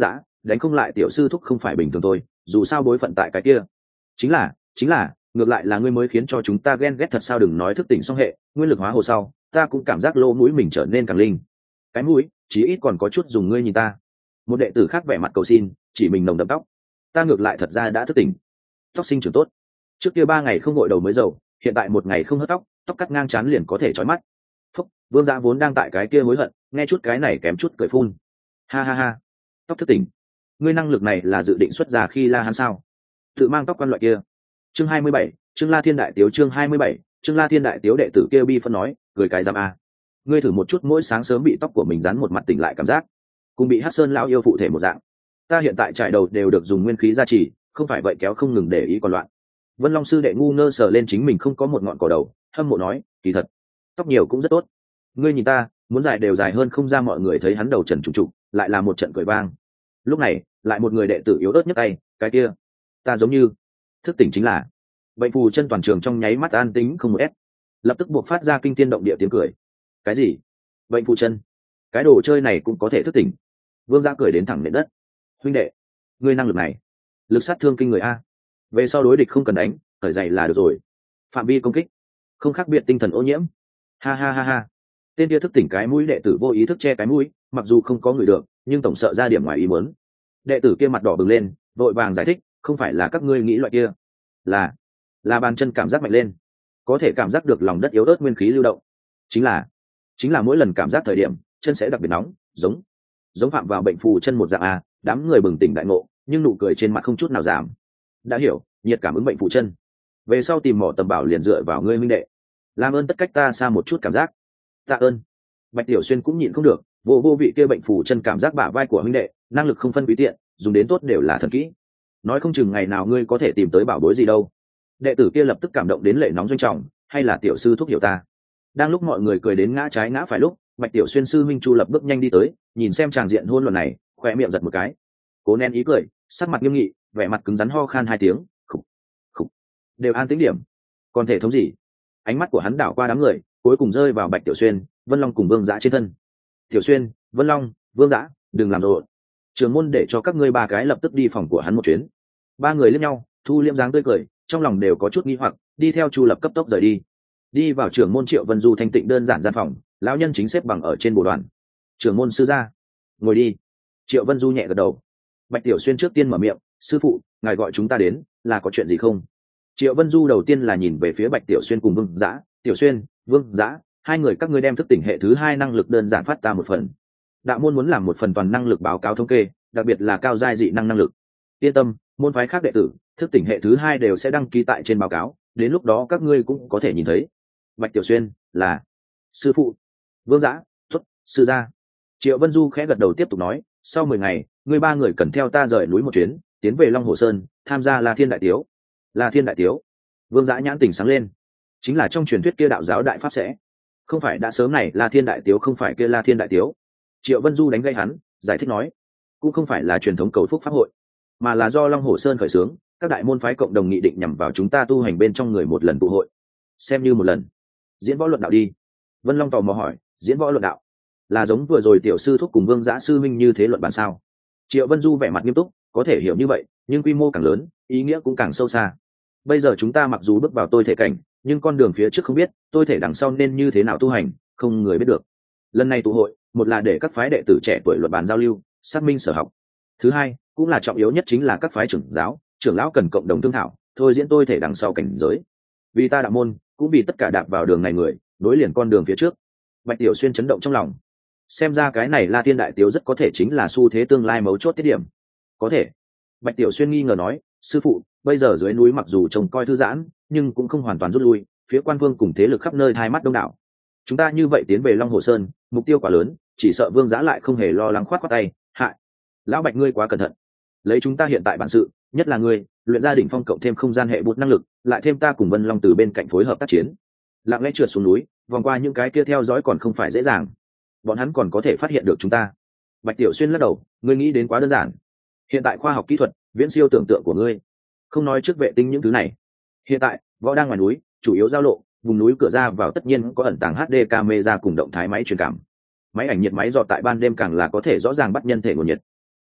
đánh không lại tiểu sư thúc không phải bình thường thôi, dù sao bối phận tại cái kia. chính là chính là ngược lại là ngươi mới khiến cho chúng ta ghen ghét thật sao. Đừng nói thức tỉnh song hệ nguyên lực hóa hồ sau, ta cũng cảm giác lỗ mũi mình trở nên càng linh. Cái mũi chí ít còn có chút dùng, ngươi nhìn ta. Một đệ tử khác vẻ mặt cầu xin, chỉ mình nồng đậm tóc. Ta ngược lại thật ra đã thức tỉnh, tóc sinh trưởng tốt. Trước kia ba ngày không gội đầu mới dầu, hiện tại một ngày không hớt tóc, tóc cắt ngang chán liền có thể chói mắt. Phúc, Vương Giã vốn đang tại cái kia hối hận, nghe chút cái này kém chút cười phun. Ha ha ha, tóc thức tỉnh. Ngươi năng lực này là dự định xuất ra khi La Hán sao? Tự mang tóc quan loại kia. Chương hai mươi bảy, Chương La Thiên Đại Tiếu. Chương hai mươi bảy, Chương La Thiên Đại Tiếu. Đệ tử kia bi phân nói, cười cái giam a. Ngươi thử một chút mỗi sáng sớm bị tóc của mình dán một mặt tỉnh lại cảm giác, cùng bị Hắc Sơn lão yêu phụ thể một dạng. Ta hiện tại trải đầu đều được dùng nguyên khí gia trì, không phải vậy kéo không ngừng để ý còn loạn. Vân Long sư đệ ngu ngơ sờ lên chính mình không có một ngọn cỏ đầu, hâm mộ nói, kỳ thật tóc nhiều cũng rất tốt. Ngươi nhìn ta, muốn dài đều dài hơn không ra. Mọi người thấy hắn đầu trần trùng trục, lại là một trận cười vang. Lúc này lại một người đệ tử yếu ớt nhấc tay, cái kia ta giống như thức tỉnh. Chính là bệnh phù chân. Toàn trường trong nháy mắt an tĩnh không một ép, lập tức buộc phát ra kinh thiên động địa tiếng cười. Cái gì? Bệnh phù chân? Cái đồ chơi này cũng có thể thức tỉnh? Vương Giã cười đến thẳng nền đất. Huynh đệ, ngươi năng lực này lực sát thương kinh người a. Về sau đối địch không cần đánh, khởi dày là được rồi. Phạm vi công kích không khác biệt tinh thần ô nhiễm. Ha ha ha ha. Tên kia thức tỉnh cái mũi đệ tử vô ý thức che cái mũi, mặc dù không có người được, nhưng tổng sợ ra điểm ngoài ý muốn. Đệ tử kia mặt đỏ bừng lên, vội vàng giải thích, không phải là các ngươi nghĩ loại kia, là là bàn chân cảm giác mạnh lên, có thể cảm giác được lòng đất yếu ớt nguyên khí lưu động. Chính là chính là mỗi lần cảm giác thời điểm chân sẽ đặc biệt nóng, giống giống phạm vào bệnh phù chân một dạng a. Đám người bừng tỉnh đại ngộ, nhưng nụ cười trên mặt không chút nào giảm. Đã hiểu, nhiệt cảm ứng bệnh phù chân. Về sau tìm mỏ tầm bảo liền dựa vào ngươi minh đệ, làm ơn tất cách ta xa một chút cảm giác. Tạ ơn. Bạch Tiểu Xuyên cũng nhịn không được, vô vô vị kia bệnh phù chân cảm giác bả vai của minh đệ, năng lực không phân quý tiện, dùng đến tốt đều là thần kỹ. Nói không chừng ngày nào ngươi có thể tìm tới bảo bối gì đâu. Đệ tử kia lập tức cảm động đến lệ nóng doanh trọng, hay là tiểu sư thúc hiểu ta. Đang lúc mọi người cười đến ngã trái ngã phải lúc, Bạch Tiểu Xuyên sư minh Chu Lập bước nhanh đi tới, nhìn xem tràng diện hôn luận này, khỏe miệng giật một cái, cố nén ý cười, sắc mặt nghiêm nghị, vẻ mặt cứng rắn ho khan hai tiếng, khục khục. Đều an tĩnh điểm. Còn thể thống gì? Ánh mắt của hắn đảo qua đám người, cuối cùng rơi vào Bạch Tiểu Xuyên, Vân Long cùng Vương Dã trên thân. Tiểu Xuyên, Vân Long, Vương Dã, đừng làm rộn. Trường môn để cho các ngươi ba cái lập tức đi phòng của hắn một chuyến. Ba người liếc nhau, thu liễm dáng tươi cười, trong lòng đều có chút nghi hoặc, đi theo Chu Lập cấp tốc rời đi. Đi vào trưởng môn Triệu Vân Du thanh tịnh đơn giản gian phòng, lão nhân chính xếp bằng ở trên bồ đoàn. Trưởng môn sư gia, ngồi đi. Triệu Vân Du nhẹ gật đầu. Bạch Tiểu Xuyên trước tiên mở miệng, sư phụ, ngài gọi chúng ta đến là có chuyện gì không? Triệu Vân Du đầu tiên là nhìn về phía Bạch Tiểu Xuyên cùng Vương Dã. Tiểu Xuyên, Vương Dã, hai người các ngươi đem thức tỉnh hệ thứ hai năng lực đơn giản phát ta một phần. Đạo môn muốn làm một phần toàn năng lực báo cáo thống kê, đặc biệt là cao giai dị năng năng lực. Yên tâm, môn phái khác đệ tử thức tỉnh hệ thứ hai đều sẽ đăng ký tại trên báo cáo, đến lúc đó các ngươi cũng có thể nhìn thấy. Bạch Tiểu Xuyên, là sư phụ. Vương Dã, tuất, sư gia. Triệu Vân Du khẽ gật đầu tiếp tục nói, sau mười ngày, ngươi ba người cần theo ta rời núi một chuyến, tiến về Long Hồ Sơn, tham gia La Thiên Đại Tiếu. La Thiên Đại Tiếu? Vương Dã nhãn tỉnh sáng lên, chính là trong truyền thuyết kia đạo giáo đại pháp sẽ. Không phải đã sớm này La Thiên Đại Tiếu không phải kia La Thiên Đại Tiếu. Triệu Vân Du đánh gây hắn, giải thích nói, cũng không phải là truyền thống cầu phúc pháp hội, mà là do Long Hồ Sơn khởi xướng, các đại môn phái cộng đồng nghị định nhằm vào chúng ta tu hành bên trong người một lần tụ hội, xem như một lần diễn võ luận đạo đi. Vân Long tò mò hỏi, diễn võ luận đạo là giống vừa rồi tiểu sư thúc cùng Vương Dã sư minh như thế luận bàn sao? Triệu Vân Du vẻ mặt nghiêm túc, có thể hiểu như vậy, nhưng quy mô càng lớn, ý nghĩa cũng càng sâu xa. Bây giờ chúng ta mặc dù bước vào tôi thể cảnh, nhưng con đường phía trước không biết, tôi thể đằng sau nên như thế nào tu hành, không người biết được. Lần này tụ hội, một là để các phái đệ tử trẻ tuổi luận bàn giao lưu, xác minh sở học. Thứ hai, cũng là trọng yếu nhất chính là các phái trưởng giáo, trưởng lão cần cộng đồng thương thảo, thôi diễn tôi thể đằng sau cảnh giới. Vì ta đạo môn, cũng vì tất cả đạp vào đường này người, nối liền con đường phía trước. Bạch Tiểu Xuyên chấn động trong lòng. Xem ra cái này La Thiên Đại Tiếu rất có thể chính là xu thế tương lai mấu chốt tiết điểm. Có thể. Bạch Tiểu Xuyên nghi ngờ nói, sư phụ, bây giờ dưới núi mặc dù trông coi thư giãn, nhưng cũng không hoàn toàn rút lui, phía quan vương cùng thế lực khắp nơi hai mắt đông đảo. Chúng ta như vậy tiến về Long Hồ Sơn, mục tiêu quá lớn, chỉ sợ Vương Dã lại không hề lo lắng khoát khoát tay, hại. Lão Bạch ngươi quá cẩn thận. Lấy chúng ta hiện tại bản sự, nhất là ngươi, luyện ra đỉnh phong cộng thêm không gian hệ bút năng lực, lại thêm ta cùng Vân Long từ bên cạnh phối hợp tác chiến, lặng lẽ trượt xuống núi, vòng qua những cái kia theo dõi còn không phải dễ dàng. Bọn hắn còn có thể phát hiện được chúng ta. Bạch Tiểu Xuyên lắc đầu, ngươi nghĩ đến quá đơn giản. Hiện tại khoa học kỹ thuật viễn siêu tưởng tượng của ngươi. Không nói trước vệ tinh những thứ này, hiện tại võ đang ngoài núi, chủ yếu giao lộ, vùng núi cửa ra vào tất nhiên có ẩn tàng hát đê camera cùng động thái máy truyền cảm. Máy ảnh nhiệt máy dò tại ban đêm càng là có thể rõ ràng bắt nhân thể nguồn nhiệt.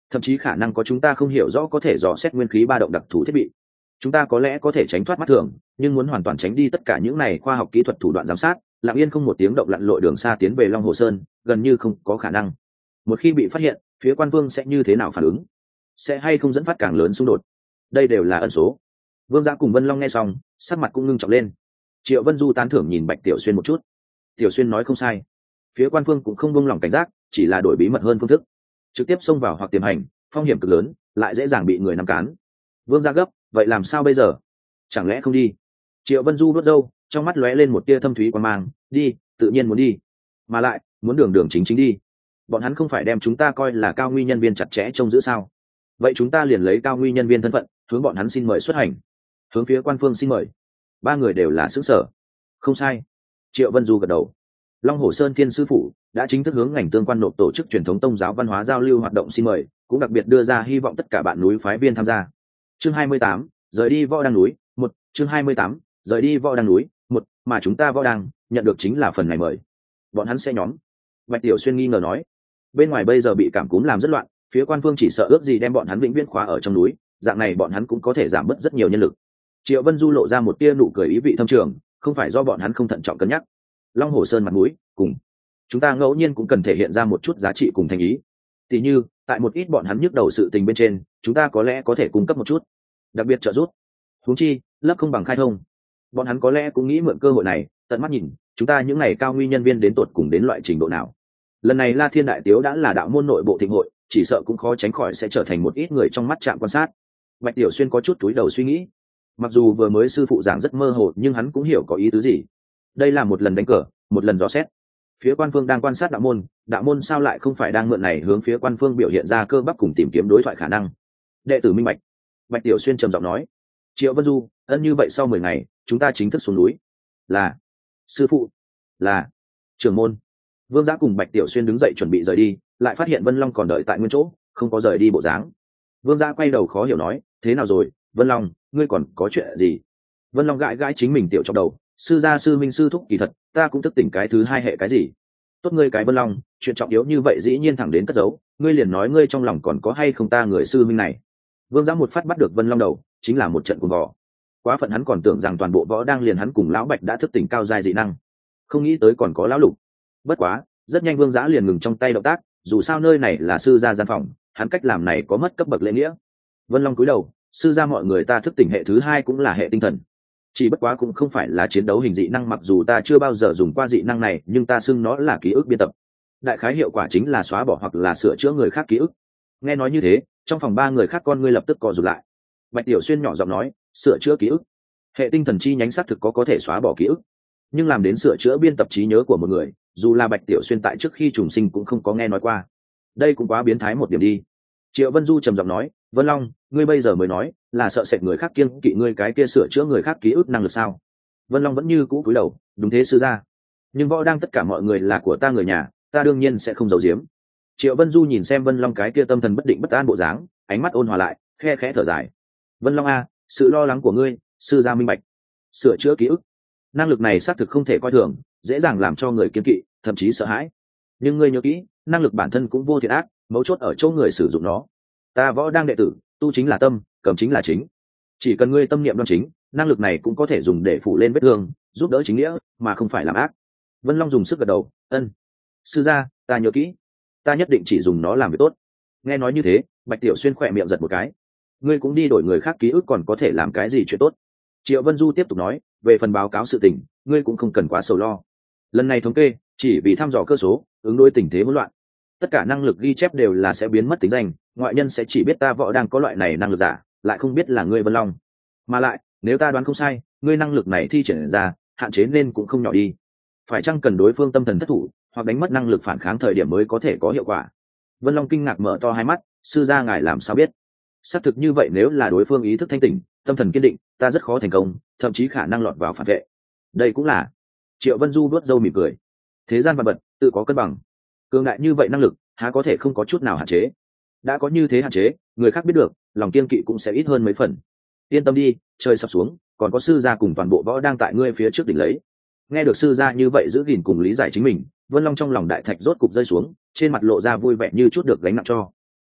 thậm chí khả năng có chúng ta không hiểu rõ có thể dò xét nguyên khí ba động đặc thù thiết bị. Chúng ta có lẽ có thể tránh thoát mắt thường, nhưng muốn hoàn toàn tránh đi tất cả những này khoa học kỹ thuật thủ đoạn giám sát, lặng yên không một tiếng động lặn lội đường xa tiến về Long Hồ Sơn, gần như không có khả năng. Một khi bị phát hiện, phía quan vương sẽ như thế nào phản ứng? Sẽ hay không dẫn phát càng lớn xung đột? Đây đều là ẩn số. Vương Giã cùng Vân Long nghe xong, sắc mặt cũng ngưng trọng lên. Triệu Vân Du tán thưởng nhìn Bạch Tiểu Xuyên một chút. Tiểu Xuyên nói không sai, phía quan phương cũng không buông lỏng cảnh giác, chỉ là đổi bí mật hơn phương thức, trực tiếp xông vào hoặc tiềm hành, phong hiểm cực lớn, lại dễ dàng bị người nắm cán. Vương Giã gấp, vậy làm sao bây giờ? Chẳng lẽ không đi? Triệu Vân Du vuốt râu, trong mắt lóe lên một tia thâm thúy quan mang. Đi, tự nhiên muốn đi, mà lại muốn đường đường chính chính đi. Bọn hắn không phải đem chúng ta coi là cao nguy nhân viên chặt chẽ trông giữ sao? Vậy chúng ta liền lấy cao nguy nhân viên thân phận, hướng bọn hắn xin mời xuất hành. Hướng phía quan phương xin mời. Ba người đều là xứ sở. Không sai. Triệu Vân Du gật đầu. Long Hồ Sơn Thiên sư phụ đã chính thức hướng ngành tương quan nộp tổ chức truyền thống tôn giáo văn hóa giao lưu hoạt động xin mời, cũng đặc biệt đưa ra hy vọng tất cả bạn núi phái viên tham gia. Chương hai mươi tám, rời đi Võ Đăng núi, một, chương hai mươi tám, rời đi Võ Đăng núi, một, mà chúng ta Võ Đăng nhận được chính là phần này mời. Bọn hắn sẽ nhóm. Bạch Tiểu Xuyên nghi ngờ nói, bên ngoài bây giờ bị cảm cúm làm rất loạn, phía quan phương chỉ sợ ước gì đem bọn hắn vĩnh viễn khóa ở trong núi, dạng này bọn hắn cũng có thể giảm bớt rất nhiều nhân lực. Triệu Vân Du lộ ra một tia nụ cười ý vị thâm trường, không phải do bọn hắn không thận trọng cân nhắc. Long Hồ Sơn mặt mũi, cùng chúng ta ngẫu nhiên cũng cần thể hiện ra một chút giá trị cùng thành ý. Tỷ như, tại một ít bọn hắn nhức đầu sự tình bên trên, chúng ta có lẽ có thể cung cấp một chút, đặc biệt trợ giúp. Huống chi, lấp không bằng khai thông. Bọn hắn có lẽ cũng nghĩ mượn cơ hội này, tận mắt nhìn, chúng ta những ngày cao nguy nhân viên đến tột cùng đến loại trình độ nào. Lần này La Thiên Đại Tiếu đã là đạo môn nội bộ thịnh hội, chỉ sợ cũng khó tránh khỏi sẽ trở thành một ít người trong mắt trạm quan sát. Bạch Tiểu Xuyên có chút túi đầu suy nghĩ. Mặc dù vừa mới sư phụ giảng rất mơ hồ, nhưng hắn cũng hiểu có ý tứ gì. Đây là một lần đánh cờ, một lần dò xét. Phía quan phương đang quan sát đạo môn, đạo môn sao lại không phải đang mượn này hướng phía quan phương biểu hiện ra cơ bắp cùng tìm kiếm đối thoại khả năng. Đệ tử minh bạch. Bạch Tiểu Xuyên trầm giọng nói. Triệu Vân Du, ân như vậy sau mười ngày, chúng ta chính thức xuống núi. Là. Sư phụ. Là. Trưởng môn. Vương Giã cùng Bạch Tiểu Xuyên đứng dậy chuẩn bị rời đi, lại phát hiện Vân Long còn đợi tại nguyên chỗ, không có rời đi bộ dáng. Vương Giã quay đầu khó hiểu nói, thế nào rồi, Vân Long, ngươi còn có chuyện gì? Vân Long gãi gãi chính mình tiểu trong đầu, sư gia sư minh sư thúc kỳ thật, ta cũng thức tỉnh cái thứ hai hệ cái gì? Tốt ngươi cái Vân Long, chuyện trọng yếu như vậy dĩ nhiên thẳng đến cất giấu, ngươi liền nói ngươi trong lòng còn có hay không ta người sư minh này. Vương Giã một phát bắt được Vân Long đầu, chính là một trận cuồng vò. Quá phận hắn còn tưởng rằng toàn bộ võ đang liền hắn cùng lão Bạch đã thức tỉnh cao giai dị năng, không nghĩ tới còn có lão Lục. Bất quá, rất nhanh Vương Giã liền ngừng trong tay động tác, dù sao nơi này là sư gia gian phòng, hắn cách làm này có mất cấp bậc lễ nghĩa. Vân Long cúi đầu, sư gia mọi người ta thức tỉnh hệ thứ hai cũng là hệ tinh thần, chỉ bất quá cũng không phải là chiến đấu hình dị năng, mặc dù ta chưa bao giờ dùng qua dị năng này, nhưng ta xưng nó là ký ức biên tập. Đại khái hiệu quả chính là xóa bỏ hoặc là sửa chữa người khác ký ức. Nghe nói như thế, trong phòng ba người khác con ngươi lập tức co rụt lại. Bạch Tiểu Xuyên nhỏ giọng nói, sửa chữa ký ức. Hệ tinh thần chi nhánh xác thực có có thể xóa bỏ ký ức, nhưng làm đến sửa chữa biên tập trí nhớ của một người, dù là Bạch Tiểu Xuyên tại trước khi trùng sinh cũng không có nghe nói qua. Đây cũng quá biến thái một điểm đi. Triệu Vân Du trầm giọng nói, Vân Long, ngươi bây giờ mới nói là sợ sệt người khác kiêng kỵ ngươi cái kia sửa chữa người khác ký ức năng lực sao? Vân Long vẫn như cũ cúi đầu, đúng thế sư gia, nhưng võ đang tất cả mọi người là của ta người nhà, ta đương nhiên sẽ không giấu giếm. Triệu Vân Du nhìn xem Vân Long cái kia tâm thần bất định bất an bộ dáng, ánh mắt ôn hòa lại, khe khẽ thở dài. Vân Long a, sự lo lắng của ngươi, sư gia minh bạch. Sửa chữa ký ức, năng lực này xác thực không thể coi thường, dễ dàng làm cho người kiêng kỵ, thậm chí sợ hãi. Nhưng ngươi nhớ kỹ, năng lực bản thân cũng vô thiện ác, mấu chốt ở chỗ người sử dụng nó. Ta võ đang đệ tử, tu chính là tâm, cầm chính là chính. Chỉ cần ngươi tâm niệm đoan chính, năng lực này cũng có thể dùng để phủ lên vết thương, giúp đỡ chính nghĩa, mà không phải làm ác. Vân Long dùng sức gật đầu, ân, sư gia, ta nhớ kỹ, ta nhất định chỉ dùng nó làm việc tốt. Nghe nói như thế, Bạch Tiểu Xuyên khỏe miệng giật một cái. Ngươi cũng đi đổi người khác ký ức còn có thể làm cái gì chuyện tốt? Triệu Vân Du tiếp tục nói, về phần báo cáo sự tình, ngươi cũng không cần quá sầu lo. Lần này thống kê chỉ vì thăm dò cơ số, ứng đối tình thế hỗn loạn. Tất cả năng lực ghi chép đều là sẽ biến mất tính danh, ngoại nhân sẽ chỉ biết ta võ đang có loại này năng lực giả, lại không biết là ngươi Vân Long. Mà lại, nếu ta đoán không sai, ngươi năng lực này thi triển ra, hạn chế nên cũng không nhỏ đi. Phải chăng cần đối phương tâm thần thất thủ, hoặc đánh mất năng lực phản kháng thời điểm mới có thể có hiệu quả? Vân Long kinh ngạc mở to hai mắt, sư gia ngài làm sao biết? Xác thực như vậy, nếu là đối phương ý thức thanh tỉnh, tâm thần kiên định, ta rất khó thành công, thậm chí khả năng lọt vào phản vệ. Đây cũng là. Triệu Vân Du vuốt râu mỉm cười. Thế gian vật vật tự có cân bằng, cường đại như vậy năng lực há có thể không có chút nào hạn chế. Đã có như thế hạn chế, người khác biết được, lòng kiên kỵ cũng sẽ ít hơn mấy phần. Yên tâm đi, trời sắp xuống, còn có sư gia cùng toàn bộ võ đang tại ngươi phía trước đỉnh lấy. Nghe được sư gia như vậy giữ gìn cùng lý giải chính mình, Vân Long trong lòng đại thạch rốt cục rơi xuống, trên mặt lộ ra vui vẻ như chút được gánh nặng cho.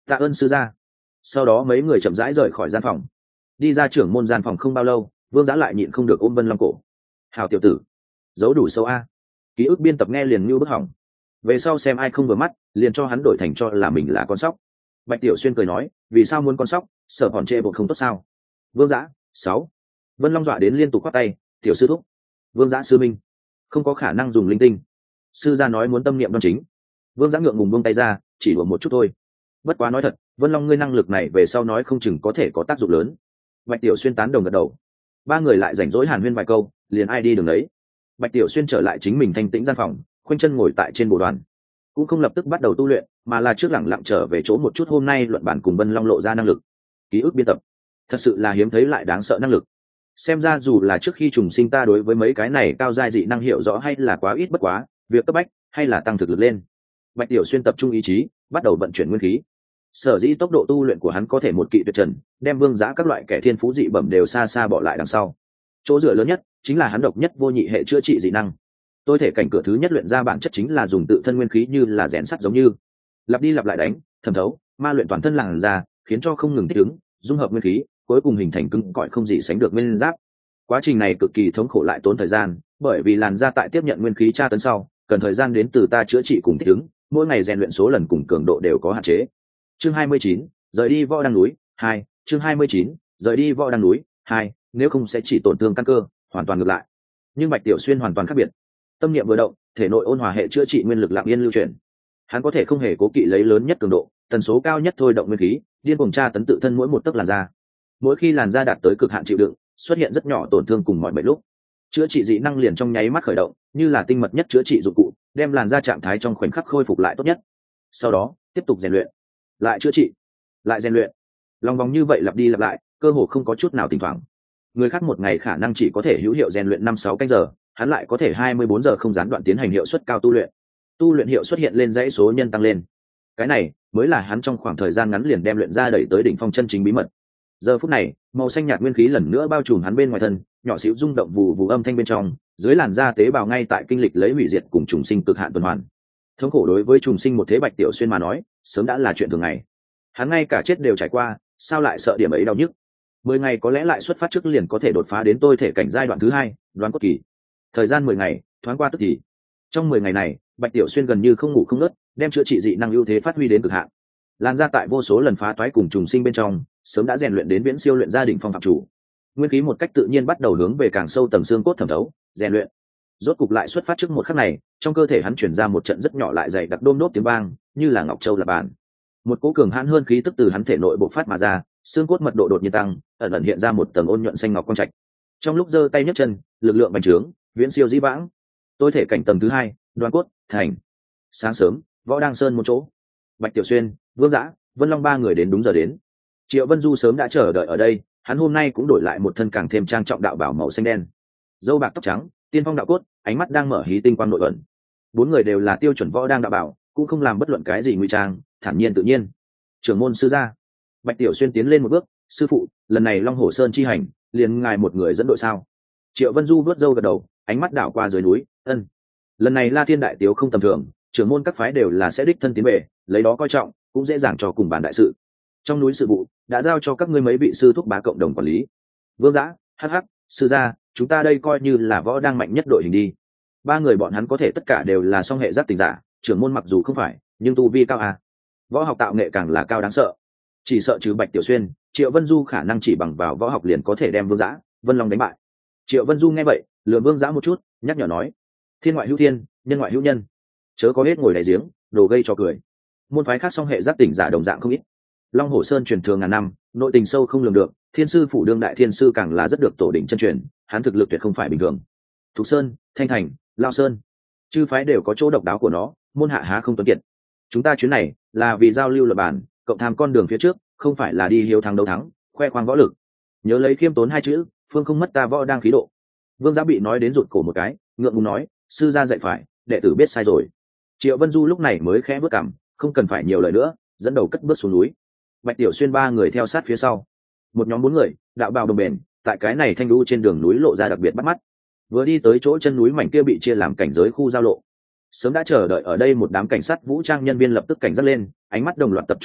Tạ ơn sư gia. Sau đó mấy người chậm rãi rời khỏi gian phòng, đi ra trưởng môn gian phòng không bao lâu, Vương Giã lại nhịn không được ôm Vân Long cổ. Hào tiểu tử, giấu đủ sâu a. Ký ức biên tập nghe liền như bức hỏng, về sau xem ai không vừa mắt liền cho hắn đổi thành cho là mình là con sóc. Bạch Tiểu Xuyên cười nói, vì sao muốn con sóc, sở hòn trệ bột không tốt sao? Vương Giã sáu. Vân Long dọa đến liên tục khoác tay, tiểu sư thúc. Vương Giã sư minh, không có khả năng dùng linh tinh. Sư gia nói muốn tâm niệm đoan chính. Vương Giã ngượng ngùng buông tay ra, chỉ đùa một chút thôi. Bất quá nói thật, Vân Long ngươi năng lực này về sau nói không chừng có thể có tác dụng lớn. Bạch Tiểu Xuyên tán đồng gật đầu. Ba người lại rảnh rỗi hàn huyên vài câu, liền ai đi đường đấy. Bạch Tiểu Xuyên trở lại chính mình thanh tĩnh gian phòng, khoanh chân ngồi tại trên bồ đoàn, cũng không lập tức bắt đầu tu luyện, mà là trước lẳng lặng trở về chỗ một chút hôm nay luận bản cùng Vân Long lộ ra năng lực, ký ức biên tập, thật sự là hiếm thấy lại đáng sợ năng lực. Xem ra dù là trước khi trùng sinh ta đối với mấy cái này cao giai dị năng hiểu rõ hay là quá ít bất quá, việc cấp bách hay là tăng thực lực lên. Bạch Tiểu Xuyên tập trung ý chí, bắt đầu vận chuyển nguyên khí. Sở dĩ tốc độ tu luyện của hắn có thể một kỵ tuyệt trần, đem Vương Giã các loại kẻ thiên phú dị bẩm đều xa xa bỏ lại đằng sau. Chỗ dựa lớn nhất chính là hắn độc nhất vô nhị hệ chữa trị dị năng. Tôi thể cảnh cửa thứ nhất luyện ra bản chất chính là dùng tự thân nguyên khí như là rèn sắt, giống như lặp đi lặp lại đánh, thẩm thấu, ma luyện toàn thân làn da, khiến cho không ngừng thích ứng, dung hợp nguyên khí, cuối cùng hình thành cứng cỏi không gì sánh được nguyên giáp. Quá trình này cực kỳ thống khổ lại tốn thời gian, bởi vì làn da tại tiếp nhận nguyên khí tra tấn sau, cần thời gian đến từ ta chữa trị cùng thích ứng, mỗi ngày rèn luyện số lần cùng cường độ đều có hạn chế. Chương hai mươi chín, rời đi võ đăng núi hai. Chương hai mươi chín, rời đi võ đăng núi hai. Nếu không sẽ chỉ tổn thương căn cơ, hoàn toàn ngược lại. Nhưng Bạch Tiểu Xuyên hoàn toàn khác biệt. Tâm niệm vừa động, thể nội ôn hòa hệ chữa trị nguyên lực lặng yên lưu chuyển. Hắn có thể không hề cố kỵ lấy lớn nhất cường độ, tần số cao nhất thôi động nguyên khí, điên cuồng tra tấn tự thân mỗi một tấc làn da. Mỗi khi làn da đạt tới cực hạn chịu đựng, xuất hiện rất nhỏ tổn thương cùng mọi bệnh lúc, chữa trị dị năng liền trong nháy mắt khởi động, như là tinh mật nhất chữa trị dụng cụ, đem làn da trạng thái trong khoảnh khắc khôi phục lại tốt nhất. Sau đó tiếp tục rèn luyện, lại chữa trị, lại rèn luyện, lòng vòng như vậy lặp đi lặp lại, cơ hồ không có chút nào thỉnh thoảng. Người khác một ngày khả năng chỉ có thể hữu hiệu rèn luyện năm sáu canh giờ, hắn lại có thể hai mươi bốn giờ không gián đoạn tiến hành hiệu suất cao tu luyện. Tu luyện hiệu xuất hiện lên dãy số nhân tăng lên. Cái này mới là hắn trong khoảng thời gian ngắn liền đem luyện ra đẩy tới đỉnh phong chân chính bí mật. Giờ phút này, màu xanh nhạt nguyên khí lần nữa bao trùm hắn bên ngoài thân, nhỏ xíu rung động vù vù âm thanh bên trong, dưới làn da tế bào ngay tại kinh lịch lấy hủy diệt cùng trùng sinh cực hạn tuần hoàn. Thống khổ đối với trùng sinh một thế Bạch Tiểu Xuyên mà nói, sớm đã là chuyện thường ngày. Hắn ngay cả chết đều trải qua, sao lại sợ điểm ấy đau nhức? Mười ngày có lẽ lại xuất phát trước liền có thể đột phá đến tôi thể cảnh giai đoạn thứ hai, đoán cốt kỳ. Thời gian mười ngày thoáng qua tức thì. Trong mười ngày này, Bạch Tiểu Xuyên gần như không ngủ không ngớt, đem chữa trị dị năng ưu thế phát huy đến cực hạn. Lan ra tại vô số lần phá toái cùng trùng sinh bên trong, sớm đã rèn luyện đến viễn siêu luyện gia đình phong phạm chủ. Nguyên khí một cách tự nhiên bắt đầu hướng về càng sâu tầng xương cốt thẩm thấu, rèn luyện. Rốt cục lại xuất phát trước một khắc này, trong cơ thể hắn chuyển ra một trận rất nhỏ lại dày đặc đôm đốp tiếng vang, như là ngọc châu lập bàn. Một cỗ cường hãn hơn khí tức từ hắn thể nội bộc phát mà ra, xương cốt mật độ đột nhiên tăng, ẩn ẩn hiện ra một tầng ôn nhuận xanh ngọc quang trạch. Trong lúc giơ tay nhấc chân, lực lượng bành trướng, viễn siêu dĩ vãng. Tôi thể cảnh tầng thứ hai, đoan cốt thành. Sáng sớm, võ đang sơn một chỗ, Bạch Tiểu Xuyên, Vương Giã, Vân Long ba người đến đúng giờ đến. Triệu Vân Du sớm đã chờ đợi ở đây, hắn hôm nay cũng đổi lại một thân càng thêm trang trọng đạo bảo màu xanh đen, dâu bạc tóc trắng, tiên phong đạo cốt, ánh mắt đang mở hí tinh quang nội ẩn. Bốn người đều là tiêu chuẩn võ đang đạo bảo, cũng không làm bất luận cái gì nguy trang, thản nhiên tự nhiên. Trưởng môn sư gia. Bạch Tiểu Xuyên tiến lên một bước, sư phụ, lần này Long Hổ Sơn chi hành, liền ngài một người dẫn đội sao? Triệu Vân Du vuốt râu gật đầu, ánh mắt đảo qua dưới núi, ân. Lần này La Thiên đại tiếu không tầm thường, trưởng môn các phái đều là sẽ đích thân tiến về, lấy đó coi trọng, cũng dễ dàng cho cùng bàn đại sự. Trong núi sự vụ đã giao cho các ngươi mấy vị sư thúc bá cộng đồng quản lý. Vương Giã, hắc hắc, sư gia, chúng ta đây coi như là võ đang mạnh nhất đội hình đi. Ba người bọn hắn có thể tất cả đều là song hệ giác tình giả, trưởng môn mặc dù không phải, nhưng tu vi cao à. Võ học tạo nghệ càng là cao đáng sợ. Chỉ sợ trừ Bạch Tiểu Xuyên, Triệu Vân Du khả năng chỉ bằng vào võ học liền có thể đem Vương Giã, Vân Long đánh bại. Triệu Vân Du nghe vậy, lườm Vương Giã một chút, nhắc nhở nói: thiên ngoại hữu thiên, nhân ngoại hữu nhân, chớ có hết ngồi đáy giếng, đồ gây cho cười. Môn phái khác song hệ giác tỉnh giả đồng dạng không ít. Long Hổ Sơn truyền thường ngàn năm, nội tình sâu không lường được, thiên sư phủ đương đại thiên sư càng là rất được tổ đỉnh chân truyền, hắn thực lực tuyệt không phải bình thường. Thục Sơn, Thanh Thành, Lao Sơn, chư phái đều có chỗ độc đáo của nó, môn hạ há không tuấn kiệt. Chúng ta chuyến này là vì giao lưu luật bản, cộng tham con đường phía trước, không phải là đi hiếu thắng đấu thắng, khoe khoang võ lực. Nhớ lấy khiêm tốn hai chữ, phương không mất ta võ đang khí độ. Vương Giã bị nói đến rụt cổ một cái, ngượng ngùng nói: sư gia dạy phải, đệ tử biết sai rồi. Triệu Vân Du lúc này mới khẽ bước cằm, không cần phải nhiều lời nữa, dẫn đầu cất bước xuống núi. Bạch Tiểu Xuyên ba người theo sát phía sau. Một nhóm bốn người, đạo bào đồng bền, tại cái này thanh đu trên đường núi lộ ra đặc biệt bắt mắt. Vừa đi tới chỗ chân núi mảnh kia bị chia làm cảnh giới khu giao lộ, sớm đã chờ đợi ở đây một đám cảnh sát vũ trang nhân viên lập tức cảnh giác lên, ánh mắt đồng loạt tập trung tới,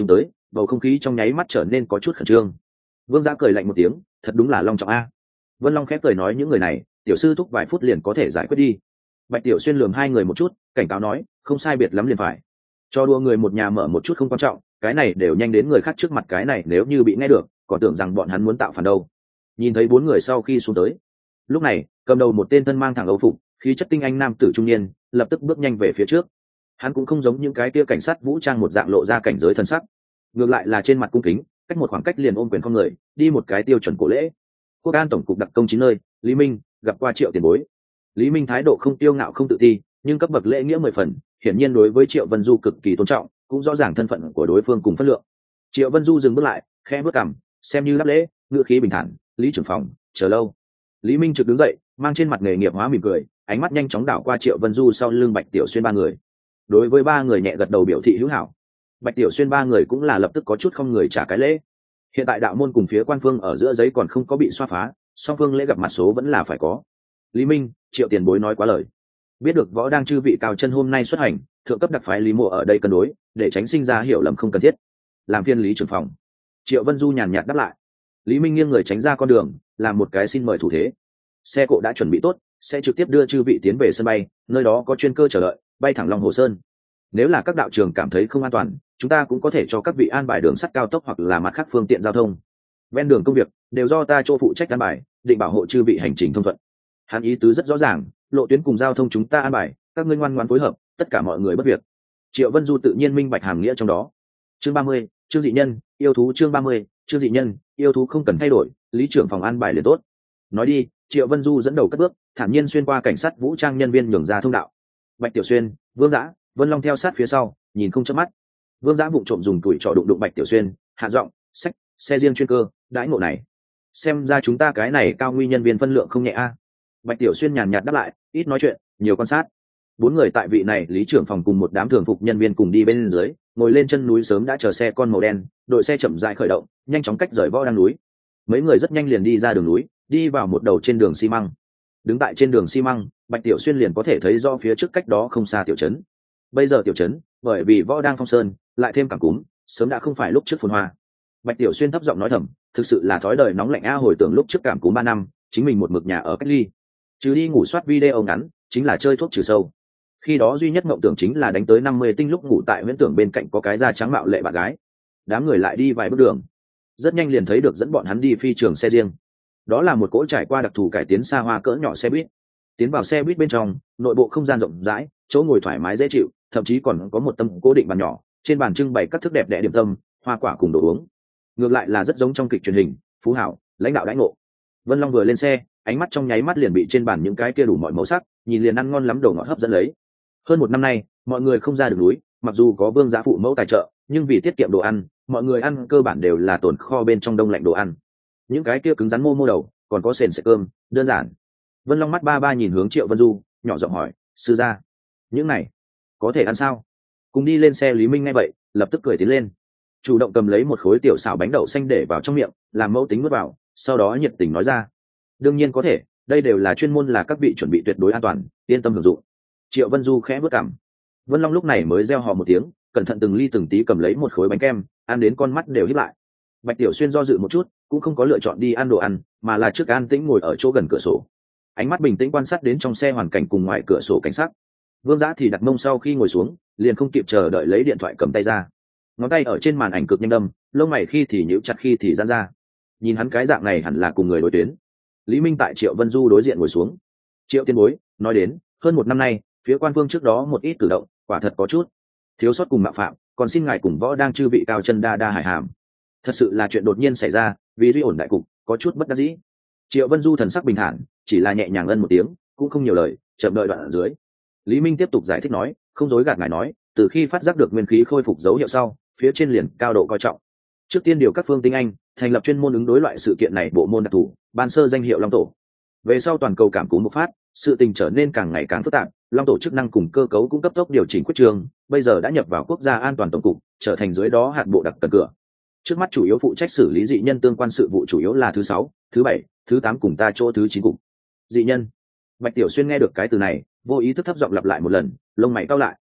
bầu không khí trong nháy mắt trở nên có chút khẩn trương. Vương Giã cười lạnh một tiếng, thật đúng là long trọng a. Vân Long khép cười nói những người này tiểu sư thúc vài phút liền có thể giải quyết đi. Bạch Tiểu Xuyên lườm hai người một chút, cảnh cáo nói không sai biệt lắm liền phải. Cho đua người một nhà mở một chút không quan trọng, cái này đều nhanh đến người khác trước mặt, cái này nếu như bị nghe được còn tưởng rằng bọn hắn muốn tạo phản đâu. Nhìn thấy bốn người sau khi xuống tới, lúc này cầm đầu một tên thân mang thẳng âu phục, khí chất tinh anh nam tử trung niên lập tức bước nhanh về phía trước. Hắn cũng không giống những cái kia cảnh sát vũ trang một dạng lộ ra cảnh giới thân sắc, ngược lại là trên mặt cung kính, cách một khoảng cách liền ôm quyền con người, đi một cái tiêu chuẩn cổ lễ. Quốc an tổng cục đặc công chín nơi, Lý Minh gặp qua Triệu tiền bối. Lý Minh thái độ không tiêu ngạo không tự ti, nhưng cấp bậc lễ nghĩa mười phần, hiển nhiên đối với Triệu Vân Du cực kỳ tôn trọng, cũng rõ ràng thân phận của đối phương cùng phân lượng. Triệu Vân Du dừng bước lại, khẽ bước cằm, xem như đáp lễ, ngữ khí bình thản, Lý trưởng phòng chờ lâu. Lý Minh trực đứng dậy, mang trên mặt nghề nghiệp hóa mỉm cười, ánh mắt nhanh chóng đảo qua Triệu Vân Du sau lưng Bạch Tiểu Xuyên ba người. Đối với ba người nhẹ gật đầu biểu thị hữu hảo. Bạch Tiểu Xuyên ba người cũng là lập tức có chút không người trả cái lễ. Hiện tại đạo môn cùng phía quan phương ở giữa giấy còn không có bị xoa phá, song phương lễ gặp mặt số vẫn là phải có. Lý Minh, Triệu tiền bối nói quá lời. Biết được võ đang chư vị cao chân hôm nay xuất hành, thượng cấp đặc phái Lý Mộ ở đây cân đối, để tránh sinh ra hiểu lầm không cần thiết. Làm phiên Lý trưởng phòng. Triệu Vân Du nhàn nhạt đáp lại. Lý Minh nghiêng người tránh ra con đường, làm một cái xin mời thủ thế. Xe cộ đã chuẩn bị tốt, sẽ trực tiếp đưa chư vị tiến về sân bay, nơi đó có chuyên cơ chờ đợi, bay thẳng Long Hồ Sơn. Nếu là các đạo trường cảm thấy không an toàn, chúng ta cũng có thể cho các vị an bài đường sắt cao tốc hoặc là mặt khác phương tiện giao thông. Ven đường công việc đều do ta chỗ phụ trách an bài, định bảo hộ chư vị hành trình thông thuận. Hắn ý tứ rất rõ ràng, lộ tuyến cùng giao thông chúng ta an bài, các ngươi ngoan ngoãn phối hợp, tất cả mọi người bất việc. Triệu Vân Du tự nhiên minh bạch hàm nghĩa trong đó. Chương ba mươi, chương dị nhân, yêu thú chương ba mươi, chương dị nhân, yêu thú không cần thay đổi, Lý trưởng phòng an bài liền tốt. Nói đi, Triệu Vân Du dẫn đầu cất bước, thản nhiên xuyên qua cảnh sát vũ trang nhân viên nhường ra thông đạo. Bạch Tiểu Xuyên, Vương Giã, Vân Long theo sát phía sau, nhìn không chớp mắt. Vương Giã vụng trộm dùng tuổi trọ đụng đụng Bạch Tiểu Xuyên, hạ giọng, sách, xe riêng chuyên cơ, đãi ngộ này. Xem ra chúng ta cái này cao nguy nhân viên phân lượng không nhẹ a. Bạch Tiểu Xuyên nhàn nhạt đáp lại, ít nói chuyện, nhiều quan sát. Bốn người tại vị này Lý trưởng phòng cùng một đám thường phục nhân viên cùng đi bên dưới, ngồi lên chân núi sớm đã chờ xe con màu đen, đội xe chậm rãi khởi động, nhanh chóng cách rời võ đang núi. Mấy người rất nhanh liền đi ra đường núi, đi vào một đầu trên đường xi măng. Đứng tại trên đường xi măng, Bạch Tiểu Xuyên liền có thể thấy rõ phía trước cách đó không xa tiểu trấn. Bây giờ tiểu trấn, bởi vì võ đang phong sơn, lại thêm cảm cúm, sớm đã không phải lúc trước phồn hoa. Bạch Tiểu Xuyên thấp giọng nói thầm, thực sự là thói đời nóng lạnh a, hồi tưởng lúc trước cảm cúm ba năm, chính mình một mực nhà ở cách ly, trừ đi ngủ soát video ngắn, chính là chơi thuốc trừ sâu. Khi đó duy nhất mộng tưởng chính là đánh tới năm mươi tinh lúc ngủ tại huyễn tưởng bên cạnh có cái da trắng mạo lệ bạn gái. Đám người lại đi vài bước đường, rất nhanh liền thấy được dẫn bọn hắn đi phi trường xe riêng. Đó là một cỗ trải qua đặc thù cải tiến xa hoa cỡ nhỏ xe buýt. Tiến vào xe buýt bên trong, nội bộ không gian rộng rãi, chỗ ngồi thoải mái dễ chịu, thậm chí còn có một tấm cố định bàn nhỏ, trên bàn trưng bày các thức đẹp đẽ điểm tâm, hoa quả cùng đồ uống. Ngược lại là rất giống trong kịch truyền hình Phú Hảo, lãnh đạo đãi ngộ. Vân Long vừa lên xe, ánh mắt trong nháy mắt liền bị trên bàn những cái kia đủ mọi màu sắc, nhìn liền ăn ngon lắm đồ ngọt hấp dẫn lấy. Hơn một năm nay, mọi người không ra được núi, mặc dù có Vương Giá phụ mẫu tài trợ, nhưng vì tiết kiệm đồ ăn, mọi người ăn cơ bản đều là tồn kho bên trong đông lạnh đồ ăn. Những cái kia cứng rắn mô mô đầu, còn có sền sệt cơm, đơn giản. Vân Long mắt ba ba nhìn hướng Triệu Vân Du, nhỏ giọng hỏi, sư gia, những này có thể ăn sao? Cùng đi lên xe Lý Minh nghe vậy, lập tức cười tiến lên, chủ động cầm lấy một khối tiểu xào bánh đậu xanh để vào trong miệng, làm mẫu tính nuốt vào, sau đó nhiệt tình nói ra, đương nhiên có thể, đây đều là chuyên môn là các vị chuẩn bị tuyệt đối an toàn, yên tâm hưởng dụng. Triệu Vân Du khẽ bước cằm. Vân Long lúc này mới reo hò một tiếng, cẩn thận từng ly từng tí cầm lấy một khối bánh kem, ăn đến con mắt đều híp lại. Bạch Tiểu Xuyên do dự một chút, cũng không có lựa chọn đi ăn đồ ăn, mà là trước an tĩnh ngồi ở chỗ gần cửa sổ, ánh mắt bình tĩnh quan sát đến trong xe hoàn cảnh cùng ngoài cửa sổ cảnh sát. Vương Giã thì đặt mông sau khi ngồi xuống, liền không kịp chờ đợi lấy điện thoại cầm tay ra, ngón tay ở trên màn ảnh cực nhanh đâm, lông mày khi thì nhíu chặt khi thì giãn ra. Nhìn hắn cái dạng này hẳn là cùng người đối tuyến. Lý Minh tại Triệu Vân Du đối diện ngồi xuống. Triệu tiên bối, nói đến hơn một năm nay, phía quan phương trước đó một ít cử động, quả thật có chút thiếu sót cùng mạo phạm, còn xin ngài cùng võ đang chư vị cao chân đa đa hải hàm. Thật sự là chuyện đột nhiên xảy ra, vì duy ổn đại cục, có chút bất đắc dĩ. Triệu Vân Du thần sắc bình thản, chỉ là nhẹ nhàng ân một tiếng, cũng không nhiều lời, chậm đợi đoạn ở dưới. Lý Minh tiếp tục giải thích nói, không dối gạt ngài nói, từ khi phát giác được nguyên khí khôi phục dấu hiệu sau, phía trên liền cao độ coi trọng. Trước tiên điều các phương tinh anh, thành lập chuyên môn ứng đối loại sự kiện này bộ môn đặc thù, ban sơ danh hiệu Long Tổ. Về sau toàn cầu cảm cúm bộc phát, sự tình trở nên càng ngày càng phức tạp, Long Tổ chức năng cùng cơ cấu cũng cấp tốc điều chỉnh quyết trường, bây giờ đã nhập vào quốc gia an toàn tổng cục, trở thành dưới đó hạt bộ đặc cần cửa. Trước mắt chủ yếu phụ trách xử lý dị nhân tương quan sự vụ chủ yếu là thứ sáu, thứ bảy, thứ tám cùng ta chỗ thứ chín cục. Dị nhân. Bạch Tiểu Xuyên nghe được cái từ này, vô ý thức thấp giọng lặp lại một lần, lông mày cau lại.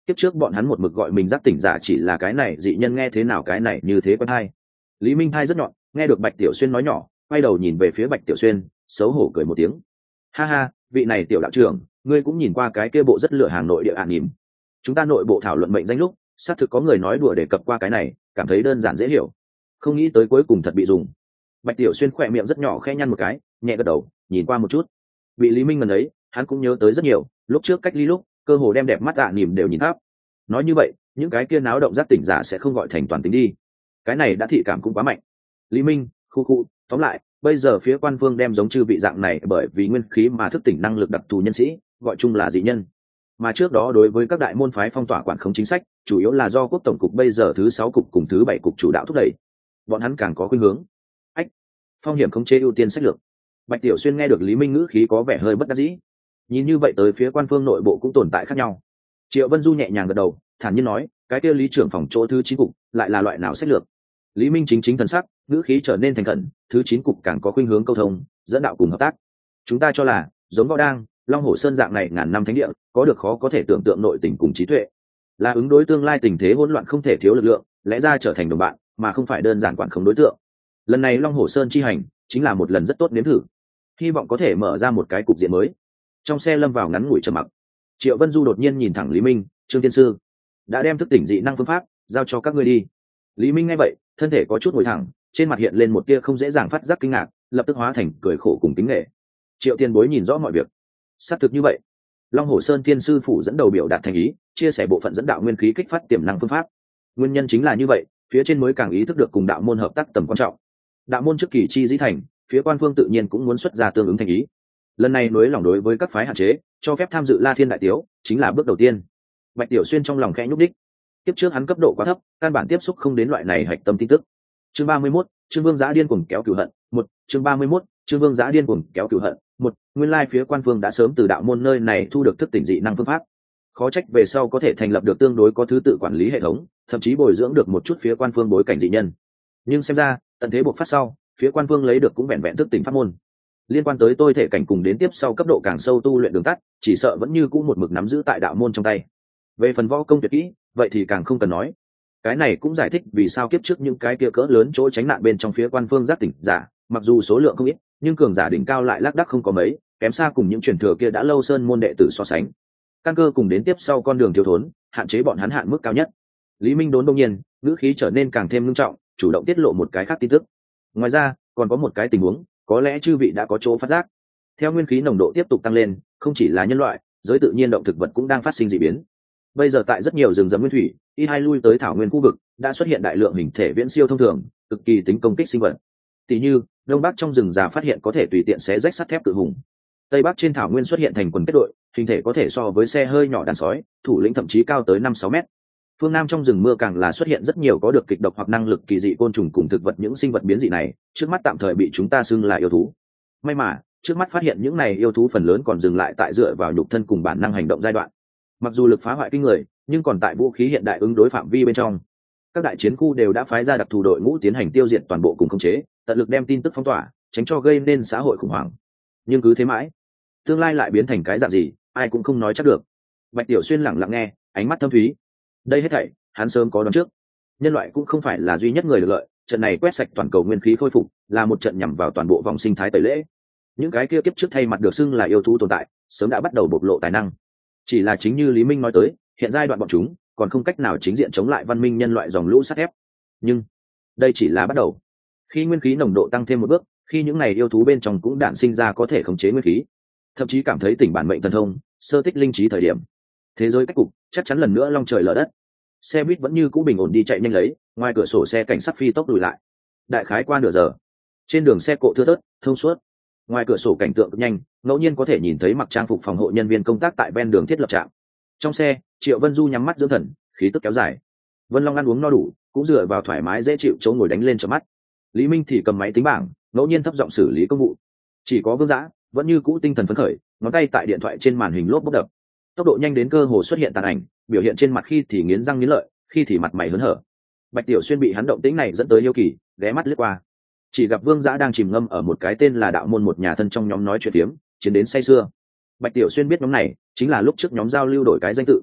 kiếp trước bọn hắn một mực gọi mình giác tỉnh giả chỉ là cái này dị nhân nghe thế nào cái này như thế quen hay. Lý Minh thai rất nhọn, nghe được Bạch Tiểu Xuyên nói nhỏ, quay đầu nhìn về phía Bạch Tiểu Xuyên, xấu hổ cười một tiếng. Ha ha, vị này tiểu đạo trưởng, ngươi cũng nhìn qua cái kia bộ rất lựa hàng nội địa ạn nhìm. Chúng ta nội bộ thảo luận mệnh danh lúc, xác thực có người nói đùa đề cập qua cái này, cảm thấy đơn giản dễ hiểu. Không nghĩ tới cuối cùng thật bị dùng. Bạch Tiểu Xuyên khỏe miệng rất nhỏ khẽ nhăn một cái, nhẹ gật đầu, nhìn qua một chút. Bị Lý Minh ngần ấy, hắn cũng nhớ tới rất nhiều, lúc trước cách ly lúc, cơ hồ đem đẹp mắt ạn nhìm đều nhìn thấp. Nói như vậy, những cái kia náo động giác tỉnh giả sẽ không gọi thành toàn tính đi. Cái này đã thị cảm cũng quá mạnh. Lý Minh, khu khu, tóm lại, bây giờ phía quan vương đem giống chư vị dạng này bởi vì nguyên khí mà thức tỉnh năng lực đặc thù nhân sĩ, gọi chung là dị nhân. Mà trước đó đối với các đại môn phái phong tỏa quản khống chính sách, chủ yếu là do quốc tổng cục bây giờ thứ sáu cục cùng thứ bảy cục chủ đạo thúc đẩy. Bọn hắn càng có khuynh hướng. Ách, phong hiểm khống chế ưu tiên sách lược. Bạch Tiểu Xuyên nghe được Lý Minh ngữ khí có vẻ hơi bất đắc dĩ. Nhìn như vậy tới phía quan phương nội bộ cũng tồn tại khác nhau. Triệu Vân Du nhẹ nhàng gật đầu, thản nhiên nói, cái kia lý trưởng phòng chỗ thứ chín cục lại là loại nào sách lược? Lý Minh chính chính thần sắc, ngữ khí trở nên thành khẩn, thứ chín cục càng có khuynh hướng câu thông, dẫn đạo cùng hợp tác. Chúng ta cho là, giống Võ Đang, Long Hổ Sơn dạng này ngàn năm thánh địa, có được khó có thể tưởng tượng nội tình cùng trí tuệ, là ứng đối tương lai tình thế hỗn loạn không thể thiếu lực lượng, lẽ ra trở thành đồng bạn, mà không phải đơn giản quản khống đối tượng. Lần này Long Hổ Sơn chi hành, chính là một lần rất tốt nếm thử, hy vọng có thể mở ra một cái cục diện mới. Trong xe lâm vào ngắn ngủi trầm mặc. Triệu Vân Du đột nhiên nhìn thẳng Lý Minh, Trương Tiên sư đã đem thức tỉnh dị năng phương pháp giao cho các ngươi đi. Lý Minh nghe vậy, thân thể có chút ngồi thẳng, trên mặt hiện lên một tia không dễ dàng phát giác kinh ngạc, lập tức hóa thành cười khổ cùng kính nể. Triệu Tiên bối nhìn rõ mọi việc, xác thực như vậy. Long Hổ Sơn Thiên sư phủ dẫn đầu biểu đạt thành ý, chia sẻ bộ phận dẫn đạo nguyên khí kích phát tiềm năng phương pháp. Nguyên nhân chính là như vậy, phía trên mới càng ý thức được cùng đạo môn hợp tác tầm quan trọng. Đạo môn trước kỳ chi dĩ thành, phía quan phương tự nhiên cũng muốn xuất ra tương ứng thành ý. Lần này nối lòng đối với các phái hạn chế, cho phép tham dự La Thiên đại tiếu, chính là bước đầu tiên. Bạch Tiểu Xuyên trong lòng khẽ nhúc đích. Tiếp trước hắn cấp độ quá thấp, căn bản tiếp xúc không đến loại này hạch tâm tin tức. Chương ba mươi mốt, Trương Vương Giá điên cuồng kéo cửu hận, một, chương ba mươi mốt, Trương Vương Giá điên cuồng kéo cửu hận, một, nguyên lai phía quan phương đã sớm từ đạo môn nơi này thu được thức tỉnh dị năng phương pháp. Khó trách về sau có thể thành lập được tương đối có thứ tự quản lý hệ thống, thậm chí bồi dưỡng được một chút phía quan phương bối cảnh dị nhân. Nhưng xem ra, tận thế buộc phát sau, phía quan phương lấy được cũng vẹn vẹn thức tỉnh pháp môn. Liên quan tới tôi thể cảnh cùng đến tiếp sau cấp độ càng sâu tu luyện đường tắt, chỉ sợ vẫn như cũ một mực nắm giữ tại đạo môn trong tay. Về phần võ công tuyệt kỹ, vậy thì càng không cần nói. Cái này cũng giải thích vì sao kiếp trước những cái kia cỡ lớn chỗ tránh nạn bên trong phía quan phương giác tỉnh giả, mặc dù số lượng không ít, nhưng cường giả đỉnh cao lại lác đác không có mấy, kém xa cùng những truyền thừa kia đã lâu sơn môn đệ tử so sánh. Căn cơ cùng đến tiếp sau con đường thiếu thốn, hạn chế bọn hắn hạn mức cao nhất. Lý Minh đốn đông nhiên, ngữ khí trở nên càng thêm nghiêm trọng, chủ động tiết lộ một cái khác tin tức. Ngoài ra, còn có một cái tình huống, có lẽ chư vị đã có chỗ phát giác. Theo nguyên khí nồng độ tiếp tục tăng lên, không chỉ là nhân loại, giới tự nhiên động thực vật cũng đang phát sinh dị biến. Bây giờ tại rất nhiều rừng rậm nguyên thủy, y hai lui tới thảo nguyên khu vực, đã xuất hiện đại lượng hình thể viễn siêu thông thường, cực kỳ tính công kích sinh vật. Tỷ như, đông bắc trong rừng già phát hiện có thể tùy tiện xé rách sắt thép cự hùng. Tây bắc trên thảo nguyên xuất hiện thành quần kết đội, hình thể có thể so với xe hơi nhỏ đàn sói, thủ lĩnh thậm chí cao tới năm sáu mét. Phương Nam trong rừng mưa càng là xuất hiện rất nhiều có được kịch độc hoặc năng lực kỳ dị côn trùng cùng thực vật, những sinh vật biến dị này, trước mắt tạm thời bị chúng ta xưng là yêu thú. May mà, trước mắt phát hiện những này yêu thú phần lớn còn dừng lại tại dựa vào nhục thân cùng bản năng hành động giai đoạn. Mặc dù lực phá hoại kinh người, nhưng còn tại vũ khí hiện đại ứng đối phạm vi bên trong. Các đại chiến khu đều đã phái ra đặc thù đội ngũ tiến hành tiêu diệt toàn bộ cùng khống chế, tận lực đem tin tức phong tỏa, tránh cho gây nên xã hội khủng hoảng. Nhưng cứ thế mãi, tương lai lại biến thành cái dạng gì, ai cũng không nói chắc được. Bạch Tiểu Xuyên lặng lặng nghe, ánh mắt thâm thúy. Đây hết thảy, hắn sớm có đoán trước. Nhân loại cũng không phải là duy nhất người được lợi, trận này quét sạch toàn cầu nguyên khí khôi phục, là một trận nhằm vào toàn bộ vòng sinh thái tẩy lễ. Những cái kia kiếp trước thay mặt được xưng là yêu thú tồn tại, sớm đã bắt đầu bộc lộ tài năng. Chỉ là chính như Lý Minh nói tới, hiện giai đoạn bọn chúng còn không cách nào chính diện chống lại văn minh nhân loại dòng lũ sắt thép. Nhưng đây chỉ là bắt đầu. Khi nguyên khí nồng độ tăng thêm một bước, khi những này yêu thú bên trong cũng đản sinh ra có thể khống chế nguyên khí, thậm chí cảm thấy tỉnh bản mệnh thần thông, sơ tích linh trí thời điểm, thế giới cách cục chắc chắn lần nữa long trời lở đất. Xe buýt vẫn như cũ bình ổn đi chạy nhanh lấy, ngoài cửa sổ xe cảnh sát phi tốc lùi lại. Đại khái qua nửa giờ, trên đường xe cộ thưa thớt, thông suốt. Ngoài cửa sổ cảnh tượng cực nhanh, ngẫu nhiên có thể nhìn thấy mặc trang phục phòng hộ nhân viên công tác tại ven đường thiết lập trạm. Trong xe, Triệu Vân Du nhắm mắt dưỡng thần, khí tức kéo dài. Vân Long ăn uống no đủ, cũng dựa vào thoải mái dễ chịu chỗ ngồi đánh lên cho mắt. Lý Minh thì cầm máy tính bảng, ngẫu nhiên thấp giọng xử lý công vụ. Chỉ có Vương Dã vẫn như cũ tinh thần phấn khởi, ngón tay tại điện thoại trên màn hình lốp bốc đập. Tốc độ nhanh đến cơ hồ xuất hiện tàn ảnh, biểu hiện trên mặt khi thì nghiến răng nghiến lợi, khi thì mặt mày hớn hở. Bạch Tiểu Xuyên bị hắn động tĩnh này dẫn tới hiếu kỳ, ghé mắt lướt qua, chỉ gặp Vương Dã đang chìm ngâm ở một cái tên là đạo môn một nhà thân trong nhóm nói chuyện phiếm, chiến đến say sưa. Bạch Tiểu Xuyên biết nhóm này chính là lúc trước nhóm giao lưu đổi cái danh tự.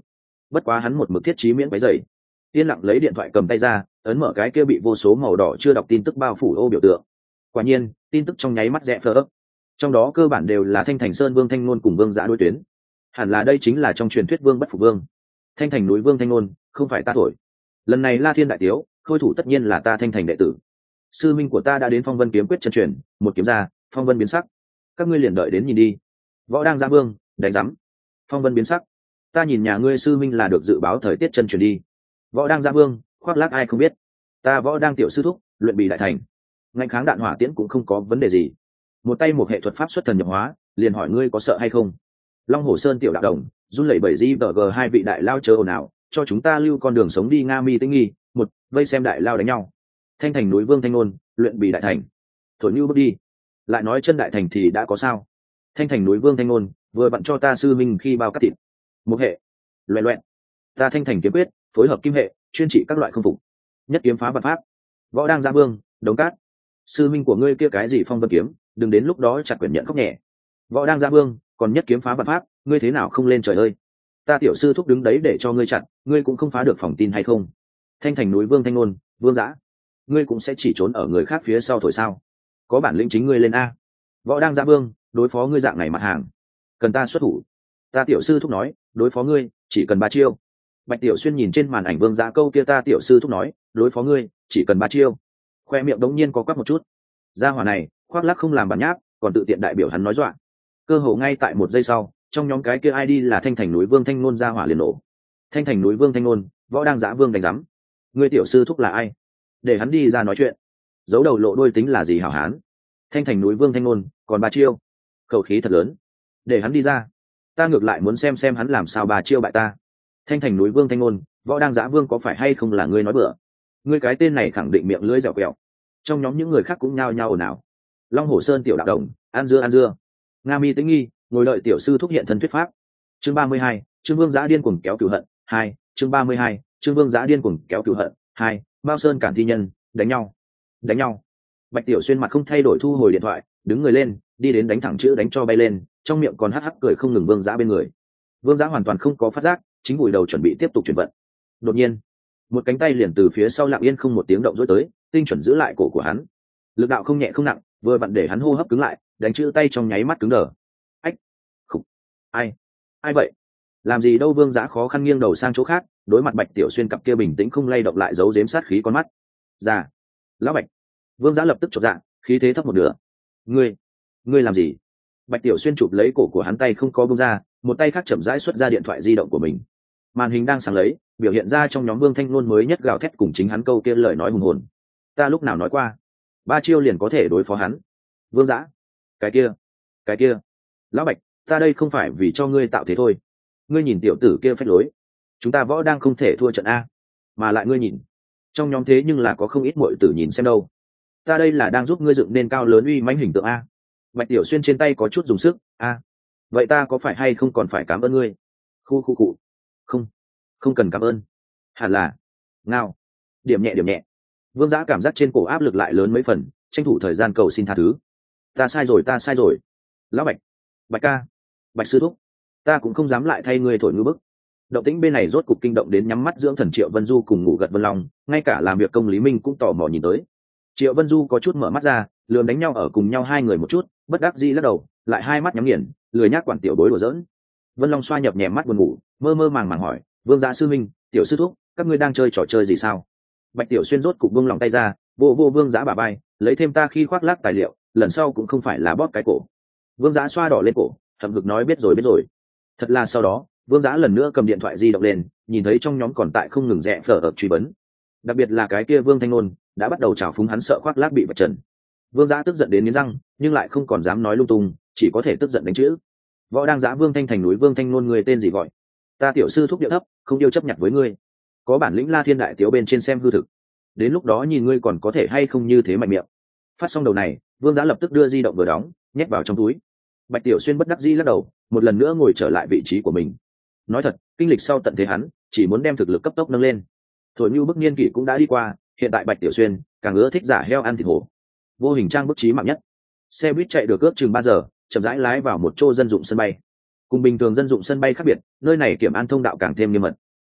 bất quá hắn một mực thiết trí miễn váy dày, yên lặng lấy điện thoại cầm tay ra, ấn mở cái kia bị vô số màu đỏ chưa đọc tin tức bao phủ ô biểu tượng. Quả nhiên tin tức trong nháy mắt rẽ phơ ấp, trong đó cơ bản đều là Thanh Thành Sơn Vương Thanh Nôn cùng Vương Giã đối tuyến. Hẳn là đây chính là trong truyền thuyết Vương bất phục vương. Thanh Thành núi Vương Thanh Nôn, không phải ta thổi. Lần này La Thiên đại tiếu, khôi thủ tất nhiên là ta Thanh Thành đệ tử. Sư minh của ta đã đến Phong Vân kiếm quyết chân truyền, một kiếm ra, phong vân biến sắc. Các ngươi liền đợi đến nhìn đi. Võ đang ra vương, đánh rắm. Phong vân biến sắc. Ta nhìn nhà ngươi sư minh là được dự báo thời tiết chân truyền đi. Võ đang ra vương, khoác lác ai không biết. Ta võ đang tiểu sư thúc, luyện bì đại thành. Ngành kháng đạn hỏa tiễn cũng không có vấn đề gì. Một tay một hệ thuật pháp xuất thần nhập hóa, liền hỏi ngươi có sợ hay không. Long Hồ Sơn tiểu đạo đồng, run lẩy bẩy di vờ g hai vị đại lao chờ ồn ào, cho chúng ta lưu con đường sống đi Nga Mi Tĩnh Nghi. Một, vây xem đại lao đánh nhau. Thanh Thành núi Vương Thanh Nôn, luyện bì đại thành. Thổi như bước đi. Lại nói chân đại thành thì đã có sao? Thanh Thành núi Vương Thanh Nôn, vừa bận cho ta sư minh khi bao cắt thịt. Một hệ, loẹn loẹn. Ta Thanh Thành kiếm quyết, phối hợp kim hệ, chuyên trị các loại không phục. Nhất kiếm phá vật pháp. Võ đang ra vương, đống cát. Sư minh của ngươi kia cái gì phong vân kiếm, đừng đến lúc đó chặt quyển nhận khóc nhẹ. Võ đang ra vương, còn nhất kiếm phá vật pháp, ngươi thế nào không lên trời ơi? Ta tiểu sư thúc đứng đấy để cho ngươi chặt, ngươi cũng không phá được phòng tin hay không? Thanh Thành núi Vương Thanh Nôn, Vương Giã, ngươi cũng sẽ chỉ trốn ở người khác phía sau thổi sao? Có bản lĩnh chính ngươi lên a. Võ đang ra vương, đối phó ngươi dạng này mặt hàng, cần ta xuất thủ. Ta tiểu sư thúc nói, đối phó ngươi chỉ cần ba chiêu. Bạch Tiểu Xuyên nhìn trên màn ảnh Vương Giã câu kia ta tiểu sư thúc nói, đối phó ngươi chỉ cần ba chiêu. Khoe miệng đống nhiên có quắc một chút. Gia hỏa này, khoác lác không làm bản nháp, còn tự tiện đại biểu hắn nói dọa. Cơ hồ ngay tại một giây sau, trong nhóm cái kia i đê là Thanh Thành núi Vương Thanh Nôn gia hỏa liền nổ. Thanh Thành núi Vương Thanh Nôn, Võ đang Giã vương đánh rắm. Ngươi tiểu sư thúc là ai? Để hắn đi ra nói chuyện. Giấu đầu lộ đôi tính là gì hảo hán? Thanh Thành núi Vương Thanh Nôn, còn ba chiêu. Khẩu khí thật lớn. Để hắn đi ra. Ta ngược lại muốn xem xem hắn làm sao ba chiêu bại ta. Thanh Thành núi Vương Thanh Nôn, Võ đang Giã vương có phải hay không là ngươi nói bừa? Ngươi cái tên này khẳng định miệng lưỡi dẻo quẹo. Trong nhóm những người khác cũng nhao nhao ồn ào. Long Hồ Sơn tiểu đạo đồng, ăn dưa ăn dưa. Nga Mi Tĩnh Nghi, ngồi đợi tiểu sư thúc hiện thân thuyết pháp. Chương ba mươi hai, Trương Vương Giã điên cuồng kéo cửu hận. Hai, chương ba mươi hai, Trương Vương Giã điên cuồng kéo cửu hận. Hai, Mao Sơn cản thi nhân, đánh nhau, đánh nhau. Bạch Tiểu Xuyên mặt không thay đổi thu hồi điện thoại, đứng người lên, đi đến đánh thẳng chữ đánh cho bay lên, trong miệng còn hắc hắc cười không ngừng. Vương Giã bên người. Vương Giã hoàn toàn không có phát giác, chính vùi đầu chuẩn bị tiếp tục chuyển vận. Đột nhiên, một cánh tay liền từ phía sau lặng yên không một tiếng động rối tới, tinh chuẩn giữ lại cổ của hắn. Lực đạo không nhẹ không nặng, vừa vặn để hắn hô hấp cứng lại, đánh chữ tay trong nháy mắt cứng đờ. Ách, khục, ai, ai vậy? Làm gì đâu? Vương Giã khó khăn nghiêng đầu sang chỗ khác, đối mặt Bạch Tiểu Xuyên cặp kia bình tĩnh không lay động lại giấu giếm sát khí con mắt. Ra, lão Bạch. Vương Giã lập tức chột dạ, khí thế thấp một nửa. Ngươi, ngươi làm gì? Bạch Tiểu Xuyên chụp lấy cổ của hắn, tay không có buông ra, một tay khác chậm rãi xuất ra điện thoại di động của mình. Màn hình đang sáng lấy, biểu hiện ra trong nhóm Vương Thanh Nôn mới nhất gào thét cùng chính hắn câu kia lời nói hùng hồn. Ta lúc nào nói qua, ba chiêu liền có thể đối phó hắn? Vương Giã, cái kia, cái kia, lão Bạch, ta đây không phải vì cho ngươi tạo thế thôi. Ngươi nhìn tiểu tử kia phách lối, chúng ta võ đang không thể thua trận a. Mà lại ngươi nhìn, trong nhóm thế nhưng là có không ít muội tử nhìn xem đâu. Ta đây là đang giúp ngươi dựng nên cao lớn uy mãnh hình tượng a. Bạch Tiểu Xuyên trên tay có chút dùng sức a. Vậy ta có phải hay không còn phải cảm ơn ngươi? Khu khu cụ, không, không cần cảm ơn. Hẳn là ngao, điểm nhẹ điểm nhẹ. Vương Giã cảm giác trên cổ áp lực lại lớn mấy phần, tranh thủ thời gian cầu xin tha thứ. Ta sai rồi, ta sai rồi. Lão Bạch, Bạch ca, Bạch sư thúc, ta cũng không dám lại thay ngươi thổi ngư bức. Động tĩnh bên này rốt cục kinh động đến nhắm mắt dưỡng thần Triệu Vân Du cùng ngủ gật Vân Long, ngay cả làm việc công Lý Minh cũng tò mò nhìn tới. Triệu Vân Du có chút mở mắt ra, lườm đánh nhau ở cùng nhau hai người một chút, bất đắc dĩ lắc đầu, lại hai mắt nhắm nghiền, lười nhác quản tiểu bối đùa giỡn. Vân Long xoa nhập nhẹ mắt buồn ngủ, mơ mơ màng màng hỏi, Vương Giã sư minh, tiểu sư thúc, các ngươi đang chơi trò chơi gì sao? Bạch Tiểu Xuyên rốt cục buông lòng tay ra, vô vô Vương Giã bả vai, lấy thêm ta khi khoác lác tài liệu, lần sau cũng không phải là bóp cái cổ. Vương Giã xoa đỏ lên cổ, hậm hực nói biết rồi biết rồi. Thật là sau đó, Vương Giã lần nữa cầm điện thoại di động lên, nhìn thấy trong nhóm còn tại không ngừng rẽ phở ập truy vấn. Đặc biệt là cái kia Vương Thanh Nôn đã bắt đầu trào phúng hắn sợ khoác lác bị vạch trần. Vương Giã tức giận đến nghiến răng, nhưng lại không còn dám nói lung tung, chỉ có thể tức giận đánh chữ. Võ đang Giã Vương Thanh Thành núi Vương Thanh Nôn, người tên gì gọi? Ta tiểu sư thúc điệu thấp, không yêu chấp nhận với ngươi. Có bản lĩnh La Thiên đại tiếu bên trên xem hư thực. Đến lúc đó nhìn ngươi còn có thể hay không như thế mạnh miệng. Phát xong đầu này, Vương Giã lập tức đưa di động vừa đóng, nhét vào trong túi. Bạch Tiểu Xuyên bất đắc dĩ lắc đầu, một lần nữa ngồi trở lại vị trí của mình. Nói thật, kinh lịch sau tận thế hắn, chỉ muốn đem thực lực cấp tốc nâng lên. Thổi như bức niên kỷ cũng đã đi qua, hiện tại Bạch Tiểu Xuyên càng ưa thích giả heo ăn thịt hổ. Vô hình trang bức trí mạng nhất. Xe buýt chạy được ước chừng ba giờ, chậm rãi lái vào một chỗ dân dụng sân bay. Cùng bình thường dân dụng sân bay khác biệt, nơi này kiểm an thông đạo càng thêm nghiêm mật.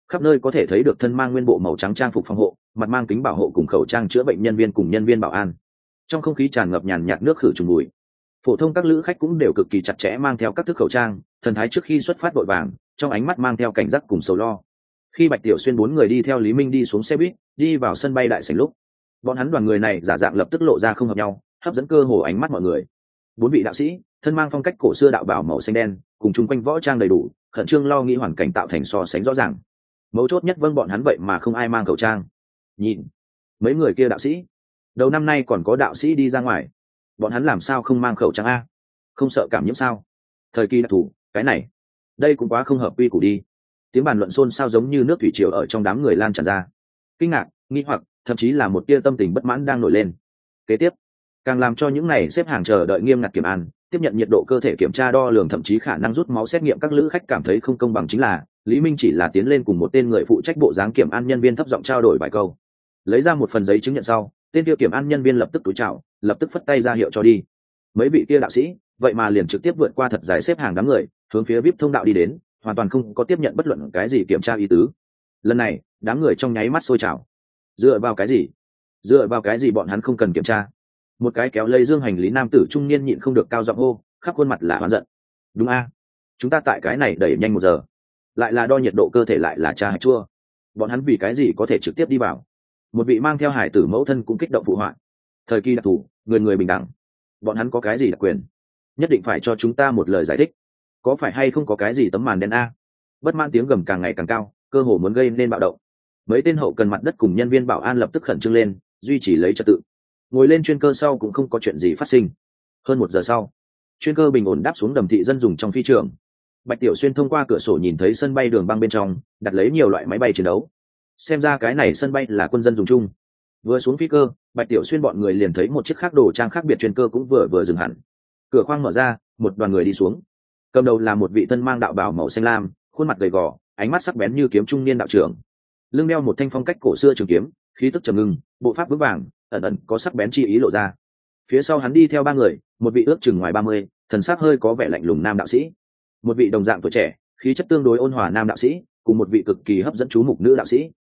khắp nơi có thể thấy được thân mang nguyên bộ màu trắng trang phục phòng hộ, mặt mang kính bảo hộ cùng khẩu trang chữa bệnh nhân viên cùng nhân viên bảo an. Trong không khí tràn ngập nhàn nhạt nước khử trùng mùi. Phổ thông các lữ khách cũng đều cực kỳ chặt chẽ mang theo các thức khẩu trang, thần thái trước khi xuất phát vội vàng, trong ánh mắt mang theo cảnh giác cùng sầu lo. Khi Bạch Tiểu Xuyên bốn người đi theo Lý Minh đi xuống xe buýt, đi vào sân bay đại sảnh lúc, bọn hắn đoàn người này giả dạng lập tức lộ ra không hợp nhau, hấp dẫn cơ hồ ánh mắt mọi người. Bốn vị đạo sĩ, thân mang phong cách cổ xưa đạo bào màu xanh đen, cùng chung quanh võ trang đầy đủ, khẩn trương lo nghĩ hoàn cảnh tạo thành so sánh rõ ràng. Mấu chốt nhất vâng bọn hắn vậy mà không ai mang khẩu trang. Nhìn, mấy người kia đạo sĩ, đầu năm nay còn có đạo sĩ đi ra ngoài, bọn hắn làm sao không mang khẩu trang a? Không sợ cảm nhiễm sao? Thời kỳ đặc thù, cái này, đây cũng quá không hợp quy củ đi. Tiếng bàn luận xôn xao giống như nước thủy triều ở trong đám người lan tràn ra. Kinh ngạc, nghi hoặc, thậm chí là một tia tâm tình bất mãn đang nổi lên. Kế tiếp, càng làm cho những này xếp hàng chờ đợi nghiêm ngặt kiểm an, tiếp nhận nhiệt độ cơ thể kiểm tra đo lường thậm chí khả năng rút máu xét nghiệm các lữ khách cảm thấy không công bằng chính là Lý Minh chỉ là tiến lên cùng một tên người phụ trách bộ dáng kiểm an nhân viên thấp giọng trao đổi vài câu, lấy ra một phần giấy chứng nhận sau, tên kia kiểm an nhân viên lập tức túi chào, lập tức phất tay ra hiệu cho đi. Mấy vị kia đạo sĩ vậy mà liền trực tiếp vượt qua thật dài xếp hàng đám người, hướng phía vê i pê thông đạo đi đến, hoàn toàn không có tiếp nhận bất luận cái gì kiểm tra ý tứ. Lần này đám người trong nháy mắt sôi trào. Dựa vào cái gì? Dựa vào cái gì bọn hắn không cần kiểm tra? Một cái kéo lây dương hành lý nam tử trung niên nhịn không được cao giọng hô, khắp khuôn mặt là oán giận. Đúng a, chúng ta tại cái này đẩy nhanh một giờ, lại là đo nhiệt độ cơ thể lại là trà hạt chua, bọn hắn vì cái gì có thể trực tiếp đi vào? Một vị mang theo hải tử mẫu thân cũng kích động phụ họa. Thời kỳ đặc thù, người người bình đẳng, bọn hắn có cái gì đặc quyền, nhất định phải cho chúng ta một lời giải thích, có phải hay không có cái gì tấm màn đen a? Bất mãn tiếng gầm càng ngày càng cao, cơ hồ muốn gây nên bạo động. Mấy tên hậu cần mặt đất cùng nhân viên bảo an lập tức khẩn trương lên, duy trì lấy trật tự. Ngồi lên chuyên cơ sau cũng không có chuyện gì phát sinh. Hơn một giờ sau, chuyên cơ bình ổn đáp xuống đầm thị dân dùng trong phi trường. Bạch Tiểu Xuyên thông qua cửa sổ nhìn thấy sân bay đường băng bên trong đặt lấy nhiều loại máy bay chiến đấu, xem ra cái này sân bay là quân dân dùng chung. Vừa xuống phi cơ, Bạch Tiểu Xuyên bọn người liền thấy một chiếc khác đồ trang khác biệt chuyên cơ cũng vừa vừa dừng hẳn. Cửa khoang mở ra, một đoàn người đi xuống. Cầm đầu là một vị thân mang đạo bào màu xanh lam, khuôn mặt gầy gò, ánh mắt sắc bén như kiếm trung niên đạo trưởng. Lưng đeo một thanh phong cách cổ xưa trường kiếm, khí tức trầm ngưng, bộ pháp vững vàng, ẩn ẩn có sắc bén chi ý lộ ra. Phía sau hắn đi theo ba người, một vị ước chừng ngoài ba mươi, thần sắc hơi có vẻ lạnh lùng nam đạo sĩ, một vị đồng dạng tuổi trẻ, khí chất tương đối ôn hòa nam đạo sĩ, cùng một vị cực kỳ hấp dẫn chú mục nữ đạo sĩ.